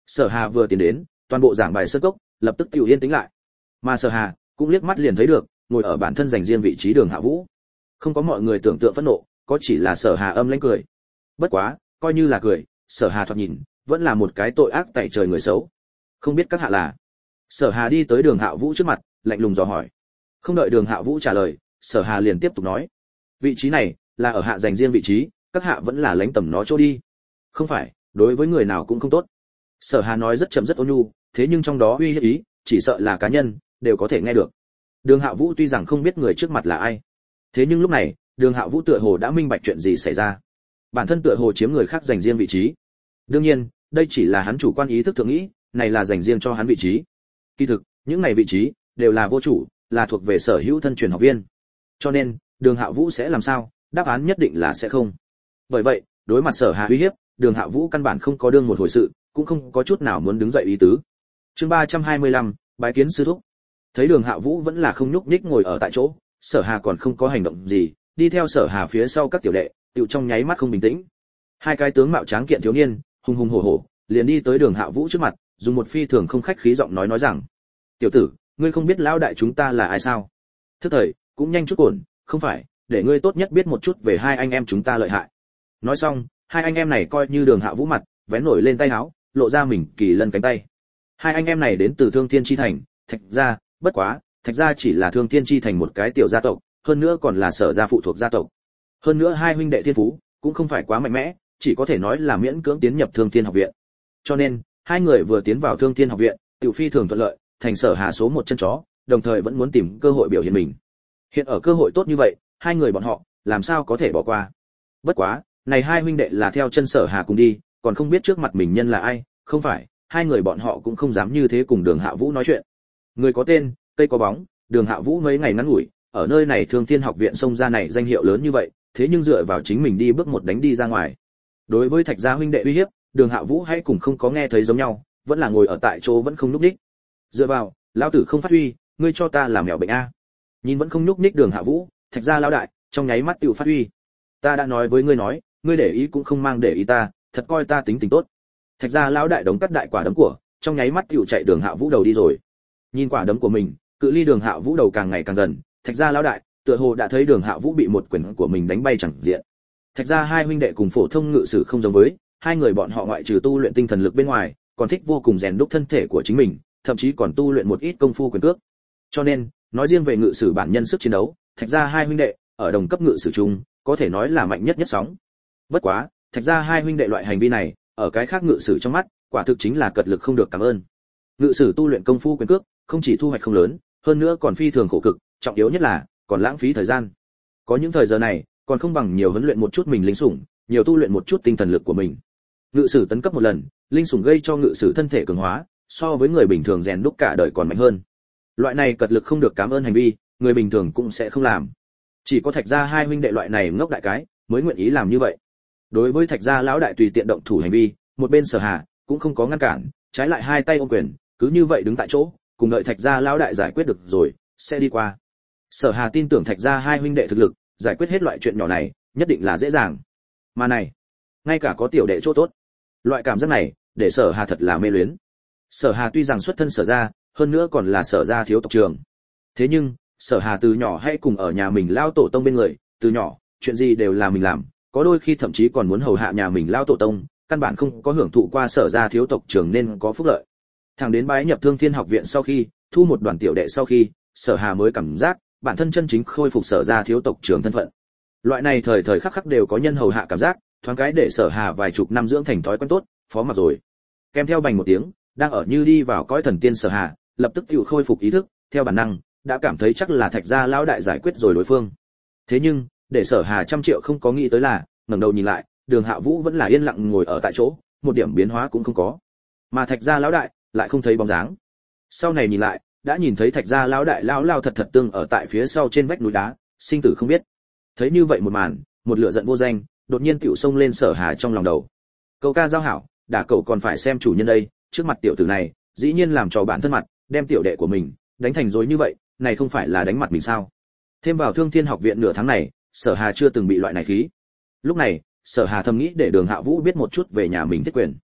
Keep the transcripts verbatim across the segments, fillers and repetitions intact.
Sở Hà vừa tiến đến, toàn bộ giảng bài sơ cốc lập tức tiểu yên tĩnh lại. Mà Sở Hà cũng liếc mắt liền thấy được, ngồi ở bản thân dành riêng vị trí Đường Hạ Vũ. Không có mọi người tưởng tượng phẫn nộ, có chỉ là Sở Hà âm lãnh cười. Bất quá, coi như là cười, Sở Hà thoạt nhìn, vẫn là một cái tội ác tày trời người xấu. Không biết các hạ là? Sở Hà đi tới Đường Hạ Vũ trước mặt, lạnh lùng dò hỏi. Không đợi Đường Hạ Vũ trả lời, Sở Hà liền tiếp tục nói: vị trí này là ở hạ dành riêng vị trí, các hạ vẫn là lánh tầm nó chỗ đi. Không phải, đối với người nào cũng không tốt. Sở Hà nói rất chậm rất ôn nhu, thế nhưng trong đó uy hiếp ý, chỉ sợ là cá nhân đều có thể nghe được. Đường Hạ Vũ tuy rằng không biết người trước mặt là ai, thế nhưng lúc này, Đường Hạ Vũ tựa hồ đã minh bạch chuyện gì xảy ra. Bản thân tựa hồ chiếm người khác dành riêng vị trí. Đương nhiên, đây chỉ là hắn chủ quan ý thức thượng nghĩ, này là dành riêng cho hắn vị trí. Kỳ thực, những này vị trí đều là vô chủ, là thuộc về sở hữu thân truyền học viên. Cho nên, Đường Hạ Vũ sẽ làm sao? Đáp án nhất định là sẽ không. Bởi vậy, đối mặt Sở Hà uy hiếp, Đường Hạ Vũ căn bản không có đương một hồi sự, cũng không có chút nào muốn đứng dậy ý tứ. Chương ba trăm hai mươi lăm, bái kiến sư thúc. Thấy Đường Hạ Vũ vẫn là không nhúc nhích ngồi ở tại chỗ, Sở Hà còn không có hành động gì, đi theo Sở Hà phía sau các tiểu đệ, tiểu trong nháy mắt không bình tĩnh. Hai cái tướng mạo tráng kiện thiếu niên, hùng hùng hổ hổ, liền đi tới Đường Hạ Vũ trước mặt, dùng một phi thường không khách khí giọng nói nói rằng: "Tiểu tử, ngươi không biết lão đại chúng ta là ai sao? Thức thời, cũng nhanh chút cồn, không phải, để ngươi tốt nhất biết một chút về hai anh em chúng ta lợi hại." Nói xong, hai anh em này coi như Đường Hạ Vũ mặt, vén nổi lên tay áo, lộ ra mình kỳ lân cánh tay. Hai anh em này đến từ Thương Thiên chi thành, Thạch gia, bất quá, Thạch gia chỉ là Thương Thiên chi thành một cái tiểu gia tộc, hơn nữa còn là Sở gia phụ thuộc gia tộc. Hơn nữa hai huynh đệ thiên phú cũng không phải quá mạnh mẽ, chỉ có thể nói là miễn cưỡng tiến nhập Thương Thiên học viện. Cho nên, hai người vừa tiến vào Thương Thiên học viện, tiểu phi thường thuận lợi, thành Sở Hà số một chân chó, đồng thời vẫn muốn tìm cơ hội biểu hiện mình. Hiện ở cơ hội tốt như vậy, hai người bọn họ làm sao có thể bỏ qua. Bất quá, này hai huynh đệ là theo chân Sở Hà cùng đi, còn không biết trước mặt mình nhân là ai, không phải, hai người bọn họ cũng không dám như thế cùng Đường Hạ Vũ nói chuyện. Người có tên, cây có bóng, Đường Hạ Vũ mấy ngày ngắn ngủi, ở nơi này Thương Thiên học viện xông ra này danh hiệu lớn như vậy, thế nhưng dựa vào chính mình đi bước một đánh đi ra ngoài. Đối với Thạch gia huynh đệ uy hiếp, Đường Hạ Vũ hãy cùng không có nghe thấy giống nhau, vẫn là ngồi ở tại chỗ vẫn không nhúc nhích. Dựa vào, lão tử không phát huy, ngươi cho ta làm mèo bệnh a. Nhìn vẫn không nhúc nhích Đường Hạ Vũ, Thạch gia lão đại, trong nháy mắt tiểu phát huy. Ta đã nói với ngươi nói, ngươi để ý cũng không mang để ý ta, thật coi ta tính tình tốt. Thạch gia lão đại đống cắt đại quả đấm của, trong nháy mắt tiểu chạy Đường Hạ Vũ đầu đi rồi. Nhìn quả đấm của mình, cự ly Đường Hạ Vũ đầu càng ngày càng gần, Thạch gia lão đại, tựa hồ đã thấy Đường Hạ Vũ bị một quyền của mình đánh bay chẳng diện. Thạch gia hai huynh đệ cùng phổ thông ngự sử không giống với, hai người bọn họ ngoại trừ tu luyện tinh thần lực bên ngoài, còn thích vô cùng rèn đúc thân thể của chính mình, thậm chí còn tu luyện một ít công phu quyền cước. Cho nên, nói riêng về ngự sử bản nhân sức chiến đấu, Thạch gia hai huynh đệ ở đồng cấp ngự sử chung, có thể nói là mạnh nhất nhất sóng. Bất quá, Thạch gia hai huynh đệ loại hành vi này, ở cái khác ngự sử trong mắt, quả thực chính là cật lực không được cảm ơn. Ngự sử tu luyện công phu quyền cước, không chỉ thu hoạch không lớn, hơn nữa còn phi thường khổ cực, trọng yếu nhất là còn lãng phí thời gian. Có những thời giờ này, còn không bằng nhiều huấn luyện một chút mình linh sủng, nhiều tu luyện một chút tinh thần lực của mình. Ngự sử tấn cấp một lần, linh sủng gây cho ngự sử thân thể cường hóa, so với người bình thường rèn đúc cả đời còn mạnh hơn. Loại này cật lực không được cảm ơn hành vi, người bình thường cũng sẽ không làm. Chỉ có Thạch gia hai huynh đệ loại này ngốc đại cái mới nguyện ý làm như vậy. Đối với Thạch gia lão đại tùy tiện động thủ hành vi, một bên Sở Hà cũng không có ngăn cản, trái lại hai tay ôm quyền, cứ như vậy đứng tại chỗ, cùng đợi Thạch gia lão đại giải quyết được rồi, sẽ đi qua. Sở Hà tin tưởng Thạch gia hai huynh đệ thực lực, giải quyết hết loại chuyện nhỏ này, nhất định là dễ dàng. Mà này, ngay cả có tiểu đệ chỗ tốt. Loại cảm giác này, để Sở Hà thật là mê luyến. Sở Hà tuy rằng xuất thân Sở gia, hơn nữa còn là Sở gia thiếu tộc trưởng. Thế nhưng, Sở Hà từ nhỏ hay cùng ở nhà mình lao tổ tông bên người, từ nhỏ, chuyện gì đều là mình làm, có đôi khi thậm chí còn muốn hầu hạ nhà mình lao tổ tông, căn bản không có hưởng thụ qua Sở gia thiếu tộc trưởng nên có phúc lợi. Thẳng đến bái nhập Thương Thiên học viện sau khi, thu một đoàn tiểu đệ sau khi, Sở Hà mới cảm giác bản thân chân chính khôi phục Sở gia thiếu tộc trưởng thân phận. Loại này thời thời khắc khắc đều có nhân hầu hạ cảm giác, thoáng cái để Sở Hà vài chục năm dưỡng thành thói quen tốt, phó mặc rồi. Kèm theo bành một tiếng, đang ở như đi vào cõi thần tiên Sở Hà, lập tức tự khôi phục ý thức, theo bản năng, đã cảm thấy chắc là Thạch gia lão đại giải quyết rồi đối phương. Thế nhưng, để Sở Hà trăm triệu không có nghĩ tới là, ngẩng đầu nhìn lại, Đường Hạ Vũ vẫn là yên lặng ngồi ở tại chỗ, một điểm biến hóa cũng không có. Mà Thạch gia lão đại lại không thấy bóng dáng. Sau này nhìn lại, đã nhìn thấy Thạch gia lão đại lão lao thật thật tương ở tại phía sau trên vách núi đá, sinh tử không biết. Thấy như vậy một màn, một lửa giận vô danh, đột nhiên tiểu xông lên Sở Hà trong lòng đầu. Cậu ca giao hảo, đả cậu còn phải xem chủ nhân đây, trước mặt tiểu tử này, dĩ nhiên làm cho bản thân mặt, đem tiểu đệ của mình đánh thành rối như vậy, này không phải là đánh mặt mình sao? Thêm vào Thương Thiên học viện nửa tháng này, Sở Hà chưa từng bị loại này khí. Lúc này, Sở Hà thầm nghĩ để Đường Hạ Vũ biết một chút về nhà mình thiết quyền.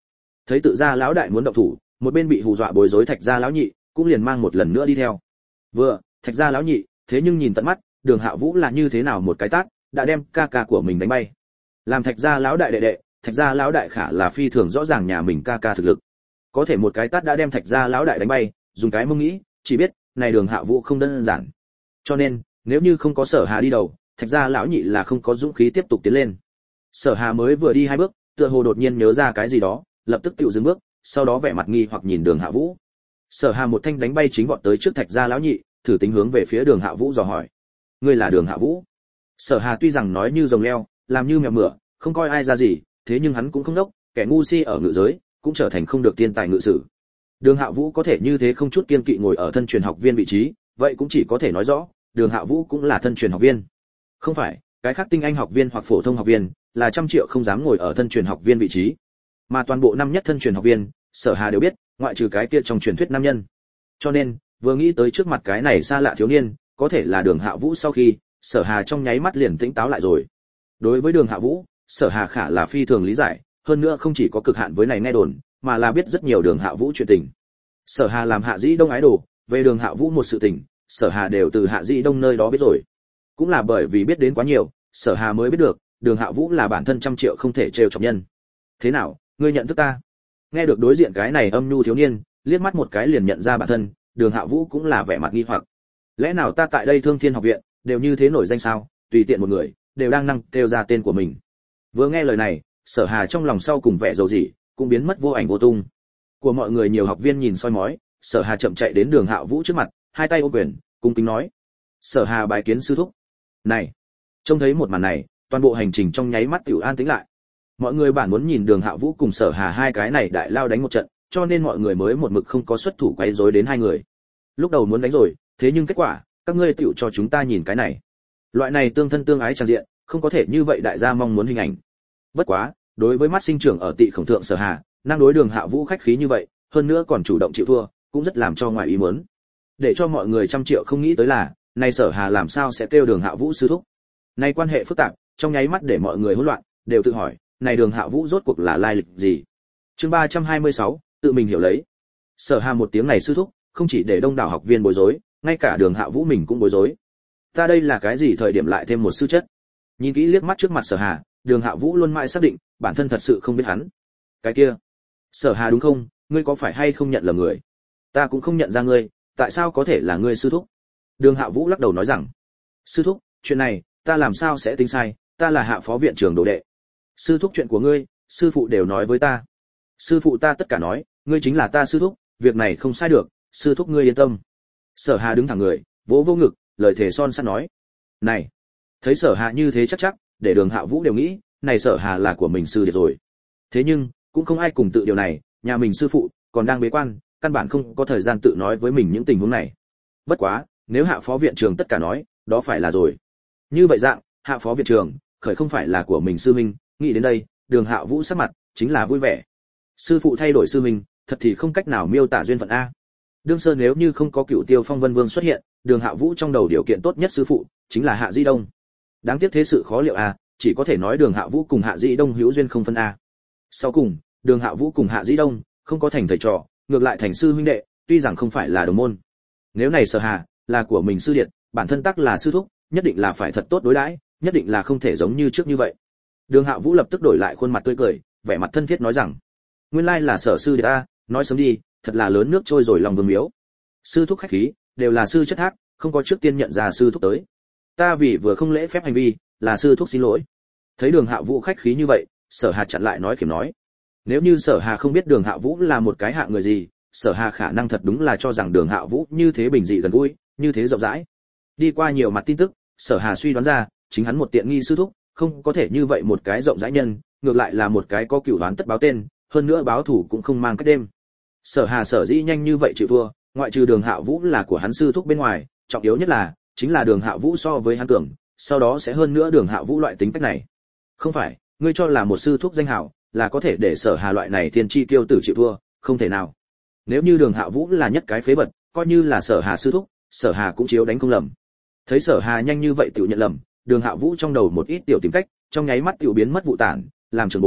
thấy tự gia lão đại muốn động thủ, một bên bị hù dọa bối rối Thạch gia lão nhị cũng liền mang một lần nữa đi theo. Vừa, Thạch gia lão nhị, thế nhưng nhìn tận mắt, Đường Hạ Vũ là như thế nào một cái tát, đã đem ca ca của mình đánh bay. Làm Thạch gia lão đại đệ đệ, Thạch gia lão đại khả là phi thường rõ ràng nhà mình ca ca thực lực. Có thể một cái tát đã đem Thạch gia lão đại đánh bay, dùng cái mông nghĩ, chỉ biết, này Đường Hạ Vũ không đơn giản. Cho nên, nếu như không có Sở Hà đi đầu, Thạch gia lão nhị là không có dũng khí tiếp tục tiến lên. Sở Hà mới vừa đi hai bước, tựa hồ đột nhiên nhớ ra cái gì đó, lập tức tự dừng bước, sau đó vẻ mặt nghi hoặc nhìn Đường Hạ Vũ. Sở Hà một thanh đánh bay chính vọt tới trước Thạch gia lão nhị, thử tính hướng về phía Đường Hạ Vũ dò hỏi: "Ngươi là Đường Hạ Vũ?" Sở Hà tuy rằng nói như rồng leo, làm như mèo mửa, không coi ai ra gì, thế nhưng hắn cũng không đốc, kẻ ngu si ở ngự giới, cũng trở thành không được tiên tài ngự sử. Đường Hạ Vũ có thể như thế không chút kiên kỵ ngồi ở thân truyền học viên vị trí, vậy cũng chỉ có thể nói rõ, Đường Hạ Vũ cũng là thân truyền học viên. Không phải, cái khác tinh anh học viên hoặc phổ thông học viên, là trăm triệu không dám ngồi ở thân truyền học viên vị trí. Mà toàn bộ năm nhất thân truyền học viên, Sở Hà đều biết, ngoại trừ cái kia trong truyền thuyết nam nhân. Cho nên, vừa nghĩ tới trước mặt cái này xa lạ thiếu niên, có thể là Đường Hạ Vũ sau khi, Sở Hà trong nháy mắt liền tỉnh táo lại rồi. Đối với Đường Hạ Vũ, Sở Hà khả là phi thường lý giải, hơn nữa không chỉ có cực hạn với này nghe đồn, mà là biết rất nhiều Đường Hạ Vũ chuyện tình. Sở Hà làm Hạ Dĩ Đông ái đồ, về Đường Hạ Vũ một sự tình, Sở Hà đều từ Hạ Dĩ Đông nơi đó biết rồi. Cũng là bởi vì biết đến quá nhiều, Sở Hà mới biết được, Đường Hạ Vũ là bản thân trăm triệu không thể trêu chọc nhân. Thế nào, ngươi nhận thức ta? Nghe được đối diện cái này âm nhu thiếu niên, liếc mắt một cái liền nhận ra bản thân, Đường Hạ Vũ cũng là vẻ mặt nghi hoặc. Lẽ nào ta tại đây Thương Thiên học viện, đều như thế nổi danh sao? Tùy tiện một người, đều đang năng kêu ra tên của mình. Vừa nghe lời này, Sở Hà trong lòng sau cùng vẻ dầu dĩ, cũng biến mất vô ảnh vô tung. Của mọi người nhiều học viên nhìn soi mói, Sở Hà chậm chạy đến Đường Hạ Vũ trước mặt, hai tay ôm quyền, cung kính nói: "Sở Hà bái kiến sư thúc." Này, trông thấy một màn này, toàn bộ hành trình trong nháy mắt tiểu an tĩnh lại. Mọi người bản muốn nhìn Đường Hạ Vũ cùng Sở Hà hai cái này đại lao đánh một trận, cho nên mọi người mới một mực không có xuất thủ quấy rối đến hai người. Lúc đầu muốn đánh rồi, thế nhưng kết quả, các ngươi tiểu cho chúng ta nhìn cái này. Loại này tương thân tương ái trang diện, không có thể như vậy đại gia mong muốn hình ảnh. Bất quá, đối với mắt sinh trưởng ở Tị Khổng thượng Sở Hà, năng đối Đường Hạ Vũ khách khí như vậy, hơn nữa còn chủ động chịu thua, cũng rất làm cho ngoài ý muốn. Để cho mọi người trăm triệu không nghĩ tới là, này Sở Hà làm sao sẽ kêu Đường Hạ Vũ sư thúc. Này quan hệ phức tạp, trong nháy mắt để mọi người hỗn loạn, đều tự hỏi, này Đường Hạ Vũ rốt cuộc là lai lịch gì? Chương ba trăm hai mươi sáu, tự mình hiểu lấy. Sở Hà một tiếng này sư thúc, không chỉ để đông đảo học viên bối rối, ngay cả Đường Hạ Vũ mình cũng bối rối. Ta đây là cái gì thời điểm lại thêm một sư chất? Nhìn kỹ liếc mắt trước mặt Sở Hà, Đường Hạ Vũ luôn mãi xác định, bản thân thật sự không biết hắn. Cái kia, Sở Hà đúng không? Ngươi có phải hay không nhận lầm người? Ta cũng không nhận ra ngươi, tại sao có thể là ngươi sư thúc? Đường Hạ Vũ lắc đầu nói rằng, sư thúc, chuyện này, ta làm sao sẽ tính sai, ta là Hạ phó viện trưởng đồ đệ. Sư thúc chuyện của ngươi, sư phụ đều nói với ta. Sư phụ ta tất cả nói, ngươi chính là ta sư thúc, việc này không sai được, sư thúc ngươi yên tâm. Sở Hà đứng thẳng người, vỗ vô ngực, lời thề son sắt nói. Này, thấy Sở Hà như thế chắc chắc, để Đường Hạ Vũ đều nghĩ, này Sở Hà là của mình sư điệt rồi. Thế nhưng, cũng không ai cùng tự điều này, nhà mình sư phụ còn đang bế quan, căn bản không có thời gian tự nói với mình những tình huống này. Bất quá, nếu Hạ phó viện trưởng tất cả nói, đó phải là rồi. Như vậy dạng, Hạ phó viện trưởng, khởi không phải là của mình sư minh, nghĩ đến đây, Đường Hạ Vũ sắc mặt chính là vui vẻ. Sư phụ thay đổi sư minh, thật thì không cách nào miêu tả duyên phận a. Đương sơ nếu như không có Cựu Tiêu Phong Vân Vương xuất hiện, Đường Hạ Vũ trong đầu điều kiện tốt nhất sư phụ chính là Hạ Dĩ Đông. Đáng tiếc thế sự khó liệu a, chỉ có thể nói Đường Hạ Vũ cùng Hạ Dĩ Đông hữu duyên không phân a. Sau cùng, Đường Hạ Vũ cùng Hạ Dĩ Đông không có thành thầy trò, ngược lại thành sư huynh đệ, tuy rằng không phải là đồng môn. Nếu này Sở Hà là của mình sư điệt, bản thân tắc là sư thúc, nhất định là phải thật tốt đối đãi, nhất định là không thể giống như trước như vậy. Đường Hạ Vũ lập tức đổi lại khuôn mặt tươi cười, vẻ mặt thân thiết nói rằng, nguyên lai là Sở sư điệt ta, nói sớm đi, thật là lớn nước trôi rồi lòng vương miếu. Sư thúc khách khí, đều là sư chất thác, không có trước tiên nhận ra sư thúc tới. Ta vì vừa không lễ phép hành vi, là sư thúc xin lỗi. Thấy Đường Hạ Vũ khách khí như vậy, Sở Hà chặn lại nói kiểm nói. Nếu như Sở Hà không biết Đường Hạ Vũ là một cái hạ người gì, Sở Hà khả năng thật đúng là cho rằng Đường Hạ Vũ như thế bình dị gần gũi, như thế rộng rãi. Đi qua nhiều mặt tin tức, Sở Hà suy đoán ra, chính hắn một tiện nghi sư thúc, không có thể như vậy một cái rộng rãi nhân, ngược lại là một cái có cửu đoán tất báo tên, hơn nữa báo thủ cũng không mang cách đêm. Sở Hà sở dĩ nhanh như vậy chịu thua, ngoại trừ Đường Hạ Vũ là của hắn sư thúc bên ngoài, trọng yếu nhất là chính là Đường Hạ Vũ so với hắn cường, sau đó sẽ hơn nữa Đường Hạ Vũ loại tính cách này. Không phải, ngươi cho là một sư thúc danh hảo, là có thể để Sở Hà loại này thiên chi tiêu tử chịu thua, không thể nào. Nếu như Đường Hạ Vũ là nhất cái phế vật, coi như là Sở Hà sư thúc, Sở Hà cũng chiếu đánh không lầm. Thấy Sở Hà nhanh như vậy tự nhận lầm, Đường Hạ Vũ trong đầu một ít tiểu tìm cách, trong nháy mắt tiểu biến mất vụ tản, làm trường bối,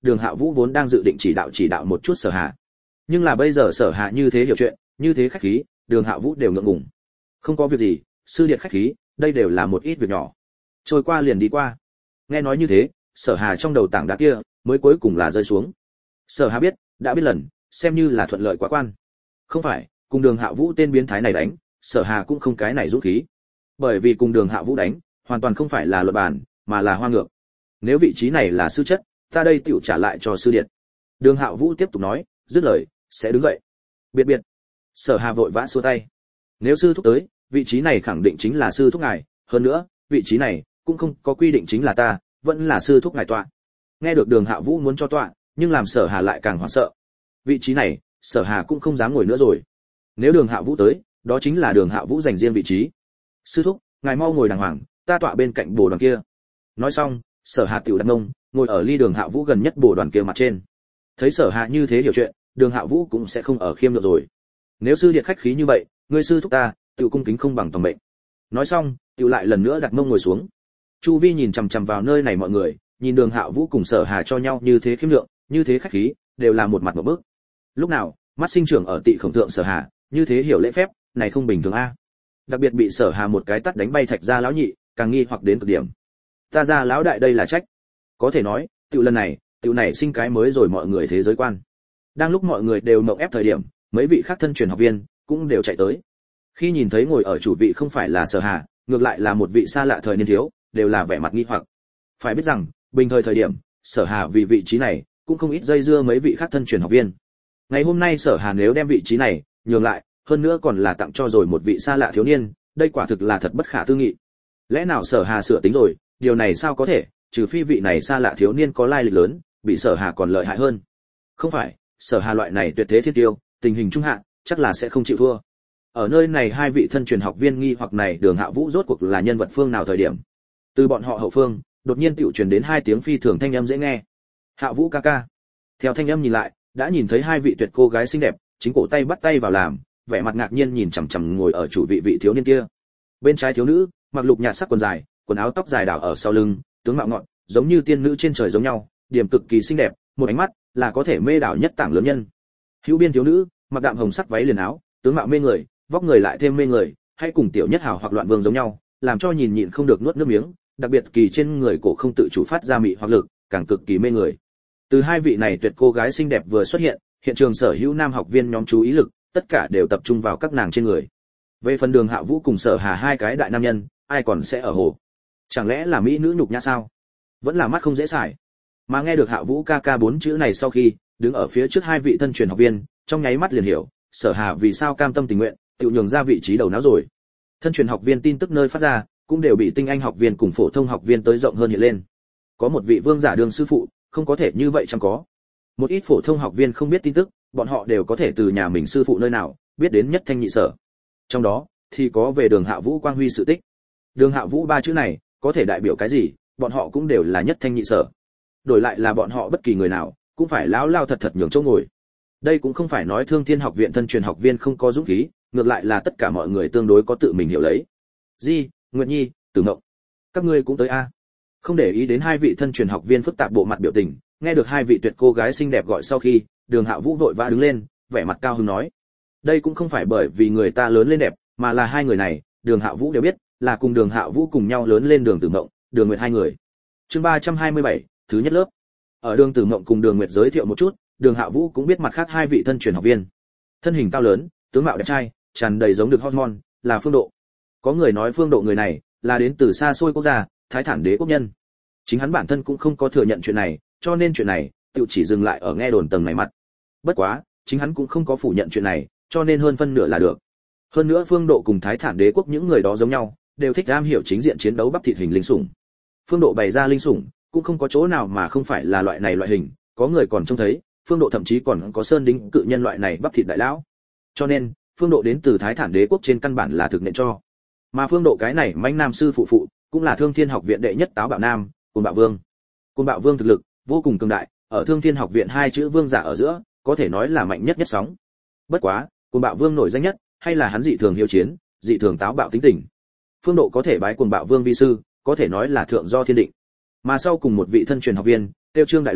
Đường Hạ Vũ vốn đang dự định chỉ đạo chỉ đạo một chút Sở Hà. Nhưng là bây giờ Sở Hà như thế hiểu chuyện, như thế khách khí, Đường Hạ Vũ đều ngượng ngùng. Không có việc gì, sư điệt khách khí, đây đều là một ít việc nhỏ. Trôi qua liền đi qua. Nghe nói như thế, Sở Hà trong đầu tảng đá kia mới cuối cùng là rơi xuống. Sở Hà biết, đã biết lần, xem như là thuận lợi quá quan. Không phải, cùng Đường Hạ Vũ tên biến thái này đánh, Sở Hà cũng không cái này dũng khí. Bởi vì cùng Đường Hạ Vũ đánh, hoàn toàn không phải là luật bản, mà là hoa ngược. Nếu vị trí này là sư chất, ta đây tiểu trả lại cho sư điện. Đường Hạ Vũ tiếp tục nói, dứt lời, sẽ đứng dậy. Biệt biệt. Sở Hà vội vã xua tay. Nếu sư thúc tới, vị trí này khẳng định chính là sư thúc ngài, hơn nữa, vị trí này cũng không có quy định chính là ta, vẫn là sư thúc ngài tọa. Nghe được Đường Hạ Vũ muốn cho tọa, nhưng làm Sở Hà lại càng hoảng sợ. Vị trí này, Sở Hà cũng không dám ngồi nữa rồi. Nếu Đường Hạ Vũ tới, đó chính là Đường Hạ Vũ dành riêng vị trí. Sư thúc, ngài mau ngồi đàng hoàng, ta tọa bên cạnh bồ đoàn kia. Nói xong, Sở Hà tiểu đặt ngông, ngồi ở ly Đường Hạ Vũ gần nhất bồ đoàn kia mặt trên. Thấy Sở Hà như thế hiểu chuyện, Đường Hạ Vũ cũng sẽ không ở khiêm được rồi. Nếu sư điện khách khí như vậy, ngươi sư thúc ta, tiểu cung kính không bằng tòng mệnh. Nói xong, tiểu lại lần nữa đặt mông ngồi xuống. Chu Vi nhìn chằm chằm vào nơi này mọi người, nhìn Đường Hạ Vũ cùng Sở Hà cho nhau như thế khiêm lượng, như thế khách khí, đều là một mặt một bước. Lúc nào, mắt sinh trưởng ở Tị Khổng thượng Sở Hà, như thế hiểu lễ phép, này không bình thường a. Đặc biệt bị Sở Hà một cái tát đánh bay Thạch gia lão nhị, càng nghi hoặc đến cực điểm. Ta gia lão đại đây là trách. Có thể nói, tiểu lần này, tiểu này sinh cái mới rồi mọi người thế giới quan. Đang lúc mọi người đều mộng ép thời điểm, mấy vị khác thân truyền học viên cũng đều chạy tới. Khi nhìn thấy ngồi ở chủ vị không phải là Sở Hà, ngược lại là một vị xa lạ thời niên thiếu, đều là vẻ mặt nghi hoặc. Phải biết rằng, bình thời thời điểm, Sở Hà vì vị trí này, cũng không ít dây dưa mấy vị khác thân truyền học viên. Ngày hôm nay Sở Hà nếu đem vị trí này nhường lại, hơn nữa còn là tặng cho rồi một vị xa lạ thiếu niên, đây quả thực là thật bất khả tư nghị. Lẽ nào Sở Hà sửa tính rồi, điều này sao có thể, trừ phi vị này xa lạ thiếu niên có lai lịch lớn, bị Sở Hà còn lợi hại hơn. Không phải, Sở Hà loại này tuyệt thế thiên tiêu, tình hình trung hạ, chắc là sẽ không chịu thua. Ở nơi này hai vị thân truyền học viên nghi hoặc này, Đường Hạ Vũ rốt cuộc là nhân vật phương nào thời điểm. Từ bọn họ hậu phương, đột nhiên tiểu truyền đến hai tiếng phi thường thanh âm dễ nghe. Hạ Vũ ca ca. Theo thanh âm nhìn lại, đã nhìn thấy hai vị tuyệt cô gái xinh đẹp, chính cổ tay bắt tay vào làm, vẻ mặt ngạc nhiên nhìn chằm chằm ngồi ở chủ vị vị thiếu niên kia. Bên trái thiếu nữ, mặc lục nhạt sắc quần dài, quần áo tóc dài đảo ở sau lưng, tướng mạo ngọn, giống như tiên nữ trên trời giống nhau, điểm cực kỳ xinh đẹp, một ánh mắt là có thể mê đảo nhất tảng lớn nhân. Hữu biên thiếu nữ, mặc đạm hồng sắc váy liền áo, tướng mạo mê người, vóc người lại thêm mê người, hay cùng tiểu nhất hào hoặc loạn vương giống nhau, làm cho nhìn nhịn không được nuốt nước miếng, đặc biệt kỳ trên người cổ không tự chủ phát ra mị hoặc lực, càng cực kỳ mê người. Từ hai vị này tuyệt cô gái xinh đẹp vừa xuất hiện, hiện trường sở hữu nam học viên nhóm chú ý lực, tất cả đều tập trung vào các nàng trên người. Về phần Đường Hạ Vũ cùng Sở Hà hai cái đại nam nhân, ai còn sẽ ở hồ? Chẳng lẽ là mỹ nữ nhục nhã sao? Vẫn là mắt không dễ xài. Mà nghe được Hạ Vũ ca ca bốn chữ này sau khi, đứng ở phía trước hai vị thân truyền học viên, trong nháy mắt liền hiểu, Sở Hà vì sao cam tâm tình nguyện, tự nhường ra vị trí đầu não rồi. Thân truyền học viên tin tức nơi phát ra, cũng đều bị tinh anh học viên cùng phổ thông học viên tới rộng hơn hiện lên. Có một vị vương giả đường sư phụ, không có thể như vậy chẳng có. Một ít phổ thông học viên không biết tin tức, bọn họ đều có thể từ nhà mình sư phụ nơi nào biết đến nhất thanh nhị sở. Trong đó thì có về Đường Hạ Vũ quang huy sự tích. Đường Hạ Vũ ba chữ này có thể đại biểu cái gì, bọn họ cũng đều là nhất thanh nhị sở. Đổi lại là bọn họ bất kỳ người nào cũng phải láo lao thật thật nhường chỗ ngồi. Đây cũng không phải nói Thương Thiên học viện thân truyền học viên không có dũng khí, ngược lại là tất cả mọi người tương đối có tự mình hiểu lấy. Di, Nguyệt Nhi, Tử Ngộng, các ngươi cũng tới a. Không để ý đến hai vị thân truyền học viên phức tạp bộ mặt biểu tình, nghe được hai vị tuyệt cô gái xinh đẹp gọi sau khi, Đường Hạ Vũ vội vã đứng lên, vẻ mặt cao hứng nói: đây cũng không phải bởi vì người ta lớn lên đẹp, mà là hai người này, Đường Hạ Vũ đều biết, là cùng Đường Hạ Vũ cùng nhau lớn lên Đường Tử Mộng, Đường Nguyệt hai người. Chương ba trăm hai mươi bảy, thứ nhất lớp. Ở Đường Tử Mộng cùng Đường Nguyệt giới thiệu một chút, Đường Hạ Vũ cũng biết mặt khác hai vị thân truyền học viên. Thân hình cao lớn, tướng mạo đẹp trai, tràn đầy giống được hormone, là Phương Độ. Có người nói Phương Độ người này là đến từ xa xôi quốc gia, Thái Thản Đế quốc nhân. Chính hắn bản thân cũng không có thừa nhận chuyện này, cho nên chuyện này tự chỉ dừng lại ở nghe đồn tầng này mặt. Bất quá, chính hắn cũng không có phủ nhận chuyện này, cho nên hơn phân nửa là được. Hơn nữa Phương Độ cùng Thái Thản Đế quốc những người đó giống nhau, đều thích am hiểu chính diện chiến đấu bắp thịt hình linh sủng. Phương Độ bày ra linh sủng, cũng không có chỗ nào mà không phải là loại này loại hình, có người còn trông thấy, Phương Độ thậm chí còn có sơn đính cự nhân loại này bắp thịt đại lão. Cho nên, Phương Độ đến từ Thái Thản Đế quốc trên căn bản là thực nện cho. Mà Phương Độ cái này manh nam sư phụ phụ, cũng là Thương Thiên học viện đệ nhất táo bạo nam, Côn Bạo Vương. Côn Bạo Vương thực lực vô cùng cường đại, ở Thương Thiên học viện hai chữ vương giả ở giữa, có thể nói là mạnh nhất nhất sóng. Bất quá, Côn Bạo Vương nổi danh nhất, hay là hắn dị thường hiếu chiến, dị thường táo bạo tính tình. Phương Độ có thể bái Côn Bạo Vương vi sư, có thể nói là thượng do thiên định. Mà sau cùng một vị thân truyền học viên, tiêu Trương Đại Long,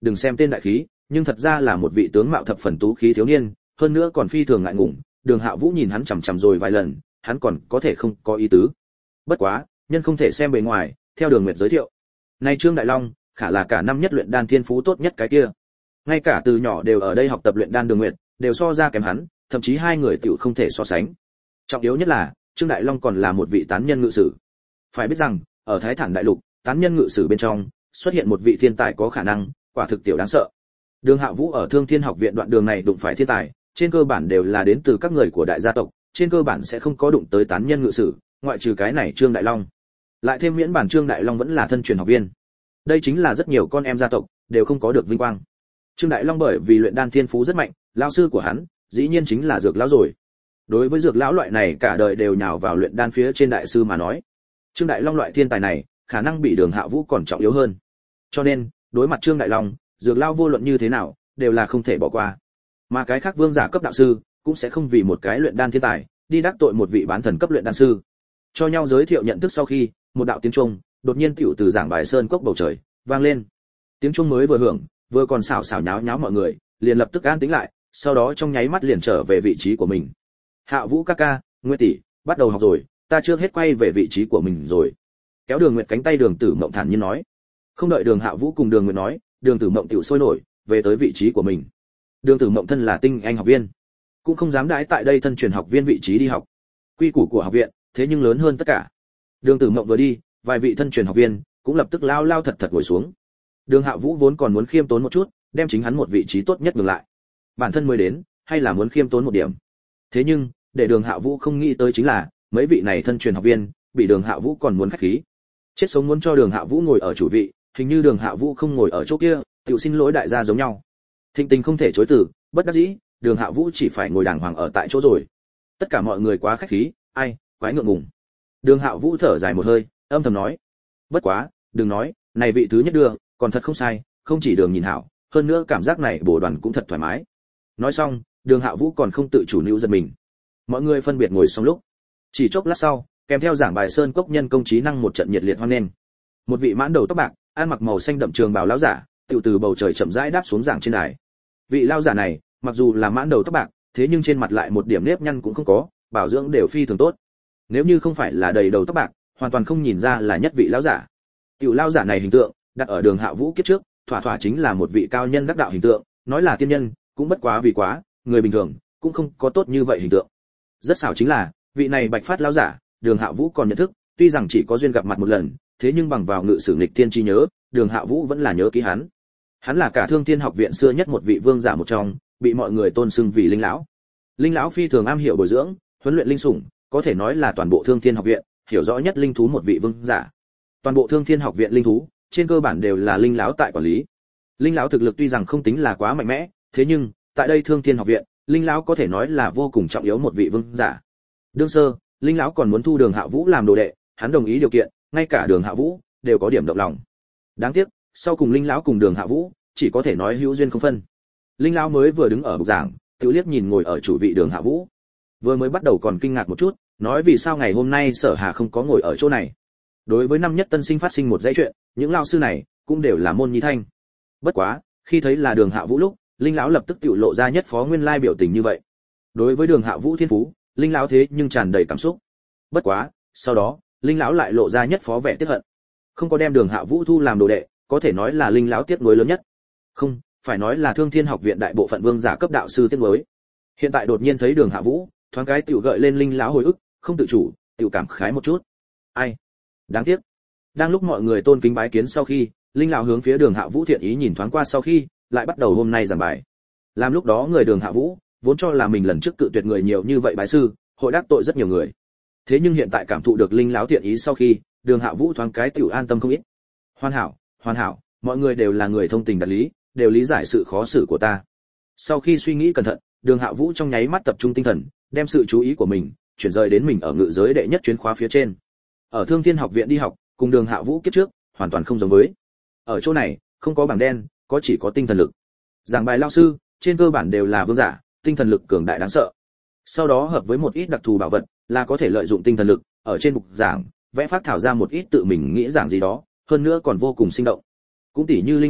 đừng xem tên đại khí, nhưng thật ra là một vị tướng mạo thập phần tú khí thiếu niên, hơn nữa còn phi thường ngại ngùng. Đường Hạ Vũ nhìn hắn chằm chằm rồi vài lần, hắn còn có thể không có ý tứ. Bất quá, nhân không thể xem bề ngoài, theo Đường Nguyệt giới thiệu, nay Trương Đại Long, khả là cả năm nhất luyện đan thiên phú tốt nhất cái kia. Ngay cả từ nhỏ đều ở đây học tập luyện đan Đường Nguyệt, đều so ra kém hắn, thậm chí hai người tiểu không thể so sánh. Trọng yếu nhất là, Trương Đại Long còn là một vị tán nhân ngự sử. Phải biết rằng, ở Thái Thản đại lục, tán nhân ngự sử bên trong, xuất hiện một vị thiên tài có khả năng, quả thực tiểu đáng sợ. Đường Hạ Vũ ở Thương Thiên học viện đoạn đường này đụng phải thiên tài, trên cơ bản đều là đến từ các người của đại gia tộc, trên cơ bản sẽ không có đụng tới tán nhân ngự sử, ngoại trừ cái này Trương Đại Long. Lại thêm miễn bản Trương Đại Long vẫn là thân truyền học viên. Đây chính là rất nhiều con em gia tộc đều không có được vinh quang. Trương Đại Long bởi vì luyện đan thiên phú rất mạnh, lão sư của hắn dĩ nhiên chính là Dược lão rồi. Đối với Dược lão loại này cả đời đều nhào vào luyện đan phía trên đại sư mà nói, Trương Đại Long loại thiên tài này, khả năng bị Đường Hạ Vũ còn trọng yếu hơn. Cho nên, đối mặt Trương Đại Long, Dược lão vô luận như thế nào, đều là không thể bỏ qua. Mà cái khác vương giả cấp đạo sư, cũng sẽ không vì một cái luyện đan thiên tài, đi đắc tội một vị bán thần cấp luyện đan sư. Cho nhau giới thiệu nhận thức sau khi, một đạo tiếng chuông đột nhiên tiểu từ giảng bài sơn cốc bầu trời vang lên. Tiếng chuông mới vừa hưởng, vừa còn xảo xảo nháo nháo mọi người, liền lập tức an tĩnh lại, sau đó trong nháy mắt liền trở về vị trí của mình. Hạ Vũ ca ca, Nguyệt tỷ, bắt đầu học rồi, ta chưa hết quay về vị trí của mình rồi. Kéo Đường Nguyệt cánh tay Đường Tử Mộng thản nhiên nói. Không đợi Đường Hạ Vũ cùng Đường Nguyệt nói, Đường Tử Mộng tiểu sôi nổi, về tới vị trí của mình. Đường Tử Mộng thân là tinh anh học viên, cũng không dám đãi tại đây thân truyền học viên vị trí đi học. Quy củ của học viện, thế nhưng lớn hơn tất cả. Đường Tử Mộng vừa đi, vài vị thân truyền học viên cũng lập tức lao lao thật thật ngồi xuống. Đường Hạ Vũ vốn còn muốn khiêm tốn một chút, đem chính hắn một vị trí tốt nhất ngừng lại. Bản thân mới đến, hay là muốn khiêm tốn một điểm. Thế nhưng, để Đường Hạ Vũ không nghĩ tới chính là, mấy vị này thân truyền học viên, bị Đường Hạ Vũ còn muốn khách khí. Chết sống muốn cho Đường Hạ Vũ ngồi ở chủ vị, hình như Đường Hạ Vũ không ngồi ở chỗ kia, tiểu xin lỗi đại gia giống nhau. Thịnh tình không thể chối từ, bất đắc dĩ, Đường Hạ Vũ chỉ phải ngồi đàng hoàng ở tại chỗ rồi. Tất cả mọi người quá khách khí, ai, quái ngượng ngùng. Đường Hạ Vũ thở dài một hơi, âm thầm nói, bất quá, đừng nói, này vị thứ nhất đưa, còn thật không sai, không chỉ Đường nhìn hảo, hơn nữa cảm giác này bổ đoàn cũng thật thoải mái. Nói xong, Đường Hạ Vũ còn không tự chủ níu giật mình. Mọi người phân biệt ngồi xong lúc, chỉ chốc lát sau, kèm theo giảng bài sơn cốc nhân công trí năng một trận nhiệt liệt hoan nghênh. Một vị mãn đầu tóc bạc, ăn mặc màu xanh đậm trường bào lão giả, tiểu từ bầu trời chậm rãi đáp xuống giảng trên đài. Vị lão giả này, mặc dù là mãn đầu tóc bạc, thế nhưng trên mặt lại một điểm nếp nhăn cũng không có, bảo dưỡng đều phi thường tốt. Nếu như không phải là đầy đầu tóc bạc, hoàn toàn không nhìn ra là nhất vị lão giả. Tiểu lão giả này hình tượng, đặt ở Đường Hạ Vũ kiếp trước, thỏa thỏa chính là một vị cao nhân đắc đạo hình tượng, nói là tiên nhân, cũng bất quá vì quá, người bình thường cũng không có tốt như vậy hình tượng. Rất xảo chính là, vị này Bạch Phát lão giả, Đường Hạ Vũ còn nhận thức, tuy rằng chỉ có duyên gặp mặt một lần, thế nhưng bằng vào ngự sử nghịch tiên chi nhớ, Đường Hạ Vũ vẫn là nhớ kỹ hắn. Hắn là cả Thương Thiên học viện xưa nhất một vị vương giả một trong, bị mọi người tôn xưng vì Linh lão. Linh lão phi thường am hiểu bồi dưỡng, huấn luyện linh sủng, có thể nói là toàn bộ Thương Thiên học viện hiểu rõ nhất linh thú một vị vương giả. Toàn bộ Thương Thiên học viện linh thú, trên cơ bản đều là Linh lão tại quản lý. Linh lão thực lực tuy rằng không tính là quá mạnh mẽ, thế nhưng tại đây Thương Thiên học viện, Linh lão có thể nói là vô cùng trọng yếu một vị vương giả. Đương sơ, Linh lão còn muốn thu Đường Hạ Vũ làm đồ đệ, hắn đồng ý điều kiện, ngay cả Đường Hạ Vũ đều có điểm động lòng. Đáng tiếc, sau cùng Linh lão cùng Đường Hạ Vũ chỉ có thể nói hữu duyên không phân. Linh lão mới vừa đứng ở bục giảng, tự liếc nhìn ngồi ở chủ vị Đường Hạ Vũ. Vừa mới bắt đầu còn kinh ngạc một chút, nói vì sao ngày hôm nay Sở Hà không có ngồi ở chỗ này. Đối với năm nhất tân sinh phát sinh một dãy chuyện, những lão sư này cũng đều là môn nhi thanh. Bất quá, khi thấy là Đường Hạ Vũ lúc, Linh lão lập tức tự lộ ra nhất phó nguyên lai biểu tình như vậy. Đối với Đường Hạ Vũ thiên phú, Linh lão thế nhưng tràn đầy cảm xúc. Bất quá, sau đó, Linh lão lại lộ ra nhất phó vẻ tiếc hận. Không có đem Đường Hạ Vũ thu làm đồ đệ, có thể nói là Linh lão tiếc nuối lớn nhất. Không, phải nói là Thương Thiên học viện đại bộ phận vương giả cấp đạo sư tiếc nuối. Hiện tại đột nhiên thấy Đường Hạ Vũ, thoáng cái tiểu gợi lên Linh lão hồi ức, không tự chủ, tiểu cảm khái một chút. Ai, đáng tiếc. Đang lúc mọi người tôn kính bái kiến sau khi, Linh lão hướng phía Đường Hạ Vũ thiện ý nhìn thoáng qua sau khi, lại bắt đầu hôm nay giảng bài. Làm lúc đó người Đường Hạ Vũ vốn cho là mình lần trước cự tuyệt người nhiều như vậy bái sư, hội đắc tội rất nhiều người. Thế nhưng hiện tại cảm thụ được Linh lão thiện ý sau khi, Đường Hạ Vũ thoáng cái tiểu an tâm không ít. Hoàn hảo, hoàn hảo, mọi người đều là người thông tình đạt lý, đều lý giải sự khó xử của ta. Sau khi suy nghĩ cẩn thận, Đường Hạ Vũ trong nháy mắt tập trung tinh thần, đem sự chú ý của mình chuyển rời đến mình ở ngự giới đệ nhất chuyến khóa phía trên. Ở Thương Thiên học viện đi học, cùng Đường Hạ Vũ kiếp trước hoàn toàn không giống với. Ở chỗ này, không có bảng đen, có chỉ có tinh thần lực. Giảng bài lão sư, trên cơ bản đều là vương giả, tinh thần lực cường đại đáng sợ. Sau đó hợp với một ít đặc thù bảo vật, là có thể lợi dụng tinh thần lực, ở trên bục giảng, vẽ phác thảo ra một ít tự mình nghĩ giảng gì đó, hơn nữa còn vô cùng sinh động. Cũng tỉ như Linh lão,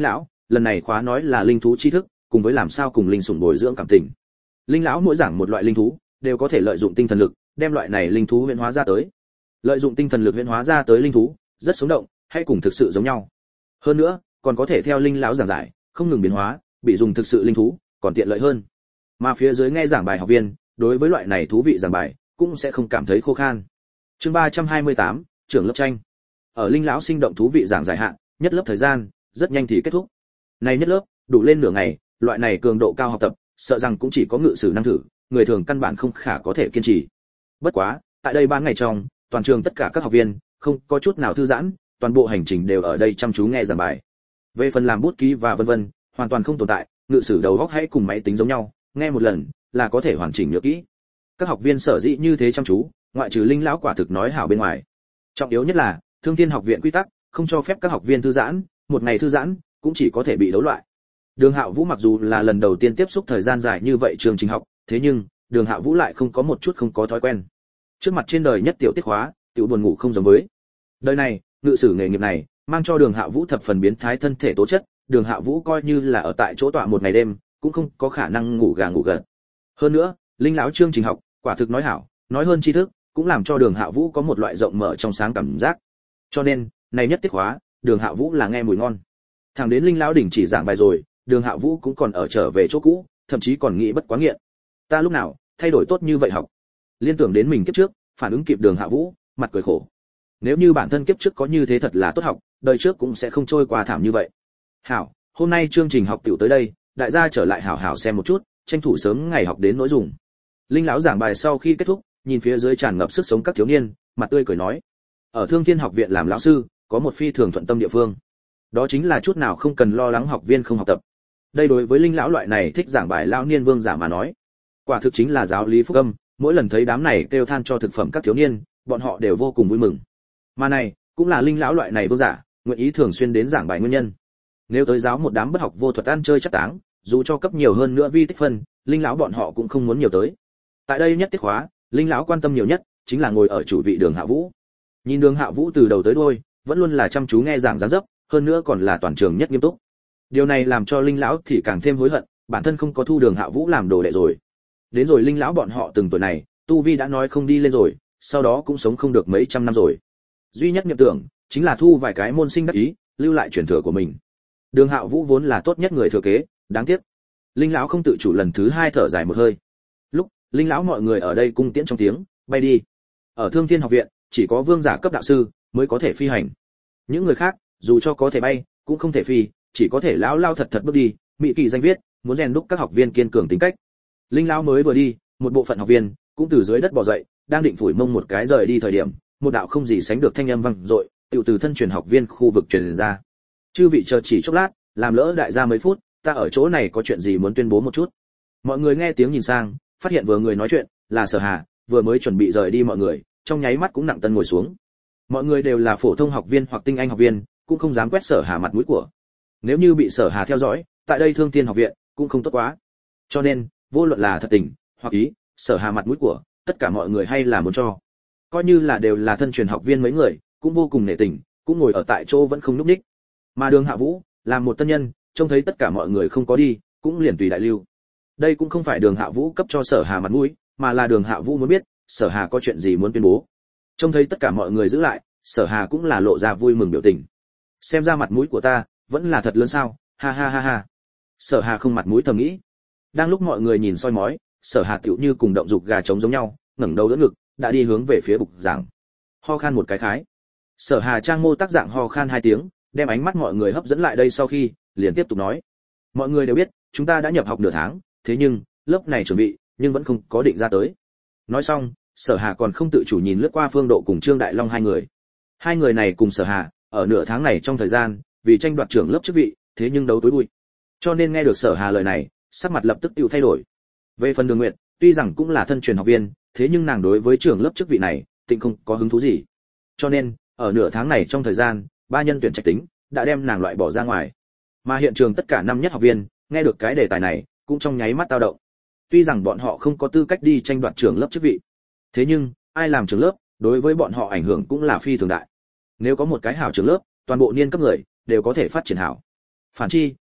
lần này khóa nói là linh thú tri thức, cùng với làm sao cùng linh sủng bồi dưỡng cảm tình. Linh lão mỗi giảng một loại linh thú, đều có thể lợi dụng tinh thần lực, đem loại này linh thú huyễn hóa ra tới. Lợi dụng tinh thần lực huyễn hóa ra tới linh thú, rất sống động, hay cùng thực sự giống nhau. Hơn nữa, còn có thể theo linh lão giảng giải, không ngừng biến hóa, bị dùng thực sự linh thú, còn tiện lợi hơn. Mà phía dưới nghe giảng bài học viên, đối với loại này thú vị giảng bài, cũng sẽ không cảm thấy khô khan. Chương ba trăm hai mươi tám, trưởng lớp tranh. Ở linh lão sinh động thú vị giảng giải hạn, nhất lớp thời gian rất nhanh thì kết thúc. Này nhất lớp, đủ lên nửa ngày, loại này cường độ cao học tập, sợ rằng cũng chỉ có ngự sử năng thử, người thường căn bản không khả có thể kiên trì. Bất quá, tại đây ba ngày trong, toàn trường tất cả các học viên không có chút nào thư giãn, toàn bộ hành trình đều ở đây chăm chú nghe giảng bài. Về phần làm bút ký và vân vân, hoàn toàn không tồn tại, ngự sử đầu óc hãy cùng máy tính giống nhau, nghe một lần là có thể hoàn chỉnh nhớ kỹ. Các học viên sở dĩ như thế chăm chú, ngoại trừ linh lão quả thực nói hảo bên ngoài, trọng yếu nhất là Thương Thiên học viện quy tắc không cho phép các học viên thư giãn, một ngày thư giãn cũng chỉ có thể bị đấu loại. Đường Hạo Vũ mặc dù là lần đầu tiên tiếp xúc thời gian dài như vậy trường trình học, thế nhưng Đường Hạo Vũ lại không có một chút không có thói quen. Trước mặt trên đời nhất tiểu tiết khóa, tiểu buồn ngủ không giống với. Đời này, ngự sử nghề nghiệp này, mang cho Đường Hạo Vũ thập phần biến thái thân thể tố chất, Đường Hạo Vũ coi như là ở tại chỗ tọa một ngày đêm, cũng không có khả năng ngủ gà ngủ gật. Hơn nữa, linh lão chương trình học, quả thực nói hảo, nói hơn tri thức, cũng làm cho Đường Hạo Vũ có một loại rộng mở trong sáng cảm giác. Cho nên, này nhất tiết khóa, Đường Hạo Vũ là nghe mùi ngon. Thẳng đến linh lão đỉnh chỉ giảng bài rồi, Đường Hạo Vũ cũng còn ở trở về chỗ cũ, thậm chí còn nghĩ bất quá nghiện. Ta lúc nào thay đổi tốt như vậy học? Liên tưởng đến mình kiếp trước, phản ứng kịp Đường Hạo Vũ, mặt cười khổ. Nếu như bản thân kiếp trước có như thế thật là tốt học, đời trước cũng sẽ không trôi qua thảm như vậy. Hảo, hôm nay chương trình học tiểu tới đây, đại gia trở lại hảo hảo xem một chút, tranh thủ sớm ngày học đến nội dung. Linh lão giảng bài sau khi kết thúc, nhìn phía dưới tràn ngập sức sống các thiếu niên, mặt tươi cười nói: ở Thương Thiên học viện làm lão sư, có một phi thường thuận tâm địa phương, đó chính là chút nào không cần lo lắng học viên không học tập. Đây đối với linh lão loại này thích giảng bài lão niên vương giả mà nói, quả thực chính là giáo lý phúc âm. Mỗi lần thấy đám này kêu than cho thực phẩm các thiếu niên, bọn họ đều vô cùng vui mừng. Mà này cũng là linh lão loại này vương giả nguyện ý thường xuyên đến giảng bài nguyên nhân. Nếu tới giáo một đám bất học vô thuật ăn chơi chắc táng, dù cho cấp nhiều hơn nữa vi tích phân, linh lão bọn họ cũng không muốn nhiều tới. Tại đây nhất tiết khóa, linh lão quan tâm nhiều nhất chính là ngồi ở chủ vị Đường Hạ Vũ. Nhìn Đường Hạ Vũ từ đầu tới đuôi vẫn luôn là chăm chú nghe giảng dáng dấp, hơn nữa còn là toàn trường nhất nghiêm túc. Điều này làm cho linh lão thì càng thêm hối hận, bản thân không có thu Đường Hạ Vũ làm đồ đệ rồi. Đến rồi linh lão bọn họ từng tuổi này, tu vi đã nói không đi lên rồi, sau đó cũng sống không được mấy trăm năm rồi. Duy nhất niệm tưởng chính là thu vài cái môn sinh đắc ý, lưu lại truyền thừa của mình. Đường Hạo Vũ vốn là tốt nhất người thừa kế, đáng tiếc. Linh lão không tự chủ lần thứ hai thở dài một hơi. Lúc linh lão mọi người ở đây cung tiễn trong tiếng bay đi. Ở Thương Thiên học viện, chỉ có vương giả cấp đạo sư mới có thể phi hành. Những người khác, dù cho có thể bay, cũng không thể phi, chỉ có thể lão lao thật thật bước đi. Mỹ kỳ danh viết, muốn rèn đúc các học viên kiên cường tính cách. Linh lão mới vừa đi, một bộ phận học viên cũng từ dưới đất bò dậy, đang định phủi mông một cái rời đi thời điểm, một đạo không gì sánh được thanh âm vang dội, tiểu từ thân truyền học viên khu vực truyền ra. Chư vị chờ chỉ chốc lát, làm lỡ đại gia mấy phút, ta ở chỗ này có chuyện gì muốn tuyên bố một chút. Mọi người nghe tiếng nhìn sang, phát hiện vừa người nói chuyện là Sở Hà, vừa mới chuẩn bị rời đi mọi người, trong nháy mắt cũng nặng tân ngồi xuống. Mọi người đều là phổ thông học viên hoặc tinh anh học viên, cũng không dám quét Sở Hà mặt mũi của. Nếu như bị Sở Hà theo dõi, tại đây Thương Thiên học viện cũng không tốt quá. Cho nên, vô luận là thật tình hoặc ý, Sở Hà mặt mũi của tất cả mọi người hay là muốn cho. Coi như là đều là thân truyền học viên mấy người, cũng vô cùng nể tình, cũng ngồi ở tại chỗ vẫn không nhúc nhích. Mà Đường Hạ Vũ, là một tân nhân, trông thấy tất cả mọi người không có đi, cũng liền tùy đại lưu. Đây cũng không phải Đường Hạ Vũ cấp cho Sở Hà mặt mũi, mà là Đường Hạ Vũ muốn biết, Sở Hà có chuyện gì muốn tuyên bố. Trông thấy tất cả mọi người giữ lại, Sở Hà cũng là lộ ra vui mừng biểu tình. Xem ra mặt mũi của ta vẫn là thật lớn sao? Ha ha ha ha. Sở Hà không mặt mũi thầm nghĩ. Đang lúc mọi người nhìn soi mói, Sở Hà tựu như cùng động dục gà trống giống nhau, ngẩng đầu đỡ ngực, đã đi hướng về phía bục giảng. Ho khan một cái khái. Sở Hà trang mô tác dạng ho khan hai tiếng, đem ánh mắt mọi người hấp dẫn lại đây sau khi, liền tiếp tục nói: mọi người đều biết, chúng ta đã nhập học nửa tháng, thế nhưng lớp này chuẩn bị, nhưng vẫn không có định ra tới. Nói xong, Sở Hà còn không tự chủ nhìn lướt qua Phương Độ cùng Trương Đại Long hai người. Hai người này cùng Sở Hà, ở nửa tháng này trong thời gian, vì tranh đoạt trưởng lớp chức vị, thế nhưng đấu tối bụi. Cho nên nghe được Sở Hà lời này, sắc mặt lập tức tiêu thay đổi. Về phần Đường Nguyệt, tuy rằng cũng là thân truyền học viên, thế nhưng nàng đối với trưởng lớp chức vị này, tịnh không có hứng thú gì. Cho nên, ở nửa tháng này trong thời gian, ba nhân tuyển trạch tính đã đem nàng loại bỏ ra ngoài. Mà hiện trường tất cả năm nhất học viên, nghe được cái đề tài này, cũng trong nháy mắt tao động. Tuy rằng bọn họ không có tư cách đi tranh đoạt trưởng lớp chức vị, thế nhưng ai làm trưởng lớp, đối với bọn họ ảnh hưởng cũng là phi thường đại. Nếu có một cái hảo trưởng lớp, toàn bộ niên cấp người đều có thể phát triển hảo. Phản chi,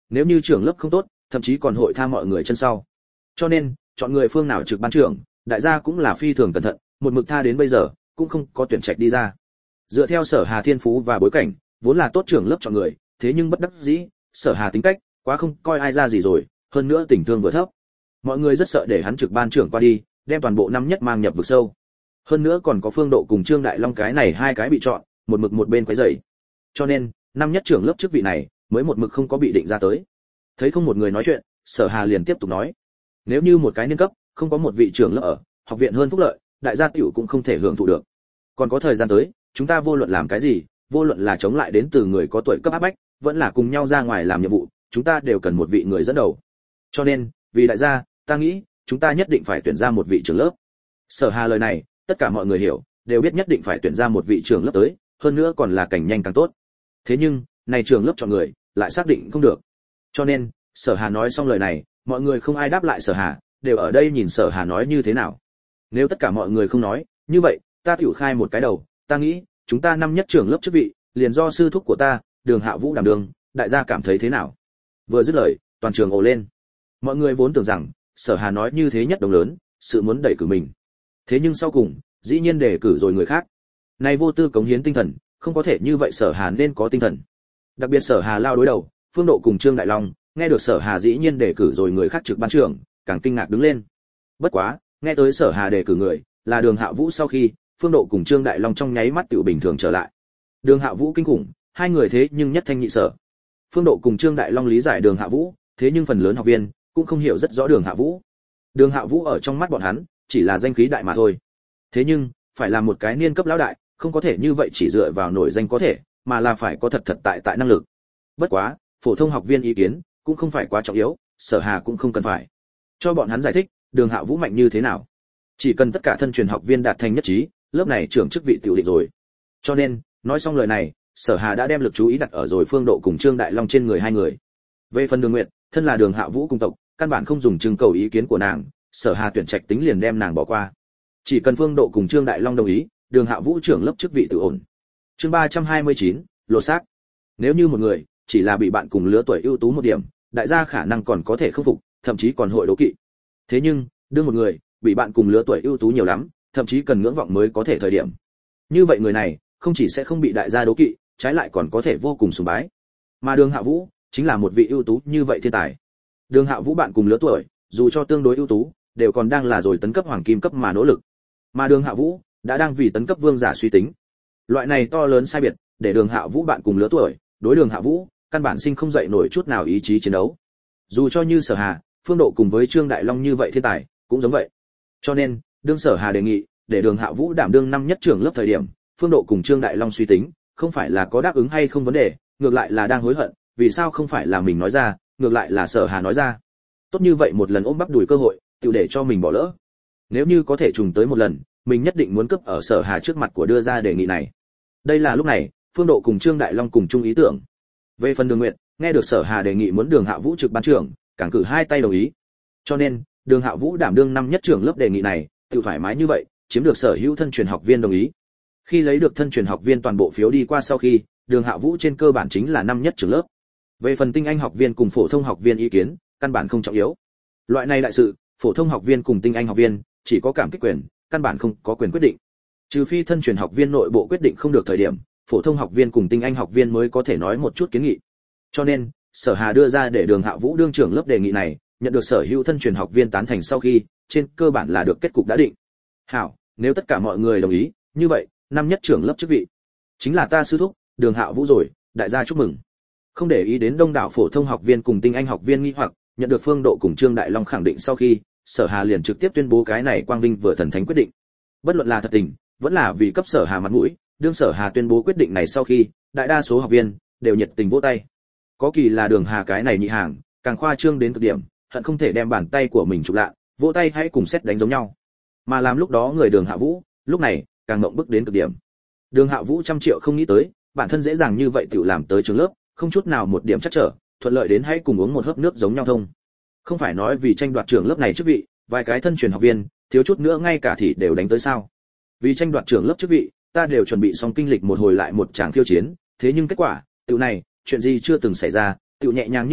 nếu như trưởng lớp không tốt, thậm chí còn hội tha mọi người chân sau. Cho nên, chọn người phương nào trực ban trưởng, đại gia cũng là phi thường cẩn thận, một mực tha đến bây giờ, cũng không có tuyển trạch đi ra. Dựa theo Sở Hà thiên phú và bối cảnh, vốn là tốt trưởng lớp chọn người, thế nhưng bất đắc dĩ, Sở Hà tính cách quá không coi ai ra gì rồi, hơn nữa tình thương vừa thấp. Mọi người rất sợ để hắn trực ban trưởng qua đi, đem toàn bộ năm nhất mang nhập vực sâu. Hơn nữa còn có Phương Độ cùng Trương Đại Long cái này hai cái bị chọn, một mực một bên quấy rầy. Cho nên, năm nhất trưởng lớp chức vị này mới một mực không có bị định ra tới. Thấy không một người nói chuyện, Sở Hà liền tiếp tục nói: nếu như một cái niên cấp không có một vị trưởng lớp ở, học viện hơn phúc lợi, đại gia tiểu cũng không thể hưởng thụ được. Còn có thời gian tới, chúng ta vô luận làm cái gì, vô luận là chống lại đến từ người có tuổi cấp áp bách, vẫn là cùng nhau ra ngoài làm nhiệm vụ, chúng ta đều cần một vị người dẫn đầu. Cho nên, vì đại gia, ta nghĩ, chúng ta nhất định phải tuyển ra một vị trưởng lớp. Sở Hà lời này, tất cả mọi người hiểu, đều biết nhất định phải tuyển ra một vị trưởng lớp tới, hơn nữa còn là cảnh nhanh càng tốt. Thế nhưng, này trưởng lớp chọn người, lại xác định không được. Cho nên, Sở Hà nói xong lời này, mọi người không ai đáp lại Sở Hà, đều ở đây nhìn Sở Hà nói như thế nào. Nếu tất cả mọi người không nói, như vậy, ta tiểu khai một cái đầu, ta nghĩ, chúng ta năm nhất trưởng lớp chức vị, liền do sư thúc của ta, Đường Hạ Vũ đảm đường, đại gia cảm thấy thế nào? Vừa dứt lời, toàn trường ồ lên. Mọi người vốn tưởng rằng, Sở Hà nói như thế nhất đồng lớn, sự muốn đẩy cử mình. Thế nhưng sau cùng, dĩ nhiên để cử rồi người khác. Này vô tư cống hiến tinh thần, không có thể như vậy Sở Hà nên có tinh thần. Đặc biệt Sở Hà lao đối đầu, Phương Độ cùng Trương Đại Long, nghe được Sở Hà dĩ nhiên đề cử rồi người khác trực ban trưởng, càng kinh ngạc đứng lên. Bất quá, nghe tới Sở Hà đề cử người, là Đường Hạ Vũ sau khi, Phương Độ cùng Trương Đại Long trong nháy mắt tiểu bình thường trở lại. Đường Hạ Vũ kinh khủng, hai người thế nhưng nhất thanh nhị sở. Phương Độ cùng Trương Đại Long lý giải Đường Hạ Vũ, thế nhưng phần lớn học viên cũng không hiểu rất rõ Đường Hạ Vũ. Đường Hạ Vũ ở trong mắt bọn hắn, chỉ là danh khí đại mà thôi. Thế nhưng, phải là một cái niên cấp lão đại, không có thể như vậy chỉ dựa vào nổi danh có thể, mà là phải có thật thật tại tại năng lực. Bất quá, phổ thông học viên ý kiến cũng không phải quá trọng yếu, Sở Hà cũng không cần phải cho bọn hắn giải thích Đường Hạ Vũ mạnh như thế nào. Chỉ cần tất cả thân truyền học viên đạt thành nhất trí, lớp này trưởng chức vị tiểu định rồi. Cho nên, nói xong lời này, Sở Hà đã đem lực chú ý đặt ở rồi Phương Độ cùng Trương Đại Long trên người hai người. Về phần Đường Nguyệt, thân là Đường Hạ Vũ cùng tộc, căn bản không dùng trưng cầu ý kiến của nàng, Sở Hà tuyển trạch tính liền đem nàng bỏ qua. Chỉ cần Phương Độ cùng Trương Đại Long đồng ý, Đường Hạ Vũ trưởng lớp chức vị tự ổn. Chương ba trăm hai mươi chín, lột xác. Nếu như một người chỉ là bị bạn cùng lứa tuổi ưu tú một điểm, đại gia khả năng còn có thể khắc phục, thậm chí còn hội đố kỵ. Thế nhưng, đương một người bị bạn cùng lứa tuổi ưu tú nhiều lắm, thậm chí cần ngưỡng vọng mới có thể thời điểm. Như vậy người này, không chỉ sẽ không bị đại gia đố kỵ, trái lại còn có thể vô cùng sùng bái. Mà Đường Hạ Vũ chính là một vị ưu tú như vậy thiên tài. Đường Hạ Vũ bạn cùng lứa tuổi, dù cho tương đối ưu tú, đều còn đang là rồi tấn cấp hoàng kim cấp mà nỗ lực. Mà Đường Hạ Vũ đã đang vì tấn cấp vương giả suy tính. Loại này to lớn sai biệt, để Đường Hạ Vũ bạn cùng lứa tuổi, đối Đường Hạ Vũ, căn bản sinh không dậy nổi chút nào ý chí chiến đấu. Dù cho như Sở Hà, Phương Độ cùng với Trương Đại Long như vậy thiên tài, cũng giống vậy. Cho nên, đương Sở Hà đề nghị, để Đường Hạ Vũ đảm đương năm nhất trưởng lớp thời điểm, Phương Độ cùng Trương Đại Long suy tính, không phải là có đáp ứng hay không vấn đề, ngược lại là đang hối hận, vì sao không phải là mình nói ra, ngược lại là Sở Hà nói ra. Tốt như vậy một lần ôm bắp đùi cơ hội, tiểu để cho mình bỏ lỡ. Nếu như có thể trùng tới một lần, mình nhất định muốn cướp ở Sở Hà trước mặt của đưa ra đề nghị này. Đây là lúc này, Phương Độ cùng Trương Đại Long cùng chung ý tưởng. Về phần Đường Nguyệt, nghe được Sở Hà đề nghị muốn Đường Hạ Vũ trực ban trưởng, càng cử hai tay đồng ý. Cho nên, Đường Hạ Vũ đảm đương năm nhất trưởng lớp đề nghị này, tự thoải mái như vậy, chiếm được sở hữu thân truyền học viên đồng ý. Khi lấy được thân truyền học viên toàn bộ phiếu đi qua sau khi, Đường Hạ Vũ trên cơ bản chính là năm nhất trưởng lớp. Về phần tinh anh học viên cùng phổ thông học viên ý kiến, căn bản không trọng yếu. Loại này đại sự, phổ thông học viên cùng tinh anh học viên chỉ có cảm kích quyền, căn bản không có quyền quyết định. Trừ phi thân truyền học viên nội bộ quyết định không được thời điểm, phổ thông học viên cùng tinh anh học viên mới có thể nói một chút kiến nghị. Cho nên, Sở Hà đưa ra để Đường Hạ Vũ đương trưởng lớp đề nghị này, nhận được sở hữu thân truyền học viên tán thành sau khi, trên cơ bản là được kết cục đã định. Hảo, nếu tất cả mọi người đồng ý, như vậy, năm nhất trưởng lớp chức vị chính là ta sư thúc, Đường Hạ Vũ rồi, đại gia chúc mừng. Không để ý đến đông đảo phổ thông học viên cùng tinh anh học viên nghi hoặc, nhận được Phương Độ cùng Trương Đại Long khẳng định sau khi, Sở Hà liền trực tiếp tuyên bố cái này quang vinh vừa thần thánh quyết định. Bất luận là thật tình, vẫn là vì cấp Sở Hà mặt mũi, đương Sở Hà tuyên bố quyết định này sau khi, đại đa số học viên đều nhiệt tình vỗ tay. Có kỳ là Đường Hà cái này nhị hàng, càng khoa trương đến cực điểm, hận không thể đem bàn tay của mình chụp lạ, vỗ tay hãy cùng xét đánh giống nhau. Mà làm lúc đó người Đường Hạ Vũ, lúc này càng ngộng bức đến cực điểm. Đường Hạ Vũ trăm triệu không nghĩ tới, bản thân dễ dàng như vậy tiểu làm tới trường lớp, không chút nào một điểm chắc trở, thuận lợi đến hãy cùng uống một hớp nước giống nhau thông. Không phải nói vì tranh đoạt trường lớp này chức vị, vài cái thân truyền học viên, thiếu chút nữa ngay cả thì đều đánh tới sao? Vì tranh đoạt trường lớp chức vị, ta đều chuẩn bị xong kinh lịch một hồi lại một tràng khiêu chiến, thế nhưng kết quả, tiểu này, chuyện gì chưa từng xảy ra, tiểu nhẹ nhàng như vậy,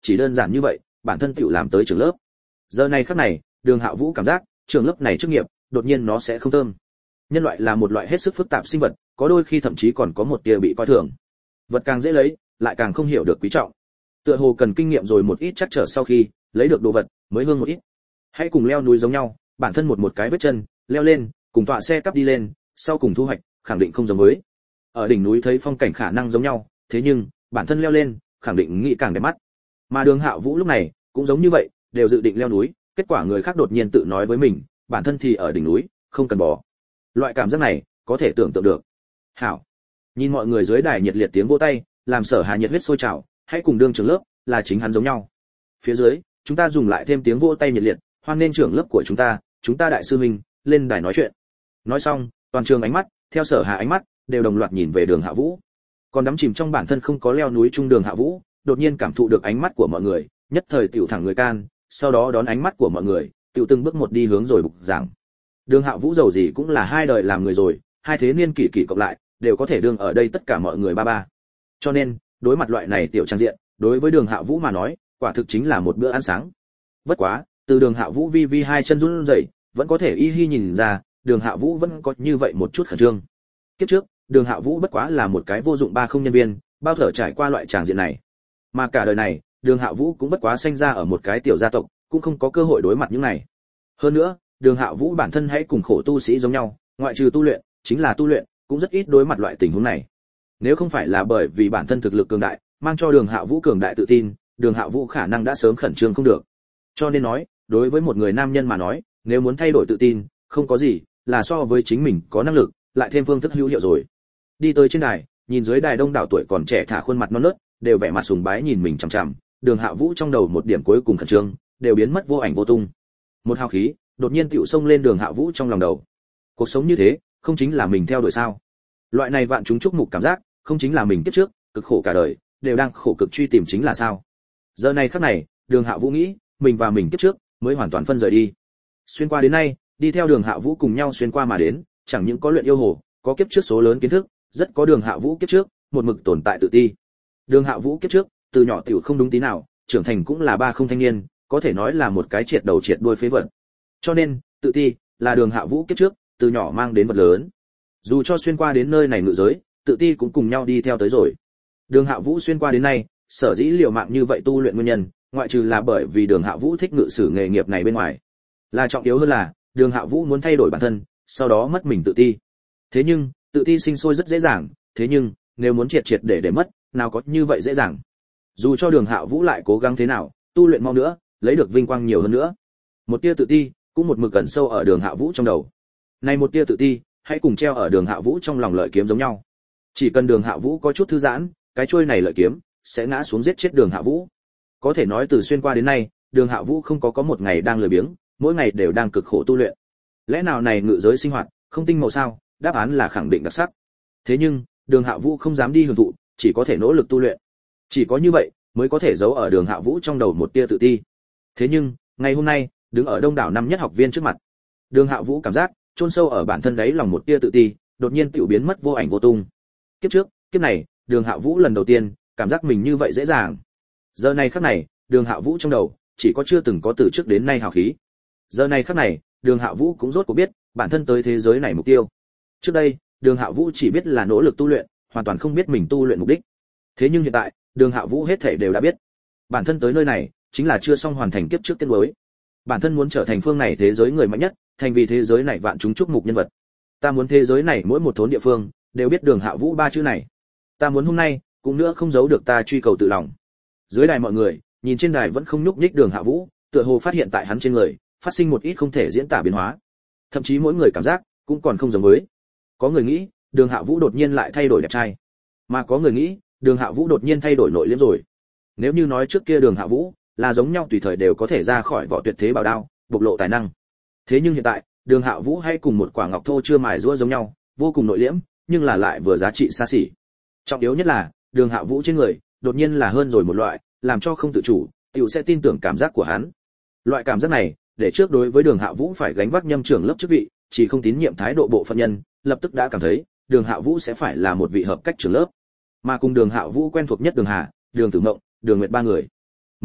chỉ đơn giản như vậy bản thân tựu làm tới trường lớp. Giờ này khắc này Đường Hạ Vũ cảm giác trường lớp này chức nghiệp đột nhiên nó sẽ không thơm. Nhân loại là một loại hết sức phức tạp sinh vật, có đôi khi thậm chí còn có một tia bị coi thường. Vật càng dễ lấy lại càng không hiểu được quý trọng, tựa hồ cần kinh nghiệm rồi một ít chắc trở sau khi lấy được đồ vật mới hương một ít. Hãy cùng leo núi giống nhau, bản thân một một cái vết chân leo lên cùng tọa xe cắp đi lên, sau cùng thu hoạch khẳng định không giống với. Ở đỉnh núi thấy phong cảnh khả năng giống nhau, thế nhưng bản thân leo lên khẳng định nghĩ càng đẹp mắt. Mà Đường Hạ Vũ lúc này cũng giống như vậy, đều dự định leo núi, kết quả người khác đột nhiên tự nói với mình bản thân thì ở đỉnh núi không cần bò. Loại cảm giác này có thể tưởng tượng được. Hảo, nhìn mọi người dưới đài nhiệt liệt tiếng vỗ tay làm Sở Hà nhiệt huyết sôi trào, hãy cùng đương trưởng lớp là chính hắn giống nhau. Phía dưới chúng ta dùng lại thêm tiếng vỗ tay nhiệt liệt hoan nghênh trưởng lớp của chúng ta, chúng ta đại sư huynh lên đài nói chuyện. Nói xong toàn trường ánh mắt theo Sở Hà ánh mắt đều đồng loạt nhìn về Đường Hạ Vũ. Còn đắm chìm trong bản thân không có leo núi chung Đường Hạ Vũ đột nhiên cảm thụ được ánh mắt của mọi người, nhất thời tiểu thẳng người can, sau đó đón ánh mắt của mọi người tiểu từng bước một đi hướng rồi bục giảng. Đường Hạ Vũ giàu gì cũng là hai đời làm người rồi, hai thế niên kỷ kỷ cộng lại đều có thể đương ở đây tất cả mọi người ba ba. Cho nên đối mặt loại này tiểu trang diện, đối với Đường Hạ Vũ mà nói quả thực chính là một bữa ăn sáng. Bất quá từ Đường Hạ Vũ vi vi hai chân run rẩy vẫn có thể y hi nhìn ra Đường Hạ Vũ vẫn có như vậy một chút khẩn trương. Kiếp trước Đường Hạ Vũ bất quá là một cái vô dụng ba không nhân viên, bao thở trải qua loại tràng diện này. Mà cả đời này Đường Hạ Vũ cũng bất quá sinh ra ở một cái tiểu gia tộc, cũng không có cơ hội đối mặt những này. Hơn nữa Đường Hạ Vũ bản thân hãy cùng khổ tu sĩ giống nhau, ngoại trừ tu luyện chính là tu luyện, cũng rất ít đối mặt loại tình huống này. Nếu không phải là bởi vì bản thân thực lực cường đại mang cho Đường Hạ Vũ cường đại tự tin, Đường Hạ Vũ khả năng đã sớm khẩn trương không được. Cho nên nói đối với một người nam nhân mà nói, nếu muốn thay đổi tự tin không có gì là so với chính mình có năng lực lại thêm phương thức hữu hiệu rồi. Đi tới trên đài, nhìn dưới đài đông đảo tuổi còn trẻ thả khuôn mặt non nớt đều vẻ mặt sùng bái nhìn mình chằm chằm, Đường Hạ Vũ trong đầu một điểm cuối cùng khẩn trương đều biến mất vô ảnh vô tung. Một hào khí đột nhiên tựu xông lên Đường Hạ Vũ trong lòng đầu. Cuộc sống như thế không chính là mình theo đuổi sao? Loại này vạn chúng chúc mục cảm giác không chính là mình kiếp trước cực khổ cả đời đều đang khổ cực truy tìm chính là sao? Giờ này khắc này Đường Hạ Vũ nghĩ mình và mình kiếp trước mới hoàn toàn phân rời đi. Xuyên qua đến nay đi theo Đường Hạ Vũ cùng nhau xuyên qua mà đến, chẳng những có luyện yêu hồ, có kiếp trước số lớn kiến thức, rất có Đường Hạ Vũ kiếp trước một mực tồn tại tự ti. Đường Hạ Vũ kiếp trước từ nhỏ tiểu không đúng tí nào, trưởng thành cũng là ba không thanh niên, có thể nói là một cái triệt đầu triệt đuôi phế vật. Cho nên tự ti là Đường Hạ Vũ kiếp trước từ nhỏ mang đến vật lớn. Dù cho xuyên qua đến nơi này ngự giới, tự ti cũng cùng nhau đi theo tới rồi. Đường Hạ Vũ xuyên qua đến nay, sở dĩ liều mạng như vậy tu luyện nguyên nhân, ngoại trừ là bởi vì Đường Hạ Vũ thích ngự sử nghề nghiệp này bên ngoài, là trọng yếu hơn là Đường Hạ Vũ muốn thay đổi bản thân, sau đó mất mình tự ti. Thế nhưng tự ti sinh sôi rất dễ dàng, thế nhưng nếu muốn triệt triệt để để mất, nào có như vậy dễ dàng. Dù cho Đường Hạ Vũ lại cố gắng thế nào, tu luyện mau nữa, lấy được vinh quang nhiều hơn nữa, một tia tự ti cũng một mực gần sâu ở Đường Hạ Vũ trong đầu. Này một tia tự ti, hãy cùng treo ở Đường Hạ Vũ trong lòng lợi kiếm giống nhau. Chỉ cần Đường Hạ Vũ có chút thư giãn, cái chuôi này lợi kiếm sẽ ngã xuống giết chết Đường Hạ Vũ. Có thể nói từ xuyên qua đến nay, Đường Hạ Vũ không có có một ngày đang lười biếng, mỗi ngày đều đang cực khổ tu luyện. Lẽ nào này ngự giới sinh hoạt không tinh màu sao? Đáp án là khẳng định đặc sắc. Thế nhưng Đường Hạ Vũ không dám đi hưởng thụ, chỉ có thể nỗ lực tu luyện. Chỉ có như vậy mới có thể giấu ở Đường Hạ Vũ trong đầu một tia tự ti. Thế nhưng ngày hôm nay đứng ở đông đảo năm nhất học viên trước mặt, Đường Hạ Vũ cảm giác chôn sâu ở bản thân đấy lòng một tia tự ti đột nhiên tiểu biến mất vô ảnh vô tung. Kiếp trước kiếp này Đường Hạ Vũ lần đầu tiên cảm giác mình như vậy dễ dàng. Giờ này khắc này Đường Hạ Vũ trong đầu chỉ có chưa từng có từ trước đến nay hào khí. Giờ này khắc này Đường Hạ Vũ cũng rốt cuộc biết bản thân tới thế giới này mục tiêu. Trước đây Đường Hạ Vũ chỉ biết là nỗ lực tu luyện, hoàn toàn không biết mình tu luyện mục đích. Thế nhưng hiện tại Đường Hạ Vũ hết thảy đều đã biết. Bản thân tới nơi này chính là chưa xong hoàn thành kiếp trước tiên mới. Bản thân muốn trở thành phương này thế giới người mạnh nhất, thành vì thế giới này vạn chúng chúc mục nhân vật. Ta muốn thế giới này mỗi một thốn địa phương đều biết Đường Hạ Vũ ba chữ này. Ta muốn hôm nay cũng nữa không giấu được ta truy cầu tự lòng. Dưới đài mọi người nhìn trên đài vẫn không nhúc nhích Đường Hạ Vũ, tựa hồ phát hiện tại hắn trên người phát sinh một ít không thể diễn tả biến hóa. Thậm chí mỗi người cảm giác cũng còn không giống với. Có người nghĩ Đường Hạ Vũ đột nhiên lại thay đổi đẹp trai, mà có người nghĩ Đường Hạ Vũ đột nhiên thay đổi nội liễm rồi. Nếu như nói trước kia Đường Hạ Vũ là giống nhau tùy thời đều có thể ra khỏi vỏ tuyệt thế bảo đao, bộc lộ tài năng. Thế nhưng hiện tại, Đường Hạ Vũ hay cùng một quả ngọc thô chưa mài giũa giống nhau, vô cùng nội liễm, nhưng là lại vừa giá trị xa xỉ. Trọng yếu nhất là, Đường Hạ Vũ trên người, đột nhiên là hơn rồi một loại, làm cho không tự chủ, tiểu sẽ tin tưởng cảm giác của hắn. Loại cảm giác này, để trước đối với Đường Hạ Vũ phải gánh vác nhâm trưởng lớp chức vị, chỉ không tín nhiệm thái độ bộ phận nhân, lập tức đã cảm thấy, Đường Hạ Vũ sẽ phải là một vị hợp cách trưởng lớp. Mà cùng Đường Hạ Vũ quen thuộc nhất Đường Hà, Đường Tử Mộng, Đường Nguyệt ba người,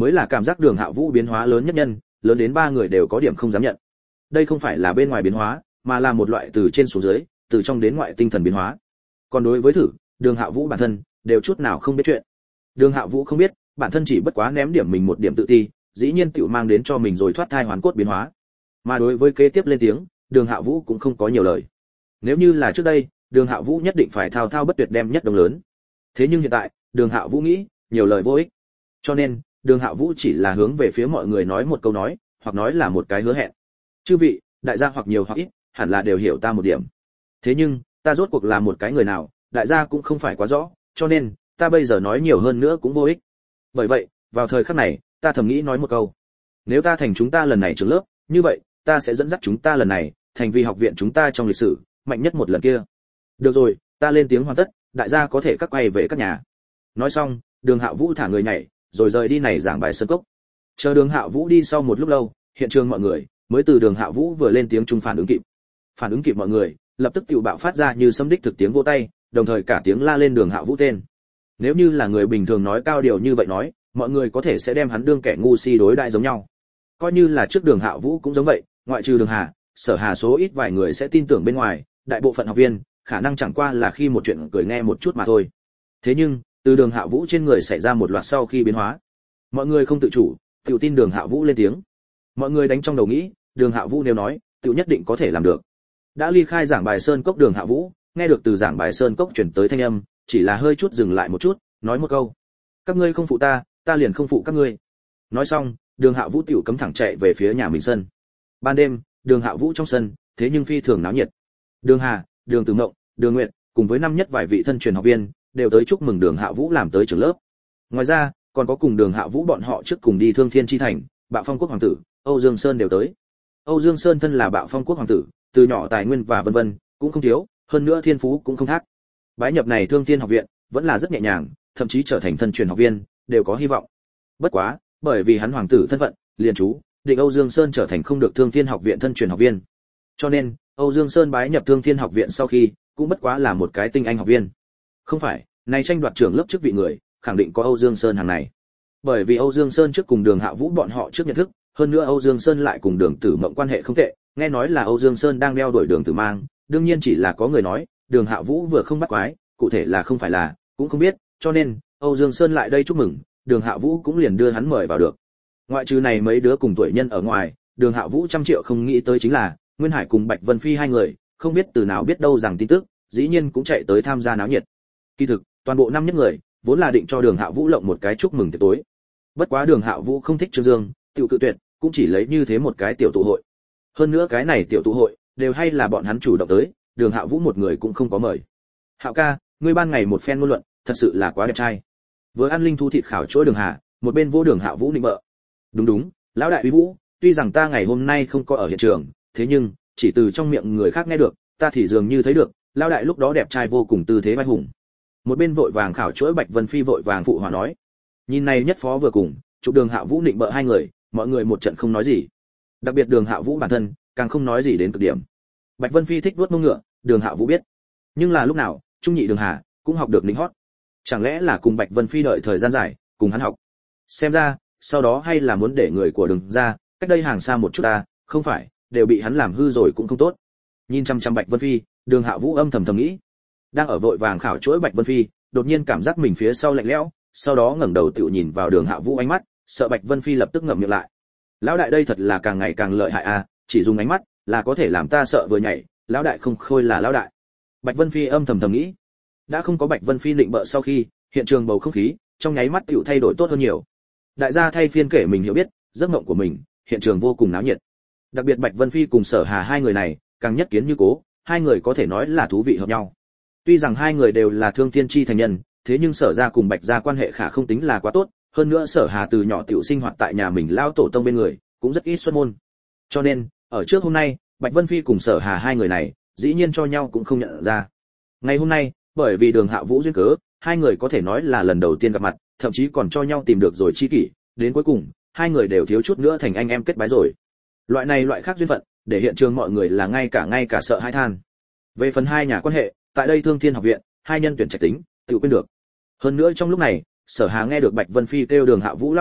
mới là cảm giác Đường Hạ Vũ biến hóa lớn nhất nhân, lớn đến ba người đều có điểm không dám nhận. Đây không phải là bên ngoài biến hóa, mà là một loại từ trên xuống dưới, từ trong đến ngoại tinh thần biến hóa. Còn đối với thử, Đường Hạ Vũ bản thân đều chút nào không biết chuyện. Đường Hạ Vũ không biết, bản thân chỉ bất quá ném điểm mình một điểm tự ti, dĩ nhiên tựu mang đến cho mình rồi thoát thai hoàn cốt biến hóa. Mà đối với kế tiếp lên tiếng, Đường Hạ Vũ cũng không có nhiều lời. Nếu như là trước đây, Đường Hạ Vũ nhất định phải thao thao bất tuyệt đem nhất đồng lớn. Thế nhưng hiện tại, Đường Hạ Vũ nghĩ, nhiều lời vô ích. Cho nên, Đường Hạ Vũ chỉ là hướng về phía mọi người nói một câu nói, hoặc nói là một cái hứa hẹn. Chư vị, đại gia hoặc nhiều hoặc ít, hẳn là đều hiểu ta một điểm. Thế nhưng, ta rốt cuộc là một cái người nào, đại gia cũng không phải quá rõ, cho nên, ta bây giờ nói nhiều hơn nữa cũng vô ích. Bởi vậy, vào thời khắc này, ta thầm nghĩ nói một câu. Nếu ta thành chúng ta lần này trường lớp, như vậy, ta sẽ dẫn dắt chúng ta lần này, thành vì học viện chúng ta trong lịch sử, mạnh nhất một lần kia. Được rồi, ta lên tiếng hoàn tất, đại gia có thể cắt quay về các nhà. Nói xong, Đường Hạ Vũ thả người nhảy, rồi rời đi này giảng bài sân cốc. Chờ Đường Hạ Vũ đi sau một lúc lâu, hiện trường mọi người mới từ Đường Hạ Vũ vừa lên tiếng trung phản ứng kịp. Phản ứng kịp mọi người, lập tức tiểu bạo phát ra như sấm đích thực tiếng vỗ tay, đồng thời cả tiếng la lên Đường Hạ Vũ tên. Nếu như là người bình thường nói cao điều như vậy nói, mọi người có thể sẽ đem hắn đương kẻ ngu si đối đại giống nhau. Coi như là trước Đường Hạ Vũ cũng giống vậy, ngoại trừ Đường Hà, Sở Hà số ít vài người sẽ tin tưởng bên ngoài, đại bộ phận học viên khả năng chẳng qua là khi một chuyện cười nghe một chút mà thôi. Thế nhưng, từ Đường Hạ Vũ trên người xảy ra một loạt sau khi biến hóa, mọi người không tự chủ, tự tin Đường Hạ Vũ lên tiếng. Mọi người đánh trong đầu nghĩ, Đường Hạ Vũ nếu nói, tự nhất định có thể làm được. Đã ly khai giảng bài sơn cốc Đường Hạ Vũ, nghe được từ giảng bài sơn cốc chuyển tới thanh âm, chỉ là hơi chút dừng lại một chút, nói một câu: các ngươi không phụ ta, ta liền không phụ các ngươi. Nói xong, Đường Hạ Vũ tiểu cấm thẳng chạy về phía nhà mình sân. Ban đêm, Đường Hạ Vũ trong sân, thế nhưng phi thường náo nhiệt. Đường Hà, Đường Tử Mộng, Đường Nguyệt, cùng với năm nhất vài vị thân truyền học viên, đều tới chúc mừng Đường Hạ Vũ làm tới trường lớp. Ngoài ra, còn có cùng Đường Hạ Vũ bọn họ trước cùng đi Thương Thiên chi thành, Bạo Phong quốc hoàng tử, Âu Dương Sơn đều tới. Âu Dương Sơn thân là Bạo Phong quốc hoàng tử, từ nhỏ tài nguyên và vân vân, cũng không thiếu, hơn nữa thiên phú cũng không thác. Bái nhập này Thương Thiên học viện, vẫn là rất nhẹ nhàng, thậm chí trở thành thân truyền học viên, đều có hy vọng. Bất quá, bởi vì hắn hoàng tử thân phận, liền chú định Âu Dương Sơn trở thành không được Thương Thiên học viện thân truyền học viên. Cho nên, Âu Dương Sơn bái nhập Thương Thiên học viện sau khi, cũng bất quá là một cái tinh anh học viên. Không phải, này tranh đoạt trưởng lớp chức vị người, khẳng định có Âu Dương Sơn hàng này. Bởi vì Âu Dương Sơn trước cùng Đường Hạ Vũ bọn họ trước nhận thức, hơn nữa Âu Dương Sơn lại cùng Đường Tử Mộng quan hệ không tệ, nghe nói là Âu Dương Sơn đang đeo đuổi Đường Tử Mang, đương nhiên chỉ là có người nói, Đường Hạ Vũ vừa không bắt quái, cụ thể là không phải là, cũng không biết, cho nên Âu Dương Sơn lại đây chúc mừng, Đường Hạ Vũ cũng liền đưa hắn mời vào được. Ngoại trừ này mấy đứa cùng tuổi nhân ở ngoài, Đường Hạ Vũ trăm triệu không nghĩ tới chính là Nguyên Hải cùng Bạch Vân Phi hai người, không biết từ nào biết đâu rằng tin tức, dĩ nhiên cũng chạy tới tham gia náo nhiệt. Kỳ thực, toàn bộ năm nhất người, vốn là định cho Đường Hạ Vũ lộng một cái chúc mừng tiệc tối. Bất quá Đường Hạ Vũ không thích Trương Dương, tiểu cự tuyệt, cũng chỉ lấy như thế một cái tiểu tụ hội. Hơn nữa cái này tiểu tụ hội, đều hay là bọn hắn chủ động tới, Đường Hạ Vũ một người cũng không có mời. Hạo ca, ngươi ban ngày một phen ngôn luận, thật sự là quá đẹp trai. Vừa ăn linh thú thịt khảo chỗ Đường Hà, một bên vô Đường Hạ Vũ nịnh bợ. Đúng đúng, lão đại uy vũ, tuy rằng ta ngày hôm nay không có ở hiện trường, thế nhưng chỉ từ trong miệng người khác nghe được, ta thì dường như thấy được, lão đại lúc đó đẹp trai vô cùng, tư thế vai hùng. Một bên vội vàng khảo chuỗi Bạch Vân Phi vội vàng phụ hòa nói. Nhìn này nhất phó vừa cùng, chụp Đường Hạ Vũ nịnh bợ hai người, mọi người một trận không nói gì. Đặc biệt Đường Hạ Vũ bản thân, càng không nói gì đến cực điểm. Bạch Vân Phi thích vuốt mông ngựa, Đường Hạ Vũ biết. Nhưng là lúc nào, trung nhị Đường Hà cũng học được lính hót. Chẳng lẽ là cùng Bạch Vân Phi đợi thời gian dài, cùng hắn học. Xem ra, sau đó hay là muốn để người của Đường ra, cách đây hàng xa một chút ta, không phải, đều bị hắn làm hư rồi cũng không tốt. Nhìn chăm chăm Bạch Vân Phi, Đường Hạ Vũ âm thầm thầm nghĩ. Đang ở vội vàng khảo chuỗi Bạch Vân Phi, đột nhiên cảm giác mình phía sau lạnh lẽo, sau đó ngẩng đầu tựu nhìn vào Đường Hạ Vũ ánh mắt, sợ Bạch Vân Phi lập tức ngậm miệng lại. Lão đại đây thật là càng ngày càng lợi hại à, chỉ dùng ánh mắt là có thể làm ta sợ vừa nhảy, lão đại không khôi là lão đại. Bạch Vân Phi âm thầm thầm nghĩ. Đã không có Bạch Vân Phi định bợ sau khi, hiện trường bầu không khí trong nháy mắt tựu thay đổi tốt hơn nhiều. Đại gia thay phiên kể mình hiểu biết, giấc mộng của mình, hiện trường vô cùng náo nhiệt. Đặc biệt Bạch Vân Phi cùng Sở Hà hai người này, càng nhất kiến như cố, hai người có thể nói là thú vị hợp nhau. Tuy rằng hai người đều là Thương Thiên chi thành nhân, thế nhưng Sở gia cùng Bạch gia quan hệ khả không tính là quá tốt, hơn nữa Sở Hà từ nhỏ tiểu sinh hoạt tại nhà mình lao tổ tông bên người, cũng rất ít xuất môn. Cho nên, ở trước hôm nay, Bạch Vân Phi cùng Sở Hà hai người này, dĩ nhiên cho nhau cũng không nhận ra. Ngày hôm nay, bởi vì Đường Hạ Vũ duyên cớ, hai người có thể nói là lần đầu tiên gặp mặt, thậm chí còn cho nhau tìm được rồi chi kỷ, đến cuối cùng, hai người đều thiếu chút nữa thành anh em kết bái rồi. Loại này loại khác duyên phận, để hiện trường mọi người là ngay cả ngay cả sợ hãi than. Về phần hai nhà quan hệ, tại đây Thương Thiên học viện, hai nhân tuyển trạch tính, tự quên được. Hơn nữa trong lúc này, Sở Hà nghe được Bạch Vân Phi kêu Đường Hạ Vũ lao đại,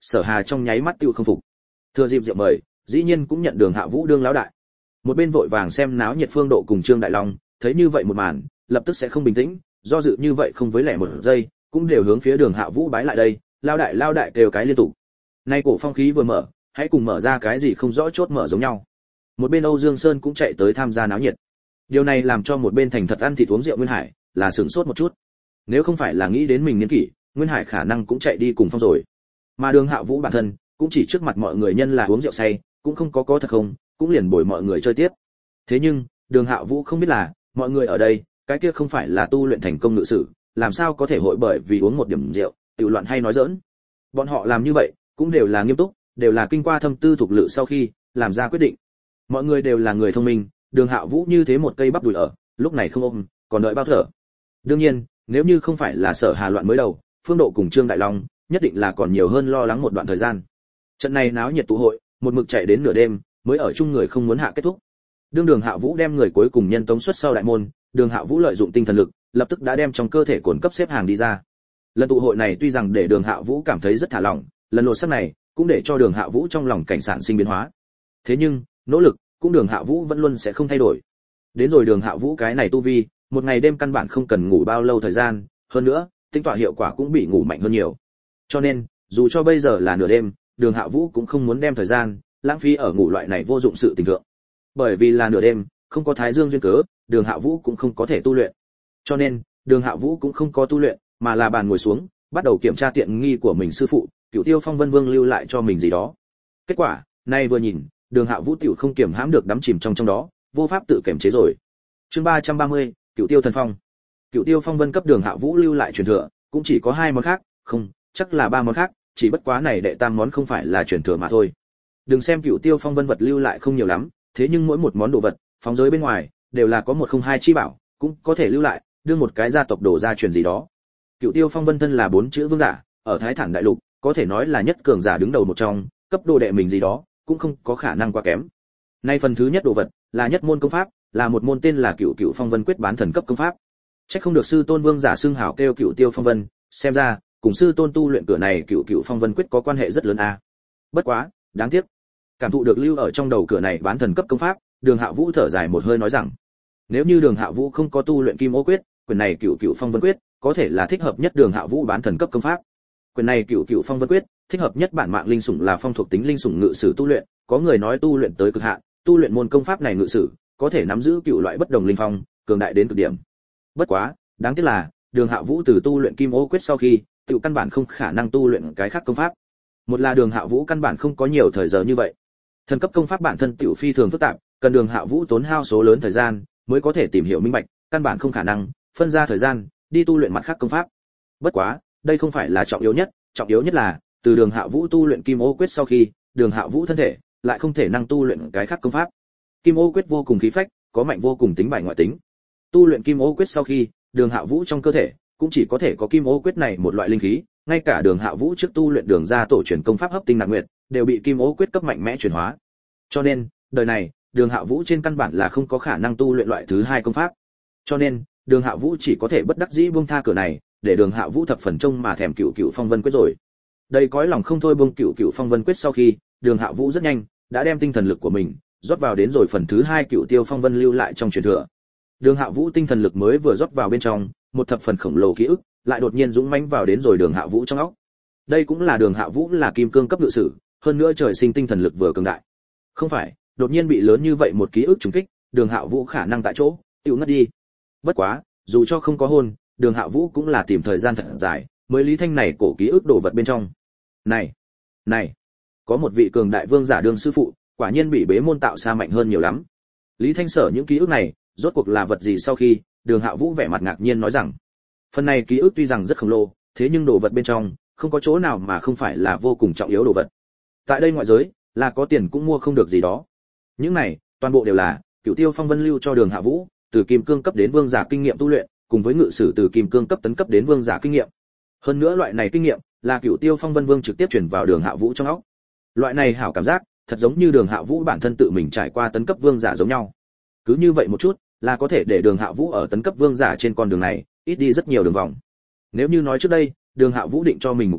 Sở Hà trong nháy mắt tiêu không phục. Thừa dịp rượu mời, dĩ nhiên cũng nhận Đường Hạ Vũ đương lão đại. Một bên vội vàng xem náo nhiệt Phương Độ cùng Trương Đại Long, thấy như vậy một màn, lập tức sẽ không bình tĩnh, do dự như vậy không với lẻ một giây, cũng đều hướng phía Đường Hạ Vũ bái lại đây, lao đại lao đại kêu cái liên tục. Nay cổ phong khí vừa mở, hãy cùng mở ra cái gì không rõ chốt mở giống nhau. Một bên Âu Dương Sơn cũng chạy tới tham gia náo nhiệt. Điều này làm cho một bên thành thật ăn thịt uống rượu Nguyên Hải là sửng sốt một chút. Nếu không phải là nghĩ đến mình niên kỷ, Nguyên Hải khả năng cũng chạy đi cùng phong rồi. Mà Đường Hạ Vũ bản thân cũng chỉ trước mặt mọi người nhân là uống rượu say, cũng không có có thật không, cũng liền bồi mọi người chơi tiếp. Thế nhưng, Đường Hạ Vũ không biết là, mọi người ở đây, cái kia không phải là tu luyện thành công ngự sử, làm sao có thể hội bởi vì uống một điểm rượu, tiểu loạn hay nói giỡn. Bọn họ làm như vậy, cũng đều là nghiêm túc, đều là kinh qua thâm tư thuộc lự sau khi làm ra quyết định. Mọi người đều là người thông minh, Đường Hạ Vũ như thế một cây bắp đùi ở, lúc này không ôm, còn đợi bao thở. Đương nhiên, nếu như không phải là Sở Hà loạn mới đầu, Phương Độ cùng Trương Đại Long, nhất định là còn nhiều hơn lo lắng một đoạn thời gian. Trận này náo nhiệt tụ hội, một mực chạy đến nửa đêm, mới ở chung người không muốn hạ kết thúc. Đương Đường Hạ Vũ đem người cuối cùng nhân tống xuất sau đại môn, Đường Hạ Vũ lợi dụng tinh thần lực, lập tức đã đem trong cơ thể cồn cấp xếp hàng đi ra. Lần tụ hội này tuy rằng để Đường Hạ Vũ cảm thấy rất thả lỏng, lần lột xác này cũng để cho Đường Hạ Vũ trong lòng cảnh sản sinh biến hóa. Thế nhưng, nỗ lực, cũng Đường Hạ Vũ vẫn luôn sẽ không thay đổi. Đến rồi Đường Hạ Vũ cái này tu vi, một ngày đêm căn bản không cần ngủ bao lâu thời gian, hơn nữa, tinh tọa hiệu quả cũng bị ngủ mạnh hơn nhiều. Cho nên, dù cho bây giờ là nửa đêm, Đường Hạ Vũ cũng không muốn đem thời gian lãng phí ở ngủ loại này vô dụng sự tình thượng. Bởi vì là nửa đêm, không có thái dương duyên cớ, Đường Hạ Vũ cũng không có thể tu luyện. Cho nên, Đường Hạ Vũ cũng không có tu luyện, mà là bàn ngồi xuống, bắt đầu kiểm tra tiện nghi của mình sư phụ, Cửu Tiêu Phong Vân Vương lưu lại cho mình gì đó. Kết quả, nay vừa nhìn, Đường Hạ Vũ tiểu không kiểm hãm được đắm chìm trong trong đó, vô pháp tự kiểm chế rồi. Chương ba trăm ba mươi, Cửu Tiêu Thần Phong. Cửu Tiêu Phong Vân cấp Đường Hạ Vũ lưu lại truyền thừa, cũng chỉ có hai món khác, không, chắc là ba món khác, chỉ bất quá này đệ tam món không phải là truyền thừa mà thôi. Đừng xem Cửu Tiêu Phong Vân vật lưu lại không nhiều lắm, thế nhưng mỗi một món đồ vật, phóng giới bên ngoài, đều là có một không hai chi bảo, cũng có thể lưu lại, đưa một cái gia tộc đổ ra truyền gì đó. Cửu Tiêu Phong Vân thân là bốn chữ vương giả, ở Thái Thản đại lục, có thể nói là nhất cường giả đứng đầu một trong, cấp đồ đệ mình gì đó, cũng không có khả năng quá kém. Nay phần thứ nhất đồ vật, là nhất môn công pháp, là một môn tên là Cửu Cửu Phong Vân Quyết bán thần cấp công pháp. Chắc không được sư tôn vương giả xưng hảo kêu Cửu Tiêu Phong Vân, xem ra, cùng sư tôn tu luyện cửa này Cửu Cửu Phong Vân Quyết có quan hệ rất lớn a. À. Bất quá, đáng tiếc. Cảm thụ được lưu ở trong đầu cửa này bán thần cấp công pháp, Đường Hạ Vũ thở dài một hơi nói rằng, nếu như Đường Hạ Vũ không có tu luyện Kim Ô Quyết, quyền này Cửu Cửu Phong Vân Quyết, có thể là thích hợp nhất Đường Hạ Vũ bán thần cấp công pháp. Quyền này Cửu Cửu Phong Vân Quyết, thích hợp nhất bản mạng linh sủng là phong thuộc tính linh sủng ngự sử tu luyện, có người nói tu luyện tới cực hạn, tu luyện môn công pháp này ngự sử, có thể nắm giữ cựu loại bất đồng linh phong, cường đại đến cực điểm. Bất quá, đáng tiếc là, Đường Hạ Vũ từ tu luyện Kim Ô Quyết sau khi, tự căn bản không khả năng tu luyện cái khác công pháp. Một là Đường Hạ Vũ căn bản không có nhiều thời giờ như vậy. Thần cấp công pháp bản thân tiểu phi thường phức tạp, cần Đường Hạ Vũ tốn hao số lớn thời gian mới có thể tìm hiểu minh bạch, căn bản không khả năng phân ra thời gian đi tu luyện mặt khác công pháp. Bất quá, đây không phải là trọng yếu nhất, trọng yếu nhất là từ Đường Hạ Vũ tu luyện Kim Ô Quyết sau khi, Đường Hạ Vũ thân thể lại không thể năng tu luyện cái khác công pháp. Kim Ô Quyết vô cùng khí phách, có mạnh vô cùng tính bài ngoại tính. Tu luyện Kim Ô Quyết sau khi, Đường Hạ Vũ trong cơ thể cũng chỉ có thể có Kim Ô Quyết này một loại linh khí, ngay cả Đường Hạ Vũ trước tu luyện Đường gia tổ truyền công pháp hấp tinh nạp nguyệt, đều bị Kim Ô Quyết cấp mạnh mẽ chuyển hóa. Cho nên, đời này, Đường Hạ Vũ trên căn bản là không có khả năng tu luyện loại thứ hai công pháp. Cho nên, Đường Hạ Vũ chỉ có thể bất đắc dĩ buông tha cửa này, để Đường Hạ Vũ thập phần trông mà thèm Cửu Cửu Phong Vân Quyết rồi. Đây cõi lòng không thôi buông Cửu Cửu Phong Vân Quyết sau khi, Đường Hạ Vũ rất nhanh đã đem tinh thần lực của mình rót vào đến rồi phần thứ hai Cửu Tiêu Phong Vân lưu lại trong truyền thừa. Đường Hạ Vũ tinh thần lực mới vừa rót vào bên trong, một thập phần khổng lồ ký ức lại đột nhiên dũng mãnh vào đến rồi Đường Hạ Vũ trong óc. Đây cũng là Đường Hạ Vũ là kim cương cấp ngự sử, hơn nữa trời sinh tinh thần lực vừa cường đại. Không phải, đột nhiên bị lớn như vậy một ký ức trùng kích, Đường Hạ Vũ khả năng tại chỗ tiêu ngất đi. Bất quá, dù cho không có hôn, Đường Hạ Vũ cũng là tìm thời gian thật dài mới lý thanh này cổ ký ức đổ vật bên trong. Này, này, có một vị cường đại vương giả đương sư phụ, quả nhiên bị bế môn tạo xa mạnh hơn nhiều lắm. Lý Thanh sở những ký ức này, rốt cuộc là vật gì sau khi, Đường Hạ Vũ vẻ mặt ngạc nhiên nói rằng, phần này ký ức tuy rằng rất khổng lồ, thế nhưng đồ vật bên trong, không có chỗ nào mà không phải là vô cùng trọng yếu đồ vật. Tại đây ngoại giới, là có tiền cũng mua không được gì đó. Những này, toàn bộ đều là Cửu Tiêu Phong Vân lưu cho Đường Hạ Vũ, từ kim cương cấp đến vương giả kinh nghiệm tu luyện, cùng với ngự sử từ kim cương cấp tấn cấp đến vương giả kinh nghiệm. Hơn nữa loại này kinh nghiệm, là Cửu Tiêu Phong Vân Vương trực tiếp truyền vào Đường Hạ Vũ trong óc. Loại này hảo cảm giác, thật giống như Đường Hạ Vũ bản thân tự mình trải qua tấn cấp vương giả giống nhau. Cứ như vậy một chút, là có thể để Đường Hạ Vũ ở tấn cấp vương giả trên con đường này, ít đi rất nhiều đường vòng. Nếu như nói trước đây, Đường Hạ Vũ định cho mình mục tiêu,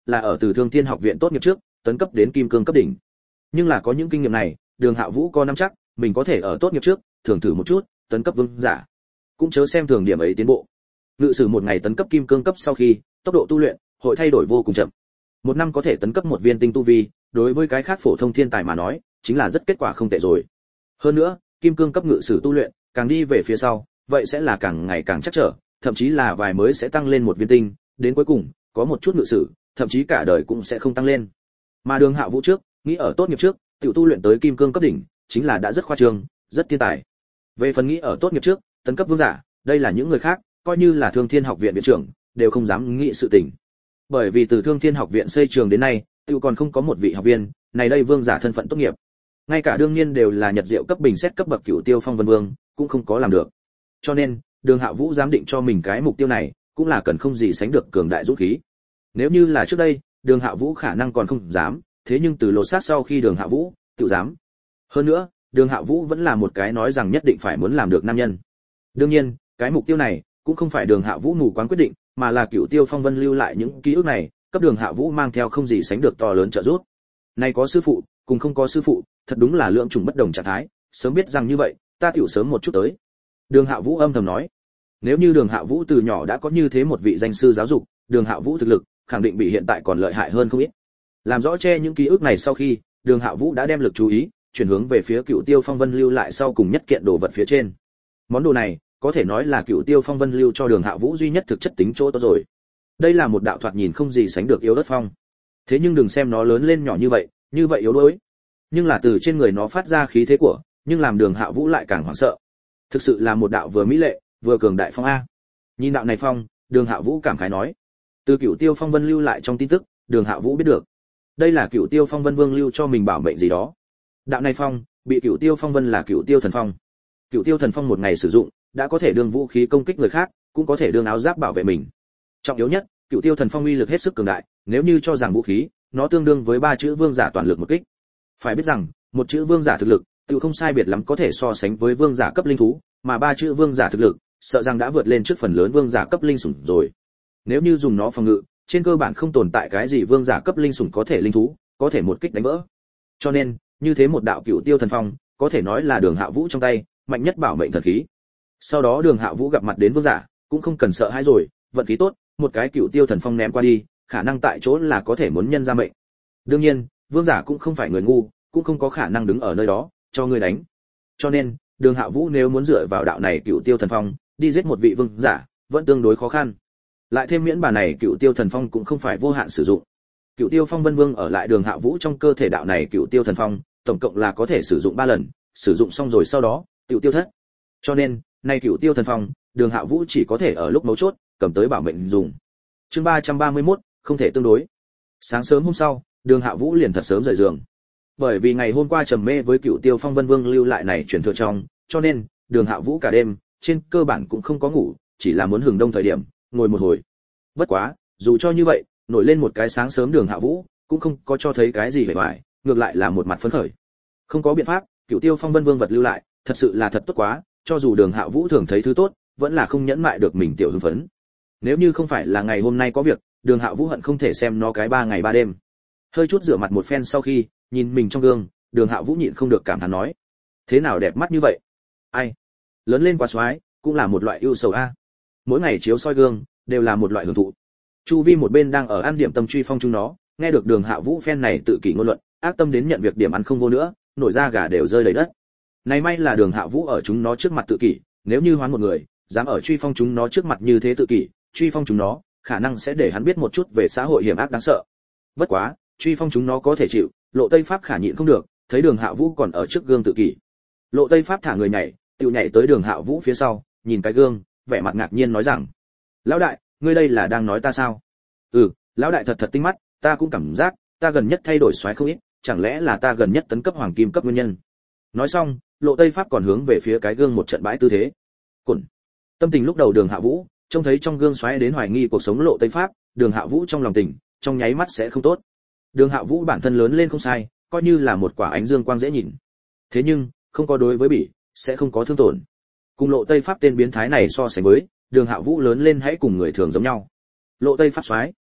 là ở Từ Thương Thiên học viện tốt nghiệp trước tấn cấp đến kim cương cấp đỉnh. Nhưng là có những kinh nghiệm này, Đường Hạ Vũ có nắm chắc mình có thể ở tốt nghiệp trước thường thử một chút tấn cấp vương giả. Cũng chớ xem thường điểm ấy tiến bộ. Ngự sử một ngày tấn cấp kim cương cấp sau khi, tốc độ tu luyện hội thay đổi vô cùng chậm. Một năm có thể tấn cấp một viên tinh tu vi, đối với cái khác phổ thông thiên tài mà nói, chính là rất kết quả không tệ rồi. Hơn nữa, kim cương cấp ngự sử tu luyện, càng đi về phía sau, vậy sẽ là càng ngày càng chắc trở, thậm chí là vài mới sẽ tăng lên một viên tinh, đến cuối cùng, có một chút ngự sử, thậm chí cả đời cũng sẽ không tăng lên. Mà Đường Hạ Vũ trước, nghĩ ở tốt nghiệp trước, tiểu tu luyện tới kim cương cấp đỉnh, chính là đã rất khoa trương, rất thiên tài. Về phần nghĩ ở tốt nghiệp trước, tấn cấp vương giả, đây là những người khác, coi như là Thương Thiên học viện viện trưởng, đều không dám nghĩ sự tình. Bởi vì từ Thương Thiên học viện xây trường đến nay, tiểu còn không có một vị học viên, này đây vương giả thân phận tốt nghiệp. Ngay cả đương nhiên đều là nhật diệu cấp bình xét cấp bậc Cửu Tiêu Phong Vân Vương, cũng không có làm được. Cho nên, Đường Hạ Vũ dám định cho mình cái mục tiêu này, cũng là cần không gì sánh được cường đại dũng khí. Nếu như là trước đây, Đường Hạ Vũ khả năng còn không dám, thế nhưng từ lột xác sau khi Đường Hạ Vũ tự dám. Hơn nữa, Đường Hạ Vũ vẫn là một cái nói rằng nhất định phải muốn làm được nam nhân. Đương nhiên, cái mục tiêu này cũng không phải Đường Hạ Vũ mù quáng quyết định, mà là Cửu Tiêu Phong Vân lưu lại những ký ức này, cấp Đường Hạ Vũ mang theo không gì sánh được to lớn trợ giúp. Này có sư phụ, cùng không có sư phụ, thật đúng là lượng trùng bất đồng trạng thái, sớm biết rằng như vậy, ta tiểu sớm một chút tới. Đường Hạ Vũ âm thầm nói, nếu như Đường Hạ Vũ từ nhỏ đã có như thế một vị danh sư giáo dục, Đường Hạ Vũ thực lực khẳng định bị hiện tại còn lợi hại hơn không ít. Làm rõ che những ký ức này sau khi, Đường Hạ Vũ đã đem lực chú ý chuyển hướng về phía Cửu Tiêu Phong Vân lưu lại sau cùng nhất kiện đồ vật phía trên. Món đồ này, có thể nói là Cửu Tiêu Phong Vân lưu cho Đường Hạ Vũ duy nhất thực chất tính chỗ tốt rồi. Đây là một đạo thoạt nhìn không gì sánh được yếu ớt phong. Thế nhưng đừng xem nó lớn lên nhỏ như vậy, như vậy yếu đuối. Nhưng là từ trên người nó phát ra khí thế của, nhưng làm Đường Hạ Vũ lại càng hoảng sợ. Thực sự là một đạo vừa mỹ lệ, vừa cường đại phong a. Nhìn đạo này phong, Đường Hạ Vũ cảm khái nói. Từ Cửu Tiêu Phong Vân lưu lại trong tin tức, Đường Hạ Vũ biết được, đây là Cửu Tiêu Phong Vân Vương lưu cho mình bảo mệnh gì đó. Đạo này phong, bị Cửu Tiêu Phong Vân là Cửu Tiêu Thần Phong. Cửu Tiêu Thần Phong một ngày sử dụng, đã có thể đương vũ khí công kích người khác, cũng có thể đương áo giáp bảo vệ mình. Trọng yếu nhất, Cửu Tiêu Thần Phong uy lực hết sức cường đại, nếu như cho rằng vũ khí, nó tương đương với ba chữ vương giả toàn lực một kích. Phải biết rằng, một chữ vương giả thực lực, tự không sai biệt lắm có thể so sánh với vương giả cấp linh thú, mà ba chữ vương giả thực lực, sợ rằng đã vượt lên trước phần lớn vương giả cấp linh sủng rồi. Nếu như dùng nó phòng ngự, trên cơ bản không tồn tại cái gì vương giả cấp linh sủng có thể linh thú, có thể một kích đánh vỡ. Cho nên, như thế một đạo Cửu Tiêu Thần Phong, có thể nói là Đường Hạ Vũ trong tay, mạnh nhất bảo mệnh thần khí. Sau đó Đường Hạ Vũ gặp mặt đến vương giả, cũng không cần sợ hãi rồi, vận khí tốt, một cái Cửu Tiêu Thần Phong ném qua đi, khả năng tại chỗ là có thể muốn nhân ra mệnh. Đương nhiên, vương giả cũng không phải người ngu, cũng không có khả năng đứng ở nơi đó cho người đánh. Cho nên, Đường Hạ Vũ nếu muốn dựa vào đạo này Cửu Tiêu Thần Phong, đi giết một vị vương giả, vẫn tương đối khó khăn. Lại thêm miễn bà này Cửu Tiêu Thần Phong cũng không phải vô hạn sử dụng. Cửu Tiêu Phong Vân Vương ở lại Đường Hạ Vũ trong cơ thể đạo này Cửu Tiêu Thần Phong, tổng cộng là có thể sử dụng ba lần, sử dụng xong rồi sau đó, tiểu tiêu thất. Cho nên, nay Cửu Tiêu Thần Phong, Đường Hạ Vũ chỉ có thể ở lúc mấu chốt, cầm tới bảo mệnh dùng. Chương ba trăm ba mươi mốt, không thể tương đối. Sáng sớm hôm sau, Đường Hạ Vũ liền thật sớm rời giường. Bởi vì ngày hôm qua trầm mê với Cửu Tiêu Phong Vân Vương lưu lại này truyền thừa trong, cho nên, Đường Hạ Vũ cả đêm, trên cơ bản cũng không có ngủ, chỉ là muốn hừng đông thời điểm, ngồi một hồi. Bất quá, dù cho như vậy, nổi lên một cái sáng sớm Đường Hạ Vũ, cũng không có cho thấy cái gì vẻ vải, ngược lại là một mặt phấn khởi. Không có biện pháp, Cửu Tiêu Phong Vân Vương vật lưu lại, thật sự là thật tốt quá, cho dù Đường Hạ Vũ thường thấy thứ tốt, vẫn là không nhẫn mại được mình tiểu hưng phấn. Nếu như không phải là ngày hôm nay có việc, Đường Hạ Vũ hận không thể xem nó cái ba ngày ba đêm. Hơi chút rửa mặt một phen sau khi, nhìn mình trong gương, Đường Hạ Vũ nhịn không được cảm thán nói: "Thế nào đẹp mắt như vậy? Ai, lớn lên quá xoái, cũng là một loại ưu sầu a." Mỗi ngày chiếu soi gương, đều là một loại hưởng thụ. Chu Vi một bên đang ở ăn điểm tâm truy phong chúng nó, nghe được Đường Hạ Vũ phen này tự kỷ ngôn luận, ác tâm đến nhận việc điểm ăn không vô nữa, nổi da gà đều rơi đầy đất. Này may là Đường Hạ Vũ ở chúng nó trước mặt tự kỷ, nếu như hoán một người, dám ở truy phong chúng nó trước mặt như thế tự kỷ, truy phong chúng nó, khả năng sẽ để hắn biết một chút về xã hội hiểm ác đáng sợ. Bất quá, truy phong chúng nó có thể chịu, Lộ Tây Pháp khả nhịn không được, thấy Đường Hạ Vũ còn ở trước gương tự kỷ. Lộ Tây Pháp thả người nhảy, tiêu nhảy tới Đường Hạ Vũ phía sau, nhìn cái gương, vẻ mặt ngạc nhiên nói rằng: "Lão đại, ngươi đây là đang nói ta sao?" "Ừ, lão đại thật thật tinh mắt, ta cũng cảm giác, ta gần nhất thay đổi xoáy không ít, chẳng lẽ là ta gần nhất tấn cấp hoàng kim cấp nguyên nhân." Nói xong, Lộ Tây Pháp còn hướng về phía cái gương một trận bãi tư thế. Cẩn. Tâm tình lúc đầu Đường Hạ Vũ, trông thấy trong gương xoáy đến hoài nghi cuộc sống Lộ Tây Pháp, Đường Hạ Vũ trong lòng tình, trong nháy mắt sẽ không tốt. Đường Hạ Vũ bản thân lớn lên không sai, coi như là một quả ánh dương quang dễ nhìn. Thế nhưng, không có đối với bỉ, sẽ không có thương tổn. Cùng Lộ Tây Pháp tên biến thái này so sánh với, Đường Hạ Vũ lớn lên hãy cùng người thường giống nhau. Lộ Tây Pháp xoáy.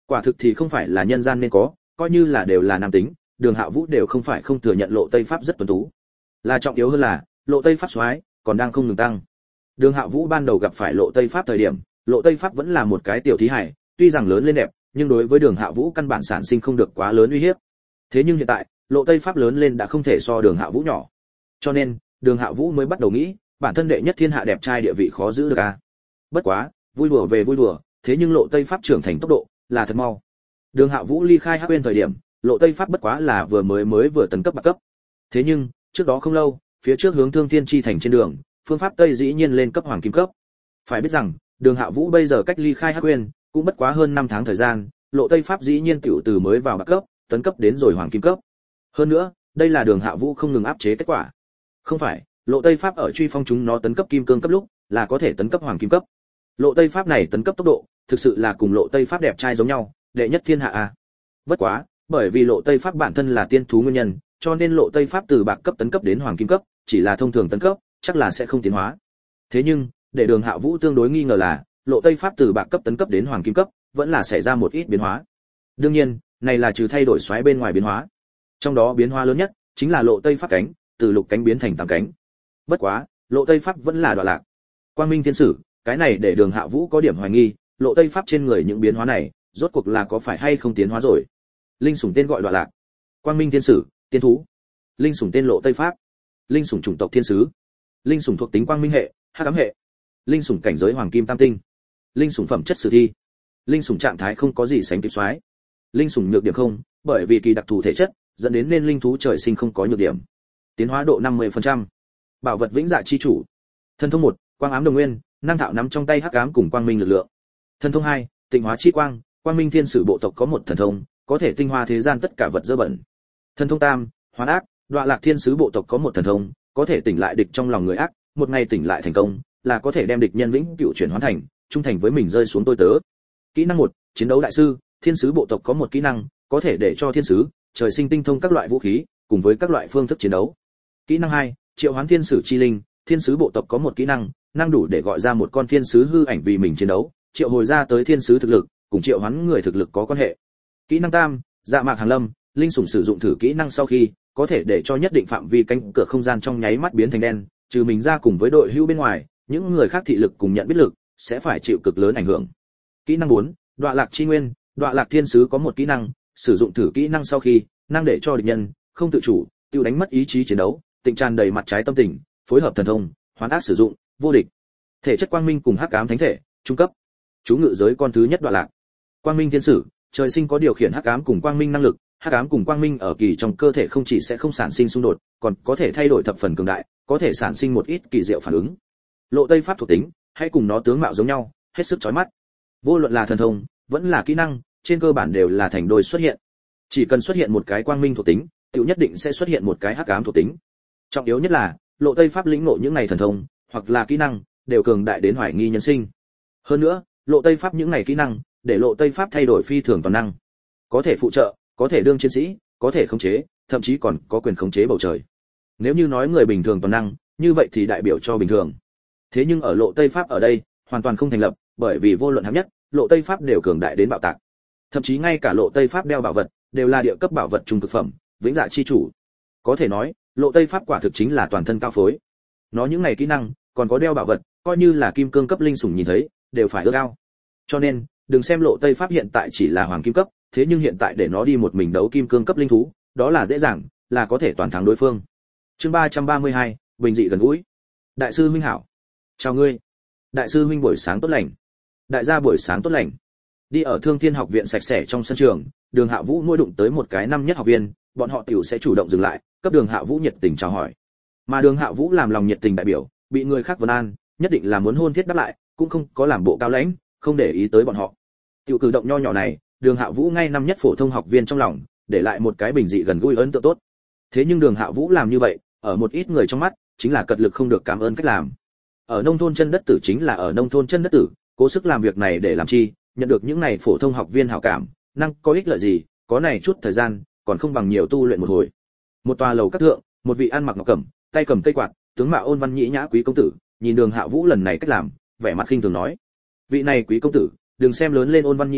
Quả thực thì không phải là nhân gian nên có, coi như là đều là nam tính, Đường Hạ Vũ đều không phải không thừa nhận Lộ Tây Pháp rất tuấn tú. Là trọng yếu hơn là, Lộ Tây Pháp soái còn đang không ngừng tăng. Đường Hạ Vũ ban đầu gặp phải Lộ Tây Pháp thời điểm, Lộ Tây Pháp vẫn là một cái tiểu thí hải, tuy rằng lớn lên đẹp, nhưng đối với Đường Hạ Vũ căn bản sản sinh không được quá lớn uy hiếp. Thế nhưng hiện tại, Lộ Tây Pháp lớn lên đã không thể so Đường Hạ Vũ nhỏ. Cho nên, Đường Hạ Vũ mới bắt đầu nghĩ, bản thân đệ nhất thiên hạ đẹp trai địa vị khó giữ được à. Bất quá, vui đùa về vui đùa, thế nhưng Lộ Tây Pháp trưởng thành tốc độ là thật mau. Đường Hạ Vũ ly khai Hắc Uyên thời điểm, Lộ Tây Pháp bất quá là vừa mới mới vừa tấn cấp bạc cấp. Thế nhưng, trước đó không lâu, phía trước hướng Thương Thiên chi thành trên đường, phương pháp Tây dĩ nhiên lên cấp hoàng kim cấp. Phải biết rằng, Đường Hạ Vũ bây giờ cách ly khai Hắc Uyên cũng bất quá hơn năm tháng thời gian, Lộ Tây Pháp dĩ nhiên tiểu từ mới vào bạc cấp, tấn cấp đến rồi hoàng kim cấp. Hơn nữa, đây là Đường Hạ Vũ không ngừng áp chế kết quả. Không phải, Lộ Tây Pháp ở truy phong chúng nó tấn cấp kim cương cấp lúc, là có thể tấn cấp hoàng kim cấp. Lộ Tây Pháp này tấn cấp tốc độ, thực sự là cùng Lộ Tây Pháp đẹp trai giống nhau, đệ nhất thiên hạ a. Bất quá, bởi vì Lộ Tây Pháp bản thân là tiên thú nguyên nhân, cho nên Lộ Tây Pháp từ bạc cấp tấn cấp đến hoàng kim cấp, chỉ là thông thường tấn cấp, chắc là sẽ không tiến hóa. Thế nhưng, để Đường Hạ Vũ tương đối nghi ngờ là, Lộ Tây Pháp từ bạc cấp tấn cấp đến hoàng kim cấp, vẫn là xảy ra một ít biến hóa. Đương nhiên, này là trừ thay đổi xoáy bên ngoài biến hóa. Trong đó biến hóa lớn nhất chính là Lộ Tây Pháp cánh, từ lục cánh biến thành tám cánh. Bất quá, Lộ Tây Pháp vẫn là đoạn lạc. Quang Minh Thiên Sử, cái này để Đường Hạ Vũ có điểm hoài nghi, Lộ Tây Pháp trên người những biến hóa này, rốt cuộc là có phải hay không tiến hóa rồi. Linh sủng tên gọi đoạn lạc. Quang Minh Thiên Sử, tiên thú. Linh sủng tên Lộ Tây Pháp. Linh sủng chủng tộc thiên sứ. Linh sủng thuộc tính quang minh hệ, hắc ám hệ. Linh sủng cảnh giới hoàng kim tam tinh. Linh sủng phẩm chất sử thi. Linh sủng trạng thái không có gì sánh kịp soái. Linh sủng nhược điểm không, bởi vì kỳ đặc thù thể chất, dẫn đến nên linh thú trời sinh không có nhược điểm. Tiến hóa độ năm mươi phần trăm. Bảo vật vĩnh dạ chi chủ. Thần thông một, quang ám đồng nguyên, năng thạo nắm trong tay hắc ám cùng quang minh lực lượng. Thần thông hai, tịnh hóa chi quang, quang minh thiên sử bộ tộc có một thần thông, có thể tinh hoa thế gian tất cả vật dơ bẩn. Thần thông tam, hoán ác, Đọa Lạc thiên sứ bộ tộc có một thần thông, có thể tỉnh lại địch trong lòng người ác, một ngày tỉnh lại thành công, là có thể đem địch nhân vĩnh cửu chuyển hóa thành, trung thành với mình rơi xuống tôi tớ. Kỹ năng một, chiến đấu đại sư, thiên sứ bộ tộc có một kỹ năng, có thể để cho thiên sứ trời sinh tinh thông các loại vũ khí, cùng với các loại phương thức chiến đấu. Kỹ năng hai, triệu hoán thiên sử chi linh, thiên sứ bộ tộc có một kỹ năng, năng đủ để gọi ra một con thiên sứ hư ảnh vì mình chiến đấu, triệu hồi ra tới thiên sứ thực lực, cùng triệu hoán người thực lực có quan hệ. Kỹ năng tam, dạ mạc hàng lâm, linh sủng sử dụng thử kỹ năng sau khi, có thể để cho nhất định phạm vi cánh cửa không gian trong nháy mắt biến thành đen, trừ mình ra cùng với đội hữu bên ngoài, những người khác thị lực cùng nhận biết lực sẽ phải chịu cực lớn ảnh hưởng. Kỹ năng bốn, Đọa Lạc chi nguyên, Đọa Lạc thiên sứ có một kỹ năng, sử dụng thử kỹ năng sau khi, năng để cho địch nhân không tự chủ, tiêu đánh mất ý chí chiến đấu, tình tràn đầy mặt trái tâm tình, phối hợp thần thông, hoán ác sử dụng, vô địch. Thể chất quang minh cùng hắc ám thánh thể, trung cấp. Chú ngự giới con thứ nhất Đọa Lạc. Quang minh thiên sử, trời sinh có điều khiển hắc ám cùng quang minh năng lực, hắc ám cùng quang minh ở kỳ trong cơ thể không chỉ sẽ không sản sinh xung đột, còn có thể thay đổi thập phần cường đại, có thể sản sinh một ít kỳ diệu phản ứng. Lộ Tây Pháp thuộc tính, hay cùng nó tướng mạo giống nhau, hết sức chói mắt. Vô luận là thần thông, vẫn là kỹ năng, trên cơ bản đều là thành đôi xuất hiện. Chỉ cần xuất hiện một cái quang minh thuộc tính, tiểu nhất định sẽ xuất hiện một cái hắc ám thuộc tính. Trọng yếu nhất là, Lộ Tây Pháp lĩnh ngộ những này thần thông, hoặc là kỹ năng, đều cường đại đến hoài nghi nhân sinh. Hơn nữa, Lộ Tây Pháp những này kỹ năng, để Lộ Tây Pháp thay đổi phi thường toàn năng. Có thể phụ trợ, có thể đương chiến sĩ, có thể khống chế, thậm chí còn có quyền khống chế bầu trời. Nếu như nói người bình thường toàn năng, như vậy thì đại biểu cho bình thường. Thế nhưng ở Lộ Tây Pháp ở đây, hoàn toàn không thành lập, bởi vì vô luận hạng nhất, Lộ Tây Pháp đều cường đại đến bạo tạc. Thậm chí ngay cả Lộ Tây Pháp đeo bảo vật, đều là địa cấp bảo vật trung cực phẩm, vĩnh dạ chi chủ. Có thể nói, Lộ Tây Pháp quả thực chính là toàn thân cao phối. Nó những này kỹ năng, còn có đeo bảo vật, coi như là kim cương cấp linh sủng nhìn thấy, đều phải ước ao. Cho nên, đừng xem Lộ Tây Pháp hiện tại chỉ là hoàng kim cấp, thế nhưng hiện tại để nó đi một mình đấu kim cương cấp linh thú, đó là dễ dàng, là có thể toàn thắng đối phương. Chương ba trăm ba mươi hai, bình dị gần gũi. Đại sư huynh hảo. Chào ngươi. Đại sư huynh buổi sáng tốt lành. Đại gia buổi sáng tốt lành. Đi ở Thương Thiên học viện sạch sẽ trong sân trường, Đường Hạ Vũ mỗi đụng tới một cái năm nhất học viên, bọn họ tiểu sẽ chủ động dừng lại, cấp Đường Hạ Vũ nhiệt tình chào hỏi. Mà Đường Hạ Vũ làm lòng nhiệt tình đại biểu, bị người khác vấn an, nhất định là muốn hôn thiết đáp lại, cũng không có làm bộ cao lãnh, không để ý tới bọn họ. Tiểu cử động nho nhỏ này, Đường Hạ Vũ ngay năm nhất phổ thông học viên trong lòng, để lại một cái bình dị gần gũi ấn tượng tốt. Thế nhưng Đường Hạ Vũ làm như vậy, ở một ít người trong mắt, chính là cật lực không được cảm ơn cách làm. Ở nông thôn chân đất tử chính là ở nông thôn chân đất tử, cố sức làm việc này để làm chi, nhận được những này phổ thông học viên hảo cảm, năng có ích lợi gì, có này chút thời gian, còn không bằng nhiều tu luyện một hồi. Một tòa lầu các thượng, một vị ăn mặc ngọc cẩm, tay cầm cây quạt, tướng mạo ôn văn nhĩ nhã quý công tử, nhìn Đường Hạ Vũ lần này cách làm, vẻ mặt khinh thường nói: "Vị này quý công tử, đừng xem lớn lên ôn văn nhĩ nhã,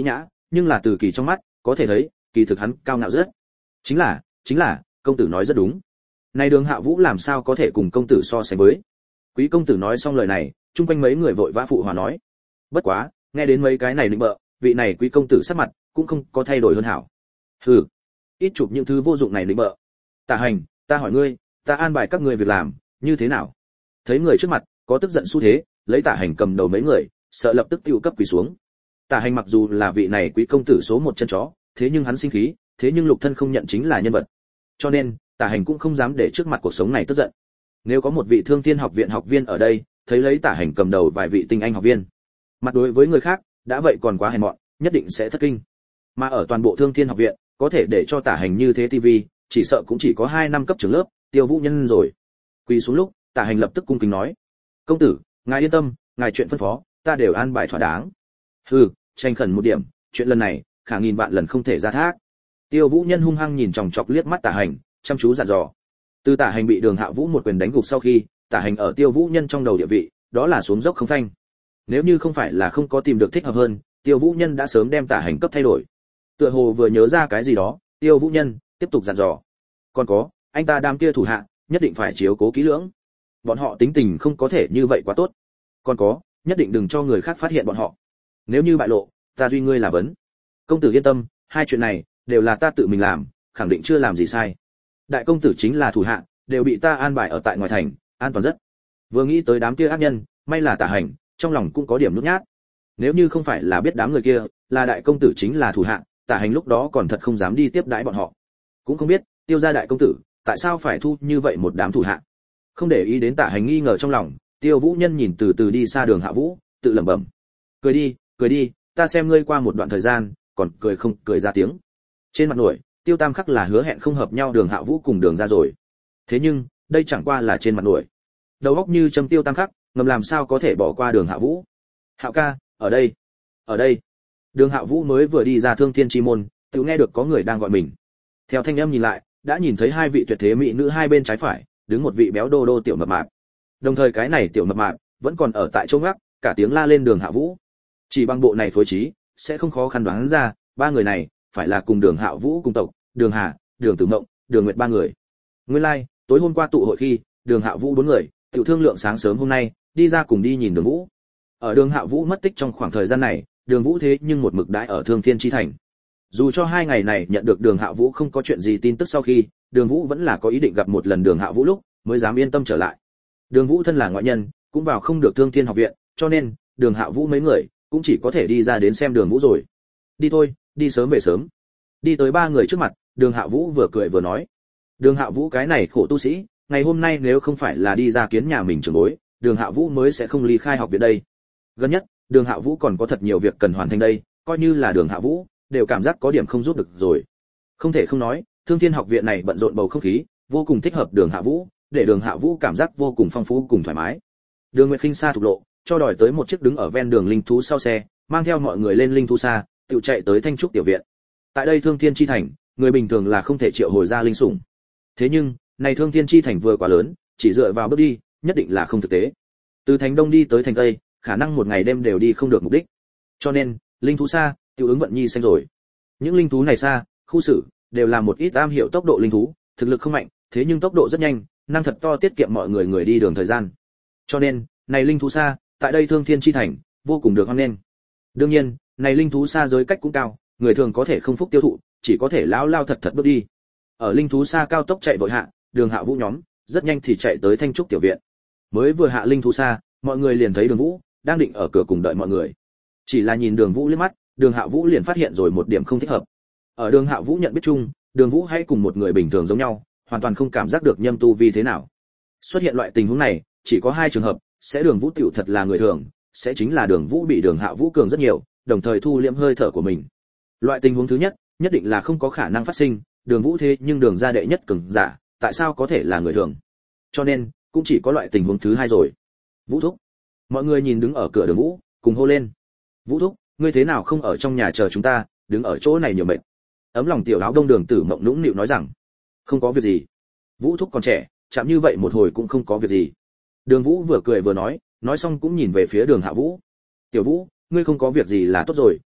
nhưng là từ Kỳ trong mắt có thể thấy kỳ thực hắn cao ngạo rất. Chính là chính là công tử nói rất đúng, này Đường Hạ Vũ làm sao có thể cùng công tử so sánh với. Quý công tử nói xong lời này, chung quanh mấy người vội vã phụ hòa nói. Bất quá nghe đến mấy cái này định bợ, vị này quý công tử sắc mặt cũng không có thay đổi hơn hảo. Hừ, ít chụp những thứ vô dụng này định bợ. Tả Hành, ta hỏi ngươi, ta an bài các ngươi việc làm như thế nào? Thấy người trước mặt có tức giận xu thế, lấy Tả Hành cầm đầu mấy người sợ lập tức tiêu cấp quỳ xuống. Tả Hành mặc dù là vị này quý công tử số một chân chó, thế nhưng hắn sinh khí, thế nhưng Lục Thân không nhận chính là nhân vật, cho nên Tả Hành cũng không dám để trước mặt cuộc sống này tức giận. Nếu có một vị Thương Thiên học viện học viên ở đây, thấy lấy Tả Hành cầm đầu vài vị tinh anh học viên, mặt đối với người khác đã vậy còn quá hèn mọn, nhất định sẽ thất kinh. Mà ở toàn bộ Thương Thiên học viện, có thể để cho Tả Hành như thế tivi, chỉ sợ cũng chỉ có hai năm cấp trưởng lớp, Tiêu Vũ Nhân rồi. Quỳ xuống lúc, Tả Hành lập tức cung kính nói: "Công tử, ngài yên tâm, ngài chuyện phân phó, ta đều an bài thỏa đáng." Hừ, tranh khẩn một điểm, chuyện lần này, khả nghìn vạn lần không thể ra thác. Tiêu Vũ Nhân hung hăng nhìn chòng chọc liếc mắt Tả Hành, chăm chú dặn dò. Từ Tả Hành bị Đường Hạ Vũ một quyền đánh gục sau khi, Tả Hành ở Tiêu Vũ Nhân trong đầu địa vị, đó là xuống dốc không phanh. Nếu như không phải là không có tìm được thích hợp hơn, Tiêu Vũ Nhân đã sớm đem Tả Hành cấp thay đổi. Tựa hồ vừa nhớ ra cái gì đó, Tiêu Vũ Nhân tiếp tục dặn dò. Còn có, anh ta đám kia thủ hạ, nhất định phải chiếu cố kỹ lưỡng. Bọn họ tính tình không có thể như vậy quá tốt. Còn có, nhất định đừng cho người khác phát hiện bọn họ. Nếu như bại lộ, ta duy ngươi là vấn. Công tử yên tâm, hai chuyện này đều là ta tự mình làm, khẳng định chưa làm gì sai. Đại công tử chính là thủ hạ, đều bị ta an bài ở tại ngoài thành, an toàn rất. Vừa nghĩ tới đám kia ác nhân, may là Tả Hành, trong lòng cũng có điểm nhút nhát. Nếu như không phải là biết đám người kia là đại công tử chính là thủ hạ, Tả Hành lúc đó còn thật không dám đi tiếp đãi bọn họ. Cũng không biết Tiêu gia đại công tử tại sao phải thu như vậy một đám thủ hạ. Không để ý đến Tả Hành nghi ngờ trong lòng, Tiêu Vũ Nhân nhìn từ từ đi xa Đường Hạ Vũ, tự lẩm bẩm: "Cười đi, cười đi, ta xem ngươi qua một đoạn thời gian, còn cười không cười ra tiếng." Trên mặt nổi, Tiêu Tam Khắc là hứa hẹn không hợp nhau Đường Hạ Vũ cùng Đường ra rồi. Thế nhưng, đây chẳng qua là trên mặt nổi. Đầu óc như châm Tiêu Tam Khắc, ngầm làm sao có thể bỏ qua Đường Hạ Vũ. "Hạo ca, ở đây, ở đây." Đường Hạ Vũ mới vừa đi ra Thương Thiên chi môn, tự nghe được có người đang gọi mình. Theo thanh âm nhìn lại, đã nhìn thấy hai vị tuyệt thế mỹ nữ hai bên trái phải, đứng một vị béo đô đô tiểu mập mạp. Đồng thời cái này tiểu mập mạp vẫn còn ở tại chỗ ngắc, cả tiếng la lên Đường Hạ Vũ. Chỉ bằng bộ này phối trí, sẽ không khó khăn đoán ra, ba người này phải là cùng Đường Hạ Vũ cùng tộc, Đường Hà, Đường Tử Mộng, Đường Nguyệt ba người. Nguyên lai, like, tối hôm qua tụ hội khi, Đường Hạ Vũ bốn người, tiểu thương lượng sáng sớm hôm nay, đi ra cùng đi nhìn Đường Vũ. Ở Đường Hạ Vũ mất tích trong khoảng thời gian này, Đường Vũ thế nhưng một mực đãi ở Thương Thiên chi thành. Dù cho hai ngày này nhận được Đường Hạ Vũ không có chuyện gì tin tức sau khi, Đường Vũ vẫn là có ý định gặp một lần Đường Hạ Vũ lúc mới dám yên tâm trở lại. Đường Vũ thân là ngoại nhân, cũng vào không được Thương Thiên học viện, cho nên Đường Hạ Vũ mấy người cũng chỉ có thể đi ra đến xem Đường Vũ rồi. Đi thôi, đi sớm về sớm. Đi tới ba người trước mặt, Đường Hạ Vũ vừa cười vừa nói. Đường Hạ Vũ cái này khổ tu sĩ, ngày hôm nay nếu không phải là đi ra kiến nhà mình trưởng bối, Đường Hạ Vũ mới sẽ không ly khai học viện đây. Gần nhất, Đường Hạ Vũ còn có thật nhiều việc cần hoàn thành đây, coi như là Đường Hạ Vũ đều cảm giác có điểm không giúp được rồi. Không thể không nói, Thương Thiên học viện này bận rộn bầu không khí, vô cùng thích hợp Đường Hạ Vũ, để Đường Hạ Vũ cảm giác vô cùng phong phú cùng thoải mái. Đường Nguyệt Khinh xa thục lộ, cho đòi tới một chiếc đứng ở ven đường linh thú sau xe, mang theo mọi người lên linh thú xa, tự chạy tới Thanh Trúc tiểu viện. Tại đây Thương Thiên chi thành, người bình thường là không thể triệu hồi ra linh sủng. Thế nhưng, này Thương Thiên chi thành vừa quá lớn, chỉ dựa vào bước đi, nhất định là không thực tế. Từ thành đông đi tới thành tây, khả năng một ngày đêm đều đi không được mục đích. Cho nên, linh thú xa, tiêu ứng vận nhi xanh rồi. Những linh thú này xa, khu xử, đều là một ít am hiểu tốc độ linh thú, thực lực không mạnh, thế nhưng tốc độ rất nhanh, năng thật to tiết kiệm mọi người người đi đường thời gian. Cho nên, này linh thú xa, tại đây Thương Thiên chi thành, vô cùng được hoan nghênh. Đương nhiên, này linh thú xa giới cách cũng cao, người thường có thể không phúc tiêu thụ, chỉ có thể lao lao thật thật bước đi. Ở linh thú xa cao tốc chạy vội hạ, Đường Hạ Vũ nhóm rất nhanh thì chạy tới Thanh Trúc tiểu viện. Mới vừa hạ linh thú xa, mọi người liền thấy Đường Vũ đang định ở cửa cùng đợi mọi người. Chỉ là nhìn Đường Vũ liếc mắt, Đường Hạ Vũ liền phát hiện rồi một điểm không thích hợp. Ở Đường Hạ Vũ nhận biết chung, Đường Vũ hay cùng một người bình thường giống nhau, hoàn toàn không cảm giác được nhâm tu vi thế nào. Xuất hiện loại tình huống này, chỉ có hai trường hợp, sẽ Đường Vũ tiểu thật là người thường, sẽ chính là Đường Vũ bị Đường Hạ Vũ cường rất nhiều, đồng thời thu liễm hơi thở của mình. Loại tình huống thứ nhất, nhất định là không có khả năng phát sinh, Đường Vũ thế nhưng Đường gia đệ nhất cường giả, tại sao có thể là người thường? Cho nên, cũng chỉ có loại tình huống thứ hai rồi. Vũ thúc. Mọi người nhìn đứng ở cửa Đường Vũ, cùng hô lên. Vũ thúc, ngươi thế nào không ở trong nhà chờ chúng ta, đứng ở chỗ này nhiều mệt. Ấm lòng tiểu áo đông Đường Tử Mộng nũng nịu nói rằng, không có việc gì. Vũ thúc còn trẻ, chạm như vậy một hồi cũng không có việc gì. Đường Vũ vừa cười vừa nói, nói xong cũng nhìn về phía Đường Hạ Vũ. Tiểu Vũ, ngươi không có việc gì là tốt rồi,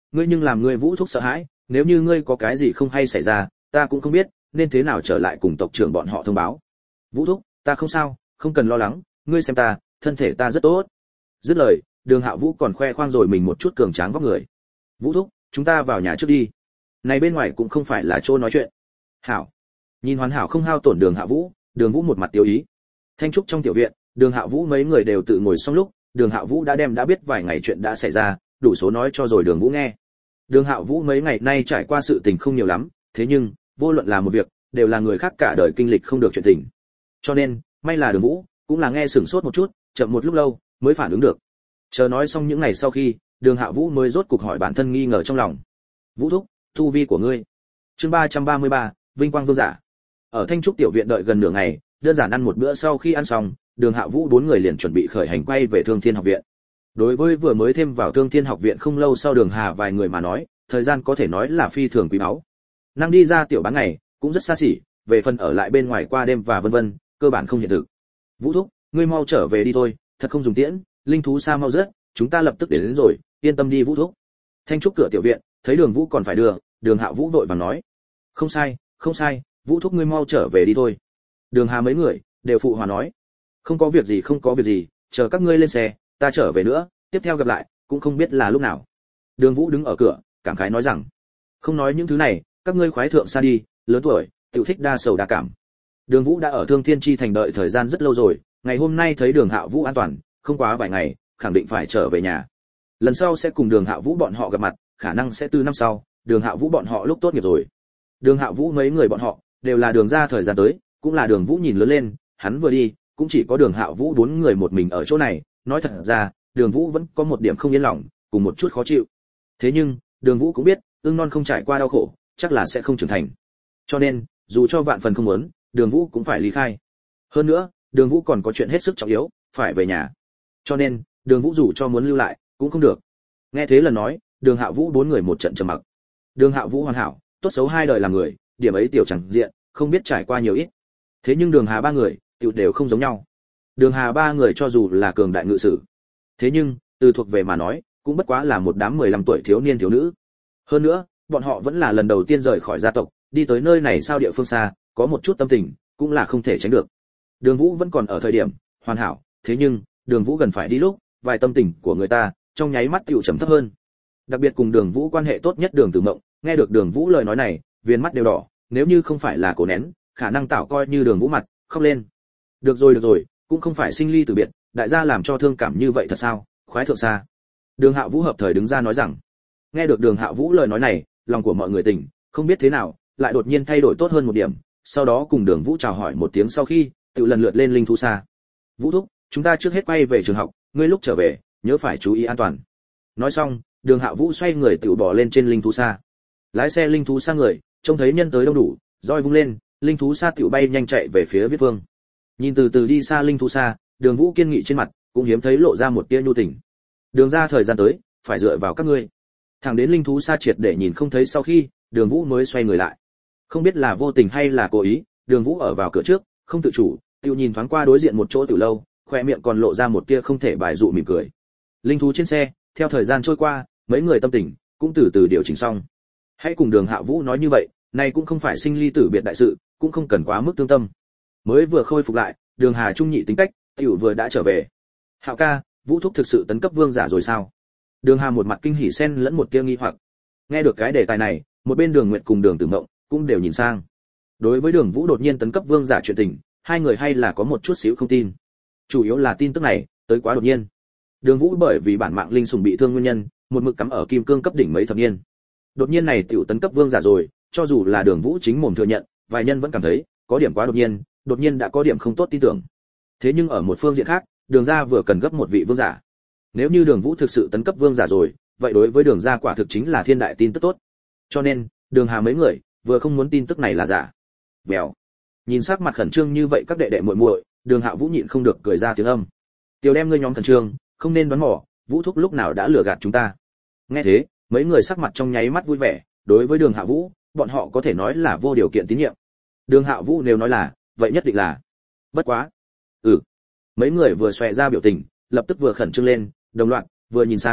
ngươi nhưng làm ngươi Vũ thúc sợ hãi, nếu như ngươi có cái gì không hay xảy ra, ta cũng không biết nên thế nào trở lại cùng tộc trưởng bọn họ thông báo. Vũ thúc, ta không sao, không cần lo lắng, ngươi xem ta, thân thể ta rất tốt. Dứt lời, Đường Hạ Vũ còn khoe khoang rồi mình một chút cường tráng vóc người. Vũ thúc, chúng ta vào nhà trước đi. Này bên ngoài cũng không phải là chỗ nói chuyện. Hảo. Nhìn hoàn hảo không hao tổn Đường Hạ Vũ, Đường Vũ một mặt tiêu ý. Thanh trúc trong tiểu viện, Đường Hạ Vũ mấy người đều tự ngồi xong lúc, Đường Hạ Vũ đã đem đã biết vài ngày chuyện đã xảy ra, đủ số nói cho rồi Đường Vũ nghe. Đường Hạ Vũ mấy ngày nay trải qua sự tình không nhiều lắm, thế nhưng, vô luận là một việc, đều là người khác cả đời kinh lịch không được chuyện tình. Cho nên, may là Đường Vũ cũng là nghe sửng sốt một chút, chậm một lúc lâu mới phản ứng được. Chờ nói xong những ngày sau khi, Đường Hạ Vũ mới rốt cục hỏi bản thân nghi ngờ trong lòng. Vũ thúc, tu vi của ngươi. Chương ba trăm ba mươi ba, Vinh quang vương giả. Ở Thanh trúc tiểu viện đợi gần nửa ngày, đơn giản ăn một bữa sau khi ăn xong, Đường Hạ Vũ bốn người liền chuẩn bị khởi hành quay về Thương Thiên học viện. Đối với vừa mới thêm vào Thương Thiên học viện không lâu sau Đường Hà vài người mà nói, thời gian có thể nói là phi thường quý báu. Năng đi ra tiểu bán ngày, cũng rất xa xỉ, về phần ở lại bên ngoài qua đêm và vân vân, cơ bản không hiện thực. Vũ thúc, ngươi mau trở về đi thôi, thật không dùng tiễn, linh thú xa mau rất, chúng ta lập tức đến, đến rồi, yên tâm đi Vũ thúc. Thanh trúc cửa tiểu viện, thấy Đường Vũ còn phải đưa, Đường Hạ Vũ vội vàng nói, không sai, không sai, Vũ thúc ngươi mau trở về đi thôi. Đường Hà mấy người đều phụ hòa nói, không có việc gì không có việc gì, chờ các ngươi lên xe, ta trở về nữa, tiếp theo gặp lại, cũng không biết là lúc nào. Đường Vũ đứng ở cửa, cảm khái nói rằng, không nói những thứ này, các ngươi khoái thượng xa đi, lớn tuổi, tiểu thích đa sầu đa cảm. Đường Vũ đã ở Thương Thiên Chi thành đợi thời gian rất lâu rồi, ngày hôm nay thấy Đường Hạ Vũ an toàn, không quá vài ngày, khẳng định phải trở về nhà. Lần sau sẽ cùng Đường Hạ Vũ bọn họ gặp mặt, khả năng sẽ từ năm sau, Đường Hạ Vũ bọn họ lúc tốt nghiệp rồi. Đường Hạ Vũ mấy người bọn họ đều là Đường ra thời gian tới, cũng là Đường Vũ nhìn lớn lên, hắn vừa đi, cũng chỉ có Đường Hạ Vũ bốn người một mình ở chỗ này, nói thật ra, Đường Vũ vẫn có một điểm không yên lòng, cùng một chút khó chịu. Thế nhưng, Đường Vũ cũng biết, ương non không trải qua đau khổ, chắc là sẽ không trưởng thành. Cho nên, dù cho vạn phần không muốn, Đường Vũ cũng phải ly khai. Hơn nữa, Đường Vũ còn có chuyện hết sức trọng yếu, phải về nhà. Cho nên, Đường Vũ dù cho muốn lưu lại, cũng không được. Nghe thế lần nói, Đường Hạ Vũ bốn người một trận trầm mặc. Đường Hạ Vũ hoàn hảo, tốt xấu hai đời làm người, điểm ấy tiểu chẳng diện, không biết trải qua nhiều ít. Thế nhưng Đường Hà ba người, tiểu đều không giống nhau. Đường Hà ba người cho dù là cường đại ngự sử, thế nhưng, từ thuộc về mà nói, cũng bất quá là một đám mười lăm tuổi thiếu niên thiếu nữ. Hơn nữa, bọn họ vẫn là lần đầu tiên rời khỏi gia tộc, đi tới nơi này sao địa phương xa, có một chút tâm tình, cũng là không thể tránh được. Đường Vũ vẫn còn ở thời điểm hoàn hảo, thế nhưng, Đường Vũ gần phải đi lúc, vài tâm tình của người ta trong nháy mắt tiểu trầm thấp hơn. Đặc biệt cùng Đường Vũ quan hệ tốt nhất Đường Tử Mộng, nghe được Đường Vũ lời nói này, viền mắt đều đỏ, nếu như không phải là cố nén, khả năng tạo coi như Đường Vũ mặt khóc lên. Được rồi được rồi, cũng không phải sinh ly từ biệt, đại gia làm cho thương cảm như vậy thật sao? Khoái thượng xa. Đường Hạ Vũ hợp thời đứng ra nói rằng. Nghe được Đường Hạ Vũ lời nói này, lòng của mọi người tỉnh, không biết thế nào, lại đột nhiên thay đổi tốt hơn một điểm, sau đó cùng Đường Vũ chào hỏi một tiếng sau khi, tự lần lượt lên linh thú xa. Vũ thúc, chúng ta trước hết quay về trường học, ngươi lúc trở về, nhớ phải chú ý an toàn. Nói xong, Đường Hạ Vũ xoay người tự bỏ lên trên linh thú xa. Lái xe linh thú xa người, trông thấy nhân tới đông đủ, roi vung lên, linh thú xa tự bay nhanh chạy về phía Viết Vương. Nhìn từ từ đi xa linh thú xa, Đường Vũ kiên nghị trên mặt, cũng hiếm thấy lộ ra một tia nhu tình. Đường ra thời gian tới, phải dựa vào các ngươi. Thẳng đến linh thú xa triệt để nhìn không thấy sau khi, Đường Vũ mới xoay người lại. Không biết là vô tình hay là cố ý, Đường Vũ ở vào cửa trước, không tự chủ, tiêu nhìn thoáng qua đối diện một chỗ từ lâu, khoe miệng còn lộ ra một tia không thể bài dụ mỉm cười. Linh thú trên xe, theo thời gian trôi qua, mấy người tâm tình cũng từ từ điều chỉnh xong. Hãy cùng Đường Hạ Vũ nói như vậy, này cũng không phải sinh ly tử biệt đại sự, cũng không cần quá mức tương tâm. Mới vừa khôi phục lại, Đường Hà trung nhị tính cách, tiểu vừa đã trở về. Hạo ca, Vũ thúc thực sự tấn cấp vương giả rồi sao? Đường Hà một mặt kinh hỉ xen lẫn một tia nghi hoặc. Nghe được cái đề tài này, một bên Đường Nguyệt cùng Đường Tử Mộng cũng đều nhìn sang. Đối với Đường Vũ đột nhiên tấn cấp vương giả chuyện tình, hai người hay là có một chút xíu không tin. Chủ yếu là tin tức này tới quá đột nhiên. Đường Vũ bởi vì bản mạng linh sủng bị thương nguyên nhân, một mực cắm ở kim cương cấp đỉnh mấy thập niên. Đột nhiên này tiểu tấn cấp vương giả rồi, cho dù là Đường Vũ chính mồm thừa nhận, vài nhân vẫn cảm thấy có điểm quá đột nhiên, đột nhiên đã có điểm không tốt tin tưởng. Thế nhưng ở một phương diện khác, Đường gia vừa cần gấp một vị vương giả. Nếu như Đường Vũ thực sự tấn cấp vương giả rồi, vậy đối với Đường gia quả thực chính là thiên đại tin tức tốt. Cho nên, Đường Hà mấy người vừa không muốn tin tức này là giả. Bèo. Nhìn sắc mặt khẩn trương như vậy các đệ đệ muội muội, Đường Hạ Vũ nhịn không được cười ra tiếng âm. Tiểu đem ngươi nhóm khẩn trương, không nên đoán mò, Vũ thúc lúc nào đã lừa gạt chúng ta. Nghe thế, mấy người sắc mặt trong nháy mắt vui vẻ, đối với Đường Hạ Vũ, bọn họ có thể nói là vô điều kiện tín nhiệm. Đường Hạ Vũ nếu nói là, vậy nhất định là. Bất quá. Ừ. Mấy người vừa xòe ra biểu tình, lập tức vừa khẩn trương lên, đồng loạt, vừa nhìn sang,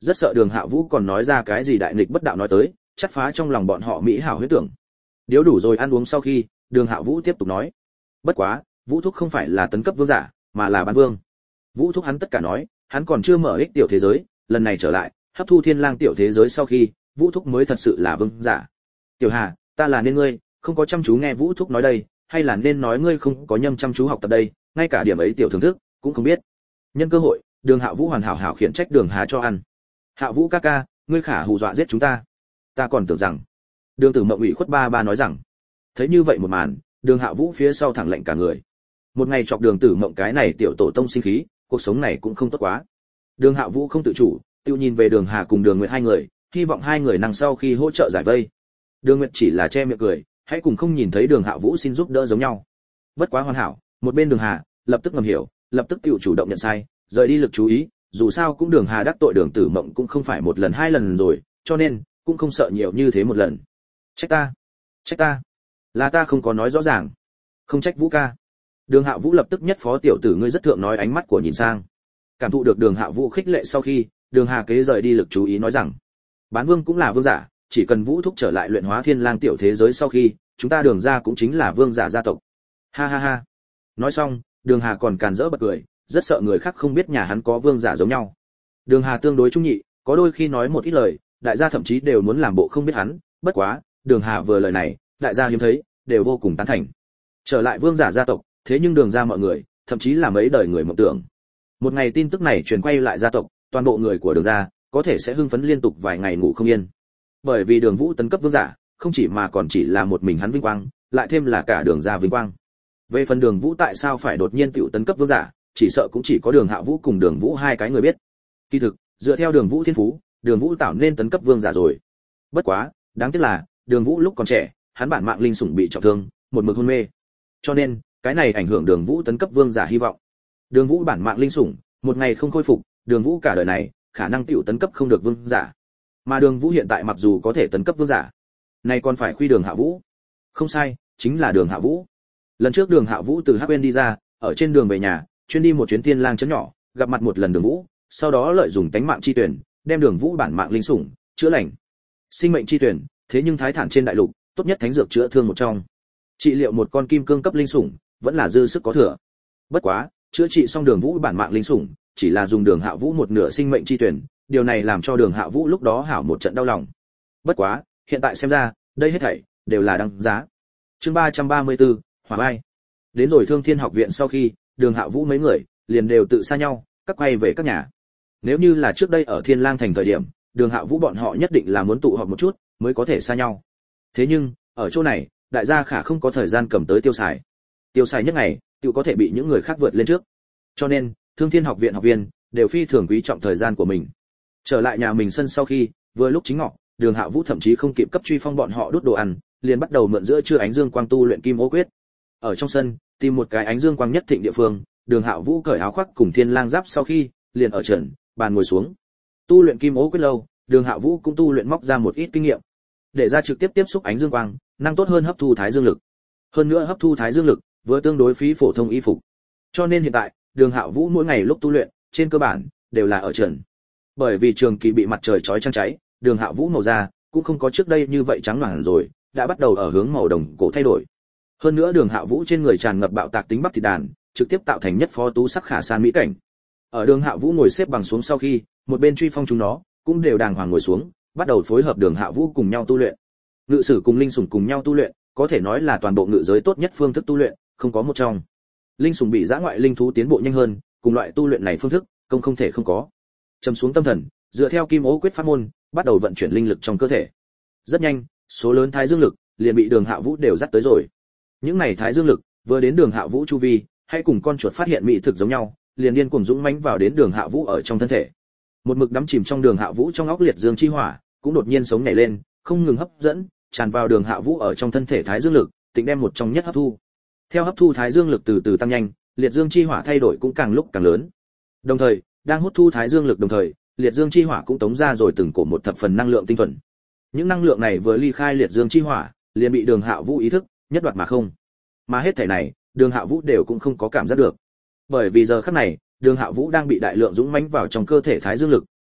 rất sợ Đường Hạ Vũ còn nói ra cái gì đại nghịch bất đạo nói tới, chắt phá trong lòng bọn họ mỹ hảo huyết tưởng. Điếu đủ rồi ăn uống sau khi, Đường Hạ Vũ tiếp tục nói: "Bất quá, Vũ thúc không phải là tấn cấp vương giả, mà là bán vương." Vũ thúc hắn tất cả nói, hắn còn chưa mở ích tiểu thế giới, lần này trở lại, hấp thu Thiên Lang tiểu thế giới sau khi, Vũ thúc mới thật sự là vương giả. "Tiểu Hà, ta là nên ngươi, không có chăm chú nghe Vũ thúc nói đây, hay là nên nói ngươi không có nhâm chăm chú học tập đây, ngay cả điểm ấy tiểu thưởng thức cũng không biết." Nhân cơ hội, Đường Hạ Vũ hoàn hảo hảo khiển trách Đường Hà cho ăn. "Hạ Vũ ca ca, ngươi khả hù dọa giết chúng ta. Ta còn tưởng rằng..." Đường Tử Mộng ủy khuất ba ba nói rằng. Thấy như vậy một màn, Đường Hạ Vũ phía sau thẳng lạnh cả người. Một ngày chọc Đường Tử Mộng cái này tiểu tổ tông sinh khí, cuộc sống này cũng không tốt quá. Đường Hạ Vũ không tự chủ, tiêu nhìn về Đường Hà cùng Đường Nguyệt hai người, hy vọng hai người năng sau khi hỗ trợ giải vây. Đường Nguyệt chỉ là che miệng cười, hãy cùng không nhìn thấy Đường Hạ Vũ xin giúp đỡ giống nhau. Bất quá hoàn hảo, một bên Đường Hà lập tức ngầm hiểu, lập tức tự chủ động nhận sai, rời đi lực chú ý, dù sao cũng Đường Hà đắc tội Đường Tử Mộng cũng không phải một lần hai lần rồi, cho nên cũng không sợ nhiều như thế một lần. Trách ta, trách ta, là ta không có nói rõ ràng, không trách Vũ ca. Đường Hạ Vũ lập tức nhất phó tiểu tử ngươi rất thượng nói ánh mắt của nhìn sang. Cảm thụ được Đường Hạ Vũ khích lệ sau khi, Đường Hà kế rời đi lực chú ý nói rằng, bán vương cũng là vương giả, chỉ cần Vũ thúc trở lại luyện hóa Thiên Lang tiểu thế giới sau khi, chúng ta Đường gia cũng chính là vương giả gia tộc. Ha ha ha. Nói xong, Đường Hà còn càn rỡ bật cười, rất sợ người khác không biết nhà hắn có vương giả giống nhau. Đường Hà tương đối trung nhị, có đôi khi nói một ít lời, đại gia thậm chí đều muốn làm bộ không biết hắn, bất quá, Đường Hà vừa lời này, đại gia hiếm thấy, đều vô cùng tán thành. Trở lại vương giả gia tộc, thế nhưng Đường gia mọi người, thậm chí là mấy đời người mộng tưởng. Một ngày tin tức này truyền quay lại gia tộc, toàn bộ người của Đường gia có thể sẽ hưng phấn liên tục vài ngày ngủ không yên. Bởi vì Đường Vũ tấn cấp vương giả, không chỉ mà còn chỉ là một mình hắn vinh quang, lại thêm là cả Đường gia vinh quang. Về phần Đường Vũ tại sao phải đột nhiên tiểu tấn cấp vương giả, chỉ sợ cũng chỉ có Đường Hạ Vũ cùng Đường Vũ hai cái người biết. Kỳ thực, dựa theo Đường Vũ thiên phú, Đường Vũ tạo nên tấn cấp vương giả rồi. Bất quá, đáng tiếc là, Đường Vũ lúc còn trẻ, hắn bản mạng linh sủng bị trọng thương, một mực hôn mê. Cho nên, cái này ảnh hưởng Đường Vũ tấn cấp vương giả hy vọng. Đường Vũ bản mạng linh sủng, một ngày không khôi phục, Đường Vũ cả đời này, khả năng tiểu tấn cấp không được vương giả. Mà Đường Vũ hiện tại mặc dù có thể tấn cấp vương giả, nay còn phải khuy Đường Hạ Vũ. Không sai, chính là Đường Hạ Vũ. Lần trước Đường Hạ Vũ từ Hắc Uyên đi ra, ở trên đường về nhà, chuyên đi một chuyến Thiên Lang trấn nhỏ, gặp mặt một lần Đường Vũ, sau đó lợi dụng tánh mạng chi tuyển, đem Đường Vũ bản mạng linh sủng chữa lành. Sinh mệnh chi tuyển, thế nhưng thái thản trên đại lục, tốt nhất thánh dược chữa thương một trong. Trị liệu một con kim cương cấp linh sủng, vẫn là dư sức có thừa. Bất quá, chữa trị xong Đường Vũ bản mạng linh sủng, chỉ là dùng Đường Hạ Vũ một nửa sinh mệnh chi tuyển, điều này làm cho Đường Hạ Vũ lúc đó hảo một trận đau lòng. Bất quá, hiện tại xem ra, đây hết thảy đều là đăng giá. Chương ba trăm ba mươi tư, Hỏa Bay. Đến rồi Thương Thiên học viện sau khi, Đường Hạ Vũ mấy người liền đều tự xa nhau, các quay về các nhà. Nếu như là trước đây ở Thiên Lang thành thời điểm, Đường Hạ Vũ bọn họ nhất định là muốn tụ họp một chút, mới có thể xa nhau. Thế nhưng, ở chỗ này, đại gia khả không có thời gian cầm tới tiêu xài. Tiêu xài nhất ngày, tự có thể bị những người khác vượt lên trước. Cho nên, Thương Thiên học viện học viên đều phi thường quý trọng thời gian của mình. Trở lại nhà mình sân sau khi, vừa lúc chính ngọ, Đường Hạ Vũ thậm chí không kịp cấp Truy Phong bọn họ đút đồ ăn, liền bắt đầu mượn giữa trưa ánh dương quang tu luyện Kim Ô Quyết. Ở trong sân, tìm một cái ánh dương quang nhất thịnh địa phương, Đường Hạ Vũ cởi áo khoác cùng Thiên Lang giáp sau khi, liền ở trần bàn ngồi xuống. Tu luyện Kim Ô Quyết lâu, Đường Hạ Vũ cũng tu luyện móc ra một ít kinh nghiệm, để ra trực tiếp tiếp xúc ánh dương quang, năng tốt hơn hấp thu thái dương lực. Hơn nữa hấp thu thái dương lực, vừa tương đối phí phổ thông y phục. Cho nên hiện tại, Đường Hạ Vũ mỗi ngày lúc tu luyện, trên cơ bản đều là ở trần. Bởi vì trường kỳ bị mặt trời chói chang cháy, Đường Hạ Vũ màu da cũng không có trước đây như vậy trắng nõn rồi, đã bắt đầu ở hướng màu đồng cổ thay đổi. Hơn nữa Đường Hạ Vũ trên người tràn ngập bạo tạc tính bắp thịt đàn, trực tiếp tạo thành nhất phó tú sắc khả san mỹ cảnh. Ở Đường Hạ Vũ ngồi xếp bằng xuống sau khi, một bên Truy Phong chúng nó cũng đều đàng hoàng ngồi xuống, bắt đầu phối hợp Đường Hạ Vũ cùng nhau tu luyện. Ngự sử cùng linh sủng cùng nhau tu luyện, có thể nói là toàn bộ ngự giới tốt nhất phương thức tu luyện, không có một trong. Linh sủng bị dã ngoại linh thú tiến bộ nhanh hơn, cùng loại tu luyện này phương thức, công không thể không có. Trầm xuống tâm thần, dựa theo Kim Ô Quyết pháp môn, bắt đầu vận chuyển linh lực trong cơ thể. Rất nhanh, số lớn thái dương lực liền bị Đường Hạ Vũ đều dắt tới rồi. Những này thái dương lực vừa đến Đường Hạ Vũ chu vi, hay cùng con chuột phát hiện mỹ thực giống nhau, liền điên cuồng dũng mãnh vào đến Đường Hạ Vũ ở trong thân thể. Một mực đắm chìm trong Đường Hạ Vũ trong óc liệt dương chi hỏa, cũng đột nhiên sống nhảy lên, không ngừng hấp dẫn, tràn vào Đường Hạ Vũ ở trong thân thể thái dương lực, tính đem một trong nhất hấp thu. Theo hấp thu thái dương lực từ từ tăng nhanh, liệt dương chi hỏa thay đổi cũng càng lúc càng lớn. Đồng thời, đang hút thu thái dương lực đồng thời, liệt dương chi hỏa cũng tống ra rồi từng cổ một thập phần năng lượng tinh thuần. Những năng lượng này vừa ly khai liệt dương chi hỏa, liền bị Đường Hạ Vũ ý thức nhất đoạt mà không. Mà hết thảy này, Đường Hạ Vũ đều cũng không có cảm giác được. Bởi vì giờ khắc này, Đường Hạ Vũ đang bị đại lượng dũng mãnh vào trong cơ thể thái dương lực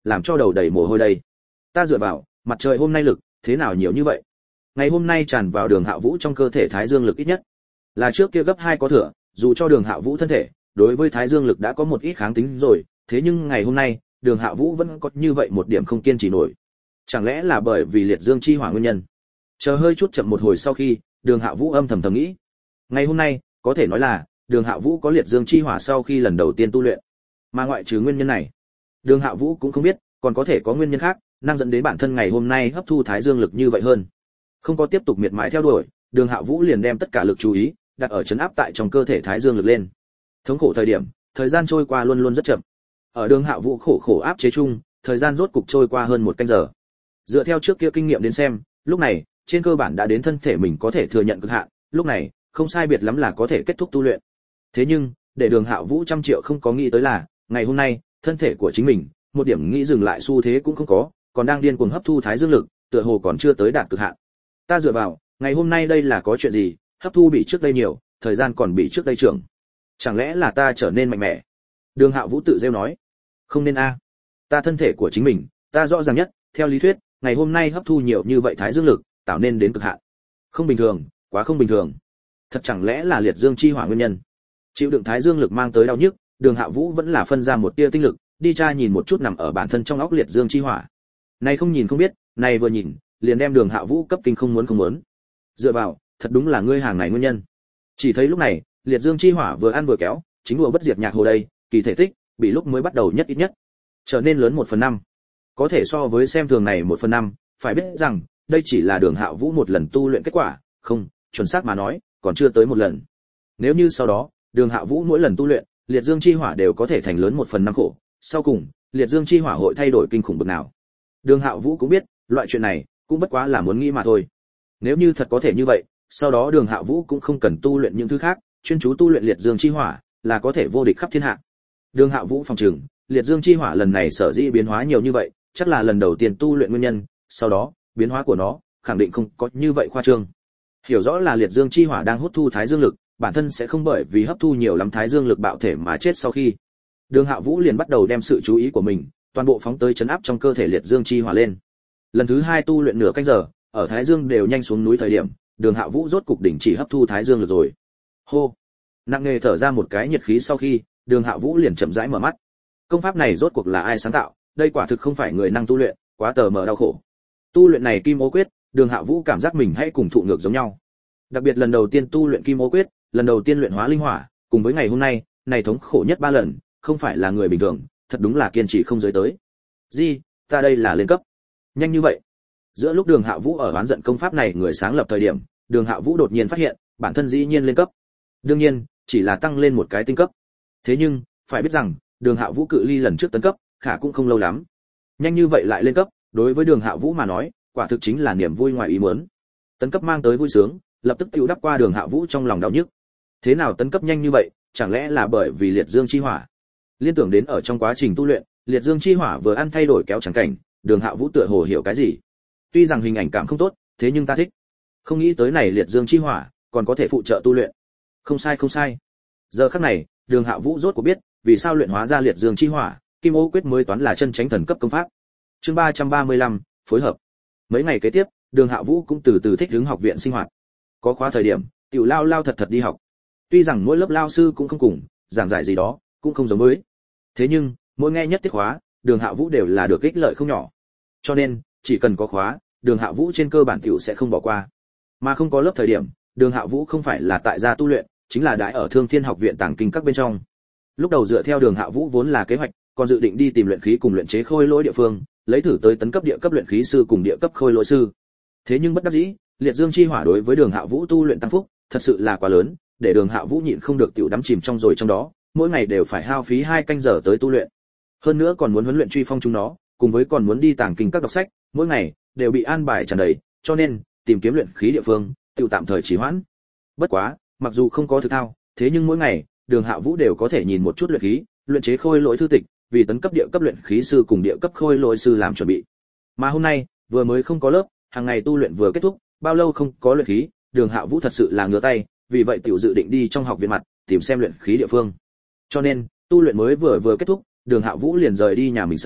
làm cho đầu đầy mồ hôi đây. Ta dựa vào, mặt trời hôm nay lực thế nào nhiều như vậy? Ngày hôm nay tràn vào Đường Hạ Vũ trong cơ thể Thái Dương lực ít nhất là trước kia gấp hai có thừa, dù cho Đường Hạ Vũ thân thể đối với Thái Dương lực đã có một ít kháng tính rồi, thế nhưng ngày hôm nay, Đường Hạ Vũ vẫn có như vậy một điểm không kiên trì nổi. Chẳng lẽ là bởi vì liệt dương chi hỏa nguyên nhân? Chờ hơi chút chậm một hồi sau khi, Đường Hạ Vũ âm thầm thầm nghĩ. Ngày hôm nay, có thể nói là Đường Hạ Vũ có liệt dương chi hỏa sau khi lần đầu tiên tu luyện. Mà ngoại trừ nguyên nhân này, Đường Hạ Vũ cũng không biết, còn có thể có nguyên nhân khác, năng dẫn đến bản thân ngày hôm nay hấp thu Thái Dương lực như vậy hơn. Không có tiếp tục miệt mài theo đuổi, Đường Hạ Vũ liền đem tất cả lực chú ý đặt ở chấn áp tại trong cơ thể Thái Dương lực lên. Thống khổ thời điểm, thời gian trôi qua luôn luôn rất chậm. Ở Đường Hạ Vũ khổ khổ áp chế chung, thời gian rốt cục trôi qua hơn một canh giờ. Dựa theo trước kia kinh nghiệm đến xem, lúc này, trên cơ bản đã đến thân thể mình có thể thừa nhận cực hạn, lúc này, không sai biệt lắm là có thể kết thúc tu luyện. Thế nhưng, để Đường Hạ Vũ trăm triệu không có nghĩ tới là, ngày hôm nay, thân thể của chính mình, một điểm nghĩ dừng lại xu thế cũng không có, còn đang điên cuồng hấp thu Thái Dương lực, tựa hồ còn chưa tới đạt cực hạn. Ta dựa vào, ngày hôm nay đây là có chuyện gì, hấp thu bị trước đây nhiều, thời gian còn bị trước đây trưởng. Chẳng lẽ là ta trở nên mạnh mẽ? Đường Hạ Vũ tự rêu nói. Không nên a. Ta thân thể của chính mình, ta rõ ràng nhất, theo lý thuyết, ngày hôm nay hấp thu nhiều như vậy Thái Dương lực, tạo nên đến cực hạn. Không bình thường, quá không bình thường. Thật chẳng lẽ là liệt dương chi hỏa nguyên nhân? Chịu đựng Thái Dương lực mang tới đau nhức, Đường Hạ Vũ vẫn là phân ra một tia tinh lực, đi tra nhìn một chút nằm ở bản thân trong óc liệt dương chi hỏa. Này không nhìn không biết, này vừa nhìn, liền đem Đường Hạ Vũ cấp kinh không muốn không muốn. Dựa vào, thật đúng là ngươi hàng này nguyên nhân. Chỉ thấy lúc này, liệt dương chi hỏa vừa ăn vừa kéo, chính đùa bất diệt nhạc hồ đây, kỳ thể tích bị lúc mới bắt đầu nhất ít nhất trở nên lớn một phần năm. Có thể so với xem thường này một phần năm, phải biết rằng đây chỉ là Đường Hạ Vũ một lần tu luyện kết quả, không, chuẩn xác mà nói, còn chưa tới một lần. Nếu như sau đó, Đường Hạ Vũ mỗi lần tu luyện, liệt dương chi hỏa đều có thể thành lớn một phần năm khổ, sau cùng, liệt dương chi hỏa hội thay đổi kinh khủng bậc nào. Đường Hạ Vũ cũng biết, loại chuyện này cũng bất quá là muốn nghĩ mà thôi. Nếu như thật có thể như vậy, sau đó Đường Hạ Vũ cũng không cần tu luyện những thứ khác, chuyên chú tu luyện liệt dương chi hỏa, là có thể vô địch khắp thiên hạ. Đường Hạ Vũ phòng trừng, liệt dương chi hỏa lần này sở dĩ biến hóa nhiều như vậy, chắc là lần đầu tiên tu luyện nguyên nhân, sau đó, biến hóa của nó khẳng định không có như vậy khoa trương. Hiểu rõ là liệt dương chi hỏa đang hút thu Thái Dương lực, bản thân sẽ không bởi vì hấp thu nhiều lắm Thái Dương lực bạo thể mà chết sau khi. Đường Hạ Vũ liền bắt đầu đem sự chú ý của mình toàn bộ phóng tới chấn áp trong cơ thể liệt dương chi hỏa lên. Lần thứ hai tu luyện nửa canh giờ, ở Thái Dương đều nhanh xuống núi thời điểm, Đường Hạ Vũ rốt cục đỉnh chỉ hấp thu Thái Dương lực rồi. Hô, nặng nề thở ra một cái nhiệt khí sau khi, Đường Hạ Vũ liền chậm rãi mở mắt. Công pháp này rốt cuộc là ai sáng tạo? Đây quả thực không phải người năng tu luyện, quá tờ mờ đau khổ. Tu luyện này Kim Ô Quyết, Đường Hạ Vũ cảm giác mình hãy cùng thụ ngược giống nhau. Đặc biệt lần đầu tiên tu luyện Kim Ô Quyết, lần đầu tiên luyện hóa linh hỏa, cùng với ngày hôm nay, này thống khổ nhất ba lần, không phải là người bình thường, thật đúng là kiên trì không giới tới. Gì, ta đây là lên cấp. Nhanh như vậy. Giữa lúc Đường Hạ Vũ ở oán giận công pháp này người sáng lập thời điểm, Đường Hạ Vũ đột nhiên phát hiện, bản thân dĩ nhiên lên cấp. Đương nhiên, chỉ là tăng lên một cái tinh cấp. Thế nhưng, phải biết rằng, Đường Hạ Vũ cự ly lần trước tấn cấp, khả cũng không lâu lắm. Nhanh như vậy lại lên cấp, đối với Đường Hạ Vũ mà nói, quả thực chính là niềm vui ngoài ý muốn. Tấn cấp mang tới vui sướng, lập tức tiêu đắp qua Đường Hạ Vũ trong lòng đau nhức. Thế nào tấn cấp nhanh như vậy, chẳng lẽ là bởi vì liệt dương chi hỏa? Liên tưởng đến ở trong quá trình tu luyện, liệt dương chi hỏa vừa ăn thay đổi kéo chẳng cảnh, Đường Hạ Vũ tựa hồ hiểu cái gì. Tuy rằng hình ảnh cảm không tốt, thế nhưng ta thích. Không nghĩ tới này liệt dương chi hỏa còn có thể phụ trợ tu luyện. Không sai không sai. Giờ khắc này, Đường Hạ Vũ rốt cuộc biết, vì sao luyện hóa ra liệt dương chi hỏa, Kim Ô Quyết mới toán là chân chánh thần cấp công pháp. Chương ba trăm ba mươi lăm, phối hợp. Mấy ngày kế tiếp, Đường Hạ Vũ cũng từ từ thích ứng học viện sinh hoạt. Có khóa thời điểm, tiểu lao lao thật thật đi học. Tuy rằng mỗi lớp lao sư cũng không cùng, giảng giải gì đó cũng không giống với. Thế nhưng, mỗi nghe nhất tiết khóa, Đường Hạ Vũ đều là được ích lợi không nhỏ. Cho nên, chỉ cần có khóa, Đường Hạ Vũ trên cơ bản tiểu sẽ không bỏ qua. Mà không có lớp thời điểm, Đường Hạ Vũ không phải là tại gia tu luyện, chính là đãi ở Thương Thiên học viện tàng kinh các bên trong. Lúc đầu dựa theo Đường Hạ Vũ vốn là kế hoạch, còn dự định đi tìm luyện khí cùng luyện chế khôi lỗi địa phương, lấy thử tới tấn cấp địa cấp luyện khí sư cùng địa cấp khôi lỗi sư. Thế nhưng bất đắc dĩ, liệt dương chi hỏa đối với Đường Hạ Vũ tu luyện tăng phúc, thật sự là quá lớn, để Đường Hạ Vũ nhịn không được tiểu đắm chìm trong rồi trong đó, mỗi ngày đều phải hao phí hai canh giờ tới tu luyện. Hơn nữa còn muốn huấn luyện truy phong chúng nó, cùng với còn muốn đi tàng kinh các đọc sách, mỗi ngày đều bị an bài tràn đầy, cho nên tìm kiếm luyện khí địa phương, tiểu tạm thời trì hoãn. Bất quá, mặc dù không có thực thao, thế nhưng mỗi ngày, Đường Hạ Vũ đều có thể nhìn một chút luyện khí, luyện chế khôi lỗi thư tịch, vì tấn cấp địa cấp luyện khí sư cùng địa cấp khôi lỗi sư làm chuẩn bị. Mà hôm nay, vừa mới không có lớp, hàng ngày tu luyện vừa kết thúc, bao lâu không có luyện khí, Đường Hạ Vũ thật sự là ngứa tay, vì vậy tiểu dự định đi trong học viện mặt, tìm xem luyện khí địa phương. Cho nên, tu luyện mới vừa vừa kết thúc, Đường Hạ Vũ liền rời đi nhà mình sân,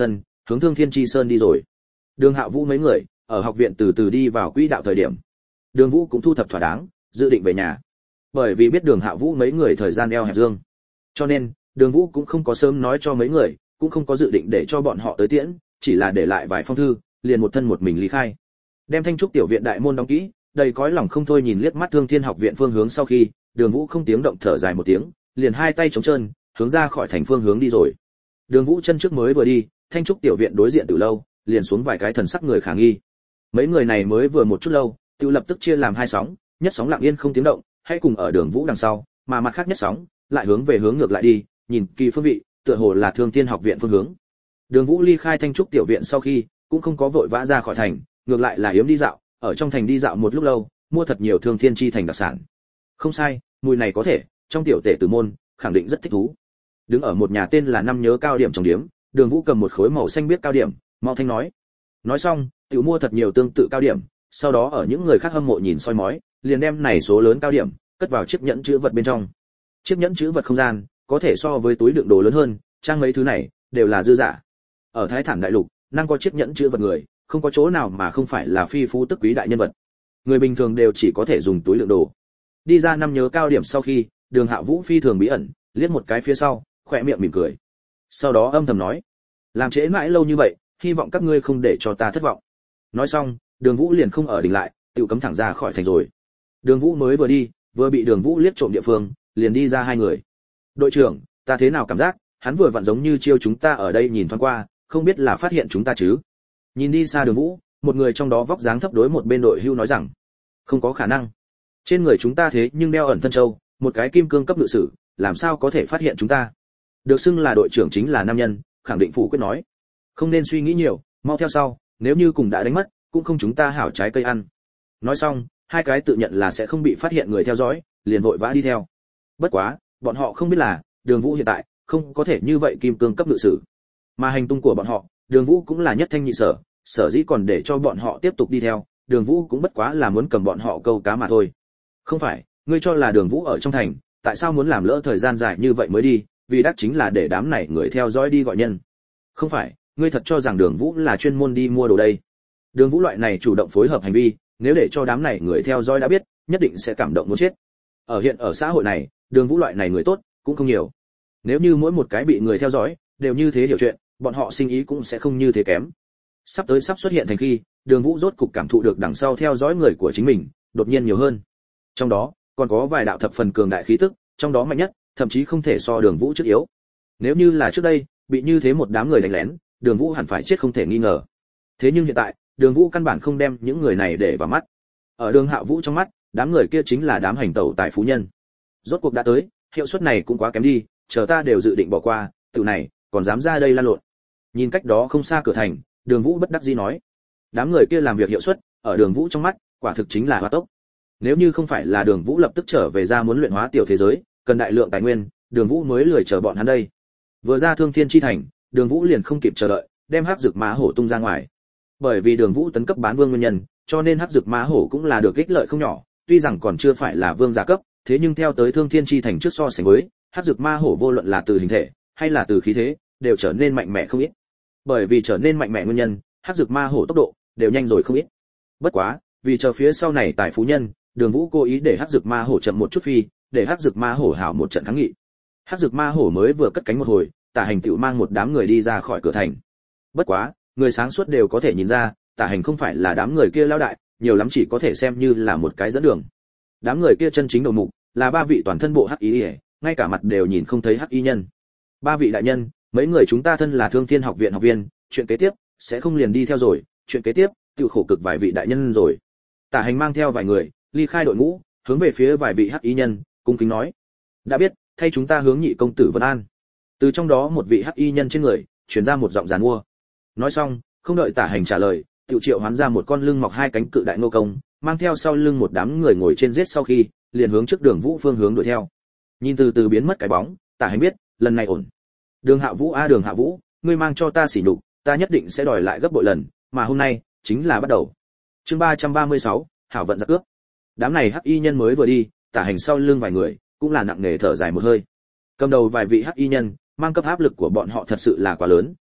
hướng Thương Thiên Chi Sơn đi rồi. Đường Hạ Vũ mấy người ở học viện từ từ đi vào quỹ đạo thời điểm, Đường Vũ cũng thu thập thỏa đáng, dự định về nhà. Bởi vì biết Đường Hạ Vũ mấy người thời gian eo hẹp dương, cho nên Đường Vũ cũng không có sớm nói cho mấy người, cũng không có dự định để cho bọn họ tới tiễn, chỉ là để lại vài phong thư, liền một thân một mình ly khai. Đem Thanh trúc tiểu viện đại môn đóng kỹ, đầy cõi lòng không thôi nhìn liếc mắt Thương Thiên học viện phương hướng sau khi, Đường Vũ không tiếng động thở dài một tiếng, liền hai tay trống trơn, hướng ra khỏi thành phương hướng đi rồi. Đường Vũ chân trước mới vừa đi, Thanh trúc tiểu viện đối diện từ lâu, liền xuống vài cái thần sắc người khả nghi. Mấy người này mới vừa một chút lâu, tự lập tức chia làm hai sóng, nhất sóng lặng yên không tiếng động, hay cùng ở Đường Vũ đằng sau, mà mặt khác nhất sóng lại hướng về hướng ngược lại đi, nhìn kỳ phương vị, tựa hồ là Thương Thiên học viện phương hướng. Đường Vũ ly khai Thanh trúc tiểu viện sau khi, cũng không có vội vã ra khỏi thành, ngược lại là yếm đi dạo, ở trong thành đi dạo một lúc lâu, mua thật nhiều Thương Thiên chi thành đặc sản. Không sai, mùi này có thể, trong tiểu tể tử môn, khẳng định rất thích thú. Đứng ở một nhà tên là Năm Nhớ cao điểm trong điếm, Đường Vũ cầm một khối màu xanh biếc cao điểm, mau thanh nói. Nói xong, tiểu mua thật nhiều tương tự cao điểm, sau đó ở những người khác hâm mộ nhìn soi mói, liền đem này số lớn cao điểm cất vào chiếc nhẫn chứa vật bên trong. Chiếc nhẫn chứa vật không gian có thể so với túi đựng đồ lớn hơn, trang mấy thứ này đều là dư giả. Ở Thái Thản đại lục, năng có chiếc nhẫn chứa vật người, không có chỗ nào mà không phải là phi phú tức quý đại nhân vật. Người bình thường đều chỉ có thể dùng túi đựng đồ. Đi ra Năm Nhớ cao điểm sau khi, Đường Hạ Vũ phi thường bí ẩn, liếc một cái phía sau, khỏe miệng mỉm cười. Sau đó âm thầm nói, làm trễ mãi lâu như vậy, hy vọng các ngươi không để cho ta thất vọng. Nói xong, Đường Vũ liền không ở đình lại, tự cấm thẳng ra khỏi thành rồi. Đường Vũ mới vừa đi, vừa bị Đường Vũ liếc trộm địa phương, liền đi ra hai người. Đội trưởng, ta thế nào cảm giác, hắn vừa vặn giống như chiêu chúng ta ở đây nhìn thoáng qua, không biết là phát hiện chúng ta chứ? Nhìn đi xa Đường Vũ, một người trong đó vóc dáng thấp đối một bên đội hưu nói rằng, không có khả năng. Trên người chúng ta thế nhưng đeo ẩn thân châu, một cái kim cương cấp ngự sử, làm sao có thể phát hiện chúng ta? Được xưng là đội trưởng chính là nam nhân, khẳng định phủ quyết nói. Không nên suy nghĩ nhiều, mau theo sau, nếu như cùng đã đánh mất, cũng không chúng ta hảo trái cây ăn. Nói xong, hai cái tự nhận là sẽ không bị phát hiện người theo dõi, liền vội vã đi theo. Bất quá, bọn họ không biết là, Đường Vũ hiện tại không có thể như vậy kim cương cấp ngự sử. Mà hành tung của bọn họ, Đường Vũ cũng là nhất thanh nhị sở, sở dĩ còn để cho bọn họ tiếp tục đi theo, Đường Vũ cũng bất quá là muốn cầm bọn họ câu cá mà thôi. Không phải, ngươi cho là Đường Vũ ở trong thành, tại sao muốn làm lỡ thời gian dài như vậy mới đi, vì đắc chính là để đám này người theo dõi đi gọi nhân. Không phải, ngươi thật cho rằng Đường Vũ là chuyên môn đi mua đồ đây. Đường Vũ loại này chủ động phối hợp hành vi, nếu để cho đám này người theo dõi đã biết, nhất định sẽ cảm động muốn chết. Ở hiện ở xã hội này, Đường Vũ loại này người tốt cũng không nhiều. Nếu như mỗi một cái bị người theo dõi đều như thế hiểu chuyện, bọn họ sinh ý cũng sẽ không như thế kém. Sắp tới sắp xuất hiện thành khi, Đường Vũ rốt cục cảm thụ được đằng sau theo dõi người của chính mình, đột nhiên nhiều hơn. Trong đó, còn có vài đạo thập phần cường đại khí tức, trong đó mạnh nhất, thậm chí không thể so Đường Vũ trước yếu. Nếu như là trước đây, bị như thế một đám người đánh lén, Đường Vũ hẳn phải chết không thể nghi ngờ. Thế nhưng hiện tại, Đường Vũ căn bản không đem những người này để vào mắt. Ở Đường Hạ Vũ trong mắt, đám người kia chính là đám hành tẩu tài phú nhân. Rốt cuộc đã tới, hiệu suất này cũng quá kém đi, chờ ta đều dự định bỏ qua, tiểu này, còn dám ra đây lan lộn. Nhìn cách đó không xa cửa thành, Đường Vũ bất đắc dĩ nói, đám người kia làm việc hiệu suất, ở Đường Vũ trong mắt, quả thực chính là hoa tốc. Nếu như không phải là Đường Vũ lập tức trở về ra muốn luyện hóa tiểu thế giới, cần đại lượng tài nguyên, Đường Vũ mới lười chờ bọn hắn đây. Vừa ra Thương Thiên chi thành, Đường Vũ liền không kịp chờ đợi, đem Hắc Dực Ma Hổ tung ra ngoài. Bởi vì Đường Vũ tấn cấp bán vương nguyên nhân, cho nên Hắc Dực Ma Hổ cũng là được ích lợi không nhỏ, tuy rằng còn chưa phải là vương giả cấp, thế nhưng theo tới Thương Thiên chi thành trước so sánh với, Hắc Dực Ma Hổ vô luận là từ hình thể hay là từ khí thế, đều trở nên mạnh mẽ không ít. Bởi vì trở nên mạnh mẽ nguyên nhân, Hắc Dực Ma Hổ tốc độ đều nhanh rồi không ít. Bất quá, vì chờ phía sau này tài phú nhân, Đường Vũ cố ý để Hắc Dực Ma Hổ chậm một chút phi, để Hắc Dực Ma Hổ hảo một trận kháng nghị. Hắc Dực Ma Hổ mới vừa cất cánh một hồi, Tả Hành tiểu mang một đám người đi ra khỏi cửa thành. Bất quá, người sáng suốt đều có thể nhìn ra, Tả Hành không phải là đám người kia lao đại, nhiều lắm chỉ có thể xem như là một cái dẫn đường. Đám người kia chân chính đầu mục là ba vị toàn thân bộ hắc y, ngay cả mặt đều nhìn không thấy hắc y nhân. Ba vị đại nhân, mấy người chúng ta thân là Thương Thiên học viện học viên, chuyện kế tiếp sẽ không liền đi theo rồi, chuyện kế tiếp tự khổ cực vài vị đại nhân rồi. Tả Hành mang theo vài người ly khai đội ngũ, hướng về phía vài vị hắc y nhân cung kính nói, đã biết, thay chúng ta hướng nhị công tử vấn an. Từ trong đó một vị hắc y nhân trên người truyền ra một giọng giàn mua. Nói xong, không đợi Tả Hành trả lời, tiểu triệu hoán ra một con lưng mọc hai cánh cự đại nô công, mang theo sau lưng một đám người ngồi trên giết sau khi, liền hướng trước Đường Vũ phương hướng đuổi theo. Nhìn từ từ biến mất cái bóng, Tả Hành biết, lần này ổn. Đường Hạ Vũ a Đường Hạ Vũ, ngươi mang cho ta sỉ nhục, ta nhất định sẽ đòi lại gấp bội lần, mà hôm nay chính là bắt đầu. Chương ba trăm ba mươi sáu, hảo vận giặc cướp. Đám này hắc y nhân mới vừa đi, Tả Hành sau lưng vài người cũng là nặng nề thở dài một hơi. Cầm đầu vài vị hắc y nhân, mang cấp áp lực của bọn họ thật sự là quá lớn,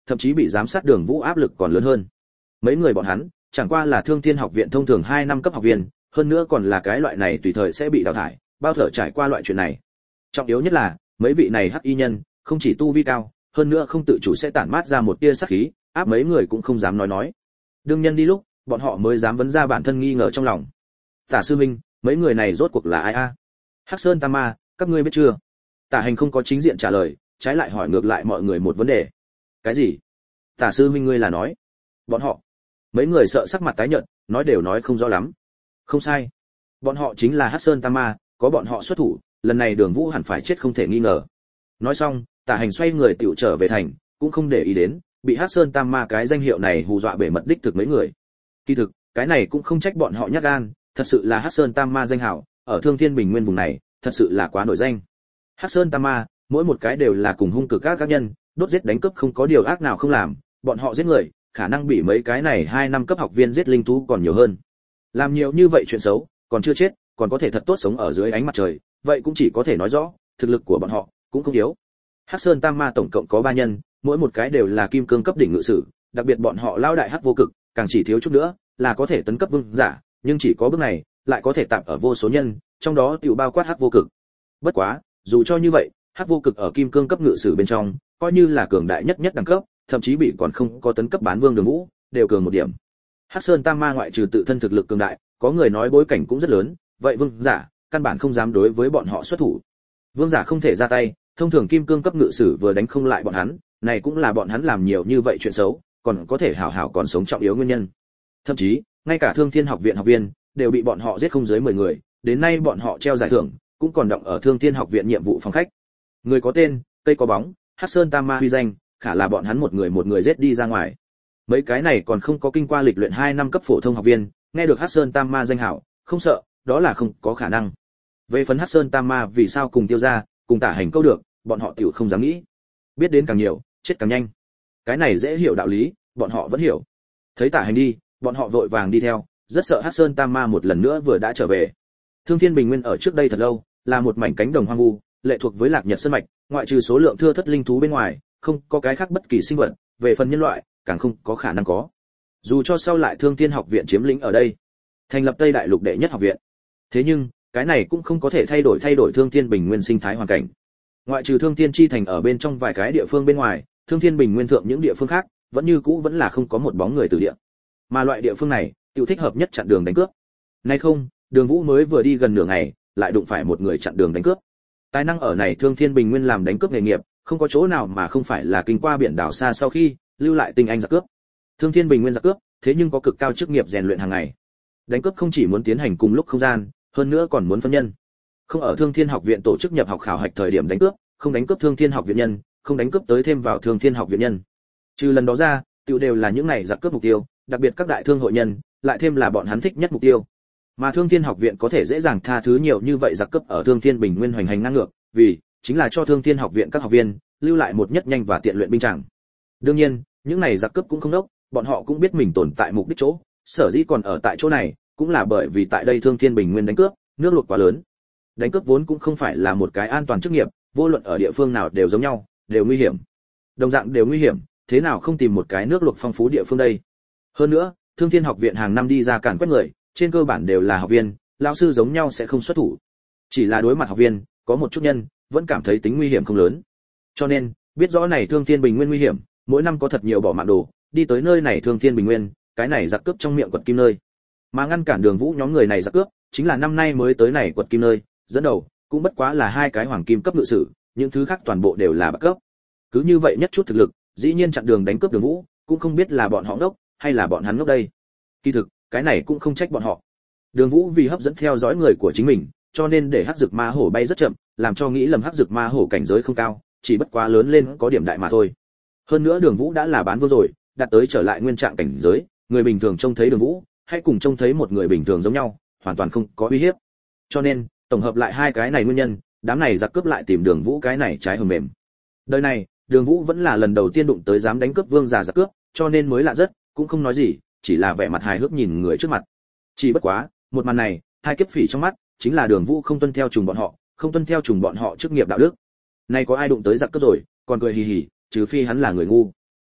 thậm chí bị giám sát Đường Vũ áp lực còn lớn hơn. Mấy người bọn hắn chẳng qua là Thương Thiên học viện thông thường hai năm cấp học viên, hơn nữa còn là cái loại này tùy thời sẽ bị đào thải, bao thở trải qua loại chuyện này. Trọng yếu nhất là, mấy vị này hắc y nhân, không chỉ tu vi cao, hơn nữa không tự chủ sẽ tản mát ra một tia sát khí, áp mấy người cũng không dám nói nói. Đương nhân đi lúc, bọn họ mới dám vấn ra bản thân nghi ngờ trong lòng. Tả sư minh, mấy người này rốt cuộc là ai a? Hắc Sơn Tam Ma, các ngươi biết chưa? Tả Hành không có chính diện trả lời, trái lại hỏi ngược lại mọi người một vấn đề. Cái gì? Tả sư minh ngươi là nói? Bọn họ? Mấy người sợ sắc mặt tái nhợt, nói đều nói không rõ lắm. Không sai, bọn họ chính là Hắc Sơn Tam Ma, có bọn họ xuất thủ, lần này Đường Vũ hẳn phải chết không thể nghi ngờ. Nói xong, Tả Hành xoay người tiểu trở về thành, cũng không để ý đến bị Hắc Sơn Tam Ma cái danh hiệu này hù dọa bể mật đích thực mấy người. Kỳ thực, cái này cũng không trách bọn họ nhát gan, thật sự là Hắc Sơn Tam Ma danh hảo, ở Thương Thiên Bình Nguyên vùng này, thật sự là quá nổi danh. Hắc Sơn Tam Ma, mỗi một cái đều là cùng hung cực các các nhân, đốt giết đánh cướp không có điều ác nào không làm, bọn họ giết người, khả năng bị mấy cái này hai năm cấp học viên giết linh thú còn nhiều hơn. Làm nhiều như vậy chuyện xấu, còn chưa chết, còn có thể thật tốt sống ở dưới ánh mặt trời, vậy cũng chỉ có thể nói rõ, thực lực của bọn họ cũng không yếu. Hắc Sơn Tam Ma tổng cộng có ba nhân, mỗi một cái đều là kim cương cấp đỉnh ngự sử, đặc biệt bọn họ lao đại hắc vô cực, càng chỉ thiếu chút nữa là có thể tấn cấp vương giả, nhưng chỉ có bước này, lại có thể tạm ở vô số nhân, trong đó tiểu bao quát hắc vô cực. Bất quá, dù cho như vậy, hắc vô cực ở kim cương cấp ngự sử bên trong, coi như là cường đại nhất nhất đẳng cấp, thậm chí bị còn không có tấn cấp bán vương Đường Vũ, đều cường một điểm. Hắc Sơn Tam Ma ngoại trừ tự thân thực lực cường đại, có người nói bối cảnh cũng rất lớn, vậy vương giả căn bản không dám đối với bọn họ xuất thủ. Vương giả không thể ra tay, thông thường kim cương cấp ngự sử vừa đánh không lại bọn hắn, này cũng là bọn hắn làm nhiều như vậy chuyện xấu, còn có thể hảo hảo còn sống trọng yếu nguyên nhân. Thậm chí, ngay cả Thương Thiên học viện học viên đều bị bọn họ giết không dưới mười người, đến nay bọn họ treo giải thưởng, cũng còn động ở Thương Thiên học viện nhiệm vụ phòng khách. Người có tên, cây có bóng, Hắc Sơn Tam Ma huy danh, khả là bọn hắn một người một người giết đi ra ngoài. Mấy cái này còn không có kinh qua lịch luyện hai năm cấp phổ thông học viên, nghe được Hắc Sơn Tam Ma danh hảo, không sợ, đó là không có khả năng. Về phần Hắc Sơn Tam Ma vì sao cùng Tiêu gia, cùng Tả Hành câu được, bọn họ tiểu không dám nghĩ. Biết đến càng nhiều, chết càng nhanh. Cái này dễ hiểu đạo lý, bọn họ vẫn hiểu. Thấy Tả Hành đi, bọn họ vội vàng đi theo, rất sợ Hắc Sơn Tam Ma một lần nữa vừa đã trở về. Thương Thiên Bình Nguyên ở trước đây thật lâu, là một mảnh cánh đồng hoang vu, lệ thuộc với Lạc Nhật Sơn mạch, ngoại trừ số lượng thưa thất linh thú bên ngoài, không có cái khác bất kỳ sinh vật, về phần nhân loại, càng không có khả năng có. Dù cho sau lại Thương Thiên học viện chiếm lĩnh ở đây, thành lập Tây Đại Lục đệ nhất học viện. Thế nhưng, cái này cũng không có thể thay đổi thay đổi Thương Thiên Bình Nguyên sinh thái hoàn cảnh. Ngoại trừ Thương Thiên chi thành ở bên trong vài cái địa phương bên ngoài, Thương Thiên Bình Nguyên thượng những địa phương khác, vẫn như cũ vẫn là không có một bóng người từ địa. Mà loại địa phương này, tiêu thích hợp nhất chặn đường đánh cướp. Nay không, Đường Vũ mới vừa đi gần nửa ngày, lại đụng phải một người chặn đường đánh cướp. Tài năng ở này Thương Thiên Bình Nguyên làm đánh cướp nghề nghiệp, không có chỗ nào mà không phải là kinh qua biển đảo xa sau khi lưu lại tinh anh giặc cướp. Thương Thiên Bình Nguyên giặc cướp, thế nhưng có cực cao chức nghiệp rèn luyện hàng ngày. Đánh cướp không chỉ muốn tiến hành cùng lúc không gian, hơn nữa còn muốn phân nhân. Không ở Thương Thiên học viện tổ chức nhập học khảo hạch thời điểm đánh cướp, không đánh cướp Thương Thiên học viện nhân, không đánh cướp tới thêm vào Thương Thiên học viện nhân. Trừ lần đó ra, tiêu đều là những này giặc cướp mục tiêu, đặc biệt các đại thương hội nhân, lại thêm là bọn hắn thích nhất mục tiêu. Mà Thương Thiên học viện có thể dễ dàng tha thứ nhiều như vậy giặc cướp ở Thương Thiên Bình Nguyên hoành hành ngang ngược, vì chính là cho Thương Thiên học viện các học viên lưu lại một nhất nhanh và tiện luyện binh chàng. Đương nhiên, những này giặc cướp cũng không đốc, bọn họ cũng biết mình tồn tại mục đích chỗ, sở dĩ còn ở tại chỗ này, cũng là bởi vì tại đây Thương Thiên Bình Nguyên đánh cướp, nước luộc quá lớn. Đánh cướp vốn cũng không phải là một cái an toàn chức nghiệp, vô luận ở địa phương nào đều giống nhau, đều nguy hiểm. Đồng dạng đều nguy hiểm, thế nào không tìm một cái nước luộc phong phú địa phương đây? Hơn nữa, Thương Thiên học viện hàng năm đi ra càn quét người, trên cơ bản đều là học viên, lão sư giống nhau sẽ không xuất thủ. Chỉ là đối mặt học viên, có một chút nhân vẫn cảm thấy tính nguy hiểm không lớn. Cho nên, biết rõ này Thương Thiên Bình Nguyên nguy hiểm, mỗi năm có thật nhiều bỏ mạng đồ, đi tới nơi này Thương Thiên Bình Nguyên, cái này giặc cướp trong miệng quật kim nơi. Mà ngăn cản Đường Vũ nhóm người này giặc cướp, chính là năm nay mới tới này quật kim nơi, dẫn đầu cũng bất quá là hai cái hoàng kim cấp ngự sử, những thứ khác toàn bộ đều là bạc cấp. Cứ như vậy nhất chút thực lực, dĩ nhiên chặn đường đánh cướp Đường Vũ, cũng không biết là bọn họ ngốc hay là bọn hắn ngốc đây. Kỳ thực, cái này cũng không trách bọn họ. Đường Vũ vì hấp dẫn theo dõi người của chính mình, cho nên để hắc dược ma hổ bay rất chậm, làm cho nghĩ lầm hắc dược ma hổ cảnh giới không cao, chỉ bất quá lớn lên có điểm đại mà thôi. Hơn nữa Đường Vũ đã là bán vương rồi, đạt tới trở lại nguyên trạng cảnh giới, người bình thường trông thấy Đường Vũ, hay cùng trông thấy một người bình thường giống nhau, hoàn toàn không có uy hiếp. Cho nên, tổng hợp lại hai cái này nguyên nhân, đám này giặc cướp lại tìm Đường Vũ cái này trái hầm mềm. Đời này, Đường Vũ vẫn là lần đầu tiên đụng tới dám đánh cướp vương giả giặc cướp, cho nên mới lạ rất, cũng không nói gì, chỉ là vẻ mặt hài hước nhìn người trước mặt. Chỉ bất quá, một màn này, hai kiếp phỉ trong mắt, chính là Đường Vũ không tuân theo trùng bọn họ, không tuân theo trùng bọn họ chức nghiệp đạo đức. Nay có ai đụng tới giặc cướp rồi, còn cười hì hì, trừ phi hắn là người ngu.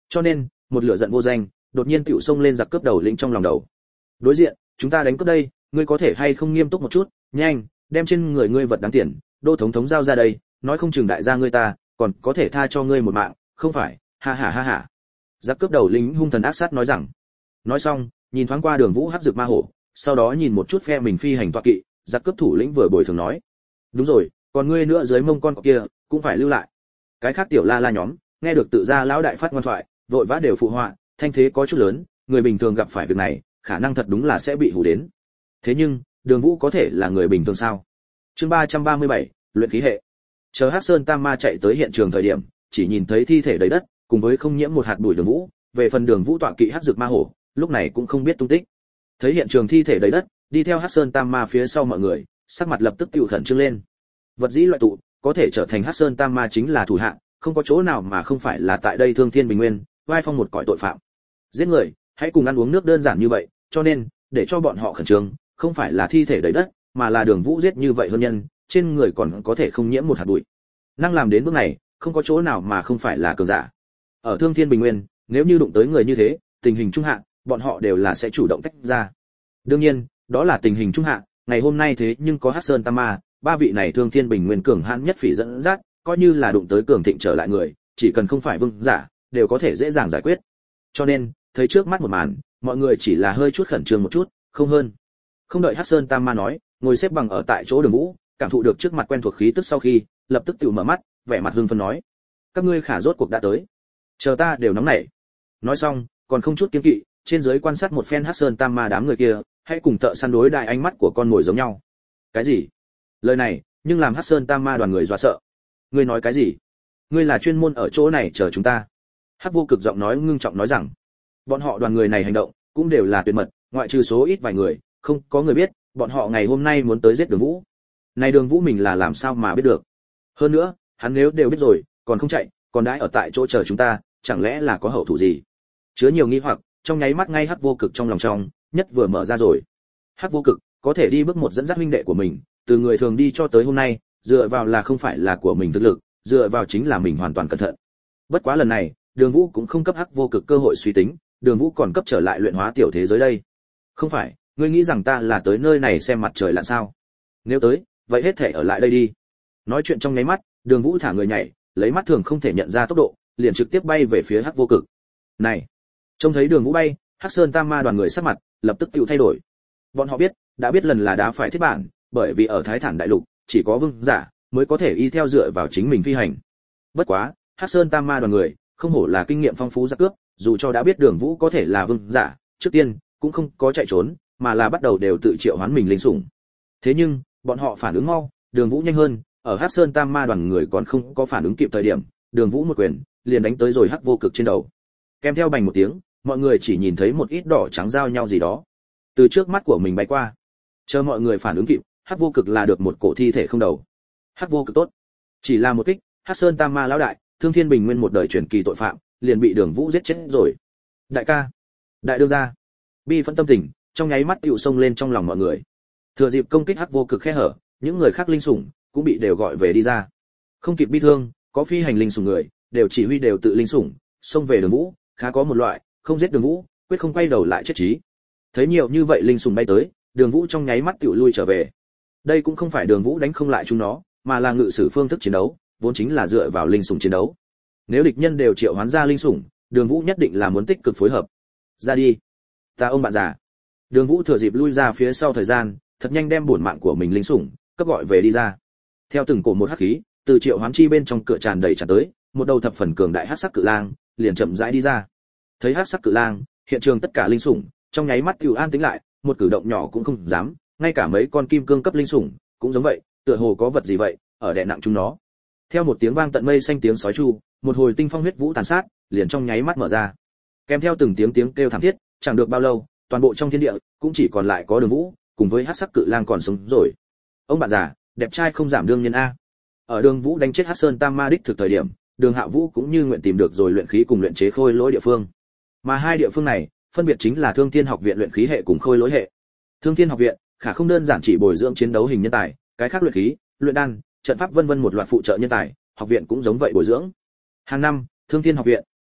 Cho nên, một lửa giận vô danh, đột nhiên tiểu xông lên giặc cướp đầu lĩnh trong lòng đầu. Đối diện, chúng ta đánh cướp đây, ngươi có thể hay không nghiêm túc một chút, nhanh, đem trên người ngươi vật đáng tiền, đô thống thống giao ra đây, nói không chừng đại gia ngươi ta, còn có thể tha cho ngươi một mạng, không phải, ha ha ha ha. Giặc cướp đầu lĩnh hung thần ác sát nói rằng. Nói xong, nhìn thoáng qua Đường Vũ hắc dược ma hổ, sau đó nhìn một chút phe mình phi hành tọa kỵ, giặc cướp thủ lĩnh vừa bồi thường nói. Đúng rồi, còn ngươi nữa dưới mông con cọp kia, cũng phải lưu lại. Cái khác tiểu la la nhóm, nghe được tự gia lão đại phát ngoan thoại, vội vã đều phụ họa, thanh thế có chút lớn, người bình thường gặp phải việc này, khả năng thật đúng là sẽ bị hù đến. Thế nhưng, Đường Vũ có thể là người bình thường sao? Chương ba trăm ba mươi bảy, luyện khí hệ. Chờ Hắc Sơn Tam Ma chạy tới hiện trường thời điểm, chỉ nhìn thấy thi thể đầy đất, cùng với không nhiễm một hạt bụi Đường Vũ, về phần Đường Vũ tọa kỵ Hắc Dược Ma Hổ, lúc này cũng không biết tung tích. Thấy hiện trường thi thể đầy đất, đi theo Hắc Sơn Tam Ma phía sau mọi người, sắc mặt lập tức tiêu khẩn trương lên. Vật dĩ loại tụ, có thể trở thành Hắc Sơn Tam Ma chính là thủ hạ, không có chỗ nào mà không phải là tại đây Thương Thiên Bình Nguyên, vai phong một cõi tội phạm. Giết người, hãy cùng ăn uống nước đơn giản như vậy, cho nên, để cho bọn họ khẩn trương, không phải là thi thể đầy đất, mà là Đường Vũ giết như vậy hơn nhân, trên người còn có thể không nhiễm một hạt bụi. Năng làm đến bước này, không có chỗ nào mà không phải là cường giả. Ở Thương Thiên Bình Nguyên, nếu như đụng tới người như thế, tình hình trung hạ, bọn họ đều là sẽ chủ động tách ra. Đương nhiên, đó là tình hình trung hạ, ngày hôm nay thế nhưng có Hắc Sơn Tam Ma, ba vị này Thương Thiên Bình Nguyên cường hãn nhất phỉ dẫn dắt, coi như là đụng tới cường thịnh trở lại người, chỉ cần không phải vương giả, đều có thể dễ dàng giải quyết. Cho nên, thấy trước mắt một màn, mọi người chỉ là hơi chút khẩn trương một chút, không hơn. Không đợi Hắc Sơn Tam Ma nói, ngồi xếp bằng ở tại chỗ Đường Vũ, cảm thụ được trước mặt quen thuộc khí tức sau khi, lập tức tự mở mắt, vẻ mặt hưng phấn nói: "Các ngươi khả rốt cuộc đã tới. Chờ ta đều nóng nảy." Nói xong, còn không chút kiêng kỵ, trên dưới quan sát một phen Hắc Sơn Tam Ma đám người kia, hãy cùng thợ săn đối đại ánh mắt của con mồi giống nhau. Cái gì? Lời này, nhưng làm Hắc Sơn Tam Ma đoàn người dọa sợ. Ngươi nói cái gì? Ngươi là chuyên môn ở chỗ này chờ chúng ta? Hắc Vô Cực giọng nói ngưng trọng nói rằng, bọn họ đoàn người này hành động cũng đều là tuyệt mật, ngoại trừ số ít vài người, không có người biết, bọn họ ngày hôm nay muốn tới giết Đường Vũ. Này Đường Vũ mình là làm sao mà biết được? Hơn nữa, hắn nếu đều biết rồi, còn không chạy, còn đãi ở tại chỗ chờ chúng ta, chẳng lẽ là có hậu thủ gì? Chứa nhiều nghi hoặc, trong nháy mắt ngay Hắc Vô Cực trong lòng trong, nhất vừa mở ra rồi. Hắc Vô Cực có thể đi bước một dẫn dắt huynh đệ của mình, từ người thường đi cho tới hôm nay, dựa vào là không phải là của mình thực lực, dựa vào chính là mình hoàn toàn cẩn thận. Bất quá lần này, Đường Vũ cũng không cấp Hắc Vô Cực cơ hội suy tính, Đường Vũ còn cấp trở lại luyện hóa tiểu thế giới đây. Không phải, ngươi nghĩ rằng ta là tới nơi này xem mặt trời là sao? Nếu tới, vậy hết thể ở lại đây đi. Nói chuyện trong nháy mắt, Đường Vũ thả người nhảy, lấy mắt thường không thể nhận ra tốc độ, liền trực tiếp bay về phía Hắc Vô Cực. Này, trông thấy Đường Vũ bay, Hắc Sơn Tam Ma đoàn người sắc mặt lập tức tự thay đổi. Bọn họ biết, đã biết lần là đá phải thiết bản, bởi vì ở Thái Thản Đại Lục, chỉ có vương giả mới có thể y theo dựa vào chính mình phi hành. Bất quá, Hắc Sơn Tam Ma đoàn người, không hổ là kinh nghiệm phong phú giặc cướp, dù cho đã biết Đường Vũ có thể là vương giả, trước tiên cũng không có chạy trốn, mà là bắt đầu đều tự triệu hoán mình linh sủng. Thế nhưng, bọn họ phản ứng mau, Đường Vũ nhanh hơn, ở Hắc Sơn Tam Ma đoàn người còn không có phản ứng kịp thời điểm, Đường Vũ một quyền liền đánh tới rồi Hắc Vô Cực trên đầu. Kèm theo bành một tiếng, mọi người chỉ nhìn thấy một ít đỏ trắng giao nhau gì đó từ trước mắt của mình bay qua. Chờ mọi người phản ứng kịp, Hắc Vô Cực là được một cổ thi thể không đầu. Hắc Vô Cực tốt, chỉ là một kích, Hắc Sơn Tam Ma lão đại, Thương Thiên Bình Nguyên một đời truyền kỳ tội phạm, liền bị Đường Vũ giết chết rồi. Đại ca, đại đương gia, bi phẫn tâm tình trong nháy mắt tựu xông lên trong lòng mọi người. Thừa dịp công kích Hắc Vô Cực khe hở, những người khác linh sủng cũng bị đều gọi về đi ra. Không kịp bi thương, có phi hành linh sủng người, đều chỉ huy đều tự linh sủng, xông về Đường Vũ, khá có một loại, không giết Đường Vũ, quyết không quay đầu lại chết chí. Thấy nhiều như vậy linh sủng bay tới, Đường Vũ trong nháy mắt tựu lui trở về. Đây cũng không phải Đường Vũ đánh không lại chúng nó, mà là ngự sử phương thức chiến đấu, vốn chính là dựa vào linh sủng chiến đấu. Nếu địch nhân đều triệu hoán ra linh sủng, Đường Vũ nhất định là muốn tích cực phối hợp. Ra đi, ta ông bạn già. Đường Vũ thừa dịp lui ra phía sau thời gian, thật nhanh đem bổn mạng của mình linh sủng cấp gọi về đi ra. Theo từng cổ một hắc khí, từ triệu hoán chi bên trong cửa tràn đầy tràn tới, một đầu thập phần cường đại hắc sắc cự lang liền chậm rãi đi ra. Thấy hắc sắc cự lang, hiện trường tất cả linh sủng trong nháy mắt tiêu an tĩnh lại, một cử động nhỏ cũng không dám, ngay cả mấy con kim cương cấp linh sủng cũng giống vậy, tựa hồ có vật gì vậy ở đè nặng chúng nó. Theo một tiếng vang tận mây xanh tiếng sói chu, một hồi tinh phong huyết vũ tàn sát liền trong nháy mắt mở ra. Kèm theo từng tiếng tiếng kêu thảm thiết, chẳng được bao lâu, toàn bộ trong thiên địa cũng chỉ còn lại có Đường Vũ cùng với hắc sắc cự lang còn sống rồi. Ông bạn già, đẹp trai không giảm đương nhân a. Ở Đường Vũ đánh chết Hắc Sơn Tam Ma đích thực thời điểm, Đường Hạ Vũ cũng như nguyện tìm được rồi luyện khí cùng luyện chế khôi lỗi địa phương. Mà hai địa phương này, phân biệt chính là Thương Thiên Học viện luyện khí hệ cùng khôi lỗi hệ. Thương Thiên Học viện, khả không đơn giản chỉ bồi dưỡng chiến đấu hình nhân tài, cái khác luyện khí, luyện đan, trận pháp vân vân một loạt phụ trợ nhân tài, học viện cũng giống vậy bồi dưỡng. Hàng năm, Thương Thiên Học viện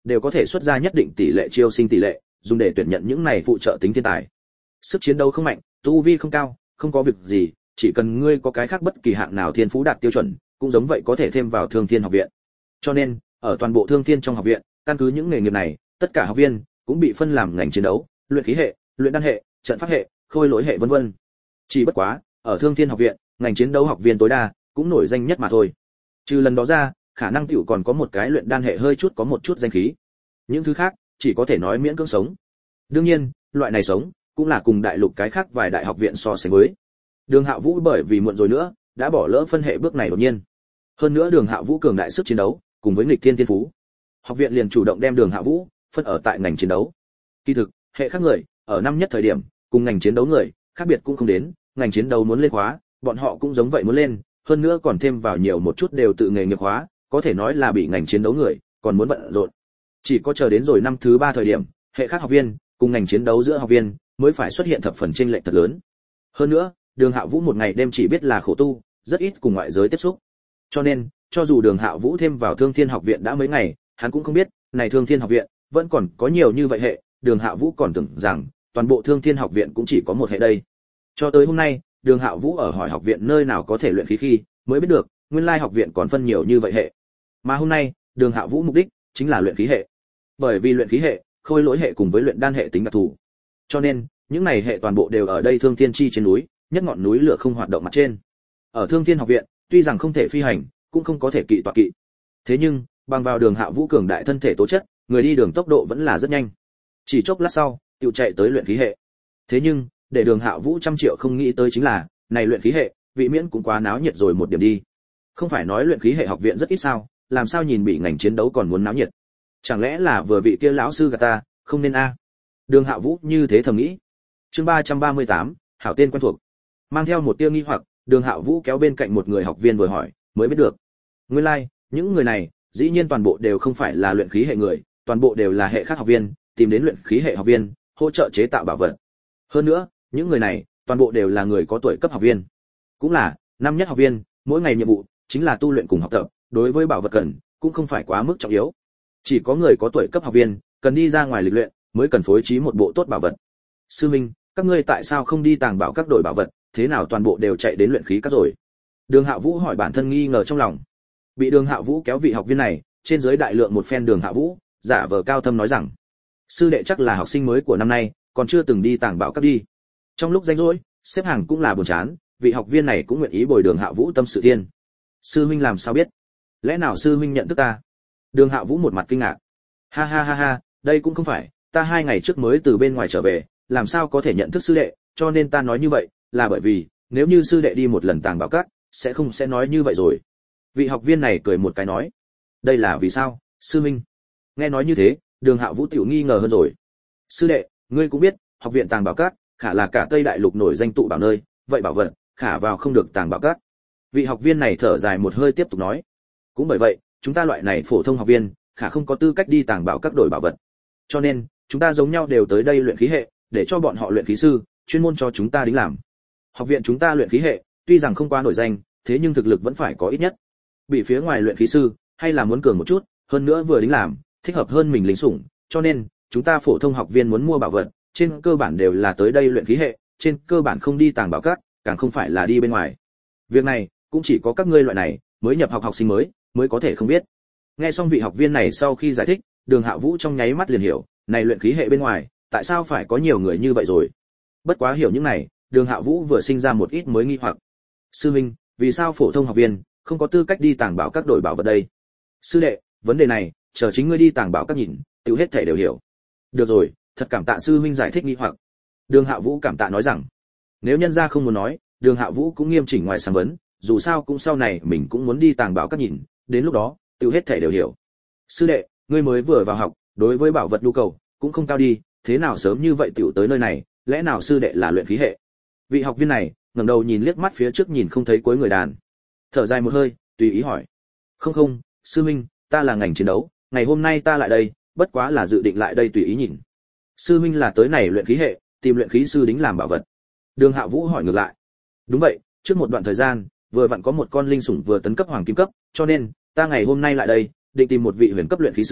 đều có thể xuất ra nhất định tỷ lệ chiêu sinh tỷ lệ, dùng để tuyển nhận những này phụ trợ tính thiên tài. Sức chiến đấu không mạnh, tu vi không cao, không có việc gì, chỉ cần ngươi có cái khác bất kỳ hạng nào thiên phú đạt tiêu chuẩn, cũng giống vậy có thể thêm vào Thương Thiên học viện. Cho nên, ở toàn bộ Thương Thiên trong học viện, căn cứ những nghề nghiệp này, tất cả học viên cũng bị phân làm ngành chiến đấu, luyện khí hệ, luyện đan hệ, trận pháp hệ, khôi lỗi hệ vân vân. Chỉ bất quá, ở Thương Thiên học viện, ngành chiến đấu học viên tối đa cũng nổi danh nhất mà thôi. Trừ lần đó ra, khả năng tiểu còn có một cái luyện đan hệ hơi chút có một chút danh khí. Những thứ khác, chỉ có thể nói miễn cưỡng sống. Đương nhiên, loại này sống cũng là cùng đại lục cái khác vài đại học viện so sánh với. Đường Hạo Vũ bởi vì muộn rồi nữa, đã bỏ lỡ phân hệ bước này đột nhiên. Hơn nữa Đường Hạo Vũ cường đại sức chiến đấu, cùng với nghịch thiên thiên phú, học viện liền chủ động đem Đường Hạo Vũ phân ở tại ngành chiến đấu. Kỳ thực, hệ khác người, ở năm nhất thời điểm, cùng ngành chiến đấu người, khác biệt cũng không đến, ngành chiến đấu muốn lên khóa, bọn họ cũng giống vậy muốn lên, hơn nữa còn thêm vào nhiều một chút đều tự nghề nghiệp hóa, có thể nói là bị ngành chiến đấu người còn muốn bận rộn. Chỉ có chờ đến rồi năm thứ ba thời điểm, hệ khác học viên cùng ngành chiến đấu giữa học viên mới phải xuất hiện thập phần chênh lệch thật lớn. Hơn nữa, Đường Hạo Vũ một ngày đêm chỉ biết là khổ tu, rất ít cùng ngoại giới tiếp xúc. Cho nên, cho dù Đường Hạo Vũ thêm vào Thương Thiên học viện đã mấy ngày, hắn cũng không biết, này Thương Thiên học viện vẫn còn có nhiều như vậy hệ, Đường Hạo Vũ còn tưởng rằng toàn bộ Thương Thiên học viện cũng chỉ có một hệ đây. Cho tới hôm nay, Đường Hạo Vũ ở hỏi học viện nơi nào có thể luyện khí khi, mới biết được, nguyên lai học viện còn phân nhiều như vậy hệ. Mà hôm nay, Đường Hạo Vũ mục đích chính là luyện khí hệ. Bởi vì luyện khí hệ, khôi lỗi hệ cùng với luyện đan hệ tính đặc thù. Cho nên, những này hệ toàn bộ đều ở đây Thương Thiên chi trên núi, nhất ngọn núi lửa không hoạt động mặt trên. Ở Thương Thiên học viện, tuy rằng không thể phi hành, cũng không có thể kỵ tọa kỵ. Thế nhưng, bằng vào Đường Hạo Vũ cường đại thân thể tố chất, người đi đường tốc độ vẫn là rất nhanh. Chỉ chốc lát sau, tiểu chạy tới luyện khí hệ. Thế nhưng, để Đường Hạo Vũ trăm triệu không nghĩ tới chính là, này luyện khí hệ, vị miễn cũng quá náo nhiệt rồi một điểm đi. Không phải nói luyện khí hệ học viện rất ít sao, làm sao nhìn bị ngành chiến đấu còn muốn náo nhiệt? Chẳng lẽ là vừa vị kia lão sư gạt ta, không nên a? Đường Hạo Vũ như thế thầm nghĩ. Chương ba trăm ba mươi tám, hảo tên quen thuộc. Mang theo một tia nghi hoặc, Đường Hạo Vũ kéo bên cạnh một người học viên vừa hỏi, mới biết được. Nguyên lai, like, những người này, dĩ nhiên toàn bộ đều không phải là luyện khí hệ người, toàn bộ đều là hệ khác học viên, tìm đến luyện khí hệ học viên, hỗ trợ chế tạo bảo vật. Hơn nữa, những người này, toàn bộ đều là người có tuổi cấp học viên. Cũng là năm nhất học viên, mỗi ngày nhiệm vụ chính là tu luyện cùng học tập, đối với bảo vật cần cũng không phải quá mức trọng yếu. Chỉ có người có tuổi cấp học viên cần đi ra ngoài lịch luyện, mới cần phối trí một bộ tốt bảo vật. Sư Minh, các ngươi tại sao không đi tàng bảo các đội bảo vật, thế nào toàn bộ đều chạy đến luyện khí các rồi? Đường Hạo Vũ hỏi bản thân nghi ngờ trong lòng. Bị Đường Hạo Vũ kéo vị học viên này, trên dưới đại lượng một phen Đường Hạo Vũ, giả vờ cao thâm nói rằng: sư đệ chắc là học sinh mới của năm nay, còn chưa từng đi tàng bảo các đi. Trong lúc rảnh rỗi, xếp hàng cũng là buồn chán, vị học viên này cũng nguyện ý bồi Đường Hạo Vũ tâm sự thiên. Sư huynh làm sao biết? Lẽ nào sư huynh nhận thức ta? Đường Hạo Vũ một mặt kinh ngạc. Ha ha ha ha, đây cũng không phải, ta hai ngày trước mới từ bên ngoài trở về, làm sao có thể nhận thức sư đệ, cho nên ta nói như vậy, là bởi vì, nếu như sư đệ đi một lần tàng bảo các, sẽ không sẽ nói như vậy rồi. Vị học viên này cười một cái nói. Đây là vì sao, sư huynh? Nghe nói như thế, Đường Hạo Vũ tiểu nghi ngờ hơn rồi. Sư đệ, ngươi cũng biết, học viện tàng bảo các, khả là cả Tây Đại Lục nổi danh tụ bảo nơi, vậy bảo vật, khả vào không được tàng bảo các. Vị học viên này thở dài một hơi tiếp tục nói. Cũng bởi vậy, chúng ta loại này phổ thông học viên, khả không có tư cách đi tàng bảo các đổi bảo vật. Cho nên, chúng ta giống nhau đều tới đây luyện khí hệ, để cho bọn họ luyện khí sư, chuyên môn cho chúng ta đính làm. Học viện chúng ta luyện khí hệ, tuy rằng không quá nổi danh, thế nhưng thực lực vẫn phải có ít nhất. Bị phía ngoài luyện khí sư, hay là muốn cường một chút, hơn nữa vừa đính làm, thích hợp hơn mình lính sủng, cho nên, chúng ta phổ thông học viên muốn mua bảo vật, trên cơ bản đều là tới đây luyện khí hệ, trên cơ bản không đi tàng bảo các, càng không phải là đi bên ngoài. Việc này, cũng chỉ có các ngươi loại này, mới nhập học học sinh mới, mới có thể không biết. Nghe xong vị học viên này sau khi giải thích, Đường Hạo Vũ trong nháy mắt liền hiểu, này luyện khí hệ bên ngoài, tại sao phải có nhiều người như vậy rồi. Bất quá hiểu những này, Đường Hạo Vũ vừa sinh ra một ít mới nghi hoặc. Sư huynh, vì sao phổ thông học viên không có tư cách đi tàng bảo các đổi bảo vật đây? Sư đệ, vấn đề này, chờ chính ngươi đi tàng bảo các nhìn, tự hết thể đều hiểu. Được rồi, thật cảm tạ sư huynh giải thích nghi hoặc. Đường Hạo Vũ cảm tạ nói rằng, nếu nhân gia không muốn nói, Đường Hạo Vũ cũng nghiêm chỉnh ngoài sáng vấn, dù sao cũng sau này mình cũng muốn đi tàng bảo các nhìn, đến lúc đó, tự hết thể đều hiểu. Sư đệ, ngươi mới vừa vào học, đối với bảo vật nhu cầu cũng không cao đi, thế nào sớm như vậy tiểu tới nơi này, lẽ nào sư đệ là luyện khí hệ? Vị học viên này ngẩng đầu nhìn liếc mắt phía trước nhìn không thấy cuối người đàn, thở dài một hơi, tùy ý hỏi. Không không, sư huynh, ta là ngành chiến đấu, ngày hôm nay ta lại đây, bất quá là dự định lại đây tùy ý nhìn. Sư huynh là tới này luyện khí hệ, tìm luyện khí sư đính làm bảo vật. Đường Hạo Vũ hỏi ngược lại. Đúng vậy, trước một đoạn thời gian, vừa vặn có một con linh sủng vừa tấn cấp hoàng kim cấp, cho nên ta ngày hôm nay lại đây, định tìm một vị huyền cấp luyện khí sư,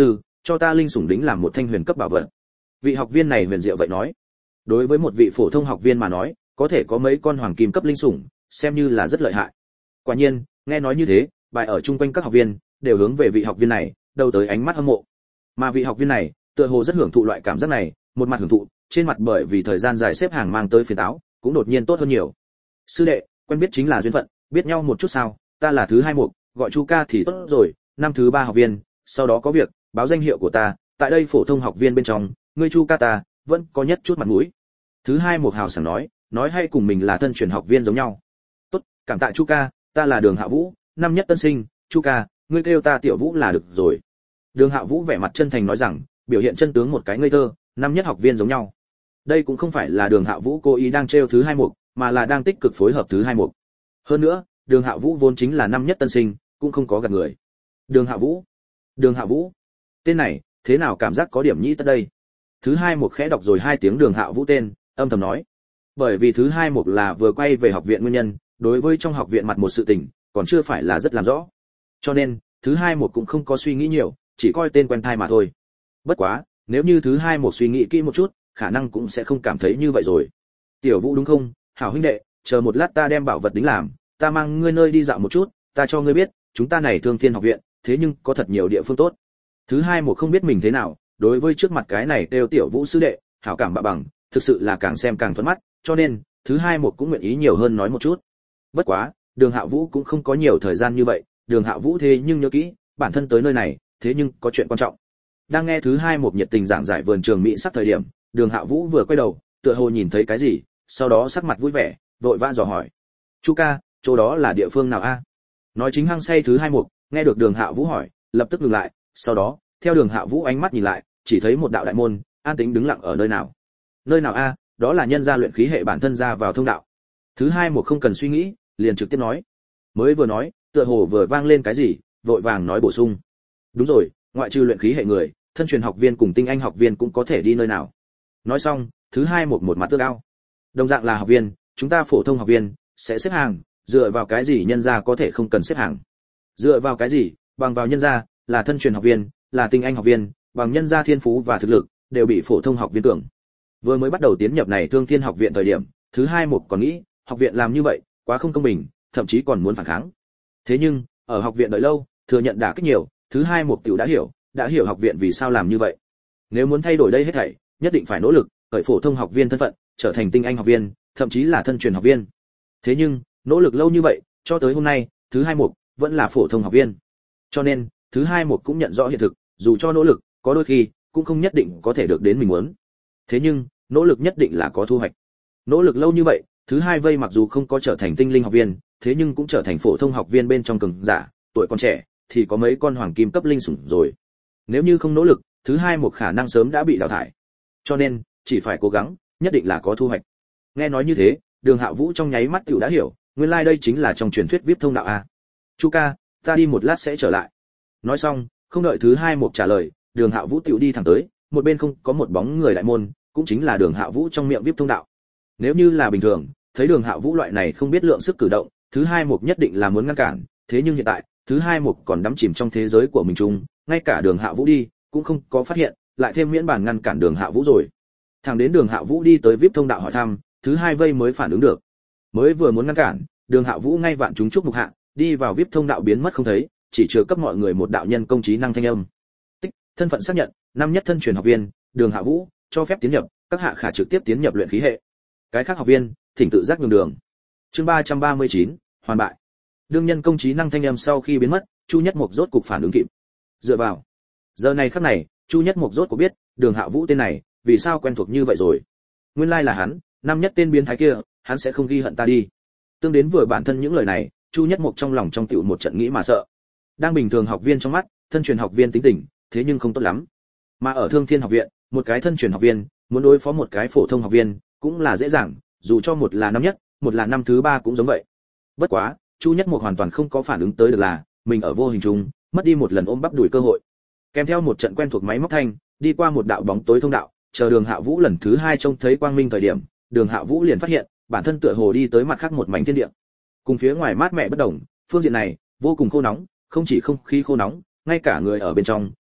cho ta linh sủng đính làm một thanh huyền cấp bảo vật. Vị học viên này huyền diệu vậy nói. Đối với một vị phổ thông học viên mà nói, có thể có mấy con hoàng kim cấp linh sủng, xem như là rất lợi hại. Quả nhiên, nghe nói như thế, bài ở chung quanh các học viên đều hướng về vị học viên này, đầu tới ánh mắt hâm mộ. Mà vị học viên này, tựa hồ rất hưởng thụ loại cảm giác này, một mặt hưởng thụ, trên mặt bởi vì thời gian dài xếp hàng mang tới phiền táo, cũng đột nhiên tốt hơn nhiều. Sư đệ, quen biết chính là duyên phận, biết nhau một chút sao? Ta là thứ hai mục, gọi Chu ca thì tốt rồi, năm thứ ba học viên, sau đó có việc, báo danh hiệu của ta, tại đây phổ thông học viên bên trong, ngươi Chu ca ta, vẫn có nhất chút mặt mũi. Thứ hai mục hào sảng nói, nói hay cùng mình là thân truyền học viên giống nhau. Tốt, cảm tạ Chu ca, ta là Đường Hạ Vũ, năm nhất tân sinh, Chu ca, ngươi kêu ta Tiểu Vũ là được rồi. Đường Hạ Vũ vẻ mặt chân thành nói rằng, biểu hiện chân tướng một cái ngây thơ, năm nhất học viên giống nhau. Đây cũng không phải là Đường Hạ Vũ cố ý đang trêu thứ hai mục, mà là đang tích cực phối hợp thứ hai mục. Hơn nữa, Đường Hạ Vũ vốn chính là năm nhất tân sinh, cũng không có gạt người. Đường Hạ Vũ, Đường Hạ Vũ, tên này, thế nào cảm giác có điểm nhĩ tất đây? Thứ hai mục khẽ đọc rồi hai tiếng Đường Hạ Vũ tên, âm thầm nói. Bởi vì thứ hai mục là vừa quay về học viện nguyên nhân, đối với trong học viện mặt một sự tình, còn chưa phải là rất làm rõ. Cho nên, thứ hai mục cũng không có suy nghĩ nhiều, chỉ coi tên quen thai mà thôi. Bất quá, nếu như thứ hai mục suy nghĩ kỹ một chút, khả năng cũng sẽ không cảm thấy như vậy rồi. Tiểu Vũ đúng không? Hảo huynh đệ, chờ một lát ta đem bảo vật đính làm, ta mang ngươi nơi đi dạo một chút, ta cho ngươi biết, chúng ta này Thương Thiên học viện, thế nhưng có thật nhiều địa phương tốt. Thứ hai mục không biết mình thế nào, đối với trước mặt cái này đều Tiểu Vũ sư đệ, hảo cảm bạ bằng, thực sự là càng xem càng thuận mắt, cho nên, thứ hai mục cũng nguyện ý nhiều hơn nói một chút. Bất quá, Đường Hạ Vũ cũng không có nhiều thời gian như vậy, Đường Hạ Vũ thế nhưng nhớ kỹ, bản thân tới nơi này, thế nhưng có chuyện quan trọng. Đang nghe thứ hai mục nhiệt tình giảng giải vườn trường mỹ sắc thời điểm, Đường Hạ Vũ vừa quay đầu, tựa hồ nhìn thấy cái gì, sau đó sắc mặt vui vẻ, vội vã dò hỏi: "Chu ca, chỗ đó là địa phương nào a?" Nói chính hăng say thứ hai mục, nghe được Đường Hạ Vũ hỏi, lập tức dừng lại, sau đó, theo Đường Hạ Vũ ánh mắt nhìn lại, chỉ thấy một đạo đại môn, an tĩnh đứng lặng ở nơi nào. Nơi nào a? Đó là nhân gia luyện khí hệ bản thân ra vào thông đạo. Thứ hai mục không cần suy nghĩ, liền trực tiếp nói. Mới vừa nói, tựa hồ vừa vang lên cái gì, vội vàng nói bổ sung. Đúng rồi, ngoại trừ luyện khí hệ người, thân truyền học viên cùng tinh anh học viên cũng có thể đi nơi nào. Nói xong, thứ hai một một mặt tương ao. Đồng dạng là học viên, chúng ta phổ thông học viên sẽ xếp hàng, dựa vào cái gì nhân gia có thể không cần xếp hàng? Dựa vào cái gì? Bằng vào nhân gia là thân truyền học viên, là tinh anh học viên, bằng nhân gia thiên phú và thực lực đều bị phổ thông học viên tưởng. Vừa mới bắt đầu tiến nhập này Thương Thiên học viện thời điểm, thứ hai một còn nghĩ, học viện làm như vậy, quá không công bình, thậm chí còn muốn phản kháng. Thế nhưng, ở học viện đợi lâu, thừa nhận đả kích nhiều, thứ hai một tiểu đã hiểu, đã hiểu học viện vì sao làm như vậy. Nếu muốn thay đổi đây hết thảy, nhất định phải nỗ lực, khởi phổ thông học viên thân phận, trở thành tinh anh học viên, thậm chí là thân truyền học viên. Thế nhưng, nỗ lực lâu như vậy, cho tới hôm nay, thứ hai một vẫn là phổ thông học viên. Cho nên, thứ hai một cũng nhận rõ hiện thực, dù cho nỗ lực, có đôi khi cũng không nhất định có thể được đến mình muốn. Thế nhưng, nỗ lực nhất định là có thu hoạch. Nỗ lực lâu như vậy, thứ hai vây mặc dù không có trở thành tinh linh học viên, thế nhưng cũng trở thành phổ thông học viên bên trong cường giả, tuổi còn trẻ thì có mấy con hoàng kim cấp linh sủng rồi. Nếu như không nỗ lực, thứ hai một khả năng sớm đã bị đào thải. Cho nên, chỉ phải cố gắng, nhất định là có thu hoạch. Nghe nói như thế, Đường Hạ Vũ trong nháy mắt tiểu đã hiểu, nguyên lai like đây chính là trong truyền thuyết vê i pê thông đạo a. Chu ca, ta đi một lát sẽ trở lại. Nói xong, không đợi thứ hai một trả lời, Đường Hạ Vũ tiểu đi thẳng tới, một bên không có một bóng người đại môn, cũng chính là Đường Hạ Vũ trong miệng vê i pê thông đạo. Nếu như là bình thường, thấy Đường Hạ Vũ loại này không biết lượng sức cử động, thứ hai mục nhất định là muốn ngăn cản, thế nhưng hiện tại, thứ hai mục còn đắm chìm trong thế giới của mình chung, ngay cả Đường Hạ Vũ đi, cũng không có phát hiện, lại thêm miễn bản ngăn cản Đường Hạ Vũ rồi. Thẳng đến Đường Hạ Vũ đi tới vê i pê thông đạo hỏi thăm, thứ hai vây mới phản ứng được. Mới vừa muốn ngăn cản, Đường Hạ Vũ ngay vạn chúng chúc mục hạ, đi vào vê i pê thông đạo biến mất không thấy, chỉ chứa cấp mọi người một đạo nhân công trí năng thanh âm. Tích, thân phận xác nhận, năm nhất thân truyền học viên, Đường Hạ Vũ, cho phép tiến nhập, các hạ khả trực tiếp tiến nhập luyện khí hệ. Cái khác học viên, thỉnh tự giác nhường đường. Chương ba trăm ba mươi chín, hoàn bại. Đương nhân công trí năng thanh âm sau khi biến mất, Chu Nhất Mục rốt cục phản ứng kịp. Dựa vào, giờ này khắc này, Chu Nhất Mục rốt cục biết, Đường Hạ Vũ tên này, vì sao quen thuộc như vậy rồi. Nguyên lai là hắn, năm nhất tên biến thái kia, hắn sẽ không ghi hận ta đi. Tương đến vừa bản thân những lời này, Chu Nhất Mục trong lòng trong tiểu một trận nghĩ mà sợ. Đang bình thường học viên trong mắt, thân truyền học viên tính tình, thế nhưng không tốt lắm. Mà ở Thương Thiên học viện, một cái thân truyền học viên, muốn đối phó một cái phổ thông học viên, cũng là dễ dàng, dù cho một là năm nhất, một là năm thứ ba cũng giống vậy. Bất quá, Chu Nhất Mục hoàn toàn không có phản ứng tới được là, mình ở vô hình chung, mất đi một lần ôm bắp đuổi cơ hội. Kèm theo một trận quen thuộc máy móc thanh, đi qua một đạo bóng tối thông đạo, chờ Đường Hạ Vũ lần thứ hai trông thấy quang minh thời điểm, Đường Hạ Vũ liền phát hiện, bản thân tựa hồ đi tới mặt khác một mảnh thiên địa. Cùng phía ngoài mát mẻ bất động, phương diện này vô cùng khô nóng, không chỉ không khí khô nóng, ngay cả người ở bên trong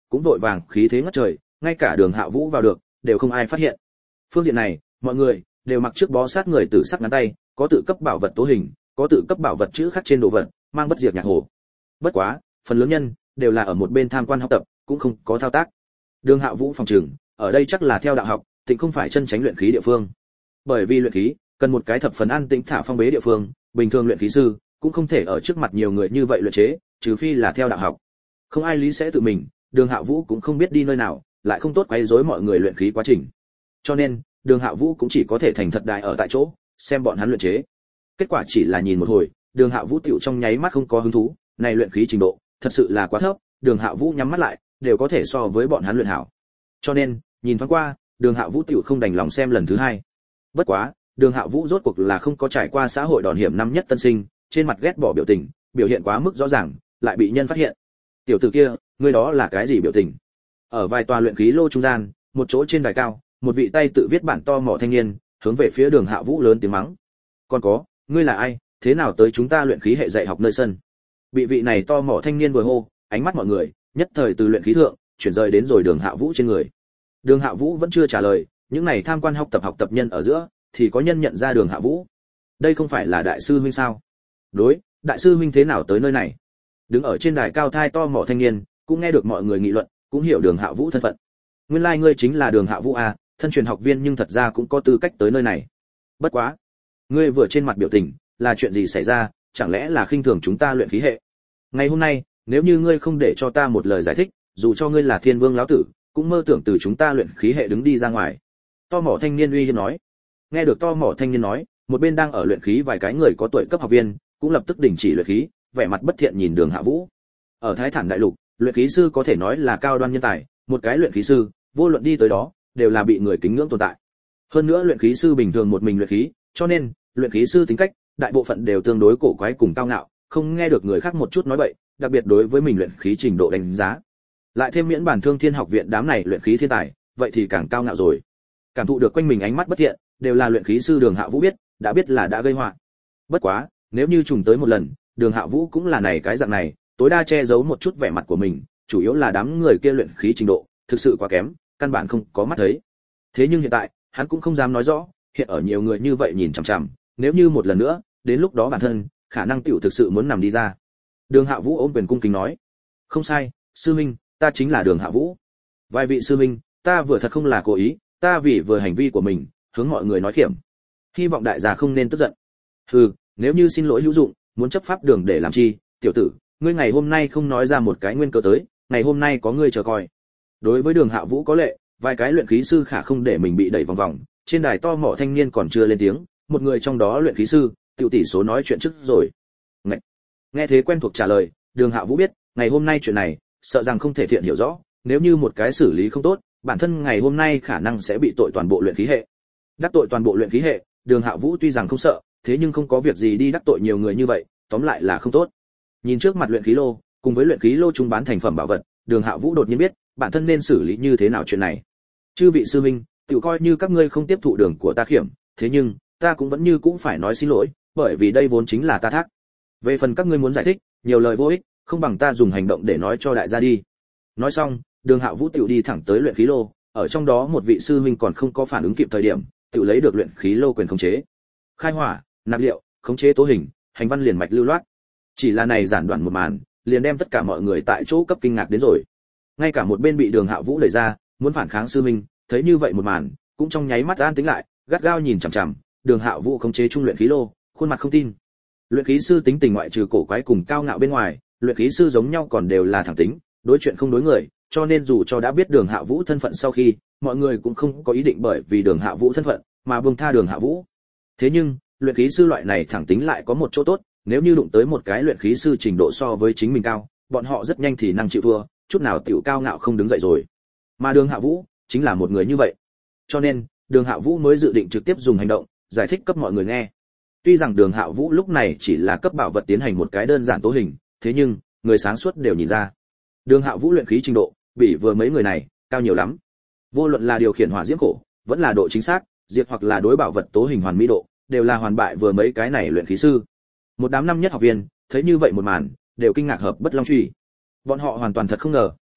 cũng vội vàng khí thế ngất trời, ngay cả Đường Hạ Vũ vào được đều không ai phát hiện. Phương diện này, mọi người đều mặc trước bó sát người tử sắc ngắn tay, có tự cấp bảo vật tố hình, có tự cấp bảo vật chữ khắc trên đồ vật, mang bất diệt nhạc hồ. Bất quá, phần lớn nhân đều là ở một bên tham quan học tập, cũng không có thao tác. Đường Hạ Vũ phòng trường, ở đây chắc là theo đạo học, tịnh không phải chân tránh luyện khí địa phương. Bởi vì luyện khí cần một cái thập phần an tĩnh thả phong bế địa phương, bình thường luyện khí sư cũng không thể ở trước mặt nhiều người như vậy luyện chế, trừ phi là theo đạo học. Không ai lý sẽ tự mình, Đường Hạ Vũ cũng không biết đi nơi nào, lại không tốt quấy rối mọi người luyện khí quá trình. Cho nên, Đường Hạ Vũ cũng chỉ có thể thành thật đại ở tại chỗ, xem bọn hắn luyện chế. Kết quả chỉ là nhìn một hồi, Đường Hạ Vũ tiểu trong nháy mắt không có hứng thú, này luyện khí trình độ, thật sự là quá thấp, Đường Hạ Vũ nhắm mắt lại, đều có thể so với bọn hắn luyện hảo. Cho nên, nhìn thoáng qua, Đường Hạ Vũ tiểu không đành lòng xem lần thứ hai. Bất quá, Đường Hạ Vũ rốt cuộc là không có trải qua xã hội đòn hiểm năm nhất tân sinh, trên mặt ghét bỏ biểu tình, biểu hiện quá mức rõ ràng, lại bị nhân phát hiện. Tiểu tử kia, ngươi đó là cái gì biểu tình? Ở vài tòa luyện khí lô trung gian, một chỗ trên đài cao, một vị tay tự viết bản to mỏ thanh niên, hướng về phía Đường Hạ Vũ lớn tiếng mắng. Còn có, ngươi là ai, thế nào tới chúng ta luyện khí hệ dạy học nơi sân? Bị vị này to mỏ thanh niên vừa hô, ánh mắt mọi người nhất thời từ luyện khí thượng chuyển rời đến rồi Đường Hạ Vũ trên người. Đường Hạ Vũ vẫn chưa trả lời, những này tham quan học tập học tập nhân ở giữa thì có nhân nhận ra Đường Hạ Vũ. Đây không phải là đại sư huynh sao? Đối, đại sư huynh thế nào tới nơi này? Đứng ở trên đài cao thai to mỏ thanh niên, cũng nghe được mọi người nghị luận, cũng hiểu Đường Hạ Vũ thân phận. Nguyên lai like ngươi chính là Đường Hạ Vũ à, thân truyền học viên nhưng thật ra cũng có tư cách tới nơi này. Bất quá, ngươi vừa trên mặt biểu tình, là chuyện gì xảy ra, chẳng lẽ là khinh thường chúng ta luyện khí hệ? Ngày hôm nay, nếu như ngươi không để cho ta một lời giải thích, dù cho ngươi là Thiên Vương lão tử, cũng mơ tưởng từ chúng ta luyện khí hệ đứng đi ra ngoài. To mỏ thanh niên uy hiếp nói. Nghe được to mỏ thanh niên nói, một bên đang ở luyện khí vài cái người có tuổi cấp học viên, cũng lập tức đình chỉ luyện khí, vẻ mặt bất thiện nhìn Đường Hạ Vũ. Ở Thái Thản đại lục, luyện khí sư có thể nói là cao đoan nhân tài, một cái luyện khí sư, vô luận đi tới đó, đều là bị người kính ngưỡng tồn tại. Hơn nữa luyện khí sư bình thường một mình luyện khí, cho nên, luyện khí sư tính cách, đại bộ phận đều tương đối cổ quái cùng cao ngạo, không nghe được người khác một chút nói bậy, đặc biệt đối với mình luyện khí trình độ đánh giá. Lại thêm miễn bản Thương Thiên học viện đám này luyện khí thiên tài, vậy thì càng cao ngạo rồi. Cảm thụ được quanh mình ánh mắt bất thiện, đều là luyện khí sư Đường Hạ Vũ biết, đã biết là đã gây họa. Bất quá, nếu như trùng tới một lần, Đường Hạ Vũ cũng là này cái dạng này, tối đa che giấu một chút vẻ mặt của mình, chủ yếu là đám người kia luyện khí trình độ thực sự quá kém, căn bản không có mắt thấy. Thế nhưng hiện tại, hắn cũng không dám nói rõ, hiện ở nhiều người như vậy nhìn chằm chằm, nếu như một lần nữa, đến lúc đó bản thân khả năng tiểu thực sự muốn nằm đi ra. Đường Hạ Vũ ôm quyền cung kính nói: "Không sai, sư minh, ta chính là Đường Hạ Vũ. Vài vị sư minh, ta vừa thật không là cố ý, ta vì vừa hành vi của mình, hướng mọi người nói khiểm. Hy vọng đại gia không nên tức giận." "Hừ, nếu như xin lỗi hữu dụng, muốn chấp pháp đường để làm chi, tiểu tử, ngươi ngày hôm nay không nói ra một cái nguyên cớ tới, ngày hôm nay có ngươi chờ coi." Đối với Đường Hạ Vũ có lệ, vài cái luyện khí sư khả không để mình bị đẩy vòng vòng, trên đài to mỏ thanh niên còn chưa lên tiếng, một người trong đó luyện khí sư, tiểu tỷ số nói chuyện trước rồi. Ngậy. Nghe thế quen thuộc trả lời, Đường Hạ Vũ biết, ngày hôm nay chuyện này, sợ rằng không thể thiện hiểu rõ, nếu như một cái xử lý không tốt, bản thân ngày hôm nay khả năng sẽ bị tội toàn bộ luyện khí hệ. Đắc tội toàn bộ luyện khí hệ, Đường Hạ Vũ tuy rằng không sợ, thế nhưng không có việc gì đi đắc tội nhiều người như vậy, tóm lại là không tốt. Nhìn trước mặt luyện khí lô, cùng với luyện khí lô chúng bán thành phẩm bảo vật, Đường Hạ Vũ đột nhiên biết, bản thân nên xử lý như thế nào chuyện này. Chư vị sư huynh, tiểu coi như các ngươi không tiếp thụ đường của ta khiểm, thế nhưng, ta cũng vẫn như cũng phải nói xin lỗi, bởi vì đây vốn chính là ta thác. Về phần các ngươi muốn giải thích, nhiều lời vô ích, không bằng ta dùng hành động để nói cho đại gia đi. Nói xong, Đường Hạ Vũ tiểu đi thẳng tới luyện khí lô, ở trong đó một vị sư huynh còn không có phản ứng kịp thời điểm, tiểu lấy được luyện khí lô quyền khống chế. Khai hỏa, nạp liệu, khống chế tố hình, hành văn liền mạch lưu loát. Chỉ là này giản đoạn một màn, liền đem tất cả mọi người tại chỗ cấp kinh ngạc đến rồi. Ngay cả một bên bị Đường Hạ Vũ đẩy ra, muốn phản kháng sư huynh, thấy như vậy một màn, cũng trong nháy mắt an tĩnh lại, gắt gao nhìn chằm chằm, Đường Hạ Vũ khống chế trung luyện khí lô, khuôn mặt không tin. Luyện khí sư tính tình ngoại trừ cổ quái cùng cao ngạo bên ngoài, luyện khí sư giống nhau còn đều là thẳng tính, đối chuyện không đối người, cho nên dù cho đã biết Đường Hạ Vũ thân phận sau khi, mọi người cũng không có ý định bởi vì Đường Hạ Vũ thân phận mà buông tha Đường Hạ Vũ. Thế nhưng, luyện khí sư loại này thẳng tính lại có một chỗ tốt, nếu như đụng tới một cái luyện khí sư trình độ so với chính mình cao, bọn họ rất nhanh thì năng chịu thua, chút nào tiểu cao ngạo không đứng dậy rồi. Mà Đường Hạ Vũ chính là một người như vậy. Cho nên, Đường Hạ Vũ mới dự định trực tiếp dùng hành động giải thích cấp mọi người nghe. Tuy rằng Đường Hạ Vũ lúc này chỉ là cấp bảo vật tiến hành một cái đơn giản tố hình, thế nhưng người sáng suốt đều nhìn ra, Đường Hạ Vũ luyện khí trình độ比vừa mấy người này cao nhiều lắm. Vô luận là điều khiển hỏa diễm khổ, vẫn là độ chính xác, diệt hoặc là đối bảo vật tố hình hoàn mỹ độ, đều là hoàn bại vừa mấy cái này luyện khí sư. Một đám năm nhất học viên thấy như vậy một màn, đều kinh ngạc hợp bất long truy. Bọn họ hoàn toàn thật không ngờ,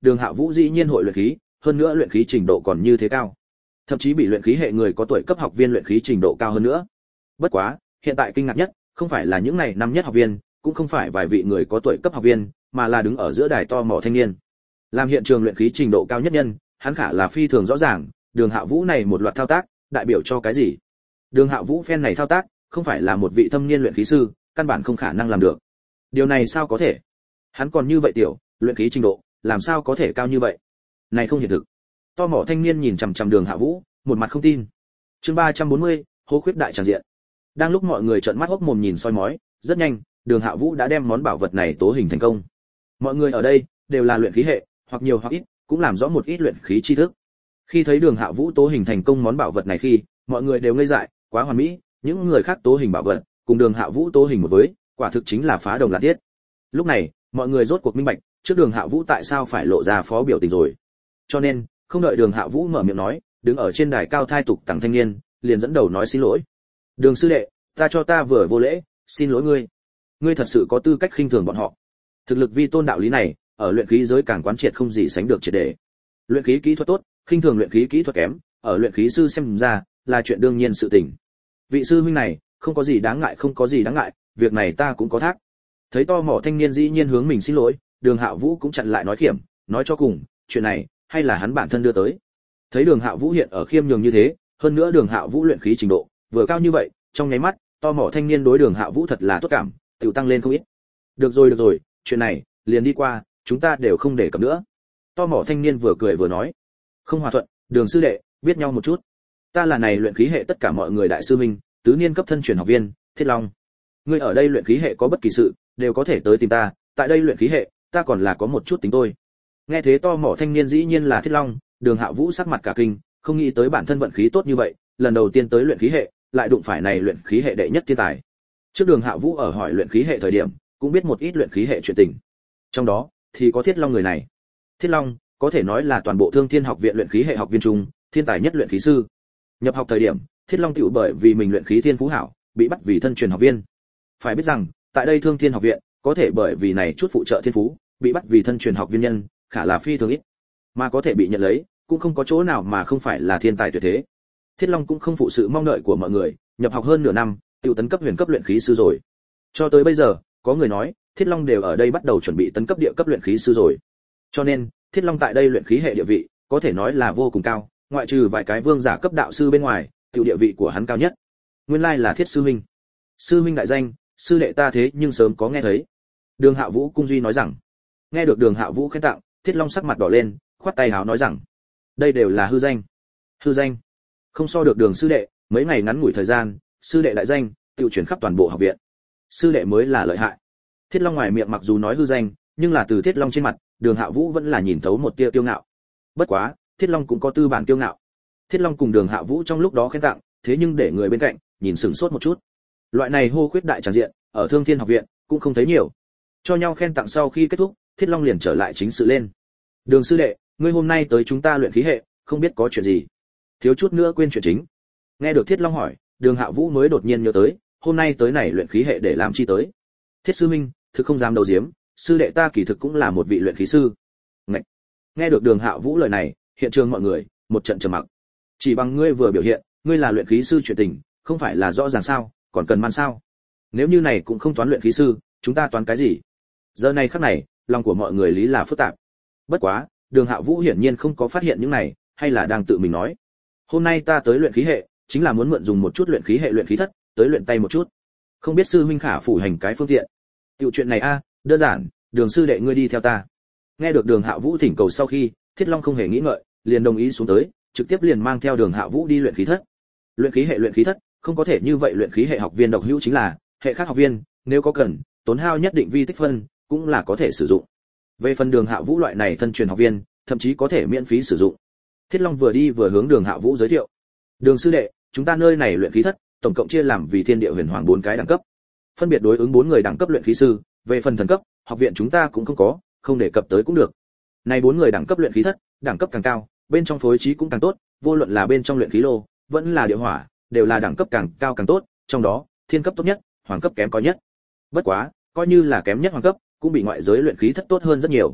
Đường Hạ Vũ dĩ nhiên hội luyện khí, hơn nữa luyện khí trình độ còn như thế cao. Thậm chí bị luyện khí hệ người có tuổi cấp học viên luyện khí trình độ cao hơn nữa. Bất quá, hiện tại kinh ngạc nhất, không phải là những này năm nhất học viên, cũng không phải vài vị người có tuổi cấp học viên, mà là đứng ở giữa đài to mỏ thanh niên. Làm hiện trường luyện khí trình độ cao nhất nhân, hắn khả là phi thường rõ ràng, Đường Hạ Vũ này một loạt thao tác, đại biểu cho cái gì? Đường Hạ Vũ phen này thao tác, không phải là một vị thâm niên luyện khí sư, căn bản không khả năng làm được. Điều này sao có thể? Hắn còn như vậy tiểu, luyện khí trình độ, làm sao có thể cao như vậy? Này không hiện thực. To mỏ thanh niên nhìn chằm chằm Đường Hạ Vũ, một mặt không tin. Chương ba trăm bốn mươi, hô khuyết đại tràng diện. Đang lúc mọi người trợn mắt hốc mồm nhìn soi mói, rất nhanh, Đường Hạ Vũ đã đem món bảo vật này tố hình thành công. Mọi người ở đây đều là luyện khí hệ, hoặc nhiều hoặc ít, cũng làm rõ một ít luyện khí tri thức. Khi thấy Đường Hạ Vũ tố hình thành công món bảo vật này khi, mọi người đều ngây dại, quá hoàn mỹ, những người khác tố hình bảo vật, cùng Đường Hạ Vũ tố hình một với, quả thực chính là phá đồng là tiết. Lúc này, mọi người rốt cuộc minh bạch, trước Đường Hạ Vũ tại sao phải lộ ra phó biểu tình rồi. Cho nên, không đợi Đường Hạ Vũ mở miệng nói, đứng ở trên đài cao thai tục tặng thanh niên, liền dẫn đầu nói xin lỗi. Đường sư đệ, ta cho ta vừa vô lễ, xin lỗi ngươi. Ngươi thật sự có tư cách khinh thường bọn họ. Thực lực vi tôn đạo lý này, ở luyện khí giới càng quán triệt không gì sánh được triệt để. Luyện khí kỹ thuật tốt, khinh thường luyện khí kỹ thuật kém, ở luyện khí sư xem ra là chuyện đương nhiên sự tình. Vị sư huynh này, không có gì đáng ngại, không có gì đáng ngại, việc này ta cũng có thác. Thấy to mỏ thanh niên dĩ nhiên hướng mình xin lỗi, Đường Hạ Vũ cũng chặn lại nói khiểm, nói cho cùng, chuyện này hay là hắn bản thân đưa tới. Thấy Đường Hạ Vũ hiện ở khiêm nhường như thế, hơn nữa Đường Hạ Vũ luyện khí trình độ vừa cao như vậy, trong nháy mắt, to mỏ thanh niên đối Đường Hạ Vũ thật là tốt cảm, tiểu tăng lên không ít. Được rồi được rồi, chuyện này liền đi qua, chúng ta đều không để cập nữa. To mỏ thanh niên vừa cười vừa nói, không hòa thuận, Đường sư đệ, biết nhau một chút. Ta là này luyện khí hệ tất cả mọi người đại sư minh, tứ niên cấp thân truyền học viên, Thiết Long. Ngươi ở đây luyện khí hệ có bất kỳ sự, đều có thể tới tìm ta, tại đây luyện khí hệ, ta còn là có một chút tính tôi. Nghe thế to mỏ thanh niên dĩ nhiên là Thiết Long, Đường Hạ Vũ sắc mặt cả kinh, không nghĩ tới bản thân vận khí tốt như vậy, lần đầu tiên tới luyện khí hệ, lại đụng phải này luyện khí hệ đệ nhất thiên tài. Trước Đường Hạ Vũ ở hỏi luyện khí hệ thời điểm, cũng biết một ít luyện khí hệ chuyện tình. Trong đó thì có Thiết Long người này. Thiết Long có thể nói là toàn bộ Thương Thiên học viện luyện khí hệ học viên trung, thiên tài nhất luyện khí sư. Nhập học thời điểm, Thiết Long tiểu bởi vì mình luyện khí thiên phú hảo, bị bắt vì thân truyền học viên. Phải biết rằng, tại đây Thương Thiên học viện, có thể bởi vì này chút phụ trợ thiên phú, bị bắt vì thân truyền học viên nhân, khả là phi thường ít. Mà có thể bị nhận lấy, cũng không có chỗ nào mà không phải là thiên tài tuyệt thế. Thiết Long cũng không phụ sự mong đợi của mọi người, nhập học hơn nửa năm, tiểu tấn cấp huyền cấp luyện khí sư rồi. Cho tới bây giờ, có người nói, Thiết Long đều ở đây bắt đầu chuẩn bị tấn cấp địa cấp luyện khí sư rồi. Cho nên, Thiết Long tại đây luyện khí hệ địa vị, có thể nói là vô cùng cao, ngoại trừ vài cái vương giả cấp đạo sư bên ngoài, tiểu địa vị của hắn cao nhất. Nguyên lai là Thiết sư huynh. Sư huynh đại danh, sư đệ ta thế nhưng sớm có nghe thấy. Đường Hạ Vũ cung duy nói rằng. Nghe được Đường Hạ Vũ khen tặng, Thiết Long sắc mặt đỏ lên, khoát tay háo nói rằng, đây đều là hư danh. Hư danh? Không so được Đường sư đệ, mấy ngày ngắn ngủi thời gian, sư đệ đại danh tiêu truyền khắp toàn bộ học viện. Sư đệ mới là lợi hại. Thiết Long ngoài miệng mặc dù nói hư danh, nhưng là từ Thiết Long trên mặt, Đường Hạ Vũ vẫn là nhìn thấu một tia kiêu ngạo. Bất quá, Thiết Long cũng có tư bản kiêu ngạo. Thiết Long cùng Đường Hạ Vũ trong lúc đó khen tặng, thế nhưng để người bên cạnh nhìn sửng sốt một chút. Loại này hô khuyết đại tràng diện, ở Thương Thiên học viện cũng không thấy nhiều. Cho nhau khen tặng sau khi kết thúc, Thiết Long liền trở lại chính sự lên. Đường sư đệ, ngươi hôm nay tới chúng ta luyện khí hệ, không biết có chuyện gì? Thiếu chút nữa quên chuyện chính. Nghe được Thiết Long hỏi, Đường Hạ Vũ mới đột nhiên nhớ tới, hôm nay tới này luyện khí hệ để làm chi tới? Thiết sư minh, thực không dám đầu diếm, sư đệ ta kỳ thực cũng là một vị luyện khí sư. Ngậy. Nghe được Đường Hạ Vũ lời này, hiện trường mọi người một trận trầm mặc. Chỉ bằng ngươi vừa biểu hiện, ngươi là luyện khí sư chuyện tình, không phải là rõ ràng sao, còn cần man sao? Nếu như này cũng không toán luyện khí sư, chúng ta toán cái gì? Giờ này khắc này, lòng của mọi người lý là phức tạp. Bất quá, Đường Hạ Vũ hiển nhiên không có phát hiện những này, hay là đang tự mình nói. Hôm nay ta tới luyện khí hệ, chính là muốn mượn dùng một chút luyện khí hệ luyện khí thất, tới luyện tay một chút. Không biết sư huynh khả phủ hành cái phương tiện. Tiểu chuyện này a, đơn giản, Đường sư đệ ngươi đi theo ta. Nghe được Đường Hạ Vũ thỉnh cầu sau khi, Thiết Long không hề nghĩ ngợi, liền đồng ý xuống tới, trực tiếp liền mang theo Đường Hạ Vũ đi luyện khí thất. Luyện khí hệ luyện khí thất, không có thể như vậy luyện khí hệ học viên độc hữu chính là, hệ khác học viên, nếu có cần, tốn hao nhất định vi tích phân, cũng là có thể sử dụng. Về phần Đường Hạ Vũ loại này thân truyền học viên, thậm chí có thể miễn phí sử dụng. Thiết Long vừa đi vừa hướng Đường Hạ Vũ giới thiệu. Đường sư đệ, chúng ta nơi này luyện khí thất, tổng cộng chia làm vì thiên địa huyền hoàng bốn cái đẳng cấp. Phân biệt đối ứng bốn người đẳng cấp luyện khí sư, về phần thần cấp, học viện chúng ta cũng không có, không đề cập tới cũng được. Này bốn người đẳng cấp luyện khí thất, đẳng cấp càng cao, bên trong phối trí cũng càng tốt, vô luận là bên trong luyện khí lô, vẫn là địa hỏa, đều là đẳng cấp càng cao càng tốt, trong đó, thiên cấp tốt nhất, hoàng cấp kém có nhất. Bất quá, coi như là kém nhất hoàng cấp, cũng bị ngoại giới luyện khí thất tốt hơn rất nhiều.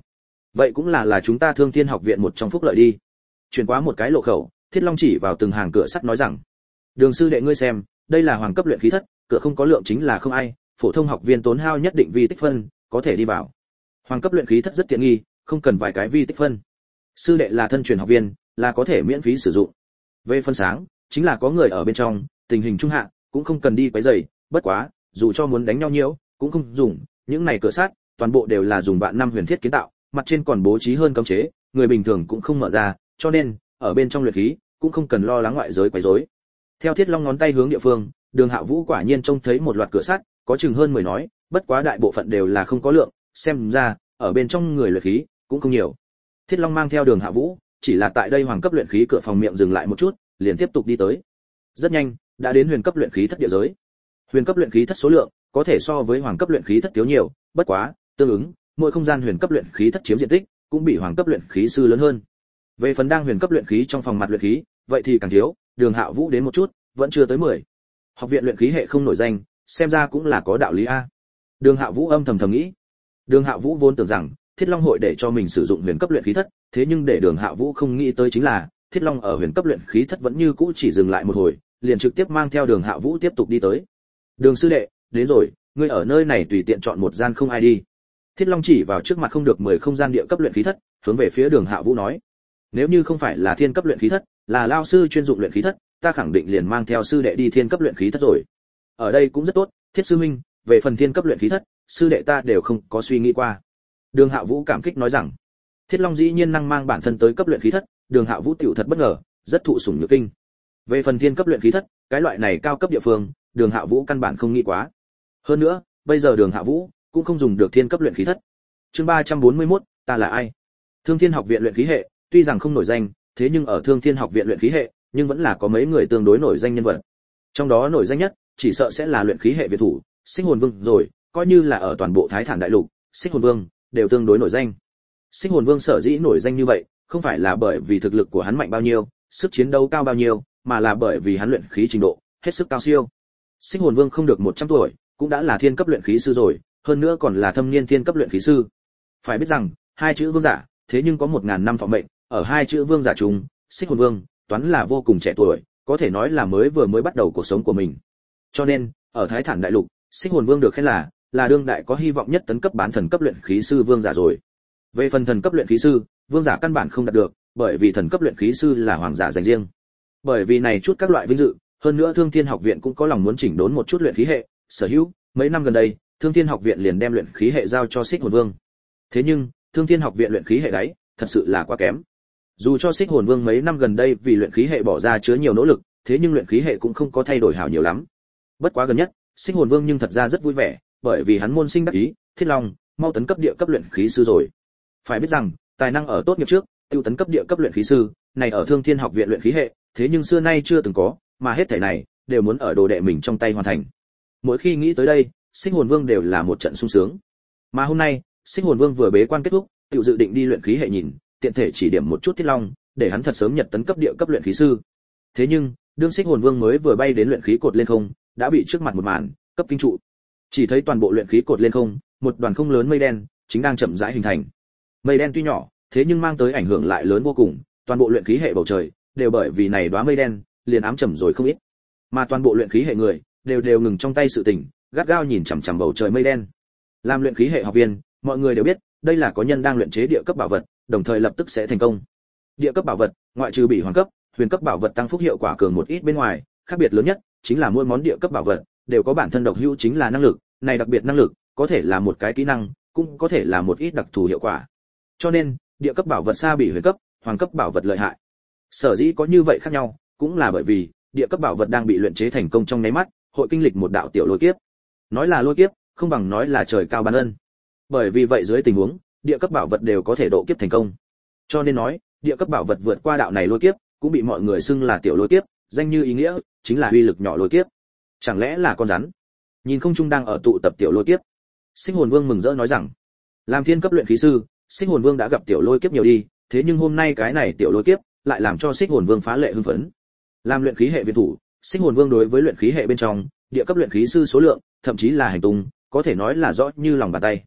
vậy cũng là là chúng ta Thương Thiên học viện một trong phúc lợi đi. Chuyển qua một cái lộ khẩu, Thiết Long chỉ vào từng hàng cửa sắt nói rằng: "Đường sư đệ ngươi xem, đây là hoàng cấp luyện khí thất, cửa không có lượng chính là không ai, phổ thông học viên tốn hao nhất định vi tích phân, có thể đi vào. Hoàng cấp luyện khí thất rất tiện nghi, không cần vài cái vi tích phân. Sư đệ là thân truyền học viên, là có thể miễn phí sử dụng. Về phân sáng, chính là có người ở bên trong, tình hình trung hạ, cũng không cần đi quấy rầy, bất quá, dù cho muốn đánh nhau nhiễu, cũng không dùng, những này cửa sắt, toàn bộ đều là dùng vạn năm huyền thiết kiến tạo, mặt trên còn bố trí hơn cấm chế, người bình thường cũng không mở ra, cho nên, ở bên trong luyện khí, cũng không cần lo lắng ngoại giới quấy rối." Theo Thiết Long ngón tay hướng địa phương, Đường Hạ Vũ quả nhiên trông thấy một loạt cửa sắt, có chừng hơn mười nói, bất quá đại bộ phận đều là không có lượng, xem ra, ở bên trong người luyện khí cũng không nhiều. Thiết Long mang theo Đường Hạ Vũ, chỉ là tại đây hoàng cấp luyện khí cửa phòng miệng dừng lại một chút, liền tiếp tục đi tới. Rất nhanh, đã đến huyền cấp luyện khí thất địa giới. Huyền cấp luyện khí thất số lượng có thể so với hoàng cấp luyện khí thất thiếu nhiều, bất quá, tương ứng, mỗi không gian huyền cấp luyện khí thất chiếm diện tích cũng bị hoàng cấp luyện khí sư lớn hơn. Về phần đang huyền cấp luyện khí trong phòng mặt luyện khí, vậy thì càng thiếu, Đường Hạ Vũ đến một chút, vẫn chưa tới mười. Học viện luyện khí hệ không nổi danh, xem ra cũng là có đạo lý a. Đường Hạ Vũ âm thầm thầm nghĩ. Đường Hạ Vũ vốn tưởng rằng Thiết Long hội để cho mình sử dụng huyền cấp luyện khí thất, thế nhưng để Đường Hạ Vũ không nghĩ tới chính là, Thiết Long ở huyền cấp luyện khí thất vẫn như cũ chỉ dừng lại một hồi, liền trực tiếp mang theo Đường Hạ Vũ tiếp tục đi tới. "Đường sư đệ, đến rồi, ngươi ở nơi này tùy tiện chọn một gian không ai đi." Thiết Long chỉ vào trước mặt không được mười không gian địa cấp luyện khí thất, hướng về phía Đường Hạ Vũ nói: "Nếu như không phải là thiên cấp luyện khí thất, là lao sư chuyên dụng luyện khí thất, ta khẳng định liền mang theo sư đệ đi thiên cấp luyện khí thất rồi. Ở đây cũng rất tốt, Thiết sư huynh, về phần thiên cấp luyện khí thất, sư đệ ta đều không có suy nghĩ qua." Đường Hạ Vũ cảm kích nói rằng, Thiết Long dĩ nhiên năng mang bản thân tới cấp luyện khí thất, Đường Hạ Vũ tiểu thật bất ngờ, rất thụ sủng nhược kinh. Về phần thiên cấp luyện khí thất, cái loại này cao cấp địa phương, Đường Hạ Vũ căn bản không nghĩ quá. Hơn nữa, bây giờ Đường Hạ Vũ cũng không dùng được thiên cấp luyện khí thất. Chương ba trăm bốn mươi mốt, ta là ai? Thương Thiên học viện luyện khí hệ, tuy rằng không nổi danh, thế nhưng ở Thương Thiên học viện luyện khí hệ, nhưng vẫn là có mấy người tương đối nổi danh nhân vật. Trong đó nổi danh nhất, chỉ sợ sẽ là luyện khí hệ viện thủ, Xích Hồn Vương rồi, coi như là ở toàn bộ Thái Thản đại lục, Xích Hồn Vương đều tương đối nổi danh. Xích Hồn Vương sở dĩ nổi danh như vậy, không phải là bởi vì thực lực của hắn mạnh bao nhiêu, sức chiến đấu cao bao nhiêu, mà là bởi vì hắn luyện khí trình độ hết sức cao siêu. Xích Hồn Vương không được một trăm tuổi, cũng đã là thiên cấp luyện khí sư rồi, hơn nữa còn là thâm niên thiên cấp luyện khí sư. Phải biết rằng, hai chữ vương giả, thế nhưng có một ngàn năm thọ mệnh, ở hai chữ vương giả chung, Xích Hồn Vương toán là vô cùng trẻ tuổi, có thể nói là mới vừa mới bắt đầu cuộc sống của mình. Cho nên, ở Thái Thản đại lục, Xích Hồn Vương được khen là là đương đại có hy vọng nhất tấn cấp bán thần cấp luyện khí sư vương giả rồi. Về phần thần cấp luyện khí sư, vương giả căn bản không đạt được, bởi vì thần cấp luyện khí sư là hoàng giả dành riêng. Bởi vì này chút các loại vinh dự, hơn nữa Thương Thiên học viện cũng có lòng muốn chỉnh đốn một chút luyện khí hệ, sở hữu, mấy năm gần đây, Thương Thiên học viện liền đem luyện khí hệ giao cho Xích Hồn Vương. Thế nhưng, Thương Thiên học viện luyện khí hệ đấy, thật sự là quá kém. Dù cho Xích Hồn Vương mấy năm gần đây vì luyện khí hệ bỏ ra chứa nhiều nỗ lực, thế nhưng luyện khí hệ cũng không có thay đổi hảo nhiều lắm. Bất quá gần nhất, Xích Hồn Vương nhưng thật ra rất vui vẻ, bởi vì hắn môn sinh đắc ý, Thiết Long mau tấn cấp địa cấp luyện khí sư rồi. Phải biết rằng, tài năng ở tốt nghiệp trước, tiêu tấn cấp địa cấp luyện khí sư, này ở Thương Thiên học viện luyện khí hệ, thế nhưng xưa nay chưa từng có, mà hết thảy này đều muốn ở đồ đệ mình trong tay hoàn thành. Mỗi khi nghĩ tới đây, Xích Hồn Vương đều là một trận sung sướng. Mà hôm nay, Xích Hồn Vương vừa bế quan kết thúc, tự dự định đi luyện khí hệ nhìn, tiện thể chỉ điểm một chút Thiết Long, để hắn thật sớm nhật tấn cấp địa cấp luyện khí sư. Thế nhưng, đương Xích Hồn Vương mới vừa bay đến luyện khí cột lên không, đã bị trước mặt một màn cấp kinh trụ. Chỉ thấy toàn bộ luyện khí cột lên không, một đoàn không lớn mây đen chính đang chậm rãi hình thành. Mây đen tuy nhỏ, thế nhưng mang tới ảnh hưởng lại lớn vô cùng, toàn bộ luyện khí hệ bầu trời đều bởi vì này đóa mây đen liền ám trầm rồi không ít. Mà toàn bộ luyện khí hệ người đều đều ngừng trong tay sự tình, gắt gao nhìn chằm chằm bầu trời mây đen. Làm luyện khí hệ học viên, mọi người đều biết, đây là có nhân đang luyện chế địa cấp bảo vật, đồng thời lập tức sẽ thành công. Địa cấp bảo vật, ngoại trừ bị hoàng cấp, huyền cấp bảo vật tăng phúc hiệu quả cường một ít bên ngoài, khác biệt lớn nhất chính là mỗi món địa cấp bảo vật đều có bản thân độc hữu chính là năng lực, này đặc biệt năng lực có thể là một cái kỹ năng, cũng có thể là một ít đặc thù hiệu quả. Cho nên, địa cấp bảo vật xa bị huyền cấp, hoàng cấp bảo vật lợi hại. Sở dĩ có như vậy khác nhau, cũng là bởi vì địa cấp bảo vật đang bị luyện chế thành công trong nháy mắt, hội kinh lịch một đạo tiểu lôi kiếp. Nói là lôi kiếp, không bằng nói là trời cao ban ân. Bởi vì vậy dưới tình huống, địa cấp bảo vật đều có thể độ kiếp thành công. Cho nên nói, địa cấp bảo vật vượt qua đạo này lôi kiếp, cũng bị mọi người xưng là tiểu lôi kiếp, danh như ý nghĩa, chính là uy lực nhỏ lôi kiếp. Chẳng lẽ là con rắn? Nhìn không trung đang ở tụ tập tiểu lôi kiếp. Xích Hồn Vương mừng rỡ nói rằng, làm thiên cấp luyện khí sư, Xích Hồn Vương đã gặp tiểu lôi kiếp nhiều đi, thế nhưng hôm nay cái này tiểu lôi kiếp lại làm cho Xích Hồn Vương phá lệ hưng phấn. Làm luyện khí hệ viên thủ, Xích Hồn Vương đối với luyện khí hệ bên trong, địa cấp luyện khí sư số lượng, thậm chí là hành tung, có thể nói là rõ như lòng bàn tay.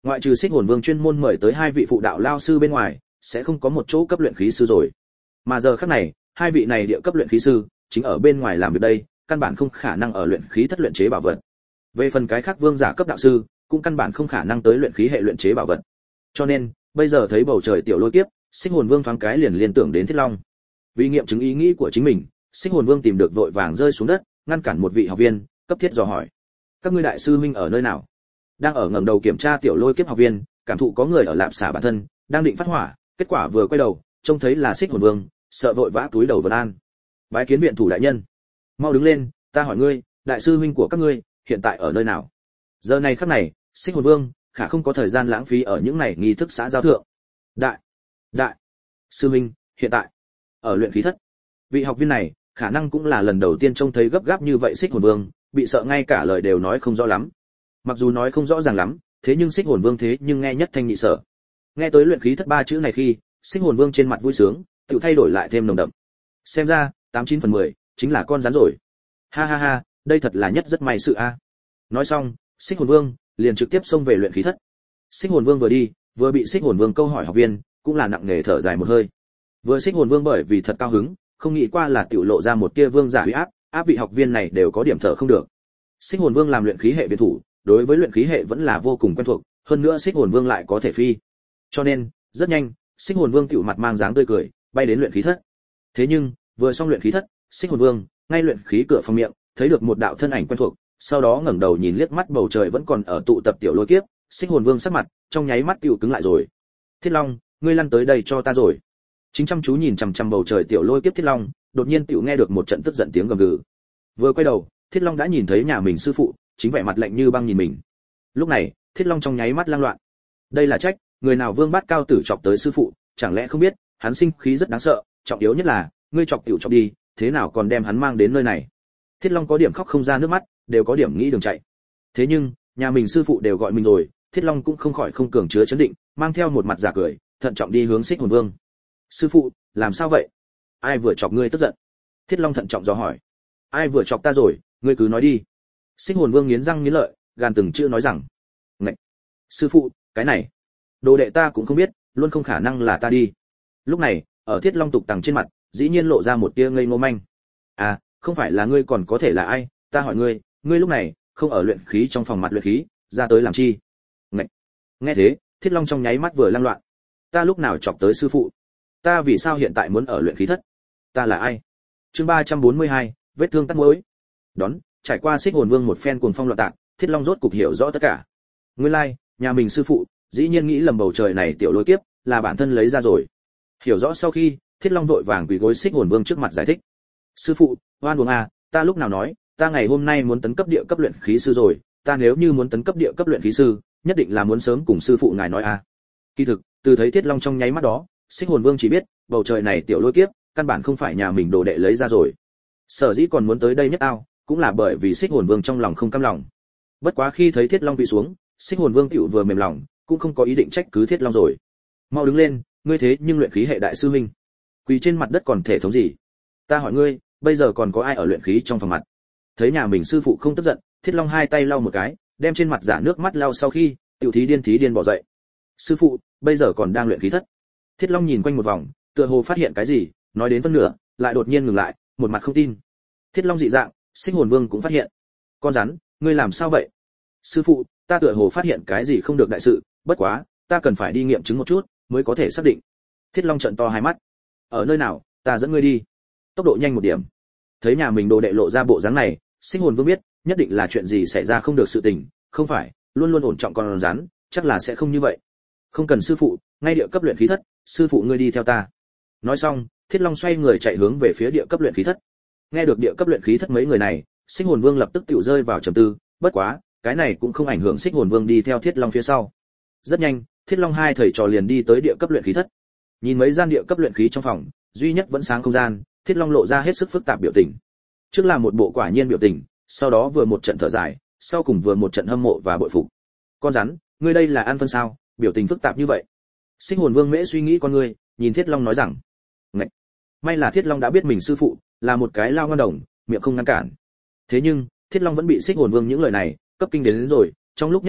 Ngoại trừ Xích Hồn Vương chuyên môn mời tới hai vị phụ đạo lao sư bên ngoài, sẽ không có một chỗ cấp luyện khí sư rồi. Mà giờ khắc này, hai vị này địa cấp luyện khí sư chính ở bên ngoài làm việc đây, căn bản không khả năng ở luyện khí thất luyện chế bảo vật. Về phần cái khác vương giả cấp đạo sư, cũng căn bản không khả năng tới luyện khí hệ luyện chế bảo vật. Cho nên, bây giờ thấy bầu trời tiểu lôi kiếp, Xích Hồn Vương thoáng cái liền liên tưởng đến Thiết Long. Vì nghiệm chứng ý nghĩ của chính mình, Xích Hồn Vương tìm được vội vàng rơi xuống đất, ngăn cản một vị học viên, cấp thiết dò hỏi: "Các ngươi đại sư huynh ở nơi nào?" Đang ở ngẩng đầu kiểm tra tiểu lôi kiếp học viên, cảm thụ có người ở lạp xả bản thân, đang định phát hỏa, kết quả vừa quay đầu, trông thấy là Xích Hồn Vương, sợ vội vã túi đầu vân an: "Bái kiến viện thủ đại nhân, mau đứng lên, ta hỏi ngươi, đại sư huynh của các ngươi hiện tại ở nơi nào?" Giờ này khắc này, Xích Hồn Vương khả không có thời gian lãng phí ở những này nghi thức xã giao thượng. Đại, đại sư huynh hiện tại ở luyện khí thất. Vị học viên này khả năng cũng là lần đầu tiên trông thấy gấp gáp như vậy Xích Hồn Vương, bị sợ ngay cả lời đều nói không rõ lắm. Mặc dù nói không rõ ràng lắm, thế nhưng Xích Hồn Vương thế nhưng nghe nhất thanh nhị sở. Nghe tới luyện khí thất ba chữ này khi, Xích Hồn Vương trên mặt vui sướng, tự thay đổi lại thêm nồng đậm. Xem ra, tám chín phần mười chính là con rắn rồi. Ha ha ha, đây thật là nhất rất may sự a. Nói xong, Xích Hồn Vương liền trực tiếp xông về luyện khí thất. Xích Hồn Vương vừa đi, vừa bị Xích Hồn Vương câu hỏi học viên, cũng là nặng nề thở dài một hơi. Vừa Xích Hồn Vương bởi vì thật cao hứng, không nghĩ qua là tiểu lộ ra một tia vương giả uy áp, áp vị học viên này đều có điểm thở không được. Xích Hồn Vương làm luyện khí hệ viện thủ, đối với luyện khí hệ vẫn là vô cùng quen thuộc, hơn nữa Xích Hồn Vương lại có thể phi. Cho nên, rất nhanh, Xích Hồn Vương tiểu mặt mang dáng tươi cười, bay đến luyện khí thất. Thế nhưng, vừa xong luyện khí thất, Xích Hồn Vương, ngay luyện khí cửa phòng miệng, thấy được một đạo thân ảnh quen thuộc, sau đó ngẩng đầu nhìn liếc mắt bầu trời vẫn còn ở tụ tập tiểu lôi kiếp, Xích Hồn Vương sắc mặt trong nháy mắt tiểu cứng lại rồi. Thiết Long, ngươi lăn tới đây cho ta rồi. Chính chăm chú nhìn chằm chằm bầu trời tiểu lôi kiếp Thiết Long, đột nhiên tiểu nghe được một trận tức giận tiếng gầm gừ. Vừa quay đầu, Thiết Long đã nhìn thấy nhà mình sư phụ, chính vẻ mặt lạnh như băng nhìn mình. Lúc này, Thiết Long trong nháy mắt lang loạn. Đây là trách, người nào vương bát cao tử chọc tới sư phụ, chẳng lẽ không biết, hắn sinh khí rất đáng sợ, trọng yếu nhất là, ngươi chọc tiểu chọc đi, thế nào còn đem hắn mang đến nơi này. Thiết Long có điểm khóc không ra nước mắt, đều có điểm nghĩ đường chạy. Thế nhưng, nhà mình sư phụ đều gọi mình rồi, Thiết Long cũng không khỏi không cường chứa chấn định, mang theo một mặt giả cười, thận trọng đi hướng Xích Hồn Vương. "Sư phụ, làm sao vậy? Ai vừa chọc ngươi tức giận?" Thiết Long thận trọng dò hỏi. "Ai vừa chọc ta rồi, ngươi cứ nói đi." Xích Hồn Vương nghiến răng nghiến lợi, gàn từng chữ nói rằng: "Ngạch, sư phụ, cái này, đồ đệ ta cũng không biết, luôn không khả năng là ta đi." Lúc này, ở Thiết Long tục tằng trên mặt, dĩ nhiên lộ ra một tia ngây ngô manh. "À, không phải là ngươi còn có thể là ai, ta hỏi ngươi, ngươi lúc này không ở luyện khí trong phòng mặt luyện khí, ra tới làm chi?" Ngạch. Nghe thế, Thiết Long trong nháy mắt vừa lang loạn. "Ta lúc nào chọc tới sư phụ? Ta vì sao hiện tại muốn ở luyện khí thất? Ta là ai?" Chương ba trăm bốn mươi hai, vết thương tắt mối. Đón, trải qua Xích Hồn Vương một phen cuồng phong loạn tạc, Thiết Long rốt cục hiểu rõ tất cả. Nguyên lai, like, nhà mình sư phụ, dĩ nhiên nghĩ lầm bầu trời này tiểu lôi kiếp là bản thân lấy ra rồi. Hiểu rõ sau khi, Thiết Long vội vàng quỳ gối Xích Hồn Vương trước mặt giải thích: "Sư phụ, oan uổng à, ta lúc nào nói, ta ngày hôm nay muốn tấn cấp địa cấp luyện khí sư rồi, ta nếu như muốn tấn cấp địa cấp luyện khí sư, nhất định là muốn sớm cùng sư phụ ngài nói à." Kỳ thực, từ thấy Thiết Long trong nháy mắt đó, Xích Hồn Vương chỉ biết, bầu trời này tiểu lôi kiếp, căn bản không phải nhà mình đồ đệ lấy ra rồi. Sở dĩ còn muốn tới đây nhất ao, cũng là bởi vì Xích Hồn Vương trong lòng không cam lòng. Bất quá khi thấy Thiết Long quỳ xuống, Xích Hồn Vương tiểu vừa mềm lòng, cũng không có ý định trách cứ Thiết Long rồi. "Mau đứng lên, ngươi thế nhưng luyện khí hệ đại sư huynh, quỳ trên mặt đất còn thể thống gì? Ta hỏi ngươi, bây giờ còn có ai ở luyện khí trong phòng mặt?" Thấy nhà mình sư phụ không tức giận, Thiết Long hai tay lau một cái, đem trên mặt giả nước mắt lau sau khi, tiểu thí điên thí điên bỏ dậy. "Sư phụ, bây giờ còn đang luyện khí thất." Thiết Long nhìn quanh một vòng, tựa hồ phát hiện cái gì, nói đến phân nửa, lại đột nhiên ngừng lại, một mặt không tin. Thiết Long dị dạng, Xích Hồn Vương cũng phát hiện. "Con rắn, ngươi làm sao vậy?" "Sư phụ, ta tựa hồ phát hiện cái gì không được đại sự, bất quá, ta cần phải đi nghiệm chứng một chút, mới có thể xác định." Thiết Long trợn to hai mắt. "Ở nơi nào, ta dẫn ngươi đi." Tốc độ nhanh một điểm. Thấy nhà mình đồ đệ lộ ra bộ dáng này, Xích Hồn Vương biết, nhất định là chuyện gì xảy ra không được sự tình, không phải, luôn luôn ổn trọng con rắn, chắc là sẽ không như vậy. "Không cần sư phụ, ngay địa cấp luyện khí thất, sư phụ ngươi đi theo ta." Nói xong, Thiết Long xoay người chạy hướng về phía địa cấp luyện khí thất. Nghe được địa cấp luyện khí thất mấy người này, Xích Hồn Vương lập tức tiểu rơi vào trầm tư, bất quá, cái này cũng không ảnh hưởng Xích Hồn Vương đi theo Thiết Long phía sau. Rất nhanh, Thiết Long hai thầy trò liền đi tới địa cấp luyện khí thất. Nhìn mấy gian địa cấp luyện khí trong phòng, duy nhất vẫn sáng không gian, Thiết Long lộ ra hết sức phức tạp biểu tình. Trước là một bộ quả nhiên biểu tình, sau đó vừa một trận thở dài, sau cùng vừa một trận hâm mộ và bội phục. "Con rắn, ngươi đây là ăn phân sao, biểu tình phức tạp như vậy?" Xích Hồn Vương mễ suy nghĩ con ngươi, nhìn Thiết Long nói rằng: "Ngạch, may là Thiết Long đã biết mình sư phụ là một cái lao ngon đồng, miệng không ngăn cản." Thế nhưng, Thiết Long vẫn bị Xích Hồn Vương những lời này cấp kinh đến, đến rồi, trong lúc nhất thời,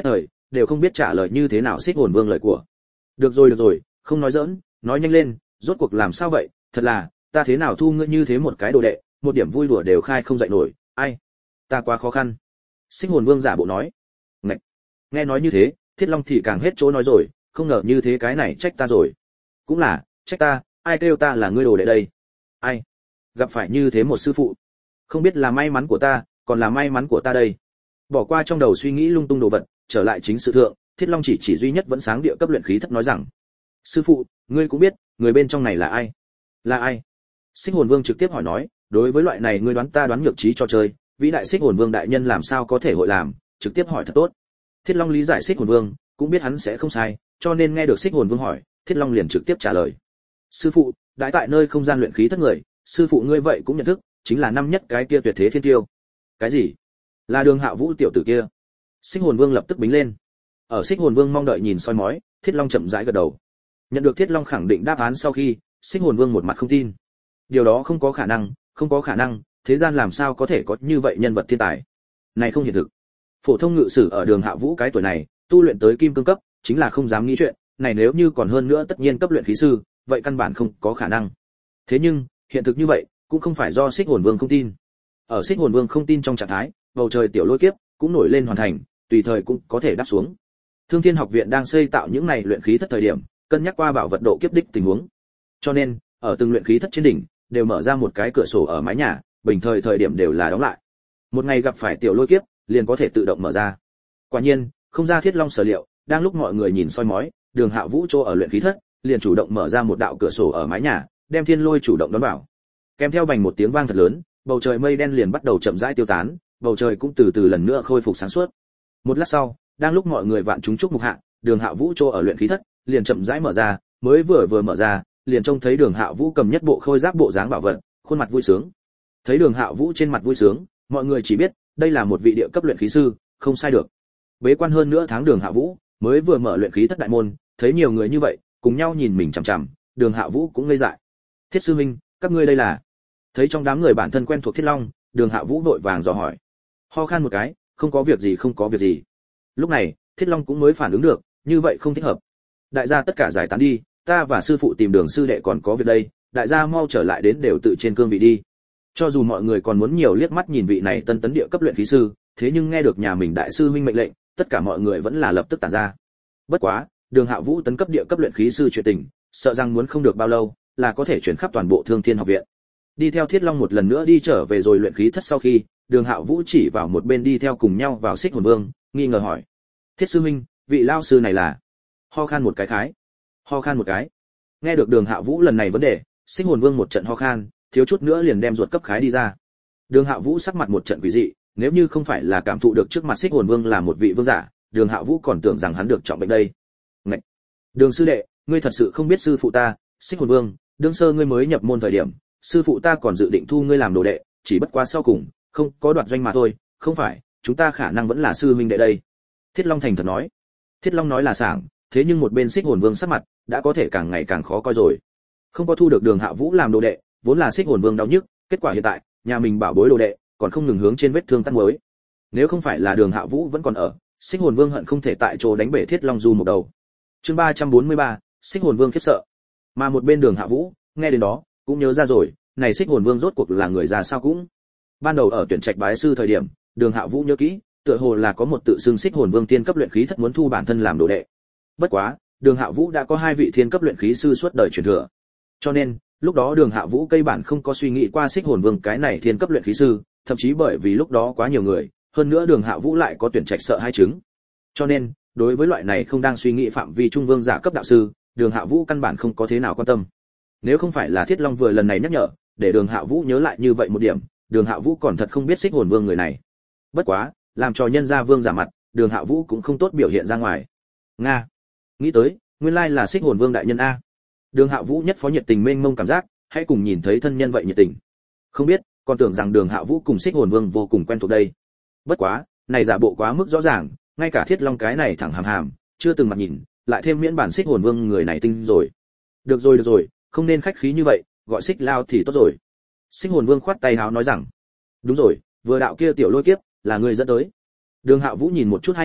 đều không biết trả lời như thế nào Xích Hồn Vương lời của. Được rồi được rồi, không nói giỡn, nói nhanh lên, rốt cuộc làm sao vậy, thật là, ta thế nào thu ngươi như thế một cái đồ đệ, một điểm vui đùa đều khai không dậy nổi, ai, ta quá khó khăn. Xích Hồn Vương giả bộ nói. Ngậy. Nghe nói như thế, Thiết Long thì càng hết chỗ nói rồi, không ngờ như thế cái này trách ta rồi. Cũng là, trách ta, ai kêu ta là ngươi đồ đệ đây? Ai? Gặp phải như thế một sư phụ, không biết là may mắn của ta, còn là may mắn của ta đây. Bỏ qua trong đầu suy nghĩ lung tung đồ vật, trở lại chính sự thượng, Thiết Long chỉ chỉ duy nhất vẫn sáng địa cấp luyện khí thất nói rằng: "Sư phụ, ngươi cũng biết, người bên trong này là ai?" "Là ai?" Xích Hồn Vương trực tiếp hỏi nói, đối với loại này ngươi đoán ta đoán nhược trí cho chơi, vĩ đại Xích Hồn Vương đại nhân làm sao có thể hội làm, trực tiếp hỏi thật tốt. Thiết Long lý giải Xích Hồn Vương, cũng biết hắn sẽ không sai, cho nên nghe được Xích Hồn Vương hỏi, Thiết Long liền trực tiếp trả lời: "Sư phụ, đại tại nơi không gian luyện khí thất người, sư phụ ngươi vậy cũng nhận thức, chính là năm nhất cái kia tuyệt thế thiên tiêu." "Cái gì? Là Đường Hạ Vũ tiểu tử kia?" Xích Hồn Vương lập tức bính lên. Ở Xích Hồn Vương mong đợi nhìn soi mói, Thiết Long chậm rãi gật đầu. Nhận được Thiết Long khẳng định đáp án sau khi, Xích Hồn Vương một mặt không tin. Điều đó không có khả năng, không có khả năng, thế gian làm sao có thể có như vậy nhân vật thiên tài? Này không hiện thực. Phổ thông ngự sử ở Đường Hạ Vũ cái tuổi này, tu luyện tới kim cương cấp, chính là không dám nghĩ chuyện, này nếu như còn hơn nữa tất nhiên cấp luyện khí sư, vậy căn bản không có khả năng. Thế nhưng, hiện thực như vậy, cũng không phải do Xích Hồn Vương không tin. Ở Xích Hồn Vương không tin trong trạng thái, bầu trời tiểu lôi kiếp cũng nổi lên hoàn thành, tùy thời cũng có thể đáp xuống. Thương Thiên học viện đang xây tạo những này luyện khí thất thời điểm, cân nhắc qua bảo vật độ kiếp đích tình huống. Cho nên, ở từng luyện khí thất trên đỉnh đều mở ra một cái cửa sổ ở mái nhà, bình thời thời điểm đều là đóng lại. Một ngày gặp phải tiểu lôi kiếp, liền có thể tự động mở ra. Quả nhiên, không ra Thiết Long sở liệu, đang lúc mọi người nhìn soi mói, Đường Hạ Vũ chỗ ở luyện khí thất, liền chủ động mở ra một đạo cửa sổ ở mái nhà, đem thiên lôi chủ động đón vào. Kèm theo bành một tiếng vang thật lớn, bầu trời mây đen liền bắt đầu chậm rãi tiêu tán, bầu trời cũng từ từ lần nữa khôi phục sáng suốt. Một lát sau, đang lúc mọi người vạn chúng chúc mục hạ, Đường Hạ Vũ chỗ ở luyện khí thất, liền chậm rãi mở ra, mới vừa vừa mở ra, liền trông thấy Đường Hạ Vũ cầm nhất bộ khôi giáp bộ dáng bảo vật, khuôn mặt vui sướng. Thấy Đường Hạ Vũ trên mặt vui sướng, mọi người chỉ biết, đây là một vị địa cấp luyện khí sư, không sai được. Bế quan hơn nữa tháng Đường Hạ Vũ, mới vừa mở luyện khí thất đại môn, thấy nhiều người như vậy, cùng nhau nhìn mình chằm chằm, Đường Hạ Vũ cũng ngây dại. "Thiết sư huynh, các ngươi đây là?" Thấy trong đám người bản thân quen thuộc Thiết Long, Đường Hạ Vũ vội vàng dò hỏi. Ho khan một cái, "Không có việc gì, không có việc gì." Lúc này, Thiết Long cũng mới phản ứng được, như vậy không thích hợp. "Đại gia tất cả giải tán đi, ta và sư phụ tìm Đường sư đệ còn có việc đây, đại gia mau trở lại đến đều tự trên cương vị đi." Cho dù mọi người còn muốn nhiều liếc mắt nhìn vị này tân tấn địa cấp luyện khí sư, thế nhưng nghe được nhà mình đại sư huynh mệnh lệnh, tất cả mọi người vẫn là lập tức tản ra. Bất quá, Đường Hạ Vũ tấn cấp địa cấp luyện khí sư chuyện tình, sợ rằng muốn không được bao lâu, là có thể chuyển khắp toàn bộ Thương Thiên học viện. Đi theo Thiết Long một lần nữa đi trở về rồi luyện khí thất sau khi, Đường Hạ Vũ chỉ vào một bên đi theo cùng nhau vào Xích Hồn Vương, nghi ngờ hỏi: "Thiết sư huynh, vị lao sư này là?" Ho khan một cái khái. Ho khan một cái. Nghe được Đường Hạ Vũ lần này vấn đề, Xích Hồn Vương một trận ho khan, thiếu chút nữa liền đem ruột cấp khái đi ra. Đường Hạ Vũ sắc mặt một trận quỷ dị, nếu như không phải là cảm thụ được trước mặt Xích Hồn Vương là một vị vương giả, Đường Hạ Vũ còn tưởng rằng hắn được trọng bệnh đây. Ngậy! Đường sư đệ, ngươi thật sự không biết sư phụ ta, Xích Hồn Vương, đương sơ ngươi mới nhập môn thời điểm, sư phụ ta còn dự định thu ngươi làm đồ đệ, chỉ bất quá sau cùng, không có đoạt doanh mà thôi, không phải, chúng ta khả năng vẫn là sư huynh đệ đây." Thiết Long thành thật nói. Thiết Long nói là sảng, thế nhưng một bên Xích Hồn Vương sắc mặt đã có thể càng ngày càng khó coi rồi. Không có thu được Đường Hạ Vũ làm đồ đệ, vốn là Xích Hồn Vương đau nhức, kết quả hiện tại, nhà mình bảo bối đồ đệ, còn không ngừng hướng trên vết thương tắt muối. Nếu không phải là Đường Hạ Vũ vẫn còn ở, Xích Hồn Vương hận không thể tại chỗ đánh bể Thiết Long du một đầu. Chương ba trăm bốn mươi ba, Xích Hồn Vương khiếp sợ. Mà một bên Đường Hạ Vũ, nghe đến đó, cũng nhớ ra rồi, này Xích Hồn Vương rốt cuộc là người già sao cũng. Ban đầu ở tuyển trạch bái sư thời điểm, Đường Hạ Vũ nhớ kỹ, tựa hồ là có một tự xưng Xích Hồn Vương tiên cấp luyện khí thất muốn thu bản thân làm đồ đệ. Bất quá, Đường Hạ Vũ đã có hai vị thiên cấp luyện khí sư suốt đời truyền thừa. Cho nên, lúc đó Đường Hạ Vũ cây bản không có suy nghĩ qua Xích Hồn Vương cái này thiên cấp luyện khí sư, thậm chí bởi vì lúc đó quá nhiều người, hơn nữa Đường Hạ Vũ lại có tuyển trạch sợ hai chứng. Cho nên, đối với loại này không đang suy nghĩ phạm vi trung vương giả cấp đạo sư, Đường Hạ Vũ căn bản không có thế nào quan tâm. Nếu không phải là Thiết Long vừa lần này nhắc nhở, để Đường Hạ Vũ nhớ lại như vậy một điểm, Đường Hạ Vũ còn thật không biết Xích Hồn Vương người này. Bất quá, làm cho nhân gia vương giả mặt, Đường Hạ Vũ cũng không tốt biểu hiện ra ngoài. Nga, nghĩ tới, nguyên lai là Xích Hồn Vương đại nhân a. Đường Hạ Vũ nhất phó nhiệt tình mênh mông cảm giác, hãy cùng nhìn thấy thân nhân vậy nhiệt tình. Không biết, còn tưởng rằng Đường Hạ Vũ cùng Xích Hồn Vương vô cùng quen thuộc đây. Bất quá, này giả bộ quá mức rõ ràng, ngay cả Thiết Long cái này thẳng hàm hàm, chưa từng mặt nhìn, lại thêm miễn bản Xích Hồn Vương người này tinh rồi. Được rồi được rồi, không nên khách khí như vậy, gọi Xích Lao thì tốt rồi. Xích Hồn Vương khoát tay háo nói rằng, đúng rồi, vừa đạo kia tiểu lôi kiếp, là người dẫn tới. Đường Hạ Vũ nhìn một chút hai người,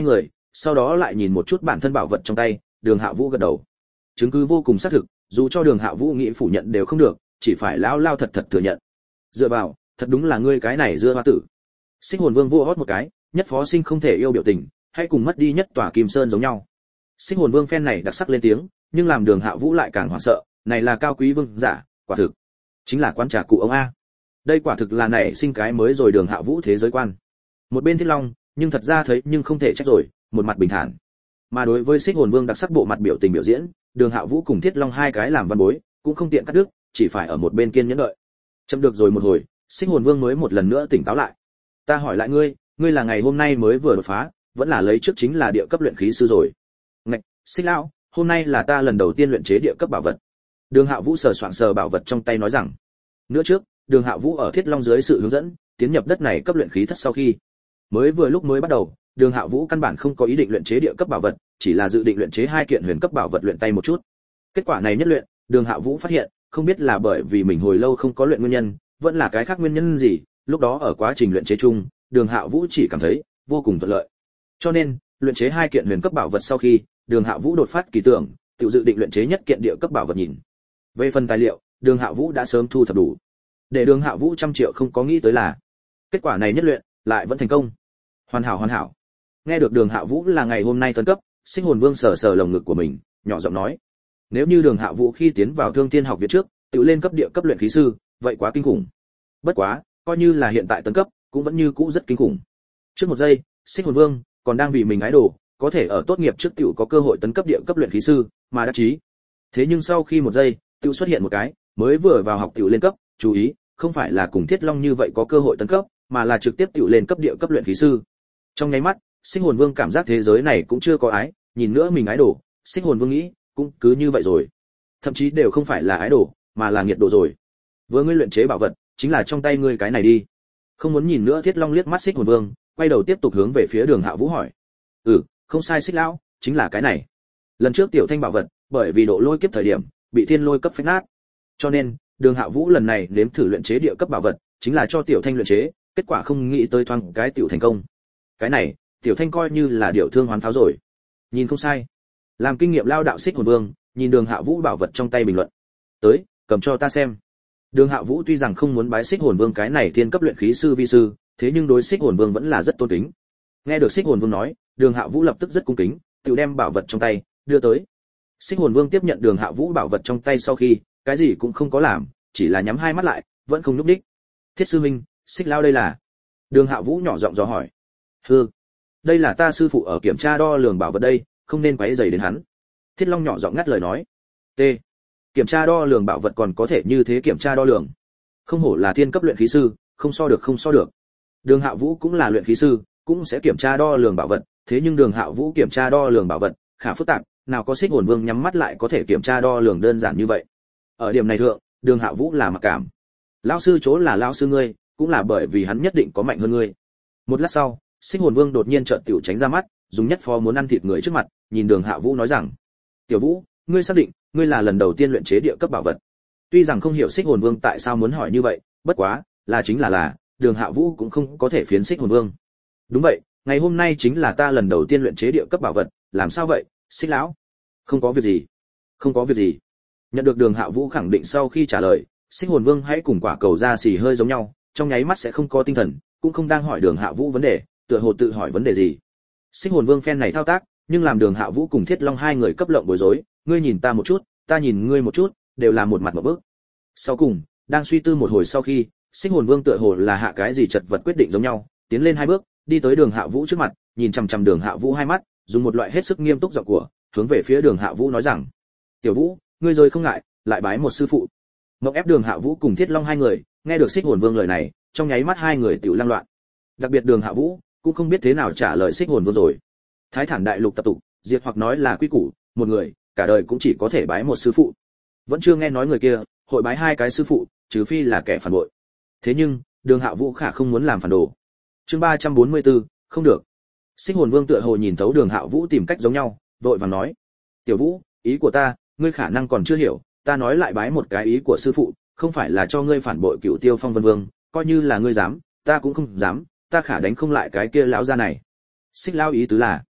sau đó lại nhìn một chút bản thân bảo vật trong tay, Đường Hạ Vũ gật đầu. Chứng cứ vô cùng xác thực, dù cho Đường Hạ Vũ nghĩ phủ nhận đều không được, chỉ phải lao lao thật thật thừa nhận. Dựa vào, thật đúng là ngươi cái này dưa hoa tử. Sinh Hồn Vương vua hót một cái, nhất phó sinh không thể yêu biểu tình, hay cùng mất đi nhất tòa Kim Sơn giống nhau. Sinh Hồn Vương phen này đặc sắc lên tiếng, nhưng làm Đường Hạ Vũ lại càng hoảng sợ, này là cao quý vương giả, quả thực chính là quán trà cụ ông a. Đây quả thực là nảy sinh cái mới rồi Đường Hạ Vũ thế giới quan. Một bên Thiết Long, nhưng thật ra thấy nhưng không thể trách rồi, một mặt bình thản. Mà đối với Sinh Hồn Vương đặc sắc bộ mặt biểu tình biểu diễn, Đường Hạ Vũ cùng Thiết Long hai cái làm văn bối, cũng không tiện cắt đứt, chỉ phải ở một bên kiên nhẫn đợi. Chậm được rồi một hồi, Sinh Hồn Vương mới một lần nữa tỉnh táo lại. Ta hỏi lại ngươi, ngươi là ngày hôm nay mới vừa đột phá, vẫn là lấy trước chính là địa cấp luyện khí sư rồi? Ngạch, Xích lão, hôm nay là ta lần đầu tiên luyện chế địa cấp bảo vật. Đường Hạ Vũ sờ soạng sờ bảo vật trong tay nói rằng. Nữa trước, Đường Hạ Vũ ở Thiết Long dưới sự hướng dẫn, tiến nhập đất này cấp luyện khí thất sau khi, mới vừa lúc mới bắt đầu, Đường Hạ Vũ căn bản không có ý định luyện chế địa cấp bảo vật, chỉ là dự định luyện chế hai kiện huyền cấp bảo vật luyện tay một chút. Kết quả này nhất luyện, Đường Hạ Vũ phát hiện, không biết là bởi vì mình hồi lâu không có luyện nguyên nhân, vẫn là cái khác nguyên nhân gì, lúc đó ở quá trình luyện chế chung, Đường Hạ Vũ chỉ cảm thấy vô cùng thuận lợi. Cho nên, luyện chế hai kiện huyền cấp bảo vật sau khi, Đường Hạ Vũ đột phát kỳ tưởng, tự dự định luyện chế nhất kiện địa cấp bảo vật nhìn. Về phần tài liệu, Đường Hạ Vũ đã sớm thu thập đủ. Để Đường Hạ Vũ trăm triệu không có nghĩ tới là, kết quả này nhất luyện lại vẫn thành công. Hoàn hảo hoàn hảo. Nghe được Đường Hạ Vũ là ngày hôm nay tấn cấp, Sinh Hồn Vương sờ sờ lồng ngực của mình, nhỏ giọng nói: nếu như Đường Hạ Vũ khi tiến vào Thương Thiên học viện trước, tự lên cấp địa cấp luyện khí sư, vậy quá kinh khủng. Bất quá, coi như là hiện tại tấn cấp, cũng vẫn như cũ rất kinh khủng. Trước một giây, Sinh Hồn Vương còn đang vì mình ái đồ, có thể ở tốt nghiệp trước tiểu có cơ hội tấn cấp địa cấp luyện khí sư, mà đắc chí. Thế nhưng sau khi một giây, tiểu xuất hiện một cái, mới vừa vào học tiểu lên cấp, chú ý, không phải là cùng Thiết Long như vậy có cơ hội tấn cấp, mà là trực tiếp tiểu lên cấp địa cấp luyện khí sư. Trong nháy mắt, Sinh Hồn Vương cảm giác thế giới này cũng chưa có ái, nhìn nữa mình ái đồ, Sinh Hồn Vương nghĩ, cũng cứ như vậy rồi. Thậm chí đều không phải là ái đồ, mà là nghiệt đồ rồi. Vừa ngươi luyện chế bảo vật, chính là trong tay ngươi cái này đi. Không muốn nhìn nữa Thiết Long liếc mắt Sinh Hồn Vương, quay đầu tiếp tục hướng về phía Đường Hạ Vũ hỏi. Ừ, không sai Xích lão, chính là cái này. Lần trước tiểu thanh bảo vật, bởi vì độ lôi kiếp thời điểm, bị thiên lôi cấp phách nát. Cho nên, Đường Hạ Vũ lần này nếm thử luyện chế địa cấp bảo vật, chính là cho tiểu thanh luyện chế, kết quả không nghĩ tới thoáng cái tiểu thành công. Cái này, tiểu thanh coi như là điều thương hoán pháo rồi. Nhìn không sai. Làm kinh nghiệm lao đạo Xích Hồn Vương, nhìn Đường Hạ Vũ bảo vật trong tay bình luận. Tới, cầm cho ta xem. Đường Hạ Vũ tuy rằng không muốn bái Xích Hồn Vương cái này thiên cấp luyện khí sư vi sư, thế nhưng đối Xích Hồn Vương vẫn là rất tôn kính. Nghe được Xích Hồn Vương nói, Đường Hạ Vũ lập tức rất cung kính, tự đem bảo vật trong tay đưa tới. Xích Hồn Vương tiếp nhận Đường Hạ Vũ bảo vật trong tay sau khi, cái gì cũng không có làm, chỉ là nhắm hai mắt lại, vẫn không nhúc nhích. Thiết sư huynh, Xích lão đây là? Đường Hạ Vũ nhỏ giọng dò hỏi. Hừ, đây là ta sư phụ ở kiểm tra đo lường bảo vật đây, không nên quấy rầy đến hắn. Thiết Long nhỏ giọng ngắt lời nói. T. Kiểm tra đo lường bảo vật còn có thể như thế kiểm tra đo lường. Không hổ là thiên cấp luyện khí sư, không so được không so được. Đường Hạ Vũ cũng là luyện khí sư, cũng sẽ kiểm tra đo lường bảo vật, thế nhưng Đường Hạ Vũ kiểm tra đo lường bảo vật khá phức tạp, nào có Xích Hồn Vương nhắm mắt lại có thể kiểm tra đo lường đơn giản như vậy. Ở điểm này thượng, Đường Hạ Vũ là mặc cảm. Lão sư chỗ là lão sư ngươi, cũng là bởi vì hắn nhất định có mạnh hơn ngươi. Một lát sau, Xích Hồn Vương đột nhiên chợt tiểu tránh ra mắt, dùng nhất phó muốn ăn thịt người trước mặt, nhìn Đường Hạ Vũ nói rằng: "Tiểu Vũ, ngươi xác định, ngươi là lần đầu tiên luyện chế địa cấp bảo vật?" Tuy rằng không hiểu Xích Hồn Vương tại sao muốn hỏi như vậy, bất quá, là chính là là, Đường Hạ Vũ cũng không có thể phiến Xích Hồn Vương. "Đúng vậy, ngày hôm nay chính là ta lần đầu tiên luyện chế địa cấp bảo vật, làm sao vậy, Xích lão?" "Không có việc gì." "Không có việc gì." Nhận được Đường Hạ Vũ khẳng định sau khi trả lời, Xích Hồn Vương hãy cùng quả cầu da xì hơi giống nhau, trong nháy mắt sẽ không có tinh thần, cũng không đang hỏi Đường Hạ Vũ vấn đề, tựa hồ tự hỏi vấn đề gì. Xích Hồn Vương phen này thao tác, nhưng làm Đường Hạ Vũ cùng Thiết Long hai người cấp lộng bối rối, ngươi nhìn ta một chút, ta nhìn ngươi một chút, đều là một mặt một bước. Sau cùng, đang suy tư một hồi sau khi, Xích Hồn Vương tựa hồ là hạ cái gì chật vật quyết định giống nhau, tiến lên hai bước, đi tới Đường Hạ Vũ trước mặt, nhìn chằm chằm Đường Hạ Vũ hai mắt, dùng một loại hết sức nghiêm túc giọng của, hướng về phía Đường Hạ Vũ nói rằng: "Tiểu Vũ, ngươi rồi không ngại, lại bái một sư phụ." Mộng ép Đường Hạ Vũ cùng Thiết Long hai người, nghe được Xích Hồn Vương lời này, trong nháy mắt hai người tiểu lăng loạn. Đặc biệt Đường Hạ Vũ cũng không biết thế nào trả lời Xích Hồn Vương rồi. Thái Thản đại lục tập tục, diệt hoặc nói là quy củ, một người cả đời cũng chỉ có thể bái một sư phụ. Vẫn chưa nghe nói người kia hội bái hai cái sư phụ, trừ phi là kẻ phản bội. Thế nhưng, Đường Hạ Vũ khả không muốn làm phản đồ. Chương ba trăm bốn mươi tư, không được. Xích Hồn Vương tựa hồ nhìn thấu Đường Hạ Vũ tìm cách giống nhau, vội vàng nói: "Tiểu Vũ, ý của ta, ngươi khả năng còn chưa hiểu, ta nói lại bái một cái ý của sư phụ, không phải là cho ngươi phản bội Cửu Tiêu Phong Vân Vương, coi như là ngươi dám, ta cũng không dám, ta khả đánh không lại cái kia lão gia này." Xích lão ý tứ là,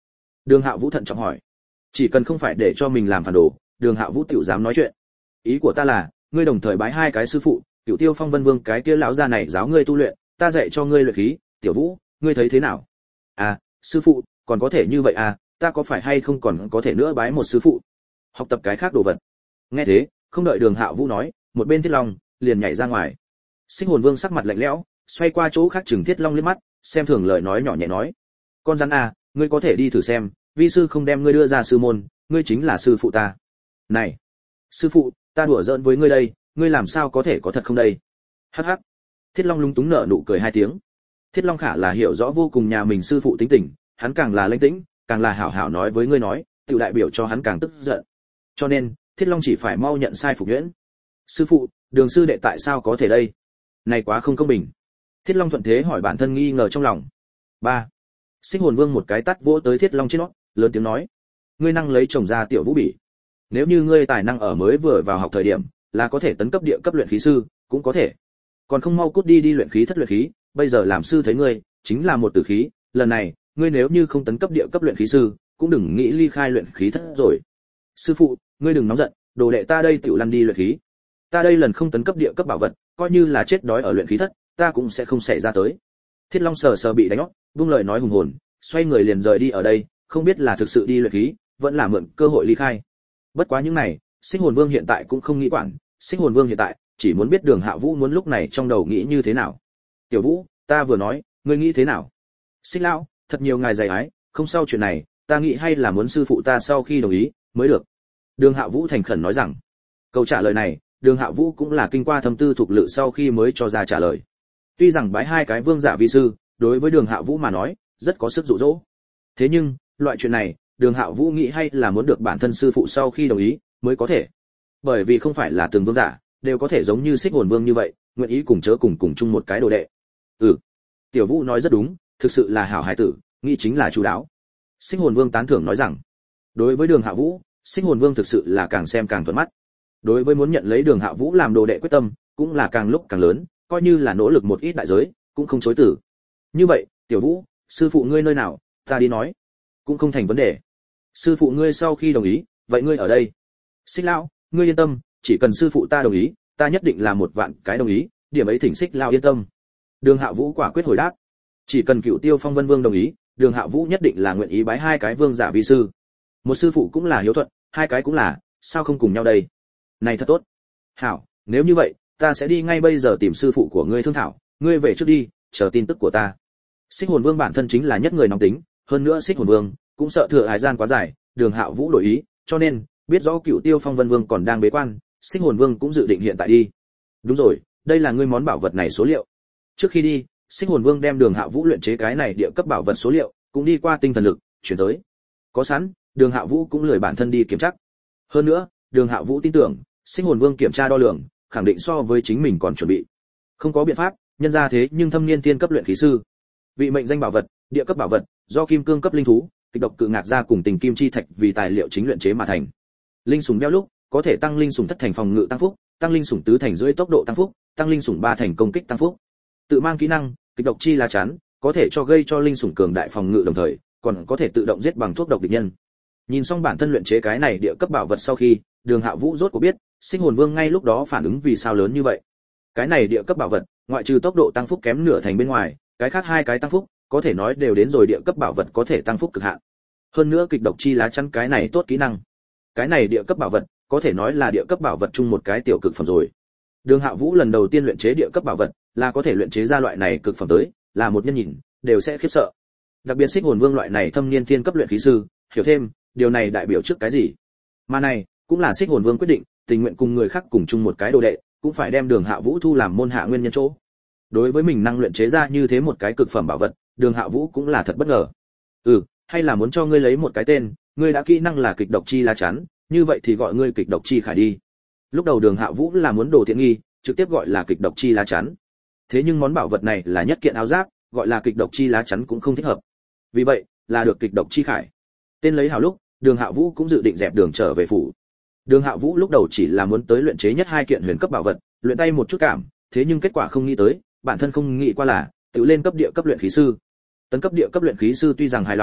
Đường Hạo Vũ thận trọng hỏi. Chỉ cần không phải để cho mình làm phản đồ, Đường Hạo Vũ tiểu dám nói chuyện. Ý của ta là, ngươi đồng thời bái hai cái sư phụ, Cửu Tiêu Phong Vân Vương cái kia lão gia này giáo ngươi tu luyện, ta dạy cho ngươi luyện khí, Tiểu Vũ, ngươi thấy thế nào? À, sư phụ, còn có thể như vậy à, ta có phải hay không còn có thể nữa bái một sư phụ? Học tập cái khác đồ vật. Nghe thế, không đợi Đường Hạo Vũ nói, một bên Thiết Long liền nhảy ra ngoài. Sinh Hồn Vương sắc mặt lạnh lẽo, xoay qua chỗ khác chừng Thiết Long liếc mắt, xem thường lời nói nhỏ nhẹ nói: "Con rắn à, ngươi có thể đi thử xem, vi sư không đem ngươi đưa ra sư môn, ngươi chính là sư phụ ta." "Này, sư phụ, ta đùa giỡn với ngươi đây, ngươi làm sao có thể có thật không đây?" Hắc hắc. Thiết Long lúng túng nở nụ cười hai tiếng. Thiết Long Khả là hiểu rõ vô cùng nhà mình sư phụ tính tình, hắn càng là lãnh tĩnh, càng là hảo hảo nói với ngươi nói, tiểu đại biểu cho hắn càng tức giận. Cho nên, Thiết Long chỉ phải mau nhận sai phục nhuyễn. "Sư phụ, Đường sư đệ tại sao có thể đây? Này quá không công bình." Thiết Long thuận thế hỏi bản thân nghi ngờ trong lòng. Ba. Sinh Hồn Vương một cái tát vỗ tới Thiết Long trên nót, lớn tiếng nói: "Ngươi năng lấy chồng ra tiểu Vũ bỉ. Nếu như ngươi tài năng ở mới vừa vào học thời điểm, là có thể tấn cấp địa cấp luyện khí sư, cũng có thể. Còn không mau cút đi đi luyện khí thất luyện khí, bây giờ làm sư thấy ngươi, chính là một tử khí, lần này, ngươi nếu như không tấn cấp địa cấp luyện khí sư, cũng đừng nghĩ ly khai luyện khí thất rồi." "Sư phụ, ngươi đừng nóng giận, đồ đệ ta đây tiểu lăn đi luyện khí. Ta đây lần không tấn cấp địa cấp bảo vật, coi như là chết đói ở luyện khí thất, ta cũng sẽ không xảy ra tới." Thiết Long sờ sờ bị đánh óc, buông lời nói hùng hồn, xoay người liền rời đi ở đây, không biết là thực sự đi luyện khí, vẫn là mượn cơ hội ly khai. Bất quá những này, Sinh Hồn Vương hiện tại cũng không nghĩ quản, Sinh Hồn Vương hiện tại chỉ muốn biết Đường Hạo Vũ muốn lúc này trong đầu nghĩ như thế nào. "Tiểu Vũ, ta vừa nói, ngươi nghĩ thế nào?" "Sinh lão, thật nhiều ngài dày ái, không sao chuyện này, ta nghĩ hay là muốn sư phụ ta sau khi đồng ý mới được." Đường Hạo Vũ thành khẩn nói rằng. Câu trả lời này, Đường Hạo Vũ cũng là kinh qua thâm tư thuộc lự sau khi mới cho ra trả lời. Tuy rằng bái hai cái vương giả vi sư, đối với Đường Hạo Vũ mà nói, rất có sức dụ dỗ. Thế nhưng, loại chuyện này, Đường Hạo Vũ nghĩ hay là muốn được bản thân sư phụ sau khi đồng ý mới có thể. Bởi vì không phải là từng vương giả đều có thể giống như Xích Hồn Vương như vậy, nguyện ý cùng chớ cùng cùng chung một cái đồ đệ. Ừ, Tiểu Vũ nói rất đúng, thực sự là hảo hải tử, nghĩ chính là chú đáo. Xích Hồn Vương tán thưởng nói rằng, đối với Đường Hạo Vũ, Xích Hồn Vương thực sự là càng xem càng thuận mắt. Đối với muốn nhận lấy Đường Hạo Vũ làm đồ đệ quyết tâm, cũng là càng lúc càng lớn, coi như là nỗ lực một ít đại giới, cũng không chối từ. Như vậy, Tiểu Vũ, sư phụ ngươi nơi nào, ta đi nói, cũng không thành vấn đề. Sư phụ ngươi sau khi đồng ý, vậy ngươi ở đây. Xích lão, ngươi yên tâm, chỉ cần sư phụ ta đồng ý, ta nhất định là một vạn cái đồng ý, điểm ấy thỉnh Xích lão yên tâm. Đường Hạo Vũ quả quyết hồi đáp. Chỉ cần Cửu Tiêu Phong Vân Vương đồng ý, Đường Hạo Vũ nhất định là nguyện ý bái hai cái vương giả vi sư. Một sư phụ cũng là hiếu thuận, hai cái cũng là, sao không cùng nhau đây? Này thật tốt. Hảo, nếu như vậy, ta sẽ đi ngay bây giờ tìm sư phụ của ngươi thương thảo, ngươi về trước đi, chờ tin tức của ta. Xích Hồn Vương bản thân chính là nhất người nóng tính, hơn nữa Xích Hồn Vương cũng sợ thừa hải gian quá dài, Đường Hạo Vũ đổi ý, cho nên biết rõ Cửu Tiêu Phong Vân Vương còn đang bế quan, Xích Hồn Vương cũng dự định hiện tại đi. Đúng rồi, đây là ngươi món bảo vật này số liệu. Trước khi đi, Xích Hồn Vương đem Đường Hạo Vũ luyện chế cái này địa cấp bảo vật số liệu, cũng đi qua tinh thần lực chuyển tới. Có sẵn, Đường Hạo Vũ cũng lười bản thân đi kiểm tra. Hơn nữa, Đường Hạo Vũ tin tưởng, Xích Hồn Vương kiểm tra đo lường, khẳng định so với chính mình còn chuẩn bị. Không có biện pháp, nhân ra thế nhưng thâm niên tiên cấp luyện khí sư. Vị mệnh danh bảo vật, địa cấp bảo vật, do kim cương cấp linh thú, kịch độc cự ngạc ra cùng tình kim chi thạch vì tài liệu chính luyện chế mà thành. Linh sủng đeo lúc, có thể tăng linh sủng thất thành phòng ngự tăng phúc, tăng linh sủng tứ thành dưới tốc độ tăng phúc, tăng linh sủng ba thành công kích tăng phúc. Tự mang kỹ năng, kịch độc chi lá chắn, có thể cho gây cho linh sủng cường đại phòng ngự đồng thời, còn có thể tự động giết bằng thuốc độc địch nhân. Nhìn xong bản thân luyện chế cái này địa cấp bảo vật sau khi, Đường Hạo Vũ rốt cuộc biết, Sinh Hồn Vương ngay lúc đó phản ứng vì sao lớn như vậy. Cái này địa cấp bảo vật, ngoại trừ tốc độ tăng phúc kém nửa thành bên ngoài, cái khác hai cái tăng phúc, có thể nói đều đến rồi địa cấp bảo vật có thể tăng phúc cực hạn. Hơn nữa kịch độc chi lá chắn cái này tốt kỹ năng. Cái này địa cấp bảo vật, có thể nói là địa cấp bảo vật chung một cái tiểu cực phẩm rồi. Đường Hạo Vũ lần đầu tiên luyện chế địa cấp bảo vật, là có thể luyện chế ra loại này cực phẩm tới, là một nhân nhìn đều sẽ khiếp sợ. Đặc biệt Xích Hồn Vương loại này thâm niên thiên cấp luyện khí sư, hiểu thêm, điều này đại biểu trước cái gì? Mà này, cũng là Xích Hồn Vương quyết định, tình nguyện cùng người khác cùng chung một cái đồ đệ, cũng phải đem Đường Hạo Vũ thu làm môn hạ nguyên nhân chỗ. Đối với mình năng luyện chế ra như thế một cái cực phẩm bảo vật, Đường Hạo Vũ cũng là thật bất ngờ. Ừ, hay là muốn cho ngươi lấy một cái tên, ngươi đã kỹ năng là kịch độc chi lá chắn, như vậy thì gọi ngươi kịch độc chi khải đi. Lúc đầu Đường Hạo Vũ là muốn đồ tiện nghi, trực tiếp gọi là kịch độc chi lá chắn. Thế nhưng món bảo vật này là nhất kiện áo giáp, gọi là kịch độc chi lá chắn cũng không thích hợp. Vì vậy, là được kịch độc chi khải. Tên lấy hảo lúc, Đường Hạo Vũ cũng dự định dẹp đường trở về phủ. Đường Hạo Vũ lúc đầu chỉ là muốn tới luyện chế nhất hai kiện huyền cấp bảo vật, luyện tay một chút cảm, thế nhưng kết quả không nghĩ tới, bản thân không nghĩ qua là tự lên cấp địa cấp luyện khí sư. Tấn cấp địa cấp luyện khí sư tuy rằng hài lòng,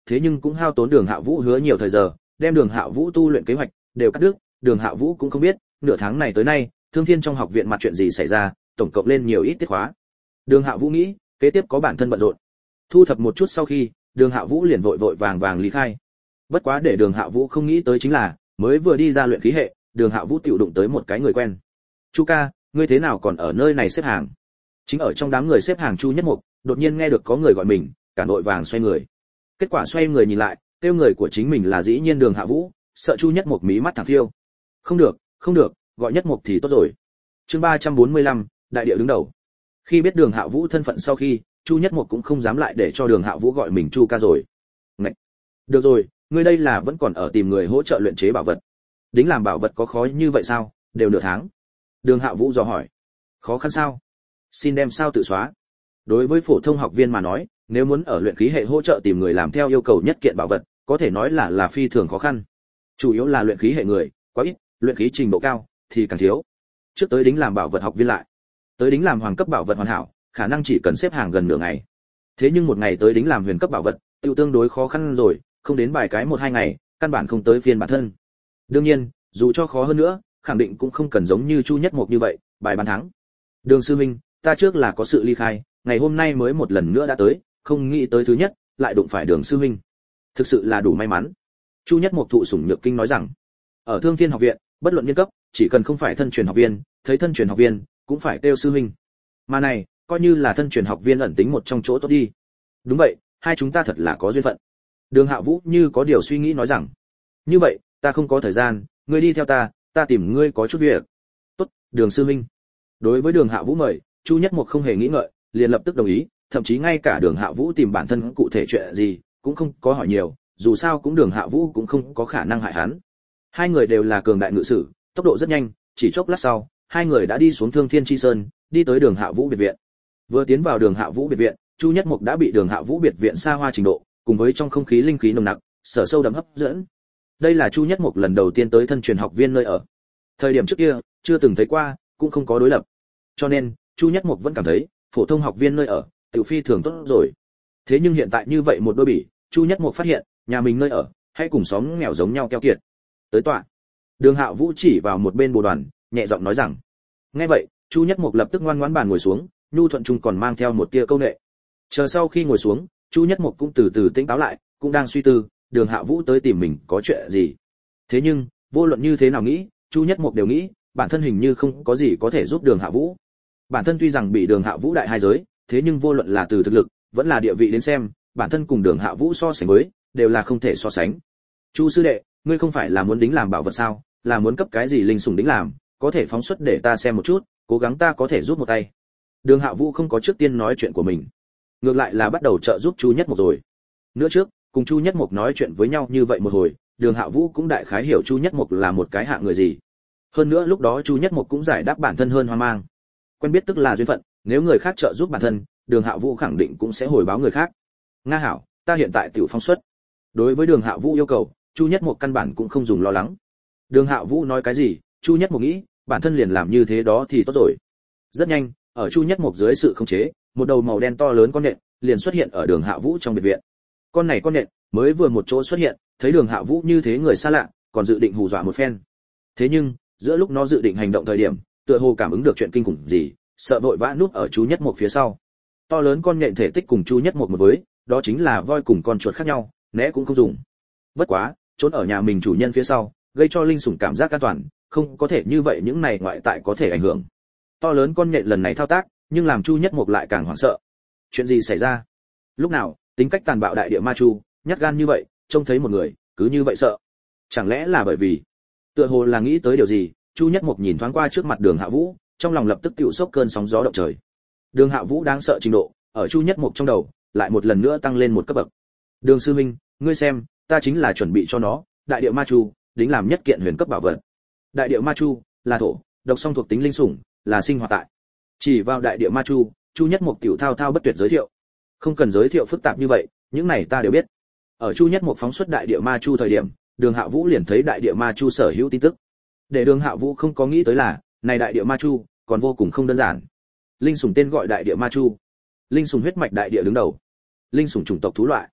thế nhưng cũng hao tốn Đường Hạ Vũ hứa nhiều thời giờ, đem Đường Hạ Vũ tu luyện kế hoạch đều cắt đứt. Đường Hạ Vũ cũng không biết, nửa tháng này tới nay, Thương Thiên trong học viện mặt chuyện gì xảy ra, tổng cộng lên nhiều ít tiết khóa. Đường Hạ Vũ nghĩ, kế tiếp có bản thân bận rộn. Thu thập một chút sau khi, Đường Hạ Vũ liền vội vội vàng vàng lý khai. Bất quá để Đường Hạ Vũ không nghĩ tới chính là, mới vừa đi ra luyện khí hệ, Đường Hạ Vũ tiểu đụng tới một cái người quen. "Chu ca, ngươi thế nào còn ở nơi này xếp hàng?" Chính ở trong đám người xếp hàng Chu Nhất Mục, đột nhiên nghe được có người gọi mình, cả nội vàng xoay người. Kết quả xoay người nhìn lại, tiêu người của chính mình là dĩ nhiên Đường Hạ Vũ, sợ Chu Nhất Mục mí mắt thẳng thiêu. "Không được, không được, gọi Nhất Mục thì tốt rồi." Chương ba trăm bốn mươi lăm, đại địa đứng đầu. Khi biết Đường Hạ Vũ thân phận sau khi, Chu Nhất Mục cũng không dám lại để cho Đường Hạ Vũ gọi mình Chu ca rồi. "Ngậy. Được rồi, ngươi đây là vẫn còn ở tìm người hỗ trợ luyện chế bảo vật. Đính làm bảo vật có khó như vậy sao, đều nửa tháng." Đường Hạ Vũ dò hỏi. "Khó khăn sao? Xin đem sao tự xóa." Đối với phổ thông học viên mà nói, nếu muốn ở luyện khí hệ hỗ trợ tìm người làm theo yêu cầu nhất kiện bảo vật, có thể nói là là phi thường khó khăn. Chủ yếu là luyện khí hệ người quá ít, luyện khí trình độ cao thì càng thiếu. Trước tới đính làm bảo vật học viên lại, tới đính làm hoàng cấp bảo vật hoàn hảo, khả năng chỉ cần xếp hàng gần nửa ngày. Thế nhưng một ngày tới đính làm huyền cấp bảo vật, tiêu tương đối khó khăn rồi, không đến bài cái một hai ngày, căn bản không tới phiên bản thân. Đương nhiên, dù cho khó hơn nữa, khẳng định cũng không cần giống như Chu Nhất Mục như vậy, bài bán thắng. "Đường sư huynh, ta trước là có sự ly khai, ngày hôm nay mới một lần nữa đã tới, không nghĩ tới thứ nhất, lại đụng phải Đường sư huynh. Thực sự là đủ may mắn." Chu Nhất Mục thụ sủng nhược kinh nói rằng, ở Thương Thiên học viện, bất luận niên cấp, chỉ cần không phải thân truyền học viên, thấy thân truyền học viên, cũng phải kêu sư huynh. Mà này, coi như là thân truyền học viên ẩn tính một trong chỗ tốt đi. "Đúng vậy, hai chúng ta thật là có duyên phận." Đường Hạ Vũ như có điều suy nghĩ nói rằng, "Như vậy, ta không có thời gian, ngươi đi theo ta, ta tìm ngươi có chút việc." "Tốt, Đường sư huynh." Đối với Đường Hạ Vũ mời, Chu Nhất Mục không hề nghĩ ngợi, liền lập tức đồng ý, thậm chí ngay cả Đường Hạ Vũ tìm bản thân cụ thể chuyện gì, cũng không có hỏi nhiều, dù sao cũng Đường Hạ Vũ cũng không có khả năng hại hắn. Hai người đều là cường đại ngự sử, tốc độ rất nhanh, chỉ chốc lát sau, hai người đã đi xuống Thương Thiên Chi Sơn, đi tới Đường Hạ Vũ biệt viện. Vừa tiến vào Đường Hạ Vũ biệt viện, Chu Nhất Mục đã bị Đường Hạ Vũ biệt viện xa hoa trình độ, cùng với trong không khí linh khí nồng nặc, sở sâu đậm hấp dẫn. Đây là Chu Nhất Mục lần đầu tiên tới thân truyền học viên nơi ở. Thời điểm trước kia, chưa từng thấy qua, cũng không có đối lập. Cho nên, Chu Nhất Mục vẫn cảm thấy, phổ thông học viên nơi ở, tiểu phi thường tốt rồi. Thế nhưng hiện tại như vậy một đôi bỉ, Chu Nhất Mục phát hiện, nhà mình nơi ở, hay cùng xóm nghèo giống nhau keo kiệt. Tới tọa. Đường Hạ Vũ chỉ vào một bên bồ đoàn, nhẹ giọng nói rằng. Nghe vậy, Chu Nhất Mục lập tức ngoan ngoãn bàn ngồi xuống, nhu thuận trung còn mang theo một tia câu nệ. Chờ sau khi ngồi xuống, Chu Nhất Mục cũng từ từ tỉnh táo lại, cũng đang suy tư, Đường Hạ Vũ tới tìm mình có chuyện gì. Thế nhưng, vô luận như thế nào nghĩ, Chu Nhất Mục đều nghĩ, bản thân hình như không có gì có thể giúp Đường Hạ Vũ. Bản thân tuy rằng bị Đường Hạ Vũ đại hai giới, thế nhưng vô luận là từ thực lực, vẫn là địa vị đến xem, bản thân cùng Đường Hạ Vũ so sánh với, đều là không thể so sánh. Chu sư đệ, ngươi không phải là muốn đính làm bảo vật sao, là muốn cấp cái gì linh sủng đính làm, có thể phóng xuất để ta xem một chút, cố gắng ta có thể giúp một tay. Đường Hạ Vũ không có trước tiên nói chuyện của mình, ngược lại là bắt đầu trợ giúp Chu Nhất Mục rồi. Nữa trước, cùng Chu Nhất Mục nói chuyện với nhau như vậy một hồi, Đường Hạ Vũ cũng đại khái hiểu Chu Nhất Mục là một cái hạng người gì. Hơn nữa lúc đó Chu Nhất Mục cũng giải đáp bản thân hơn hoang mang. Quen biết tức là duyên phận, nếu người khác trợ giúp bản thân, Đường Hạ Vũ khẳng định cũng sẽ hồi báo người khác. Nga hảo, ta hiện tại tiểu phong xuất. Đối với Đường Hạ Vũ yêu cầu, Chu Nhất Mục căn bản cũng không dùng lo lắng. Đường Hạ Vũ nói cái gì, Chu Nhất Mục nghĩ, bản thân liền làm như thế đó thì tốt rồi. Rất nhanh, ở Chu Nhất Mục dưới sự khống chế, một đầu màu đen to lớn con nện liền xuất hiện ở Đường Hạ Vũ trong biệt viện. Con này con nện mới vừa một chỗ xuất hiện, thấy Đường Hạ Vũ như thế người xa lạ, còn dự định hù dọa một phen. Thế nhưng, giữa lúc nó dự định hành động thời điểm, tựa hồ cảm ứng được chuyện kinh khủng gì, sợ vội vã núp ở Chu Nhất Mục phía sau. To lớn con nện thể tích cùng Chu Nhất Mục một với, đó chính là voi cùng con chuột khác nhau, né cũng không dùng. Bất quá, trốn ở nhà mình chủ nhân phía sau, gây cho linh sủng cảm giác an toàn, không có thể như vậy những này ngoại tại có thể ảnh hưởng. To lớn con nhện lần này thao tác, nhưng làm Chu Nhất Mục lại càng hoảng sợ. Chuyện gì xảy ra? Lúc nào, tính cách tàn bạo đại địa ma chu, nhát gan như vậy, trông thấy một người, cứ như vậy sợ. Chẳng lẽ là bởi vì, tựa hồ là nghĩ tới điều gì, Chu Nhất Mục nhìn thoáng qua trước mặt Đường Hạ Vũ, trong lòng lập tức tiểu sốc cơn sóng gió động trời. Đường Hạ Vũ đáng sợ trình độ, ở Chu Nhất Mục trong đầu, lại một lần nữa tăng lên một cấp bậc. Đường sư huynh, ngươi xem, ta chính là chuẩn bị cho nó, đại địa ma chu, đính làm nhất kiện huyền cấp bảo vật. Đại địa ma chu là thổ, độc song thuộc tính linh sủng, là sinh hoạt tại. Chỉ vào đại địa ma chu, Chu Nhất Mục tiểu thao thao bất tuyệt giới thiệu. Không cần giới thiệu phức tạp như vậy, những này ta đều biết. Ở Chu Nhất Mục phóng xuất đại địa ma chu thời điểm, Đường Hạ Vũ liền thấy đại địa ma chu sở hữu tin tức. Để Đường Hạ Vũ không có nghĩ tới là, này đại địa ma chu còn vô cùng không đơn giản. Linh sủng tên gọi đại địa ma chu. Linh sủng huyết mạch đại địa đứng đầu. Linh sủng chủng tộc thú loại.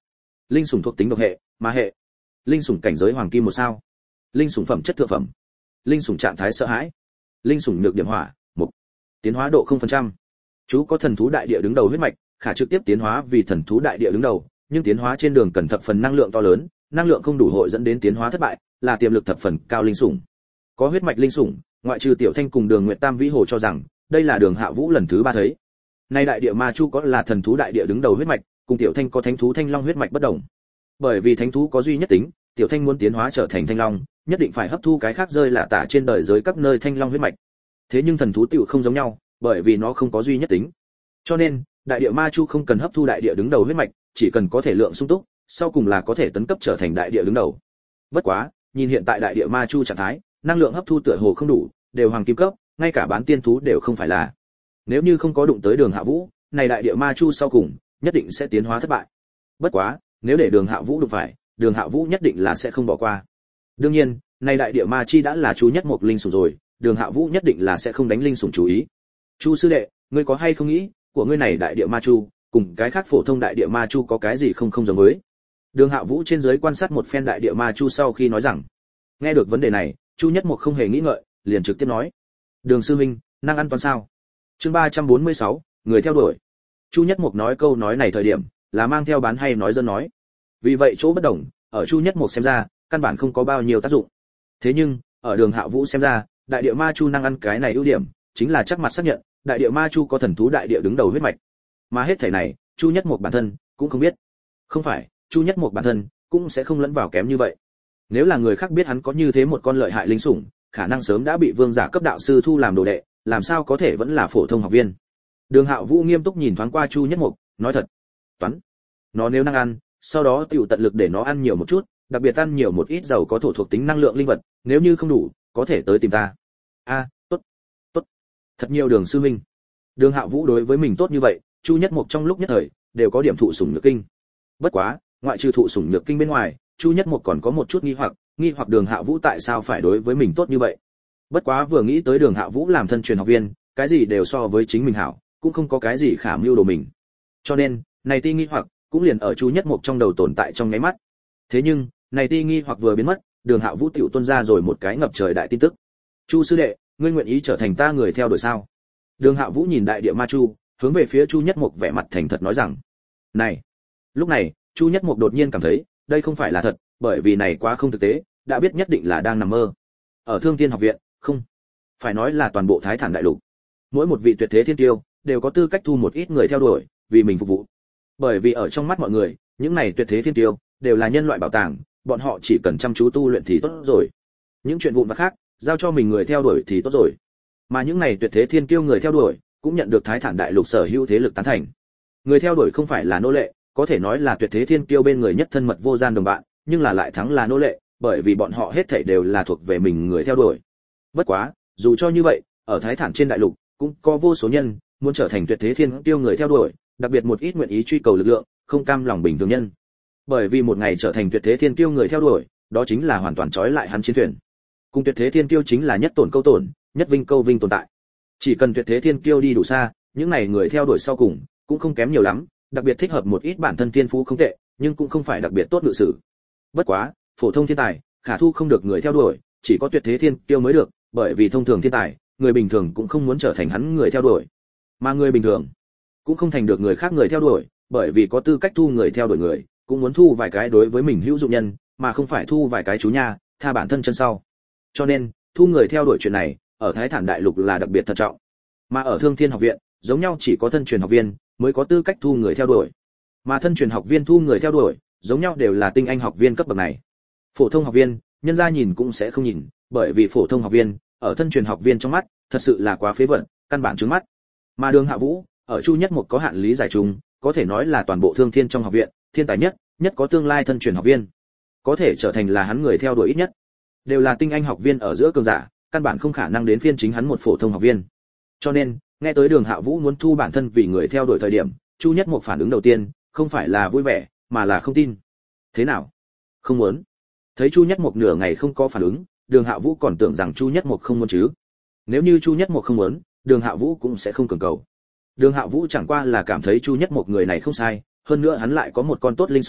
Linh sủng thuộc tính độc hệ, ma hệ. Linh sủng cảnh giới hoàng kim một sao. Linh sủng phẩm chất thượng phẩm. Linh sủng trạng thái sợ hãi. Linh sủng nhược điểm hỏa, mục. Tiến hóa độ không phần trăm. Chú có thần thú đại địa đứng đầu huyết mạch, khả trực tiếp tiến hóa vì thần thú đại địa đứng đầu, nhưng tiến hóa trên đường cần thập phần năng lượng to lớn, năng lượng không đủ hội dẫn đến tiến hóa thất bại, là tiềm lực thập phần cao linh sủng. Có huyết mạch linh sủng, ngoại trừ Tiểu Thanh cùng Đường Nguyệt Tam Vĩ Hồ cho rằng, đây là Đường Hạ Vũ lần thứ ba thấy. Nay đại địa ma chu có là thần thú đại địa đứng đầu huyết mạch, cùng Tiểu Thanh có thánh thú thanh long huyết mạch bất đồng. Bởi vì thánh thú có duy nhất tính, Tiểu Thanh muốn tiến hóa trở thành thanh long, nhất định phải hấp thu cái khác rơi là tả trên đời giới các nơi thanh long huyết mạch. Thế nhưng thần thú tiểu không giống nhau, bởi vì nó không có duy nhất tính. Cho nên, đại địa ma chu không cần hấp thu đại địa đứng đầu huyết mạch, chỉ cần có thể lượng sung túc, sau cùng là có thể tấn cấp trở thành đại địa đứng đầu. Bất quá, nhìn hiện tại đại địa ma chu trạng thái, năng lượng hấp thu tựa hồ không đủ, đều hoàng kim cấp, ngay cả bán tiên thú đều không phải là. Nếu như không có đụng tới Đường Hạ Vũ, này đại địa ma chu sau cùng nhất định sẽ tiến hóa thất bại. Bất quá, nếu để Đường Hạ Vũ đụng phải, Đường Hạ Vũ nhất định là sẽ không bỏ qua. Đương nhiên, này đại địa ma chi đã là chú nhất một linh sủng rồi, Đường Hạ Vũ nhất định là sẽ không đánh linh sủng chú ý. Chu sư đệ, ngươi có hay không nghĩ, của ngươi này đại địa ma chu, cùng cái khác phổ thông đại địa ma chu có cái gì không không giống với? Đường Hạ Vũ trên dưới quan sát một phen đại địa ma chu sau khi nói rằng, nghe được vấn đề này, Chu Nhất Mộc không hề nghĩ ngợi, liền trực tiếp nói, Đường sư huynh, năng ăn toàn sao? Chương ba trăm bốn mươi sáu, người theo đuổi. Chu Nhất Mộc nói câu nói này thời điểm, là mang theo bán hay nói dân nói. Vì vậy chỗ bất đồng, ở Chu Nhất Mộc xem ra, căn bản không có bao nhiêu tác dụng. Thế nhưng, ở Đường Hạ Vũ xem ra, đại địa ma chu năng ăn cái này ưu điểm, chính là chắc mặt xác nhận, đại địa ma chu có thần thú đại địa đứng đầu huyết mạch. Mà hết thảy này, Chu Nhất Mộc bản thân cũng không biết. Không phải, Chu Nhất Mộc bản thân cũng sẽ không lẫn vào kém như vậy. Nếu là người khác biết hắn có như thế một con lợi hại linh sủng, khả năng sớm đã bị vương giả cấp đạo sư thu làm đồ đệ, làm sao có thể vẫn là phổ thông học viên. Đường Hạo Vũ nghiêm túc nhìn thoáng qua Chu Nhất Mộc, nói thật, toán, nó nếu năng ăn, sau đó tiểu tận lực để nó ăn nhiều một chút, đặc biệt ăn nhiều một ít dầu có thổ thuộc tính năng lượng linh vật, nếu như không đủ, có thể tới tìm ta. A, tốt, tốt, thật nhiều Đường sư huynh. Đường Hạo Vũ đối với mình tốt như vậy, Chu Nhất Mộc trong lúc nhất thời đều có điểm thụ sủng nhược kinh. Bất quá, ngoại trừ thụ sủng nhược kinh bên ngoài, Chu Nhất Mộc còn có một chút nghi hoặc, nghi hoặc Đường Hạo Vũ tại sao phải đối với mình tốt như vậy. Bất quá vừa nghĩ tới Đường Hạo Vũ làm thân truyền học viên, cái gì đều so với chính mình hảo, cũng không có cái gì khả mưu đồ mình. Cho nên, này ti nghi hoặc cũng liền ở Chu Nhất Mộc trong đầu tồn tại trong nháy mắt. Thế nhưng, này ti nghi hoặc vừa biến mất, Đường Hạo Vũ tiểu tuôn ra rồi một cái ngập trời đại tin tức. Chu sư đệ, ngươi nguyện ý trở thành ta người theo đuổi sao? Đường Hạo Vũ nhìn đại địa ma chu, hướng về phía Chu Nhất Mộc vẻ mặt thành thật nói rằng, này. Lúc này, Chu Nhất Mộc đột nhiên cảm thấy, đây không phải là thật, bởi vì này quá không thực tế, đã biết nhất định là đang nằm mơ. Ở Thương Thiên học viện, không, phải nói là toàn bộ Thái Thản đại lục, mỗi một vị tuyệt thế thiên tiêu đều có tư cách thu một ít người theo đuổi, vì mình phục vụ. Bởi vì ở trong mắt mọi người, những này tuyệt thế thiên tiêu đều là nhân loại bảo tàng, bọn họ chỉ cần chăm chú tu luyện thì tốt rồi. Những chuyện vụn vặt khác, giao cho mình người theo đuổi thì tốt rồi. Mà những này tuyệt thế thiên kiêu người theo đuổi, cũng nhận được Thái Thản đại lục sở hữu thế lực tán thành. Người theo đuổi không phải là nô lệ, có thể nói là tuyệt thế thiên kiêu bên người nhất thân mật vô gian đồng bạn, nhưng là lại thắng là nô lệ, bởi vì bọn họ hết thảy đều là thuộc về mình người theo đuổi. Bất quá, dù cho như vậy, ở Thái Thản trên đại lục, cũng có vô số nhân muốn trở thành tuyệt thế thiên kiêu người theo đuổi, đặc biệt một ít nguyện ý truy cầu lực lượng, không cam lòng bình thường nhân. Bởi vì một ngày trở thành tuyệt thế thiên kiêu người theo đuổi, đó chính là hoàn toàn trói lại hắn chiến thuyền. Cùng tuyệt thế thiên kiêu chính là nhất tổn câu tổn, nhất vinh câu vinh tồn tại. Chỉ cần tuyệt thế thiên kiêu đi đủ xa, những này người theo đuổi sau cùng cũng không kém nhiều lắm, đặc biệt thích hợp một ít bản thân thiên phú không tệ, nhưng cũng không phải đặc biệt tốt ngự sử. Bất quá, phổ thông thiên tài, khả thu không được người theo đuổi, chỉ có tuyệt thế thiên kiêu mới được, bởi vì thông thường thiên tài, người bình thường cũng không muốn trở thành hắn người theo đuổi. Mà người bình thường cũng không thành được người khác người theo đuổi, bởi vì có tư cách thu người theo đuổi người, cũng muốn thu vài cái đối với mình hữu dụng nhân, mà không phải thu vài cái chú nha, tha bản thân chân sau. Cho nên, thu người theo đuổi chuyện này, ở Thái Thản đại lục là đặc biệt thận trọng. Mà ở Thương Thiên học viện, giống nhau chỉ có thân truyền học viên mới có tư cách thu người theo đuổi. Mà thân truyền học viên thu người theo đuổi, giống nhau đều là tinh anh học viên cấp bậc này. Phổ thông học viên, nhân gia nhìn cũng sẽ không nhìn, bởi vì phổ thông học viên, ở thân truyền học viên trong mắt, thật sự là quá phế vật, căn bản trướng mắt. Mà Đường Hạ Vũ, ở Chu Nhất Mộc có hạn lý giải chung, có thể nói là toàn bộ Thương Thiên trong học viện, thiên tài nhất, nhất có tương lai thân truyền học viên. Có thể trở thành là hắn người theo đuổi ít nhất, đều là tinh anh học viên ở giữa cường giả, căn bản không khả năng đến phiên chính hắn một phổ thông học viên. Cho nên, nghe tới Đường Hạ Vũ muốn thu bản thân vì người theo đuổi thời điểm, Chu Nhất Mộc phản ứng đầu tiên, không phải là vui vẻ, mà là không tin. Thế nào? Không muốn? Thấy Chu Nhất Mộc nửa ngày không có phản ứng, Đường Hạ Vũ còn tưởng rằng Chu Nhất Mộc không muốn chứ. Nếu như Chu Nhất Mộc không muốn, Đường Hạ Vũ cũng sẽ không cường cầu. Đường Hạ Vũ chẳng qua là cảm thấy Chu Nhất Mộc người này không sai, hơn nữa hắn lại có một con tốt linh sủng,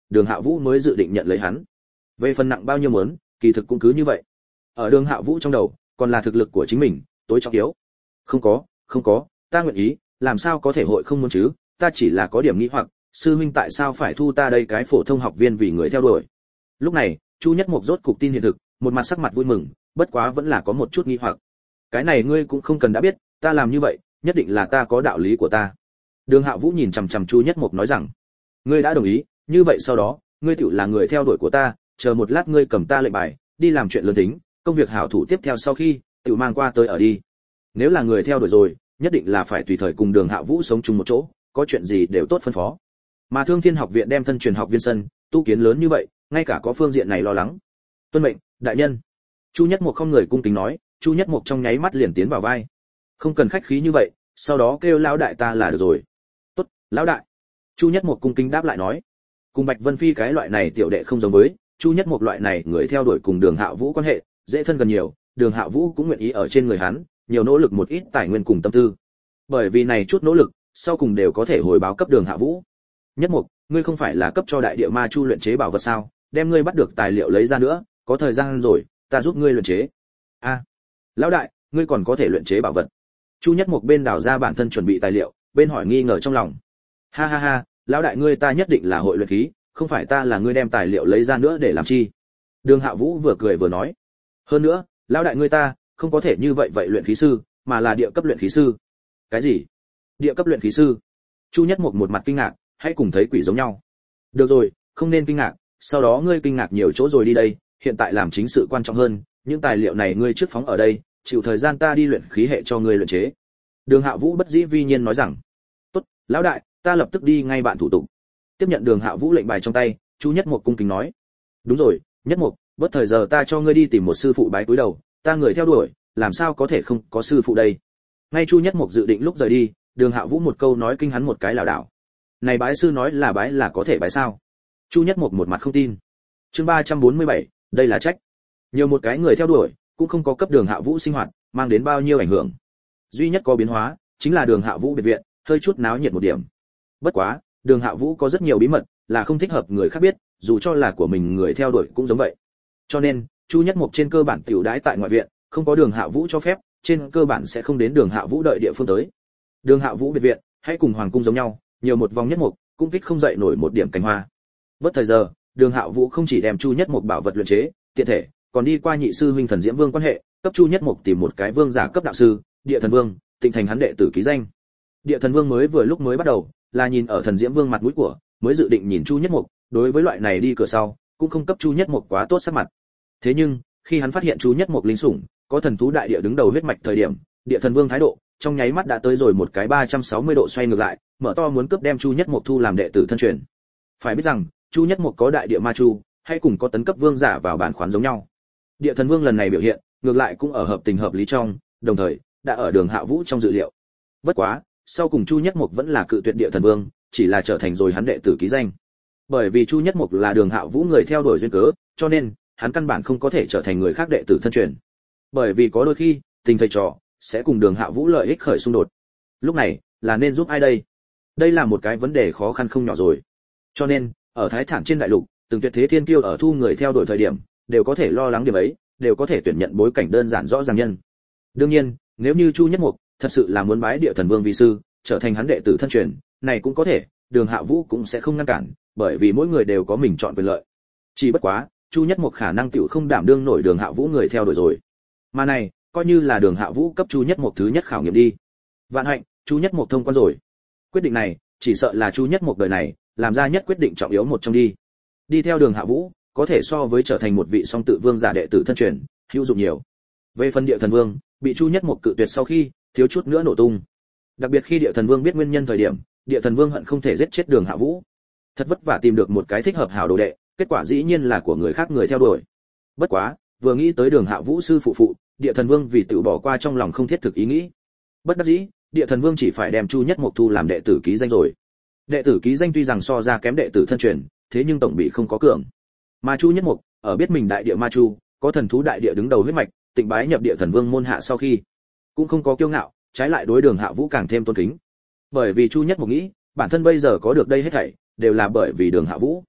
Đường Hạ Vũ mới dự định nhận lấy hắn. Về phần nặng bao nhiêu muốn, kỳ thực cũng cứ như vậy. Ở Đường Hạ Vũ trong đầu, còn là thực lực của chính mình tối trọng yếu. Không có, không có, ta nguyện ý, làm sao có thể hội không muốn chứ, ta chỉ là có điểm nghi hoặc, sư huynh tại sao phải thu ta đây cái phổ thông học viên vì người theo đuổi. Lúc này, Chu Nhất Mộc rốt cục tin hiện thực, một mặt sắc mặt vui mừng, bất quá vẫn là có một chút nghi hoặc. Cái này ngươi cũng không cần đã biết, ta làm như vậy, nhất định là ta có đạo lý của ta. Đường Hạ Vũ nhìn chằm chằm Chu Nhất Mộc nói rằng, ngươi đã đồng ý, như vậy sau đó, ngươi tựu là người theo đuổi của ta, chờ một lát ngươi cầm ta lệnh bài, đi làm chuyện lớn tính, công việc hảo thủ tiếp theo sau khi, tựu mang qua tới ở đi. Nếu là người theo đuổi rồi, nhất định là phải tùy thời cùng Đường Hạ Vũ sống chung một chỗ, có chuyện gì đều tốt phân phó. Mà Thương Thiên học viện đem thân truyền học viên sân, tu kiến lớn như vậy, ngay cả có phương diện này lo lắng. Tuân mệnh, đại nhân. Chu Nhất Mộc không người cung kính nói, Chu Nhất Mộc trong nháy mắt liền tiến vào vai. Không cần khách khí như vậy, sau đó kêu lão đại ta là được rồi. Tốt, lão đại. Chu Nhất Mộc cung kính đáp lại nói. Cùng Bạch Vân Phi cái loại này tiểu đệ không giống với, Chu Nhất Mộc loại này người theo đuổi cùng Đường Hạ Vũ quan hệ, dễ thân gần nhiều, Đường Hạ Vũ cũng nguyện ý ở trên người hắn, nhiều nỗ lực một ít tài nguyên cùng tâm tư. Bởi vì này chút nỗ lực, sau cùng đều có thể hồi báo cấp Đường Hạ Vũ. Nhất Mộc, ngươi không phải là cấp cho đại địa ma chu luyện chế bảo vật sao, đem ngươi bắt được tài liệu lấy ra nữa, có thời gian rồi, ta giúp ngươi luyện chế. A, à, lão đại, ngươi còn có thể luyện chế bảo vật. Chu Nhất Mộc bên đào ra bản thân chuẩn bị tài liệu, bên hỏi nghi ngờ trong lòng. Ha ha ha, lão đại ngươi ta nhất định là hội luyện khí, không phải ta là ngươi đem tài liệu lấy ra nữa để làm chi. Đường Hạ Vũ vừa cười vừa nói. Hơn nữa, lão đại ngươi ta không có thể như vậy vậy luyện khí sư, mà là địa cấp luyện khí sư. Cái gì? Địa cấp luyện khí sư? Chu Nhất Mộc một mặt kinh ngạc, hãy cùng thấy quỷ giống nhau. Được rồi, không nên kinh ngạc, sau đó ngươi kinh ngạc nhiều chỗ rồi đi đây, hiện tại làm chính sự quan trọng hơn, những tài liệu này ngươi trước phóng ở đây, chịu thời gian ta đi luyện khí hệ cho ngươi luyện chế. Đường Hạ Vũ bất dĩ vi nhiên nói rằng, tốt, lão đại, ta lập tức đi ngay bạn thủ tục. Tiếp nhận Đường Hạ Vũ lệnh bài trong tay, Chu Nhất Mộc cung kính nói, đúng rồi, Nhất Mộc, bất thời giờ ta cho ngươi đi tìm một sư phụ bái cúi đầu, ta người theo đuổi, làm sao có thể không có sư phụ đây. Ngay Chu Nhất Mộc dự định lúc rời đi, Đường Hạ Vũ một câu nói kinh hắn một cái lảo đảo. Này bái sư nói là bái là có thể bái sao? Chu Nhất Mộc một mặt không tin. Chương ba trăm bốn mươi bảy, đây là trách. Nhiều một cái người theo đuổi, cũng không có cấp Đường Hạ Vũ sinh hoạt, mang đến bao nhiêu ảnh hưởng. Duy nhất có biến hóa, chính là Đường Hạ Vũ biệt viện, hơi chút náo nhiệt một điểm. Bất quá, Đường Hạ Vũ có rất nhiều bí mật, là không thích hợp người khác biết, dù cho là của mình người theo đuổi cũng giống vậy. Cho nên, Chu Nhất Mộc trên cơ bản tiểu đãi tại ngoại viện, không có Đường Hạ Vũ cho phép, trên cơ bản sẽ không đến Đường Hạ Vũ đợi địa phương tới. Đường Hạ Vũ biệt viện, hãy cùng hoàng cung giống nhau, nhiều một vòng nhất mục, cũng kích không dậy nổi một điểm cánh hoa. Bất thời giờ, Đường Hạ Vũ không chỉ đem Chu Nhất Mộc bảo vật luyện chế, tiện thể còn đi qua nhị sư huynh Thần Diễm Vương quan hệ, cấp Chu Nhất Mộc tìm một cái vương giả cấp đạo sư, Địa Thần Vương, tịnh thành hắn đệ tử ký danh. Địa Thần Vương mới vừa lúc mới bắt đầu, là nhìn ở Thần Diễm Vương mặt mũi của, mới dự định nhìn Chu Nhất Mộc, đối với loại này đi cửa sau, cũng không cấp Chu Nhất Mộc quá tốt sắc mặt. Thế nhưng, khi hắn phát hiện Chu Nhất Mộc linh sủng, có thần thú đại địa đứng đầu huyết mạch thời điểm, Địa Thần Vương thái độ, trong nháy mắt đã tới rồi một cái ba trăm sáu mươi độ xoay ngược lại, mở to muốn cướp đem Chu Nhất Mộc thu làm đệ tử thân truyền. Phải biết rằng, Chu Nhất Mộc có đại địa ma chu, hay cùng có tấn cấp vương giả vào bản khoán giống nhau. Địa Thần Vương lần này biểu hiện, ngược lại cũng ở hợp tình hợp lý trong, đồng thời đã ở Đường Hạ Vũ trong dự liệu. Bất quá, sau cùng Chu Nhất Mộc vẫn là cự tuyệt Địa Thần Vương, chỉ là trở thành rồi hắn đệ tử ký danh. Bởi vì Chu Nhất Mộc là Đường Hạ Vũ người theo đuổi duyên cớ, cho nên hắn căn bản không có thể trở thành người khác đệ tử thân truyền. Bởi vì có đôi khi, tình thầy trò sẽ cùng Đường Hạ Vũ lợi ích khởi xung đột. Lúc này, là nên giúp ai đây? Đây là một cái vấn đề khó khăn không nhỏ rồi. Cho nên, ở Thái Thản trên đại lục, từng tuyệt thế thiên kiêu ở thu người theo đuổi thời điểm, đều có thể lo lắng điểm ấy, đều có thể tuyển nhận bối cảnh đơn giản rõ ràng nhân. Đương nhiên, nếu như Chu Nhất Mộc thật sự là muốn bái Địa Thần Vương vi sư, trở thành hắn đệ tử thân truyền, này cũng có thể, Đường Hạ Vũ cũng sẽ không ngăn cản, bởi vì mỗi người đều có mình chọn quyền lợi. Chỉ bất quá, Chu Nhất Mộc khả năng tiểu không đảm đương nổi Đường Hạ Vũ người theo đuổi rồi. Mà này, coi như là Đường Hạ Vũ cấp Chu Nhất Mộc thứ nhất khảo nghiệm đi. Vạn hạnh, Chu Nhất Mộc thông quan rồi. Quyết định này, chỉ sợ là Chu Nhất Mộc đời này làm ra nhất quyết định trọng yếu một trong đi. Đi theo Đường Hạ Vũ, có thể so với trở thành một vị song tự vương giả đệ tử thân truyền, hữu dụng nhiều. Về phần Địa Thần Vương, bị Chu Nhất Mộc cự tuyệt sau khi, thiếu chút nữa nổ tung. Đặc biệt khi Địa Thần Vương biết nguyên nhân thời điểm, Địa Thần Vương hận không thể giết chết Đường Hạ Vũ. Thật vất vả tìm được một cái thích hợp hảo đồ đệ, kết quả dĩ nhiên là của người khác người theo đuổi. Bất quá, vừa nghĩ tới Đường Hạ Vũ sư phụ phụ, Địa Thần Vương vì tự bỏ qua trong lòng không thiết thực ý nghĩ. Bất đắc dĩ, Địa Thần Vương chỉ phải đem Chu Nhất Mộc thu làm đệ tử ký danh rồi. Đệ tử ký danh tuy rằng so ra kém đệ tử thân truyền, thế nhưng tổng bị không có cường. Mà Chu Nhất Mộc, ở biết mình đại địa ma chu, có thần thú đại địa đứng đầu huyết mạch, tịnh bái nhập Địa Thần Vương môn hạ sau khi, cũng không có kiêu ngạo, trái lại đối Đường Hạ Vũ càng thêm tôn kính. Bởi vì Chu Nhất Mộc nghĩ, bản thân bây giờ có được đây hết thảy, đều là bởi vì Đường Hạ Vũ.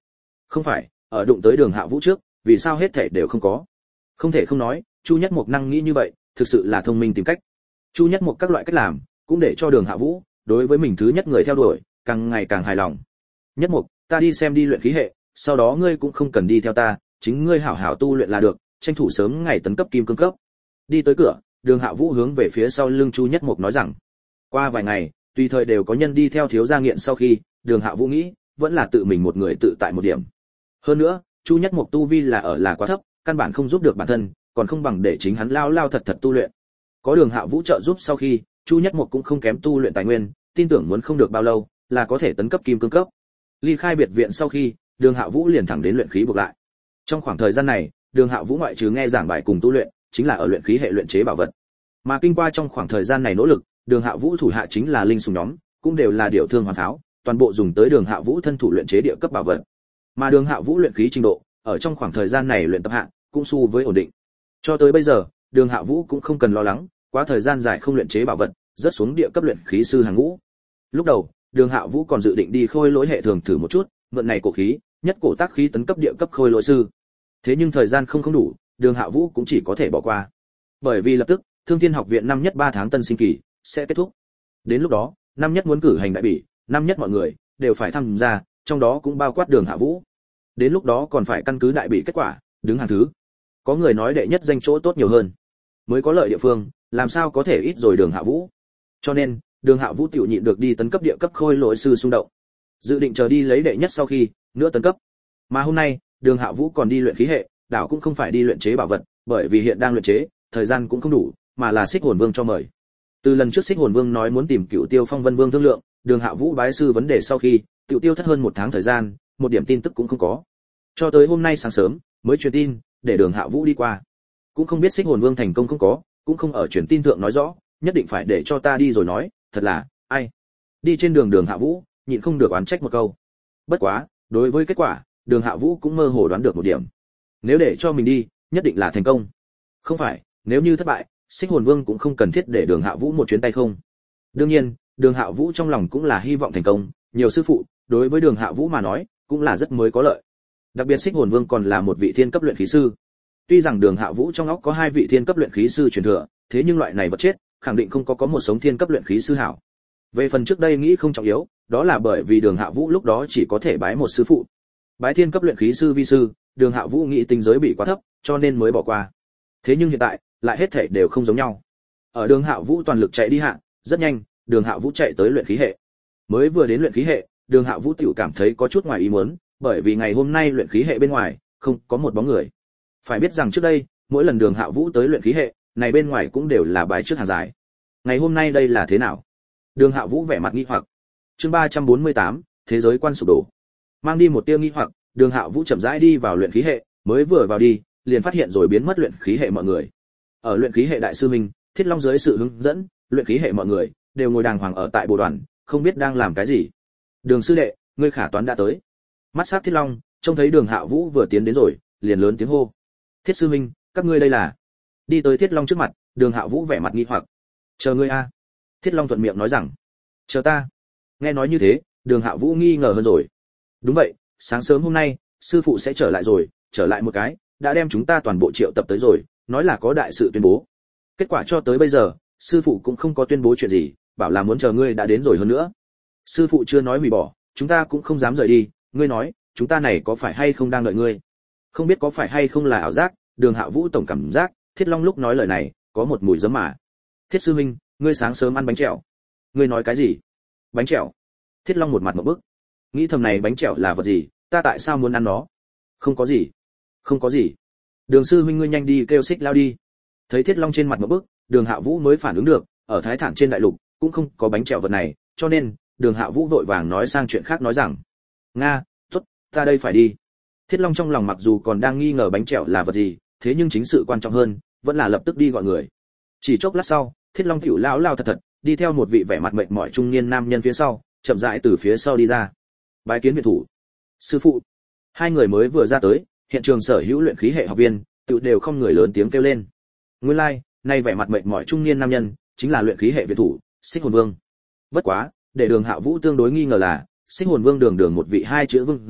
Không phải, ở đụng tới Đường Hạ Vũ trước, vì sao hết thảy đều không có? Không thể không nói, Chu Nhất Mộc năng nghĩ như vậy, thực sự là thông minh tìm cách. Chu Nhất Mộc các loại cách làm, cũng để cho Đường Hạ Vũ đối với mình thứ nhất người theo đuổi, càng ngày càng hài lòng. Nhất Mộc, ta đi xem đi luyện khí hệ, sau đó ngươi cũng không cần đi theo ta, chính ngươi hảo hảo tu luyện là được, tranh thủ sớm ngày tấn cấp kim cương cấp. Đi tới cửa, Đường Hạ Vũ hướng về phía sau lưng Chu Nhất Mộc nói rằng. Qua vài ngày, tùy thời đều có nhân đi theo thiếu gia nghiện sau khi, Đường Hạ Vũ nghĩ, vẫn là tự mình một người tự tại một điểm. Hơn nữa, Chu Nhất Mộc tu vi là ở là quá thấp, căn bản không giúp được bản thân, còn không bằng để chính hắn lao lao thật thật tu luyện. Có Đường Hạ Vũ trợ giúp sau khi, Chu Nhất Mộc cũng không kém tu luyện tài nguyên, tin tưởng muốn không được bao lâu, là có thể tấn cấp kim cương cấp. Ly khai biệt viện sau khi, Đường Hạ Vũ liền thẳng đến luyện khí buộc lại. Trong khoảng thời gian này, Đường Hạ Vũ ngoại trừ nghe giảng bài cùng tu luyện, chính là ở luyện khí hệ luyện chế bảo vật. Mà kinh qua trong khoảng thời gian này nỗ lực, Đường Hạ Vũ thủ hạ chính là linh sùng nhóm, cũng đều là điệu thương hoàn pháo, toàn bộ dùng tới Đường Hạ Vũ thân thủ luyện chế địa cấp bảo vật. Mà Đường Hạ Vũ luyện khí trình độ, ở trong khoảng thời gian này luyện tập hạ, cũng xu với ổn định. Cho tới bây giờ, Đường Hạ Vũ cũng không cần lo lắng, quá thời gian dài không luyện chế bảo vật, rất xuống địa cấp luyện khí sư hàng ngũ. Lúc đầu, Đường Hạ Vũ còn dự định đi khôi lỗi hệ thường thử một chút, mượn này cổ khí, nhất cổ tác khí tấn cấp địa cấp khôi lỗi sư. Thế nhưng thời gian không không đủ, Đường Hạ Vũ cũng chỉ có thể bỏ qua. Bởi vì lập tức, Thương Thiên học viện năm nhất ba tháng tân sinh kỳ sẽ kết thúc. Đến lúc đó, năm nhất muốn cử hành đại bỉ, năm nhất mọi người đều phải tham gia, trong đó cũng bao quát Đường Hạ Vũ. Đến lúc đó còn phải căn cứ đại bỉ kết quả, đứng hàng thứ. Có người nói đệ nhất danh chỗ tốt nhiều hơn, mới có lợi địa phương, làm sao có thể ít rồi Đường Hạ Vũ. Cho nên, Đường Hạ Vũ tiểu nhịn được đi tấn cấp địa cấp khôi lỗi sư xung động. Dự định chờ đi lấy đệ nhất sau khi, nữa tấn cấp. Mà hôm nay, Đường Hạ Vũ còn đi luyện khí hệ, đảo cũng không phải đi luyện chế bảo vật, bởi vì hiện đang luyện chế, thời gian cũng không đủ, mà là Xích Hồn Vương cho mời. Từ lần trước Xích Hồn Vương nói muốn tìm Cửu Tiêu Phong Vân Vương thương lượng, Đường Hạ Vũ bái sư vấn đề sau khi, tiểu tiêu thất hơn một tháng thời gian, một điểm tin tức cũng không có. Cho tới hôm nay sáng sớm, mới truyền tin, để Đường Hạ Vũ đi qua. Cũng không biết Xích Hồn Vương thành công không có, cũng không ở truyền tin thượng nói rõ, nhất định phải để cho ta đi rồi nói, thật là, ai. Đi trên đường Đường Hạ Vũ, nhịn không được oán trách một câu. Bất quá, đối với kết quả, Đường Hạ Vũ cũng mơ hồ đoán được một điểm. Nếu để cho mình đi, nhất định là thành công. Không phải, nếu như thất bại, Xích Hồn Vương cũng không cần thiết để Đường Hạ Vũ một chuyến tay không. Đương nhiên, Đường Hạ Vũ trong lòng cũng là hy vọng thành công, nhiều sư phụ, đối với Đường Hạ Vũ mà nói, cũng là rất mới có lợi. Đặc biệt Xích Hồn Vương còn là một vị thiên cấp luyện khí sư. Tuy rằng Đường Hạ Vũ trong óc có hai vị thiên cấp luyện khí sư truyền thừa, thế nhưng loại này vật chết, khẳng định không có có một sống thiên cấp luyện khí sư hảo. Về phần trước đây nghĩ không trọng yếu, đó là bởi vì Đường Hạ Vũ lúc đó chỉ có thể bái một sư phụ. Bái thiên cấp luyện khí sư vi sư, Đường Hạ Vũ nghĩ tính giới bị quá thấp, cho nên mới bỏ qua. Thế nhưng hiện tại, lại hết thảy đều không giống nhau. Ở Đường Hạ Vũ toàn lực chạy đi hạ, rất nhanh, Đường Hạ Vũ chạy tới luyện khí hệ. Mới vừa đến luyện khí hệ, Đường Hạ Vũ tiểu cảm thấy có chút ngoài ý muốn, bởi vì ngày hôm nay luyện khí hệ bên ngoài không có một bóng người. Phải biết rằng trước đây, mỗi lần Đường Hạ Vũ tới luyện khí hệ, này bên ngoài cũng đều là bái trước hàng dài. Ngày hôm nay đây là thế nào? Đường Hạ Vũ vẻ mặt nghi hoặc. Chương ba trăm bốn mươi tám, thế giới quan sụp đổ. Mang đi một tia nghi hoặc, Đường Hạ Vũ chậm rãi đi vào luyện khí hệ, mới vừa vào đi, liền phát hiện rồi biến mất luyện khí hệ mọi người. Ở luyện khí hệ đại sư Minh, Thiết Long dưới sự hướng dẫn, luyện khí hệ mọi người đều ngồi đàng hoàng ở tại bộ đoàn, không biết đang làm cái gì. Đường sư đệ, ngươi khả toán đã tới. Mắt sát Thiết Long, trông thấy Đường Hạ Vũ vừa tiến đến rồi, liền lớn tiếng hô. Thiết sư Minh, các ngươi đây là? Đi tới Thiết Long trước mặt, Đường Hạ Vũ vẻ mặt nghi hoặc. Chờ ngươi a. Thiết Long thuận miệng nói rằng. Chờ ta. Nghe nói như thế, Đường Hạ Vũ nghi ngờ hơn rồi. Đúng vậy, sáng sớm hôm nay, sư phụ sẽ trở lại rồi, trở lại một cái, đã đem chúng ta toàn bộ triệu tập tới rồi, nói là có đại sự tuyên bố. Kết quả cho tới bây giờ, sư phụ cũng không có tuyên bố chuyện gì, bảo là muốn chờ ngươi đã đến rồi hơn nữa. Sư phụ chưa nói hủy bỏ, chúng ta cũng không dám rời đi, ngươi nói, chúng ta này có phải hay không đang đợi ngươi? Không biết có phải hay không là ảo giác, Đường Hạ Vũ tổng cảm giác, Thiết Long lúc nói lời này, có một mùi giấm mà. Thiết sư huynh, ngươi sáng sớm ăn bánh trẻo. Ngươi nói cái gì? Bánh trẻo? Thiết Long một mặt ngộp bức. Nghĩ thầm này bánh trẻo là vật gì, ta tại sao muốn ăn nó? Không có gì. Không có gì. Đường sư huynh ngươi nhanh đi kêu Xích Lao đi. Thấy Thiết Long trên mặt ngộp bức, Đường Hạ Vũ mới phản ứng được, ở Thái Thản trên đại lục cũng không có bánh trẻo vật này, cho nên, Đường Hạ Vũ vội vàng nói sang chuyện khác nói rằng: "Nga, tốt, ta đây phải đi." Thiết Long trong lòng mặc dù còn đang nghi ngờ bánh trẻo là vật gì, thế nhưng chính sự quan trọng hơn, vẫn là lập tức đi gọi người. Chỉ chốc lát sau, Thiết Long tiểu lão lao thật thật, đi theo một vị vẻ mặt mệt mỏi trung niên nam nhân phía sau, chậm rãi từ phía sau đi ra. Bái kiến viện thủ. Sư phụ. Hai người mới vừa ra tới, hiện trường sở hữu luyện khí hệ học viên, tự đều không người lớn tiếng kêu lên. Nguyên lai, like, nay vẻ mặt mệt mỏi trung niên nam nhân, chính là luyện khí hệ viện thủ, Xích Hồn Vương. Bất quá, để Đường Hạ Vũ tương đối nghi ngờ là, Xích Hồn Vương đường đường một vị hai chữ vương giả,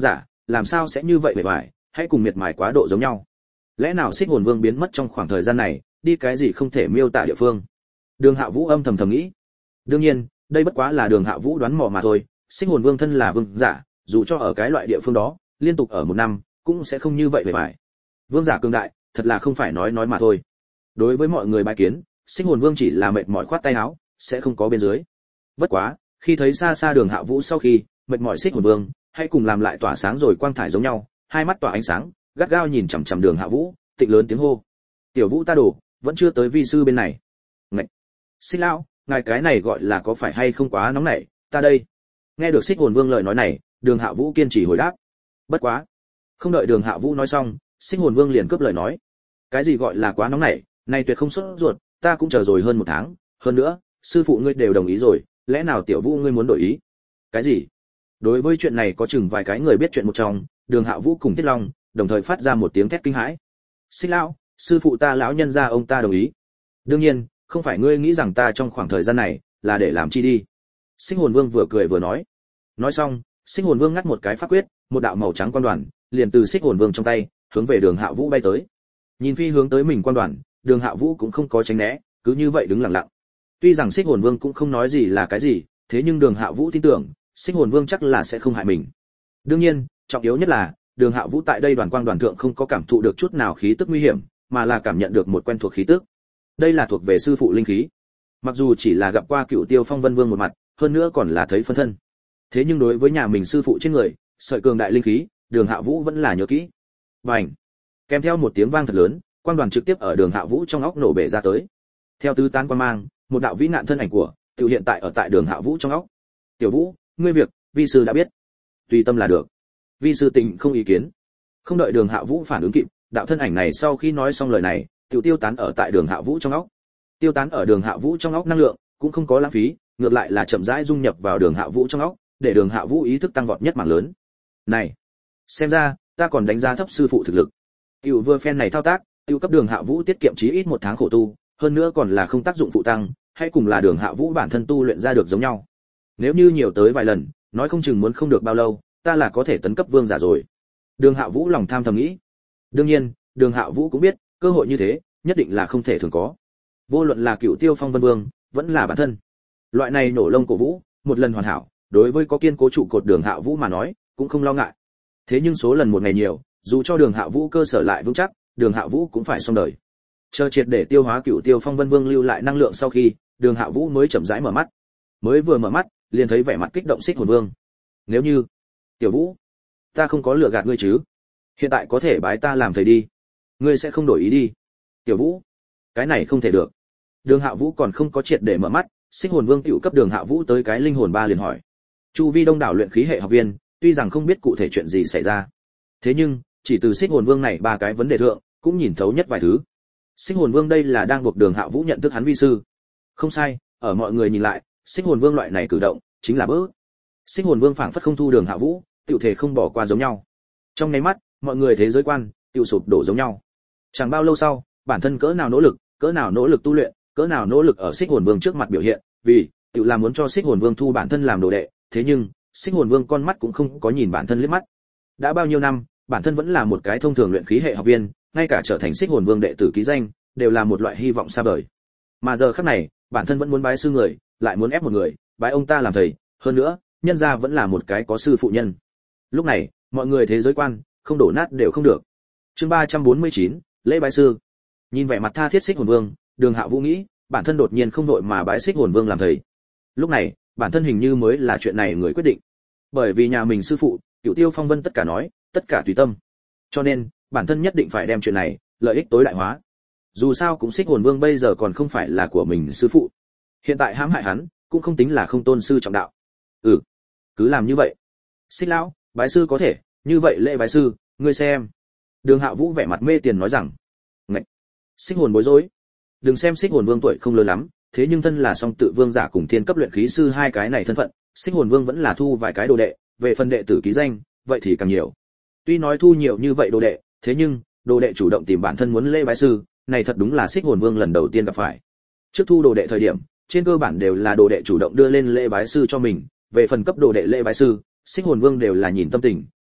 làm sao sẽ như vậy bề bại, hãy cùng miệt mài quá độ giống nhau. Lẽ nào Xích Hồn Vương biến mất trong khoảng thời gian này, đi cái gì không thể miêu tả địa phương? Đường Hạ Vũ âm thầm thầm nghĩ. Đương nhiên, đây bất quá là Đường Hạ Vũ đoán mò mà thôi, Xích Hồn Vương thân là vương giả, dù cho ở cái loại địa phương đó, liên tục ở một năm, cũng sẽ không như vậy bề bại. Vương giả cường đại, thật là không phải nói nói mà thôi. Đối với mọi người bái kiến, Xích Hồn Vương chỉ là mệt mỏi khoát tay áo, sẽ không có bên dưới. Bất quá, khi thấy xa xa Đường Hạ Vũ sau khi, mệt mỏi Xích Hồn Vương, hay cùng làm lại tỏa sáng rồi quang thải giống nhau, hai mắt tỏa ánh sáng, gắt gao nhìn chằm chằm Đường Hạ Vũ, tịnh lớn tiếng hô: "Tiểu Vũ ta đổ, vẫn chưa tới vi sư bên này." Ngậy! Xích lão, ngài cái này gọi là có phải hay không quá nóng nảy, ta đây. Nghe được Xích Hồn Vương lời nói này, Đường Hạ Vũ kiên trì hồi đáp. Bất quá, không đợi Đường Hạ Vũ nói xong, Xích Hồn Vương liền cướp lời nói. Cái gì gọi là quá nóng nảy, này tuyệt không sốt ruột, ta cũng chờ rồi hơn một tháng, hơn nữa, sư phụ ngươi đều đồng ý rồi, lẽ nào Tiểu Vũ ngươi muốn đổi ý? Cái gì? Đối với chuyện này có chừng vài cái người biết chuyện một trong, Đường Hạ Vũ cùng Tiết Long đồng thời phát ra một tiếng thét kinh hãi. Xích lão, sư phụ ta lão nhân gia ông ta đồng ý. Đương nhiên, không phải ngươi nghĩ rằng ta trong khoảng thời gian này là để làm chi đi. Xích Hồn Vương vừa cười vừa nói. Nói xong, Xích Hồn Vương ngắt một cái pháp quyết, một đạo màu trắng quan đoàn liền từ Xích Hồn Vương trong tay hướng về Đường Hạ Vũ bay tới. Nhìn phi hướng tới mình quan đoàn, Đường Hạ Vũ cũng không có tránh né, cứ như vậy đứng lặng lặng. Tuy rằng Xích Hồn Vương cũng không nói gì là cái gì, thế nhưng Đường Hạ Vũ tin tưởng, Xích Hồn Vương chắc là sẽ không hại mình. Đương nhiên, trọng yếu nhất là, Đường Hạ Vũ tại đây đoàn quang đoàn thượng không có cảm thụ được chút nào khí tức nguy hiểm, mà là cảm nhận được một quen thuộc khí tức. Đây là thuộc về sư phụ linh khí. Mặc dù chỉ là gặp qua Cựu Tiêu Phong Vân Vương một mặt, hơn nữa còn là thấy phân thân. Thế nhưng đối với nhà mình sư phụ trên người, sợi cường đại linh khí, Đường Hạ Vũ vẫn là nhớ kỹ. Bành! Kèm theo một tiếng vang thật lớn, quang đoàn trực tiếp ở Đường Hạ Vũ trong óc nổ bể ra tới. Theo tứ tán quang mang, một đạo vĩ nạn thân ảnh của, tự hiện tại ở tại Đường Hạ Vũ trong óc. "Tiểu Vũ, ngươi việc, vi sư đã biết, tùy tâm là được. Vi sư tình không ý kiến." Không đợi Đường Hạ Vũ phản ứng kịp, đạo thân ảnh này sau khi nói xong lời này, tự tiêu tán ở tại Đường Hạ Vũ trong óc. Tiêu tán ở Đường Hạ Vũ trong óc năng lượng, cũng không có lãng phí, ngược lại là chậm rãi dung nhập vào Đường Hạ Vũ trong óc, để Đường Hạ Vũ ý thức tăng vọt nhất mảng lớn. Này, xem ra ta còn đánh giá thấp sư phụ thực lực. Tiểu vừa phen này thao tác, tiêu cấp Đường Hạ Vũ tiết kiệm chí ít một tháng khổ tu, hơn nữa còn là không tác dụng phụ tăng, hay cùng là Đường Hạ Vũ bản thân tu luyện ra được giống nhau. Nếu như nhiều tới vài lần, nói không chừng muốn không được bao lâu, ta là có thể tấn cấp vương giả rồi. Đường Hạ Vũ lòng tham thầm nghĩ. Đương nhiên, Đường Hạ Vũ cũng biết, cơ hội như thế, nhất định là không thể thường có. Vô luận là Cựu Tiêu Phong Vân Vương, vẫn là bản thân. Loại này nổ lông cổ vũ, một lần hoàn hảo, đối với có kiên cố trụ cột Đường Hạ Vũ mà nói, cũng không lo ngại. Thế nhưng số lần một ngày nhiều, dù cho Đường Hạ Vũ cơ sở lại vững chắc, Đường Hạ Vũ cũng phải xong đời. Chờ triệt để tiêu hóa Cựu Tiêu Phong Vân Vương lưu lại năng lượng sau khi, Đường Hạ Vũ mới chậm rãi mở mắt. Mới vừa mở mắt, liền thấy vẻ mặt kích động Xích Hồn Vương. Nếu như, "Tiểu Vũ, ta không có lừa gạt ngươi chứ? Hiện tại có thể bái ta làm thầy đi. Ngươi sẽ không đổi ý đi." "Tiểu Vũ, cái này không thể được." Đường Hạ Vũ còn không có triệt để mở mắt, Xích Hồn Vương tiểu cấp Đường Hạ Vũ tới cái linh hồn ba liền hỏi. Chu vi đông đảo luyện khí hệ học viên, tuy rằng không biết cụ thể chuyện gì xảy ra, thế nhưng chỉ từ Xích Hồn Vương này ba cái vấn đề thượng, cũng nhìn thấu nhất vài thứ. Xích Hồn Vương đây là đang buộc Đường Hạ Vũ nhận thức hắn vi sư. Không sai, ở mọi người nhìn lại, Xích Hồn Vương loại này cử động chính là bớ. Xích Hồn Vương phảng phất không thu Đường Hạ Vũ, tiểu thể không bỏ qua giống nhau. Trong nháy mắt, mọi người thế giới quan tiểu sụp đổ giống nhau. Chẳng bao lâu sau, bản thân cỡ nào nỗ lực, cỡ nào nỗ lực tu luyện, cỡ nào nỗ lực ở Xích Hồn Vương trước mặt biểu hiện, vì tiểu là muốn cho Xích Hồn Vương thu bản thân làm đồ đệ, thế nhưng, Xích Hồn Vương con mắt cũng không có nhìn bản thân liếc mắt. Đã bao nhiêu năm, bản thân vẫn là một cái thông thường luyện khí hệ học viên, ngay cả trở thành Xích Hồn Vương đệ tử ký danh, đều là một loại hy vọng xa vời. Mà giờ khắc này, bản thân vẫn muốn bái sư người, lại muốn ép một người, bái ông ta làm thầy, hơn nữa, nhân gia vẫn là một cái có sư phụ nhân. Lúc này, mọi người thế giới quan, không đổ nát đều không được. Chương ba trăm bốn mươi chín, lễ bái sư. Nhìn vẻ mặt tha thiết Xích Hồn Vương, Đường Hạ Vũ nghĩ, bản thân đột nhiên không đội mà bái Xích Hồn Vương làm thầy. Lúc này, bản thân hình như mới là chuyện này người quyết định. Bởi vì nhà mình sư phụ, Cựu Tiêu Phong Vân tất cả nói, tất cả tùy tâm. Cho nên, bản thân nhất định phải đem chuyện này lợi ích tối đại hóa. Dù sao cũng Xích Hồn Vương bây giờ còn không phải là của mình sư phụ. Hiện tại hãm hại hắn, cũng không tính là không tôn sư trọng đạo. Ừ, cứ làm như vậy. Xích lão, bái sư có thể, như vậy lễ bái sư, ngươi xem. Đường Hạ Vũ vẻ mặt mê tiền nói rằng. Ngậy. Xích Hồn bối rối. Đừng xem Xích Hồn Vương tuổi không lớn lắm, thế nhưng thân là song tự vương giả cùng thiên cấp luyện khí sư hai cái này thân phận, Xích Hồn Vương vẫn là thu vài cái đồ đệ, về phần đệ tử ký danh, vậy thì càng nhiều. Tuy nói thu nhiều như vậy đồ đệ, thế nhưng đồ đệ chủ động tìm bản thân muốn lễ bái sư, này thật đúng là Xích Hồn Vương lần đầu tiên gặp phải. Trước thu đồ đệ thời điểm, trên cơ bản đều là đồ đệ chủ động đưa lên lễ bái sư cho mình, về phần cấp đồ đệ lễ bái sư, Xích Hồn Vương đều là nhìn tâm tình,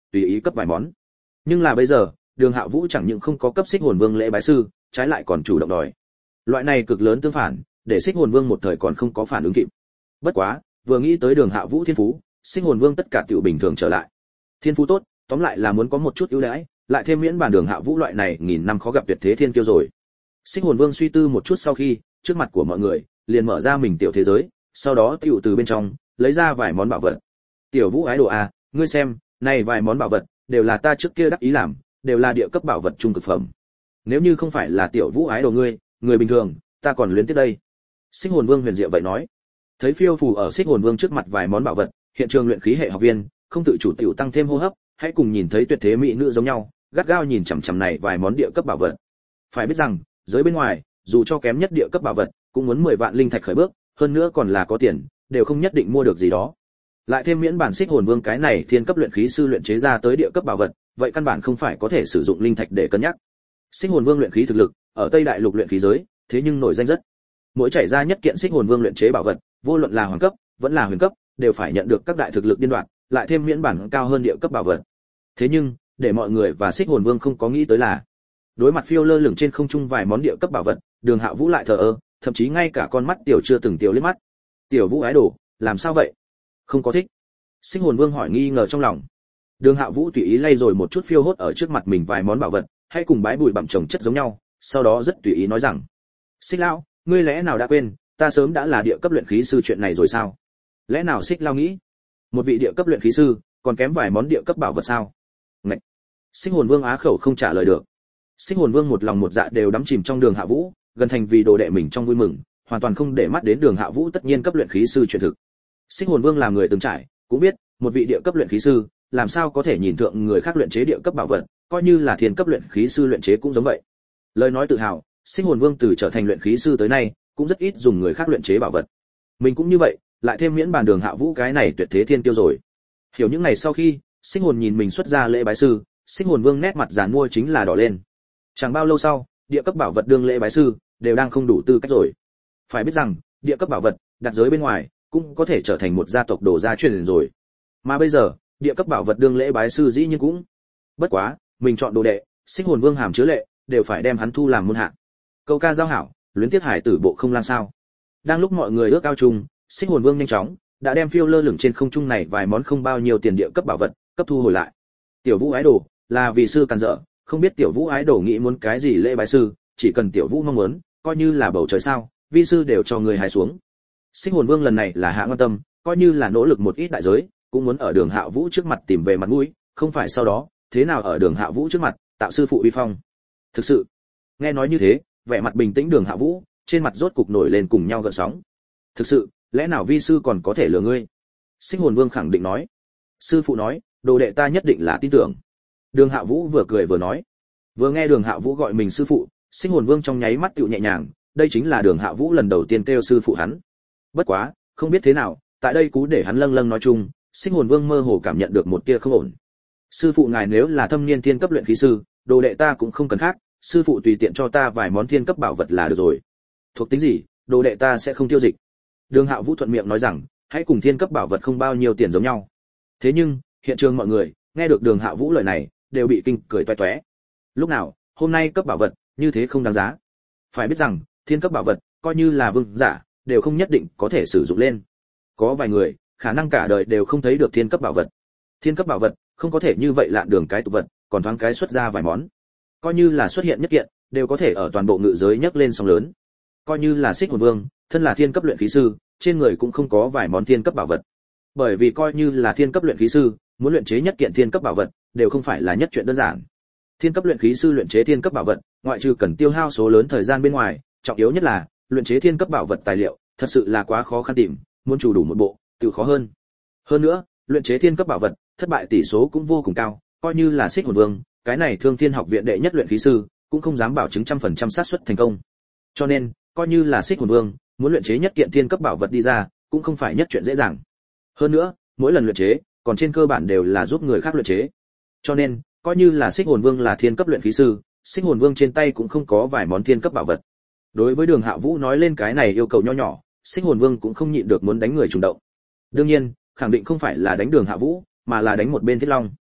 tùy ý cấp vài món. Nhưng là bây giờ, Đường Hạ Vũ chẳng những không có cấp Xích Hồn Vương lễ bái sư, trái lại còn chủ động đòi. Loại này cực lớn tương phản, để Xích Hồn Vương một thời còn không có phản ứng kịp. Bất quá, vừa nghĩ tới Đường Hạ Vũ thiên phú, Xích Hồn Vương tất cả tiểu bình thường trở lại. Thiên phú tốt, tóm lại là muốn có một chút ưu đãi, lại thêm miễn bản Đường Hạ Vũ loại này nghìn năm khó gặp tuyệt thế thiên kiêu rồi. Xích Hồn Vương suy tư một chút sau khi, trước mặt của mọi người, liền mở ra mình tiểu thế giới, sau đó tiểu từ bên trong lấy ra vài món bảo vật. Tiểu Vũ ái đồ à, ngươi xem, này vài món bảo vật đều là ta trước kia đắc ý làm, đều là địa cấp bảo vật trung cực phẩm. Nếu như không phải là Tiểu Vũ ái đồ ngươi, người bình thường, ta còn luyến tiếc đây. Xích Hồn Vương huyền diệu vậy nói. Thấy phiêu phù ở Xích Hồn Vương trước mặt vài món bảo vật, hiện trường luyện khí hệ học viên, không tự chủ tiểu tăng thêm hô hấp, hãy cùng nhìn thấy tuyệt thế mỹ nữ giống nhau, gắt gao nhìn chằm chằm này vài món địa cấp bảo vật. Phải biết rằng, giới bên ngoài, dù cho kém nhất địa cấp bảo vật, cũng muốn mười vạn linh thạch khởi bước, hơn nữa còn là có tiền, đều không nhất định mua được gì đó. Lại thêm miễn bản Xích Hồn Vương cái này thiên cấp luyện khí sư luyện chế ra tới địa cấp bảo vật, vậy căn bản không phải có thể sử dụng linh thạch để cân nhắc. Xích Hồn Vương luyện khí thực lực, ở Tây Đại Lục luyện khí giới, thế nhưng nổi danh rất. Mỗi chảy ra nhất kiện Xích Hồn Vương luyện chế bảo vật, vô luận là hoàng cấp, vẫn là huyền cấp, đều phải nhận được các đại thực lực điên đoạn, lại thêm miễn bản cao hơn địa cấp bảo vật. Thế nhưng, để mọi người và Xích Hồn Vương không có nghĩ tới là, đối mặt phiêu lơ lửng trên không trung vài món địa cấp bảo vật, Đường Hạ Vũ lại thờ ơ, thậm chí ngay cả con mắt tiểu chưa từng tiểu liếc mắt. Tiểu Vũ ái đồ, làm sao vậy? Không có thích. Xích Hồn Vương hỏi nghi ngờ trong lòng. Đường Hạ Vũ tùy ý lay rồi một chút phiêu hốt ở trước mặt mình vài món bảo vật, hay cùng bãi bụi bặm chồng chất giống nhau, sau đó rất tùy ý nói rằng: "Xích lão, ngươi lẽ nào đã quên, ta sớm đã là địa cấp luyện khí sư chuyện này rồi sao?" Lẽ nào Xích lão nghĩ, một vị địa cấp luyện khí sư, còn kém vài món địa cấp bảo vật sao? Ngậy. Xích Hồn Vương á khẩu không trả lời được. Xích Hồn Vương một lòng một dạ đều đắm chìm trong Đường Hạ Vũ, gần thành vì đồ đệ mình trong vui mừng, hoàn toàn không để mắt đến Đường Hạ Vũ tất nhiên cấp luyện khí sư chuyện thực. Xích Hồn Vương làm người từng trải, cũng biết, một vị địa cấp luyện khí sư, làm sao có thể nhìn thượng người khác luyện chế địa cấp bảo vật, coi như là thiên cấp luyện khí sư luyện chế cũng giống vậy. Lời nói tự hào, Xích Hồn Vương từ trở thành luyện khí sư tới nay, cũng rất ít dùng người khác luyện chế bảo vật. Mình cũng như vậy, lại thêm miễn bàn Đường Hạ Vũ cái này tuyệt thế thiên tiêu rồi. Hiểu những này sau khi, Xích Hồn nhìn mình xuất ra lễ bái sư, Xích Hồn Vương nét mặt giàn mua chính là đỏ lên. Chẳng bao lâu sau, địa cấp bảo vật đương lễ bái sư đều đang không đủ tư cách rồi. Phải biết rằng, địa cấp bảo vật đặt giới bên ngoài cũng có thể trở thành một gia tộc đồ gia truyền rồi. Mà bây giờ, địa cấp bảo vật đương lễ bái sư dĩ nhiên cũng. Bất quá, mình chọn đồ đệ, Xích Hồn Vương hàm chứa lệ, đều phải đem hắn thu làm môn hạ. Câu ca giao hảo, luyến tiếc hải tử bộ không lang sao. Đang lúc mọi người ước ao chung, Xích Hồn Vương nhanh chóng đã đem phiêu lơ lửng trên không trung này vài món không bao nhiêu tiền địa cấp bảo vật cấp thu hồi lại. Tiểu Vũ ái đồ, là vì sư càn dở, không biết Tiểu Vũ ái đồ nghĩ muốn cái gì lễ bái sư, chỉ cần Tiểu Vũ mong muốn, coi như là bầu trời sao, vi sư đều cho người hái xuống. Xích Hồn Vương lần này là hạ quan tâm, coi như là nỗ lực một ít đại giới, cũng muốn ở Đường Hạ Vũ trước mặt tìm về mặt mũi, không phải sau đó, thế nào ở Đường Hạ Vũ trước mặt tạo sư phụ uy phong. Thực sự, nghe nói như thế, vẻ mặt bình tĩnh Đường Hạ Vũ, trên mặt rốt cục nổi lên cùng nhau gợn sóng. Thực sự, lẽ nào vi sư còn có thể lừa ngươi? Xích Hồn Vương khẳng định nói. Sư phụ nói, đồ đệ ta nhất định là tin tưởng. Đường Hạ Vũ vừa cười vừa nói. Vừa nghe Đường Hạ Vũ gọi mình sư phụ, Xích Hồn Vương trong nháy mắt tựu nhẹ nhàng, đây chính là Đường Hạ Vũ lần đầu tiên kêu sư phụ hắn. Bất quá, không biết thế nào, tại đây cú để hắn lâng lâng nói chung, Xích Hồn Vương mơ hồ cảm nhận được một tia không ổn. Sư phụ ngài nếu là thâm niên thiên cấp luyện khí sư, đồ đệ ta cũng không cần khác, sư phụ tùy tiện cho ta vài món thiên cấp bảo vật là được rồi. Thuộc tính gì, đồ đệ ta sẽ không tiêu dịch. Đường Hạ Vũ thuận miệng nói rằng, hãy cùng thiên cấp bảo vật không bao nhiêu tiền giống nhau. Thế nhưng, hiện trường mọi người nghe được Đường Hạ Vũ lời này, đều bị kinh cười toe toé. Lúc nào, hôm nay cấp bảo vật như thế không đáng giá. Phải biết rằng, thiên cấp bảo vật, coi như là vương giả, đều không nhất định có thể sử dụng lên. Có vài người, khả năng cả đời đều không thấy được thiên cấp bảo vật. Thiên cấp bảo vật, không có thể như vậy lạn đường cái tục vật, còn thoáng cái xuất ra vài món. Coi như là xuất hiện nhất kiện, đều có thể ở toàn bộ ngự giới nhấc lên sóng lớn. Coi như là Xích Hồn Vương, thân là thiên cấp luyện khí sư, trên người cũng không có vài món thiên cấp bảo vật. Bởi vì coi như là thiên cấp luyện khí sư, muốn luyện chế nhất kiện thiên cấp bảo vật, đều không phải là nhất chuyện đơn giản. Thiên cấp luyện khí sư luyện chế thiên cấp bảo vật, ngoại trừ cần tiêu hao số lớn thời gian bên ngoài, trọng yếu nhất là luyện chế thiên cấp bảo vật tài liệu, thật sự là quá khó khăn tìm, muốn chủ đủ một bộ, tự khó hơn. Hơn nữa, luyện chế thiên cấp bảo vật, thất bại tỷ số cũng vô cùng cao, coi như là Xích Hồn Vương, cái này Thương Thiên học viện đệ nhất luyện khí sư, cũng không dám bảo chứng trăm phần trăm xác suất thành công. Cho nên, coi như là Xích Hồn Vương, muốn luyện chế nhất kiện thiên cấp bảo vật đi ra, cũng không phải nhất chuyện dễ dàng. Hơn nữa, mỗi lần luyện chế, còn trên cơ bản đều là giúp người khác luyện chế. Cho nên, coi như là Xích Hồn Vương là thiên cấp luyện khí sư, Xích Hồn Vương trên tay cũng không có vài món thiên cấp bảo vật. Đối với Đường Hạ Vũ nói lên cái này yêu cầu nho nhỏ, Xích Hồn Vương cũng không nhịn được muốn đánh người trùng động. Đương nhiên, khẳng định không phải là đánh Đường Hạ Vũ, mà là đánh một bên Thiết Long.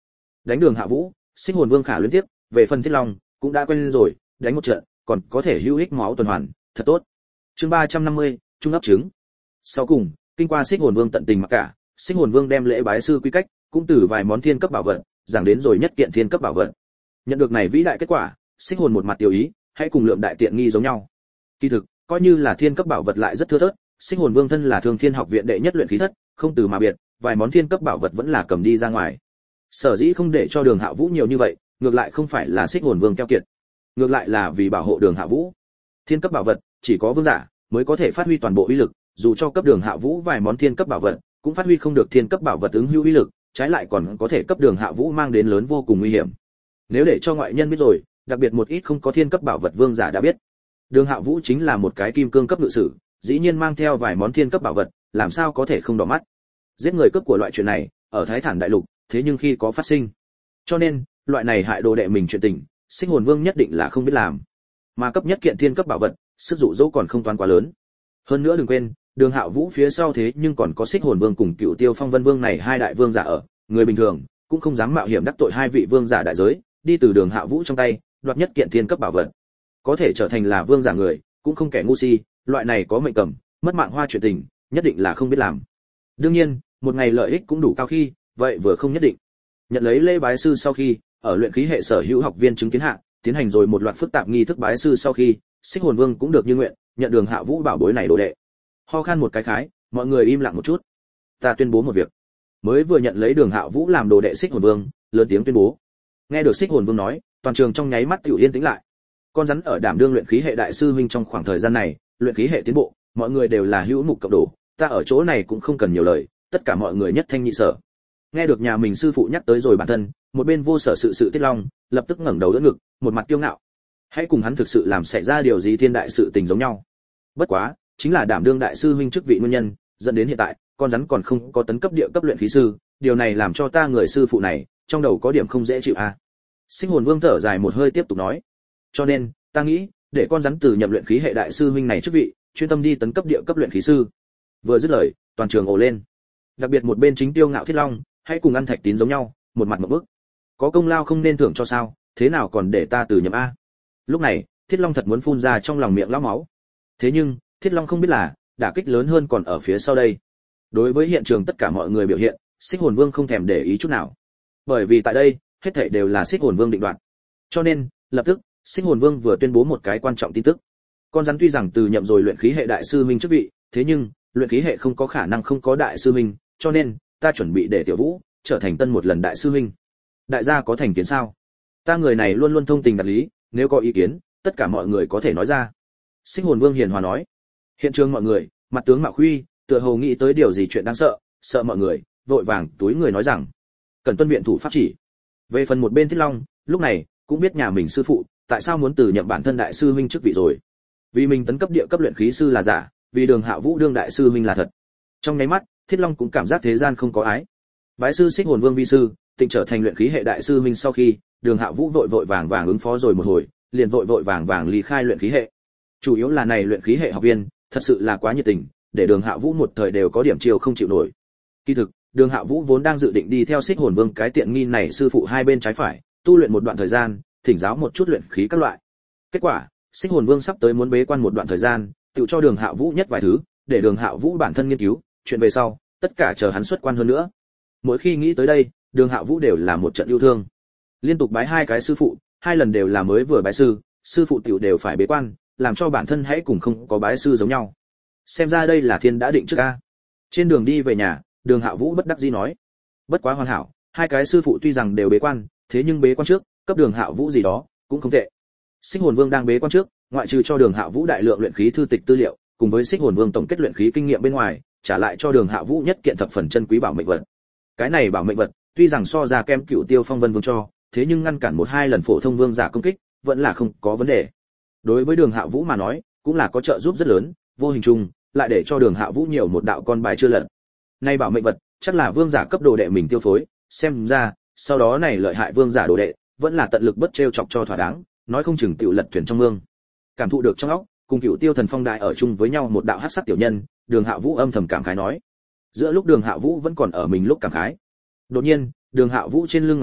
Đánh Đường Hạ Vũ, Sinh Hồn Vương khả luyến tiếp, về phần Thiết Long, cũng đã quen rồi, đánh một trận, còn có thể hữu ích máu tuần hoàn, thật tốt. Chương ba trăm năm mươi, trung ấp trứng. Sau cùng, kinh qua Sinh Hồn Vương tận tình mặc cả, Sinh Hồn Vương đem lễ bái sư quy cách, cũng từ vài món thiên cấp bảo vật, giảng đến rồi nhất kiện thiên cấp bảo vật. Nhận được này vĩ đại kết quả, Sinh Hồn một mặt tiểu ý, hãy cùng lượng đại tiện nghi giống nhau. Kỳ thực, coi như là thiên cấp bảo vật lại rất thưa thớt, Sinh Hồn Vương thân là Thương Thiên Học viện đệ nhất luyện khí thất, không từ mà biệt, vài món thiên cấp bảo vật vẫn là cầm đi ra ngoài. Sở dĩ không để cho Đường Hạ Vũ nhiều như vậy, ngược lại không phải là Sinh Hồn Vương keo kiệt, ngược lại là vì bảo hộ Đường Hạ Vũ. Thiên cấp bảo vật chỉ có vương giả mới có thể phát huy toàn bộ uy lực, dù cho cấp Đường Hạ Vũ vài món thiên cấp bảo vật, cũng phát huy không được thiên cấp bảo vật ứng hữu uy lực, trái lại còn có thể cấp Đường Hạ Vũ mang đến lớn vô cùng nguy hiểm. Nếu để cho ngoại nhân biết rồi, đặc biệt một ít không có thiên cấp bảo vật vương giả đã biết, Đường Hạ Vũ chính là một cái kim cương cấp ngự sử, dĩ nhiên mang theo vài món thiên cấp bảo vật, làm sao có thể không đỏ mắt. Giết người cướp của loại chuyện này, ở Thái Thản đại lục, thế nhưng khi có phát sinh. Cho nên, loại này hại đồ đệ mình chuyện tình, Sinh Hồn Vương nhất định là không biết làm. Mà cấp nhất kiện thiên cấp bảo vật, sức dụ dỗ còn không toán quá lớn. Hơn nữa đừng quên, Đường Hạ Vũ phía sau thế nhưng còn có Sinh Hồn Vương cùng Cựu Tiêu Phong Vân Vương này hai đại vương giả ở, người bình thường cũng không dám mạo hiểm đắc tội hai vị vương giả đại giới, đi từ Đường Hạ Vũ trong tay, đoạt nhất kiện thiên cấp bảo vật. Có thể trở thành là vương giả người, cũng không kẻ ngu si, loại này có mệnh cầm, mất mạng hoa chuyện tình, nhất định là không biết làm. Đương nhiên, một ngày lợi ích cũng đủ cao khi, vậy vừa không nhất định. Nhận lấy lễ bái sư sau khi, ở luyện khí hệ sở hữu học viên chứng kiến hạ, tiến hành rồi một loạt phức tạp nghi thức bái sư sau khi, Sinh Hồn Vương cũng được như nguyện, nhận Đường Hạ Vũ bảo bối này đồ đệ. Ho khan một cái khái, mọi người im lặng một chút. Ta tuyên bố một việc. Mới vừa nhận lấy Đường Hạ Vũ làm đồ đệ Sinh Hồn Vương, lớn tiếng tuyên bố. Nghe được Sinh Hồn Vương nói, toàn trường trong nháy mắt tiểu yên tĩnh lại. Con rắn ở đảm đương luyện khí hệ đại sư huynh trong khoảng thời gian này, luyện khí hệ tiến bộ, mọi người đều là hữu mục cộng đồ, ta ở chỗ này cũng không cần nhiều lời, tất cả mọi người nhất thanh nhị sở. Nghe được nhà mình sư phụ nhắc tới rồi bản thân, một bên vô sở sự sự Tiết Long, lập tức ngẩng đầu đỡ ngực, một mặt kiêu ngạo. Hãy cùng hắn thực sự làm xảy ra điều gì thiên đại sự tình giống nhau. Bất quá, chính là đảm đương đại sư huynh chức vị nguyên nhân, dẫn đến hiện tại, con rắn còn không có tấn cấp địa cấp luyện khí sư, điều này làm cho ta người sư phụ này, trong đầu có điểm không dễ chịu a. À. Sinh Hồn Vương thở dài một hơi tiếp tục nói, cho nên, ta nghĩ, để con rắn từ nhậm luyện khí hệ đại sư huynh này chức vị, chuyên tâm đi tấn cấp địa cấp luyện khí sư. Vừa dứt lời, toàn trường ồ lên. Đặc biệt một bên chính tiêu ngạo Thiết Long, hãy cùng ăn thạch tín giống nhau, một mặt một bức. Có công lao không nên thưởng cho sao, thế nào còn để ta từ nhậm a? Lúc này, Thiết Long thật muốn phun ra trong lòng miệng lão máu. Thế nhưng, Thiết Long không biết là, đả kích lớn hơn còn ở phía sau đây. Đối với hiện trường tất cả mọi người biểu hiện, Sinh Hồn Vương không thèm để ý chút nào. Bởi vì tại đây, hết thảy đều là Sinh Hồn Vương định đoạt. Cho nên, lập tức, Sinh Hồn Vương vừa tuyên bố một cái quan trọng tin tức. Con rắn tuy rằng từ nhậm rồi luyện khí hệ đại sư minh chức vị, thế nhưng, luyện khí hệ không có khả năng không có đại sư minh, cho nên, ta chuẩn bị để Tiểu Vũ trở thành tân một lần đại sư minh. Đại gia có thành kiến sao? Ta người này luôn luôn thông tình đạt lý, nếu có ý kiến, tất cả mọi người có thể nói ra. Sinh Hồn Vương hiền hòa nói. Hiện trường mọi người, mặt tướng Mạo Khuy, tựa hồ nghĩ tới điều gì chuyện đáng sợ, sợ mọi người, vội vàng túi người nói rằng, cần tuân viện thủ pháp chỉ. Về phần một bên Thiết Long, lúc này cũng biết nhà mình sư phụ, tại sao muốn từ nhậm bản thân đại sư huynh chức vị rồi. Vì mình tấn cấp địa cấp luyện khí sư là giả, vì Đường Hạ Vũ đương đại sư huynh là thật. Trong nháy mắt, Thiết Long cũng cảm giác thế gian không có ái. Bái sư Sinh Hồn Vương vi sư, tịnh trở thành luyện khí hệ đại sư huynh sau khi, Đường Hạ Vũ vội vội vàng vàng ứng phó rồi một hồi, liền vội vội vàng vàng ly khai luyện khí hệ. Chủ yếu là này luyện khí hệ học viên, thật sự là quá nhiệt tình, để Đường Hạ Vũ một thời đều có điểm chiều không chịu nổi. Kỳ thực, Đường Hạ Vũ vốn đang dự định đi theo Sinh Hồn Vương cái tiện nghi này sư phụ hai bên trái phải, tu luyện một đoạn thời gian, thỉnh giáo một chút luyện khí các loại. Kết quả, Sinh Hồn Vương sắp tới muốn bế quan một đoạn thời gian, tự cho Đường Hạ Vũ nhất vài thứ, để Đường Hạ Vũ bản thân nghiên cứu, chuyện về sau, tất cả chờ hắn xuất quan hơn nữa. Mỗi khi nghĩ tới đây, Đường Hạ Vũ đều là một trận yêu thương. Liên tục bái hai cái sư phụ, hai lần đều là mới vừa bái sư, sư phụ tiểu đều phải bế quan, làm cho bản thân hãy cùng không có bái sư giống nhau. Xem ra đây là thiên đã định trước a. Trên đường đi về nhà, Đường Hạ Vũ bất đắc dĩ nói, bất quá hoàn hảo, hai cái sư phụ tuy rằng đều bế quan, thế nhưng bế quan trước, cấp Đường Hạ Vũ gì đó cũng không tệ. Sinh Hồn Vương đang bế quan trước, ngoại trừ cho Đường Hạ Vũ đại lượng luyện khí thư tịch tư liệu, cùng với Sinh Hồn Vương tổng kết luyện khí kinh nghiệm bên ngoài, trả lại cho Đường Hạ Vũ nhất kiện thập phần chân quý bảo mệnh vật. Cái này bảo mệnh vật, tuy rằng so ra kem Cựu Tiêu Phong Vân Vương cho, thế nhưng ngăn cản một hai lần phổ thông vương giả công kích, vẫn là không có vấn đề. Đối với Đường Hạ Vũ mà nói, cũng là có trợ giúp rất lớn, vô hình chung lại để cho Đường Hạ Vũ nhiều một đạo con bài chưa lật. Nay bảo mệnh vật, chắc là vương giả cấp đồ đệ mình tiêu phối, xem ra, sau đó này lợi hại vương giả đồ đệ, vẫn là tận lực bất trêu chọc cho thỏa đáng, nói không chừng tiểu lật thuyền trong mương. Cảm thụ được trong óc, cùng Cựu Tiêu Thần Phong đại ở chung với nhau một đạo hắc sắc tiểu nhân, Đường Hạ Vũ âm thầm cảm khái nói. Giữa lúc Đường Hạ Vũ vẫn còn ở mình lúc cảm khái, đột nhiên, Đường Hạ Vũ trên lưng ngọc bội,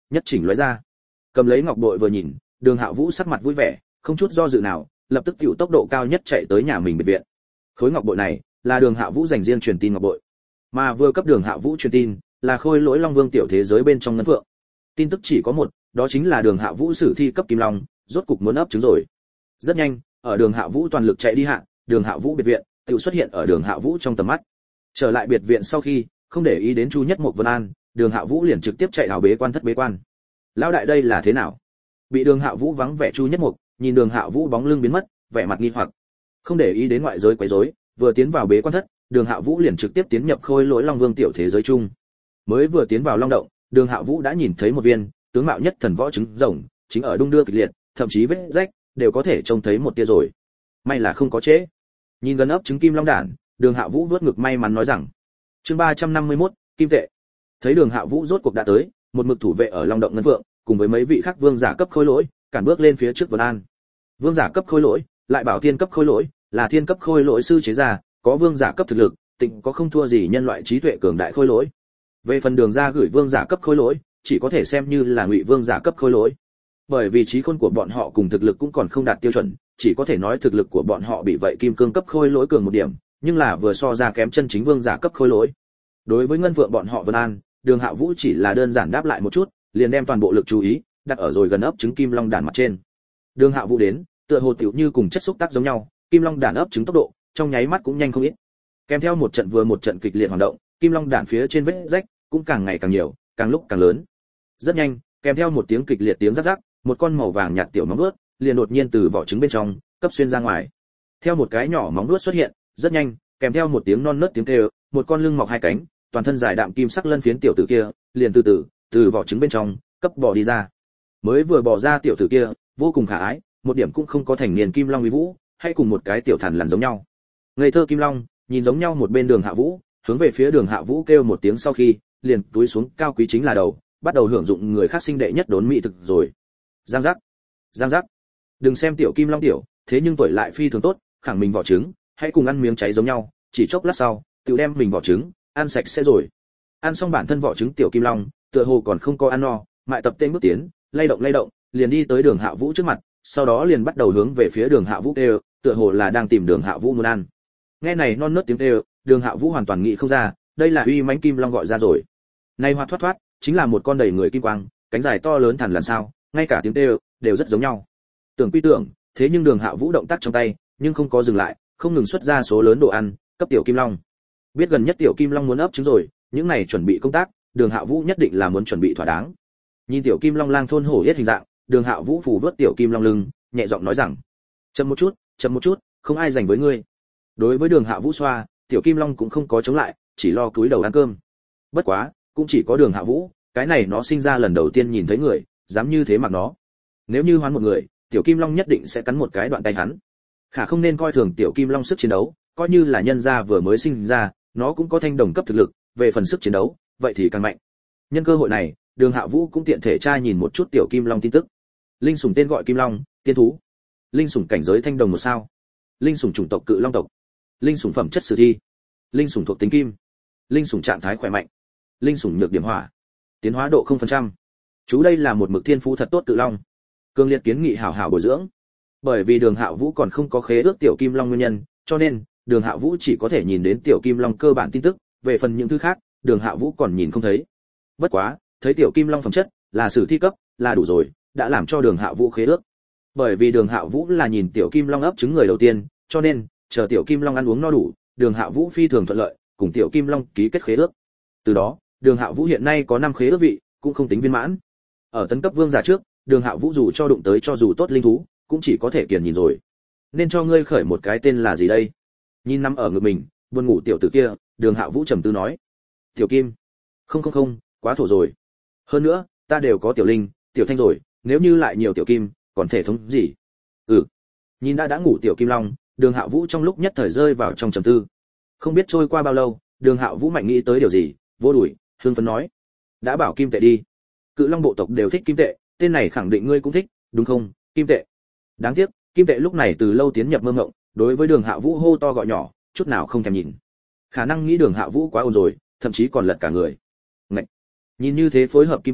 nhất chỉnh lóe ra. Cầm lấy ngọc bội vừa nhìn, Đường Hạ Vũ sắc mặt vui vẻ, không chút do dự nào, lập tức tiểu tốc độ cao nhất chạy tới nhà mình biệt viện. Khối ngọc bội này là Đường Hạ Vũ dành riêng truyền tin ngọc bội, mà vừa cấp Đường Hạ Vũ truyền tin là khôi lỗi Long Vương tiểu thế giới bên trong ngân phượng. Tin tức chỉ có một, đó chính là Đường Hạ Vũ sử thi cấp kim long, rốt cục muốn ấp trứng rồi. Rất nhanh, ở Đường Hạ Vũ toàn lực chạy đi hạ, Đường Hạ Vũ biệt viện tự xuất hiện ở Đường Hạ Vũ trong tầm mắt. Trở lại biệt viện sau khi, không để ý đến Chu Nhất Mộc Vân An, Đường Hạ Vũ liền trực tiếp chạy vào bế quan thất bế quan. Lão đại đây là thế nào? Bị Đường Hạ Vũ vắng vẻ Chu Nhất Mộc, nhìn Đường Hạ Vũ bóng lưng biến mất, vẻ mặt nghi hoặc. Không để ý đến ngoại giới quấy rối, vừa tiến vào bế quan thất, Đường Hạ Vũ liền trực tiếp tiến nhập khôi lỗi Long Vương tiểu thế giới chung. Mới vừa tiến vào Long động, Đường Hạ Vũ đã nhìn thấy một viên tướng mạo nhất thần võ trứng rồng, chính ở đung đưa kịch liệt, thậm chí vết rách đều có thể trông thấy một tia rồi. May là không có trễ. Nhìn gần ấp trứng kim long đản, Đường Hạ Vũ vớt ngực may mắn nói rằng: "Chương ba trăm năm mươi mốt, kim tệ." Thấy Đường Hạ Vũ rốt cuộc đã tới, một mực thủ vệ ở Long động ngân vượng, cùng với mấy vị khác vương giả cấp khôi lỗi, cản bước lên phía trước Vân An. Vương giả cấp khôi lỗi, lại bảo thiên cấp khôi lỗi, là thiên cấp khôi lỗi sư chế ra, có vương giả cấp thực lực, tịnh có không thua gì nhân loại trí tuệ cường đại khôi lỗi. Về phần Đường ra gửi vương giả cấp khôi lỗi, chỉ có thể xem như là ngụy vương giả cấp khôi lỗi. Bởi vì trí khôn của bọn họ cùng thực lực cũng còn không đạt tiêu chuẩn, chỉ có thể nói thực lực của bọn họ bị vậy kim cương cấp khôi lỗi cường một điểm, nhưng là vừa so ra kém chân chính vương giả cấp khôi lỗi. Đối với ngân vượng bọn họ Vân An, Đường Hạ Vũ chỉ là đơn giản đáp lại một chút, liền đem toàn bộ lực chú ý đặt ở rồi gần ấp trứng kim long đàn mặt trên. Đường Hạ Vũ đến, tựa hồ tiểu như cùng chất xúc tác giống nhau, kim long đàn ấp trứng tốc độ trong nháy mắt cũng nhanh không ít. Kèm theo một trận vừa một trận kịch liệt hoạt động, kim long đàn phía trên vết rách cũng càng ngày càng nhiều, càng lúc càng lớn. Rất nhanh, kèm theo một tiếng kịch liệt tiếng rắc rắc, một con màu vàng nhạt tiểu móng vuốt liền đột nhiên từ vỏ trứng bên trong cấp xuyên ra ngoài. Theo một cái nhỏ móng vuốt xuất hiện, rất nhanh, kèm theo một tiếng non nớt tiếng kêu, một con lưng mọc hai cánh, toàn thân dài đạm kim sắc lân phiến tiểu tử kia, liền từ từ từ vỏ trứng bên trong cấp bò đi ra. Mới vừa bò ra tiểu tử kia, vô cùng khả ái, một điểm cũng không có thành niên kim long uy vũ, hay cùng một cái tiểu thần lằn giống nhau. Ngây thơ kim long, nhìn giống nhau một bên Đường Hạ Vũ, hướng về phía Đường Hạ Vũ kêu một tiếng sau khi, liền túi xuống cao quý chính là đầu, bắt đầu hưởng dụng người khác sinh đệ nhất đốn mỹ thực rồi. Giang giác, giang giác. Đừng xem tiểu kim long tiểu, thế nhưng tuổi lại phi thường tốt, khẳng mình vỏ trứng, hãy cùng ăn miếng cháy giống nhau, chỉ chốc lát sau, tiểu đem mình vỏ trứng ăn sạch sẽ rồi. Ăn xong bản thân vỏ trứng tiểu kim long, tựa hồ còn không có ăn no, mại tập tên bước tiến, lay động lay động, liền đi tới Đường Hạ Vũ trước mặt, sau đó liền bắt đầu hướng về phía Đường Hạ Vũ kêu, tựa hồ là đang tìm Đường Hạ Vũ muốn ăn. Nghe này non nớt tiếng kêu, Đường Hạ Vũ hoàn toàn nghĩ không ra, đây là uy mãnh kim long gọi ra rồi. Này hoa thoát thoát, chính là một con đầy người kim quang, cánh dài to lớn thằn lằn sao, ngay cả tiếng kêu đều rất giống nhau. Tưởng quy tưởng, thế nhưng Đường Hạ Vũ động tác trong tay, nhưng không có dừng lại, không ngừng xuất ra số lớn đồ ăn, cấp tiểu kim long. Biết gần nhất tiểu kim long muốn ấp trứng rồi, những này chuẩn bị công tác, Đường Hạ Vũ nhất định là muốn chuẩn bị thỏa đáng. Nhìn tiểu kim long lang thôn hổ yết hình dạng, Đường Hạ Vũ phủ vớt tiểu kim long lưng, nhẹ giọng nói rằng: "Chậm một chút, chậm một chút, không ai giành với ngươi." Đối với Đường Hạ Vũ xoa, tiểu kim long cũng không có chống lại, chỉ lo cúi đầu ăn cơm. Bất quá, cũng chỉ có Đường Hạ Vũ, cái này nó sinh ra lần đầu tiên nhìn thấy người, dám như thế mặc nó. Nếu như hoán một người, tiểu kim long nhất định sẽ cắn một cái đoạn tay hắn. Khả không nên coi thường tiểu kim long sức chiến đấu, coi như là nhân gia vừa mới sinh ra, nó cũng có thanh đồng cấp thực lực, về phần sức chiến đấu, vậy thì càng mạnh. Nhân cơ hội này, Đường Hạ Vũ cũng tiện thể tra nhìn một chút tiểu kim long tin tức. Linh sủng tên gọi kim long, tiên thú. Linh sủng cảnh giới thanh đồng một sao. Linh sủng chủng tộc cự long tộc. Linh sủng phẩm chất sử thi. Linh sủng thuộc tính kim. Linh sủng trạng thái khỏe mạnh. Linh sủng nhược điểm hỏa. Tiến hóa độ không phần trăm. Chú đây là một mực thiên phú thật tốt cự long. Cương liệt kiến nghị hảo hảo bồi dưỡng. Bởi vì Đường Hạ Vũ còn không có khế ước tiểu kim long nguyên nhân, cho nên Đường Hạ Vũ chỉ có thể nhìn đến tiểu kim long cơ bản tin tức, về phần những thứ khác, Đường Hạ Vũ còn nhìn không thấy. Bất quá, thấy tiểu kim long phẩm chất là sử thi cấp, là đủ rồi, đã làm cho Đường Hạ Vũ khế ước. Bởi vì Đường Hạ Vũ là nhìn tiểu kim long ấp trứng người đầu tiên, cho nên chờ tiểu kim long ăn uống no đủ, Đường Hạ Vũ phi thường thuận lợi, cùng tiểu kim long ký kết khế ước. Từ đó, Đường Hạ Vũ hiện nay có năm khế ước vị, cũng không tính viên mãn. Ở tấn cấp vương giả trước, Đường Hạ Vũ dù cho đụng tới cho dù tốt linh thú, cũng chỉ có thể kiền nhìn rồi. Nên cho ngươi khởi một cái tên là gì đây? Nhìn nằm ở ngực mình, buồn ngủ tiểu tử kia, Đường Hạ Vũ trầm tư nói: "Tiểu Kim." "Không không không, quá thổ rồi. Hơn nữa, ta đều có tiểu linh, tiểu thanh rồi, nếu như lại nhiều tiểu kim, còn thể thống gì?" "Ừ." Nhìn đã đã ngủ tiểu kim long, Đường Hạ Vũ trong lúc nhất thời rơi vào trong trầm tư. Không biết trôi qua bao lâu, Đường Hạ Vũ mạnh nghĩ tới điều gì, vô đuổi, hưng phấn nói: "Đã bảo kim tệ đi. Cự long bộ tộc đều thích kim tệ, tên này khẳng định ngươi cũng thích, đúng không? Kim tệ." Đáng tiếc, kim tệ lúc này từ lâu tiến nhập mơ ngộng, đối với Đường Hạ Vũ hô to gọi nhỏ, chút nào không thèm nhìn. Khả năng nghĩ Đường Hạ Vũ quá ồn rồi, thậm chí còn lật cả người. Ngậy. Nhìn như thế phối hợp kim tệ,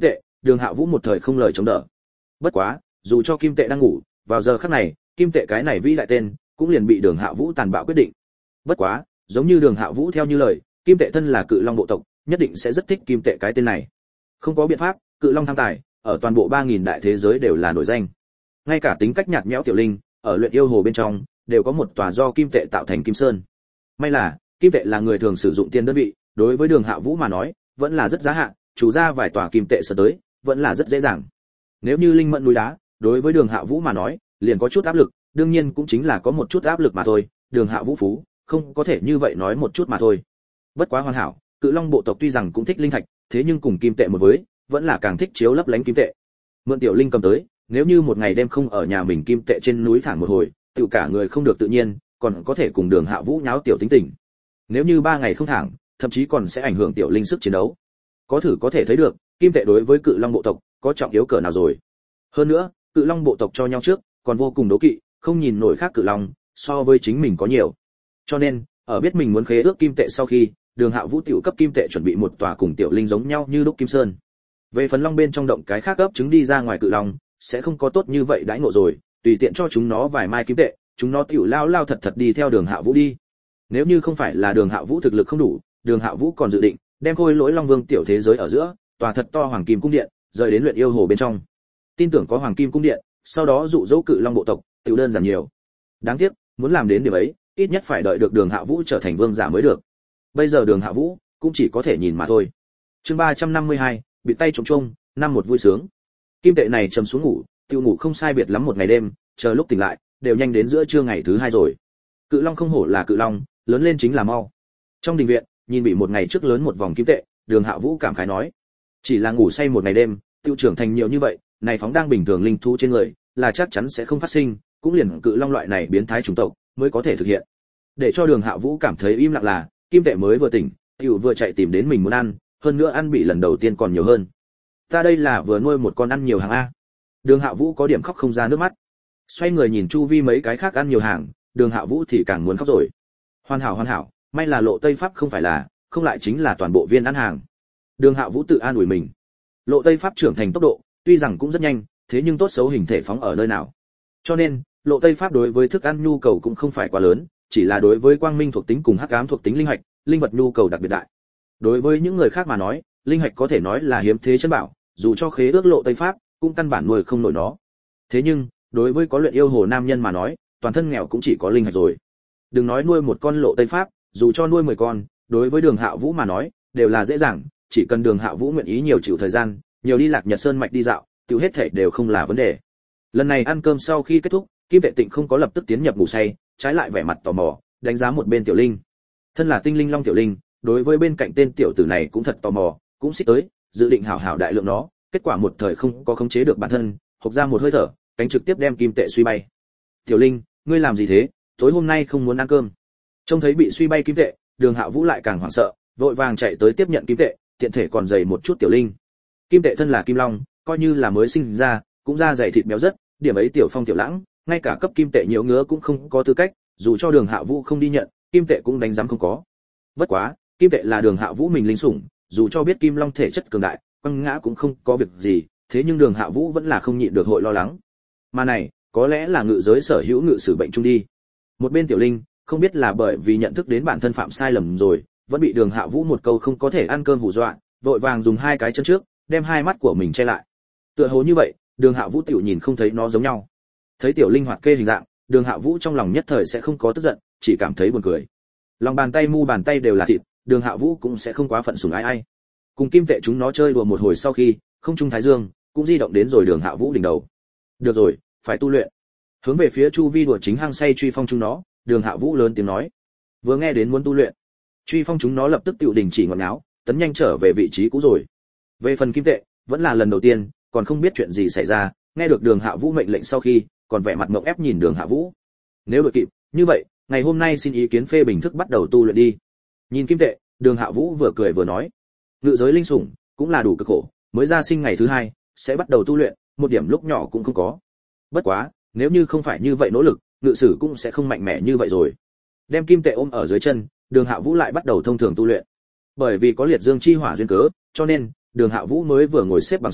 Đường Hạ Vũ một thời không lời chống đỡ. Bất quá, dù cho Kim Tệ đang ngủ, vào giờ khắc này, Kim Tệ cái này vĩ đại tên, cũng liền bị Đường Hạ Vũ tàn bạo quyết định. Bất quá, giống như Đường Hạ Vũ theo như lời, Kim Tệ thân là Cự Long bộ tộc, nhất định sẽ rất thích Kim Tệ cái tên này. Không có biện pháp, Cự Long tham tài, ở toàn bộ ba nghìn đại thế giới đều là nổi danh. Ngay cả tính cách nhạt nhẽo Tiểu Linh, ở luyện yêu hồ bên trong, đều có một tòa do Kim Tệ tạo thành Kim Sơn. May là, Kim Tệ là người thường sử dụng tiền đơn vị, đối với Đường Hạ Vũ mà nói, vẫn là rất giá hạ, chủ ra vài tòa Kim Tệ sở tới, vẫn là rất dễ dàng. Nếu như Linh Mẫn núi đá, đối với Đường Hạ Vũ mà nói, liền có chút áp lực, đương nhiên cũng chính là có một chút áp lực mà thôi, Đường Hạ Vũ phú, không có thể như vậy nói một chút mà thôi. Bất quá hoàn hảo, Cự Long bộ tộc tuy rằng cũng thích linh thạch, thế nhưng cùng Kim Tệ một với, vẫn là càng thích chiếu lấp lánh Kim Tệ. Mượn Tiểu Linh cầm tới, nếu như một ngày đêm không ở nhà mình Kim Tệ trên núi thẳng một hồi, tự cả người không được tự nhiên, còn có thể cùng Đường Hạ Vũ nháo tiểu tính tình. Nếu như ba ngày không thẳng, thậm chí còn sẽ ảnh hưởng Tiểu Linh sức chiến đấu. Có thử có thể thấy được, Kim Tệ đối với Cự Long bộ tộc có trọng yếu cỡ nào rồi. Hơn nữa, Cự Long bộ tộc cho nhau trước, còn vô cùng đố kỵ, không nhìn nổi khác Cự Long, so với chính mình có nhiều. Cho nên, ở biết mình muốn khế ước Kim Tệ sau khi, Đường Hạ Vũ tiểu cấp Kim Tệ chuẩn bị một tòa cùng Tiểu Linh giống nhau như đúc Kim Sơn. Về phần Long bên trong động cái khác cấp trứng đi ra ngoài Cự Long, sẽ không có tốt như vậy đãi ngộ rồi, tùy tiện cho chúng nó vài mai Kim Tệ, chúng nó tiểu lao lao thật thật đi theo Đường Hạ Vũ đi. Nếu như không phải là Đường Hạ Vũ thực lực không đủ, Đường Hạ Vũ còn dự định đem Khôi Lỗi Long Vương tiểu thế giới ở giữa, tòa thật to Hoàng Kim cung điện, rời đến luyện yêu hồ bên trong. Tin tưởng có Hoàng Kim cung điện, sau đó dụ dỗ Cự Long bộ tộc, tiểu đơn giản nhiều. Đáng tiếc, muốn làm đến điểm ấy, ít nhất phải đợi được Đường Hạ Vũ trở thành vương giả mới được. Bây giờ Đường Hạ Vũ cũng chỉ có thể nhìn mà thôi. Chương ba trăm năm mươi hai, bị tay trống trông, năm một vui sướng. Kim Tệ này trầm xuống ngủ, tiêu ngủ không sai biệt lắm một ngày đêm, chờ lúc tỉnh lại, đều nhanh đến giữa trưa ngày thứ hai rồi. Cự Long không hổ là Cự Long, lớn lên chính là mau. Trong đình viện, nhìn bị một ngày trước lớn một vòng Kim Tệ, Đường Hạ Vũ cảm khái nói, chỉ là ngủ say một ngày đêm, tiêu trưởng thành nhiều như vậy, này phóng đang bình thường linh thú trên người, là chắc chắn sẽ không phát sinh, cũng liền Cự Long loại này biến thái chủng tộc mới có thể thực hiện. Để cho Đường Hạ Vũ cảm thấy im lặng là, Kim Tệ mới vừa tỉnh, tiểu vừa chạy tìm đến mình muốn ăn, hơn nữa ăn bị lần đầu tiên còn nhiều hơn. Ta đây là vừa nuôi một con ăn nhiều hàng a. Đường Hạ Vũ có điểm khóc không ra nước mắt. Xoay người nhìn chu vi mấy cái khác ăn nhiều hàng, Đường Hạ Vũ thì càng muốn khóc rồi. Hoàn hảo hoàn hảo, may là Lộ Tây Pháp không phải là, không lại chính là toàn bộ viên ăn hàng. Đường Hạ Vũ tự an ủi mình. Lộ Tây Pháp trưởng thành tốc độ, tuy rằng cũng rất nhanh, thế nhưng tốt xấu hình thể phóng ở nơi nào. Cho nên, Lộ Tây Pháp đối với thức ăn nhu cầu cũng không phải quá lớn, chỉ là đối với quang minh thuộc tính cùng hắc ám thuộc tính linh hạch, linh vật nhu cầu đặc biệt đại. Đối với những người khác mà nói, linh hạch có thể nói là hiếm thế chân bảo, dù cho khế ước Lộ Tây Pháp, cũng căn bản nuôi không nổi nó. Thế nhưng, đối với có luyện yêu hồ nam nhân mà nói, toàn thân nghèo cũng chỉ có linh hạch rồi. Đừng nói nuôi một con Lộ Tây Pháp, dù cho nuôi mười con, đối với Đường Hạ Vũ mà nói, đều là dễ dàng, chỉ cần Đường Hạ Vũ nguyện ý nhiều chịu thời gian, nhiều đi Lạc Nhật Sơn mạch đi dạo, tiêu hết thể đều không là vấn đề. Lần này ăn cơm sau khi kết thúc, Kim Tệ Tịnh không có lập tức tiến nhập ngủ say, trái lại vẻ mặt tò mò, đánh giá một bên Tiểu Linh. Thân là tinh linh long Tiểu Linh, đối với bên cạnh tên tiểu tử này cũng thật tò mò, cũng xích tới, dự định hảo hảo đại lượng nó, kết quả một thời không có khống chế được bản thân, hộc ra một hơi thở, cánh trực tiếp đem Kim Tệ suy bay. Tiểu Linh, ngươi làm gì thế? Tối hôm nay không muốn ăn cơm? Trông thấy bị suy bay Kim Tệ, Đường Hạ Vũ lại càng hoảng sợ, vội vàng chạy tới tiếp nhận Kim Tệ, tiện thể còn dày một chút Tiểu Linh. Kim Tệ thân là Kim Long, coi như là mới sinh ra, cũng da dày thịt béo rất, điểm ấy tiểu phong tiểu lãng, ngay cả cấp Kim Tệ nhiễu ngứa cũng không có tư cách, dù cho Đường Hạ Vũ không đi nhận, Kim Tệ cũng đánh giám không có. Bất quá, Kim Tệ là Đường Hạ Vũ mình linh sủng, dù cho biết Kim Long thể chất cường đại, quăng ngã cũng không có việc gì, thế nhưng Đường Hạ Vũ vẫn là không nhịn được hội lo lắng. Mà này, có lẽ là ngự giới sở hữu ngự sử bệnh chung đi. Một bên Tiểu Linh, không biết là bởi vì nhận thức đến bản thân phạm sai lầm rồi, vẫn bị Đường Hạ Vũ một câu không có thể ăn cơm hù dọa, vội vàng dùng hai cái chân trước, đem hai mắt của mình che lại. Tựa hồ như vậy, Đường Hạ Vũ tiểu nhìn không thấy nó giống nhau. Thấy Tiểu Linh hoạt kê hình dạng, Đường Hạ Vũ trong lòng nhất thời sẽ không có tức giận, chỉ cảm thấy buồn cười. Lòng bàn tay mu bàn tay đều là thịt, Đường Hạ Vũ cũng sẽ không quá phận sủng ái ai. Cùng Kim Tệ chúng nó chơi đùa một hồi sau khi, không trung thái dương cũng di động đến rồi Đường Hạ Vũ đỉnh đầu. Được rồi, phải tu luyện. Hướng về phía chu vi đùa chính hăng say truy phong chúng nó, Đường Hạ Vũ lớn tiếng nói. Vừa nghe đến muốn tu luyện, truy phong chúng nó lập tức tự đình chỉ ngọt ngáo, tấn nhanh trở về vị trí cũ rồi. Về phần Kim Tệ, vẫn là lần đầu tiên, còn không biết chuyện gì xảy ra, nghe được Đường Hạ Vũ mệnh lệnh sau khi, còn vẻ mặt ngượng ép nhìn Đường Hạ Vũ. Nếu đội kịp, như vậy, ngày hôm nay xin ý kiến phê bình thức bắt đầu tu luyện đi. Nhìn Kim Tệ, Đường Hạ Vũ vừa cười vừa nói, ngự giới linh sủng cũng là đủ cực khổ, mới ra sinh ngày thứ hai sẽ bắt đầu tu luyện, một điểm lúc nhỏ cũng không có. Bất quá, nếu như không phải như vậy nỗ lực, ngự sử cũng sẽ không mạnh mẽ như vậy rồi. Đem Kim Tệ ôm ở dưới chân, Đường Hạ Vũ lại bắt đầu thông thường tu luyện. Bởi vì có liệt dương chi hỏa duyên cớ, cho nên Đường Hạ Vũ mới vừa ngồi xếp bằng xuống,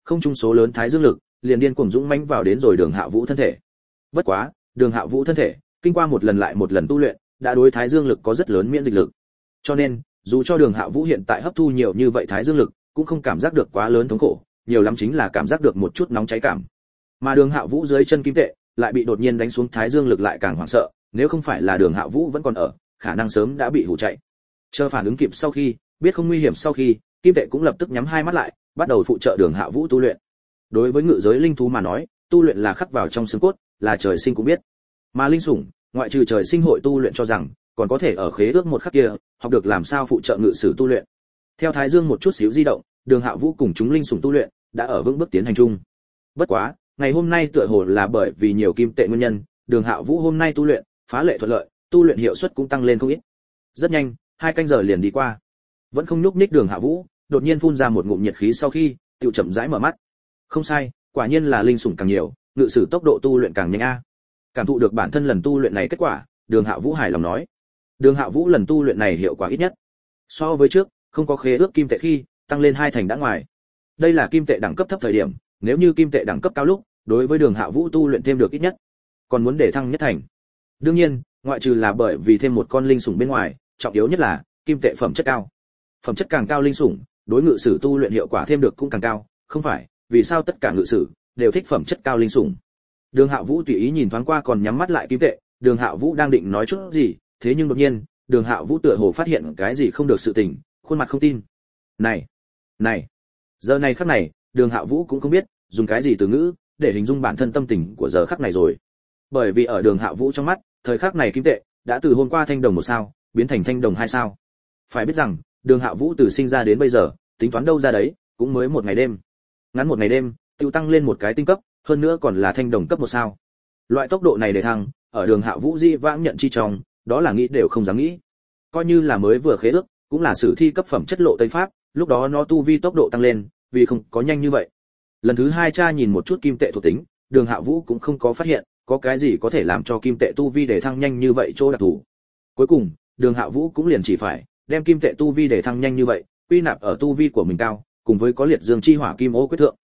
không trung số lớn thái dương lực liền điên cuồng dũng mãnh vào đến rồi Đường Hạ Vũ thân thể. Bất quá, Đường Hạ Vũ thân thể, kinh qua một lần lại một lần tu luyện, đã đối thái dương lực có rất lớn miễn dịch lực. Cho nên, dù cho Đường Hạ Vũ hiện tại hấp thu nhiều như vậy thái dương lực, cũng không cảm giác được quá lớn thống khổ, nhiều lắm chính là cảm giác được một chút nóng cháy cảm. Mà Đường Hạ Vũ dưới chân kim tệ lại bị đột nhiên đánh xuống thái dương lực lại càng hoảng sợ, nếu không phải là Đường Hạ Vũ vẫn còn ở, khả năng sớm đã bị hù chạy. Chờ phản ứng kịp sau khi, biết không nguy hiểm sau khi, kim tệ cũng lập tức nhắm hai mắt lại, bắt đầu phụ trợ Đường Hạ Vũ tu luyện. Đối với ngự giới linh thú mà nói, tu luyện là khắc vào trong xương cốt, là trời sinh cũng biết. Mà linh sủng, ngoại trừ trời sinh hội tu luyện cho rằng, còn có thể ở khế ước một khắc kia, học được làm sao phụ trợ ngự sử tu luyện. Theo thái dương một chút xíu di động, Đường Hạ Vũ cùng chúng linh sủng tu luyện đã ở vững bước tiến hành chung. Bất quá, ngày hôm nay tựa hồ là bởi vì nhiều kim tệ nguyên nhân, Đường Hạ Vũ hôm nay tu luyện phá lệ thuận lợi, tu luyện hiệu suất cũng tăng lên không ít. Rất nhanh, hai canh giờ liền đi qua. Vẫn không nhúc nhích Đường Hạ Vũ, đột nhiên phun ra một ngụm nhiệt khí sau khi, tiểu chậm rãi mở mắt. Không sai, quả nhiên là linh sủng càng nhiều, ngự sử tốc độ tu luyện càng nhanh a. Cảm thụ được bản thân lần tu luyện này kết quả, Đường Hạ Vũ hài lòng nói. Đường Hạ Vũ lần tu luyện này hiệu quả ít nhất so với trước, không có khế ước kim tệ khi, tăng lên hai thành đã ngoài. Đây là kim tệ đẳng cấp thấp thời điểm, nếu như kim tệ đẳng cấp cao lúc, đối với Đường Hạ Vũ tu luyện thêm được ít nhất, còn muốn để thăng nhất thành. Đương nhiên, ngoại trừ là bởi vì thêm một con linh sủng bên ngoài, trọng yếu nhất là kim tệ phẩm chất cao. Phẩm chất càng cao linh sủng, đối ngự sử tu luyện hiệu quả thêm được cũng càng cao, không phải, vì sao tất cả ngự sử đều thích phẩm chất cao linh sủng. Đường Hạ Vũ tùy ý nhìn thoáng qua còn nhắm mắt lại kim tệ, Đường Hạ Vũ đang định nói chút gì, thế nhưng đột nhiên, Đường Hạ Vũ tựa hồ phát hiện cái gì không được sự tình, khuôn mặt không tin. "Này, này." Giờ này khắc này, Đường Hạ Vũ cũng không biết dùng cái gì từ ngữ để hình dung bản thân tâm tình của giờ khắc này rồi. Bởi vì ở Đường Hạ Vũ trong mắt, thời khắc này kim tệ đã từ hôm qua thanh đồng một sao, biến thành thanh đồng hai sao. Phải biết rằng, Đường Hạ Vũ từ sinh ra đến bây giờ, tính toán đâu ra đấy, cũng mới một ngày đêm. Ngắn một ngày đêm, tiêu tăng lên một cái tinh cấp, hơn nữa còn là thanh đồng cấp một sao. Loại tốc độ này để thăng, ở Đường Hạ Vũ di vãng nhận chi trong, đó là nghĩ đều không dám nghĩ. Coi như là mới vừa khế ước, cũng là sử thi cấp phẩm chất lộ tây pháp, lúc đó nó tu vi tốc độ tăng lên, vì không có nhanh như vậy. Lần thứ hai tra nhìn một chút kim tệ thuộc tính, Đường Hạ Vũ cũng không có phát hiện có cái gì có thể làm cho kim tệ tu vi để thăng nhanh như vậy chỗ đặc thù. Cuối cùng, Đường Hạ Vũ cũng liền chỉ phải đem kim tệ tu vi để thăng nhanh như vậy, quy nạp ở tu vi của mình cao, cùng với có liệt dương chi hỏa kim ô quyết thượng.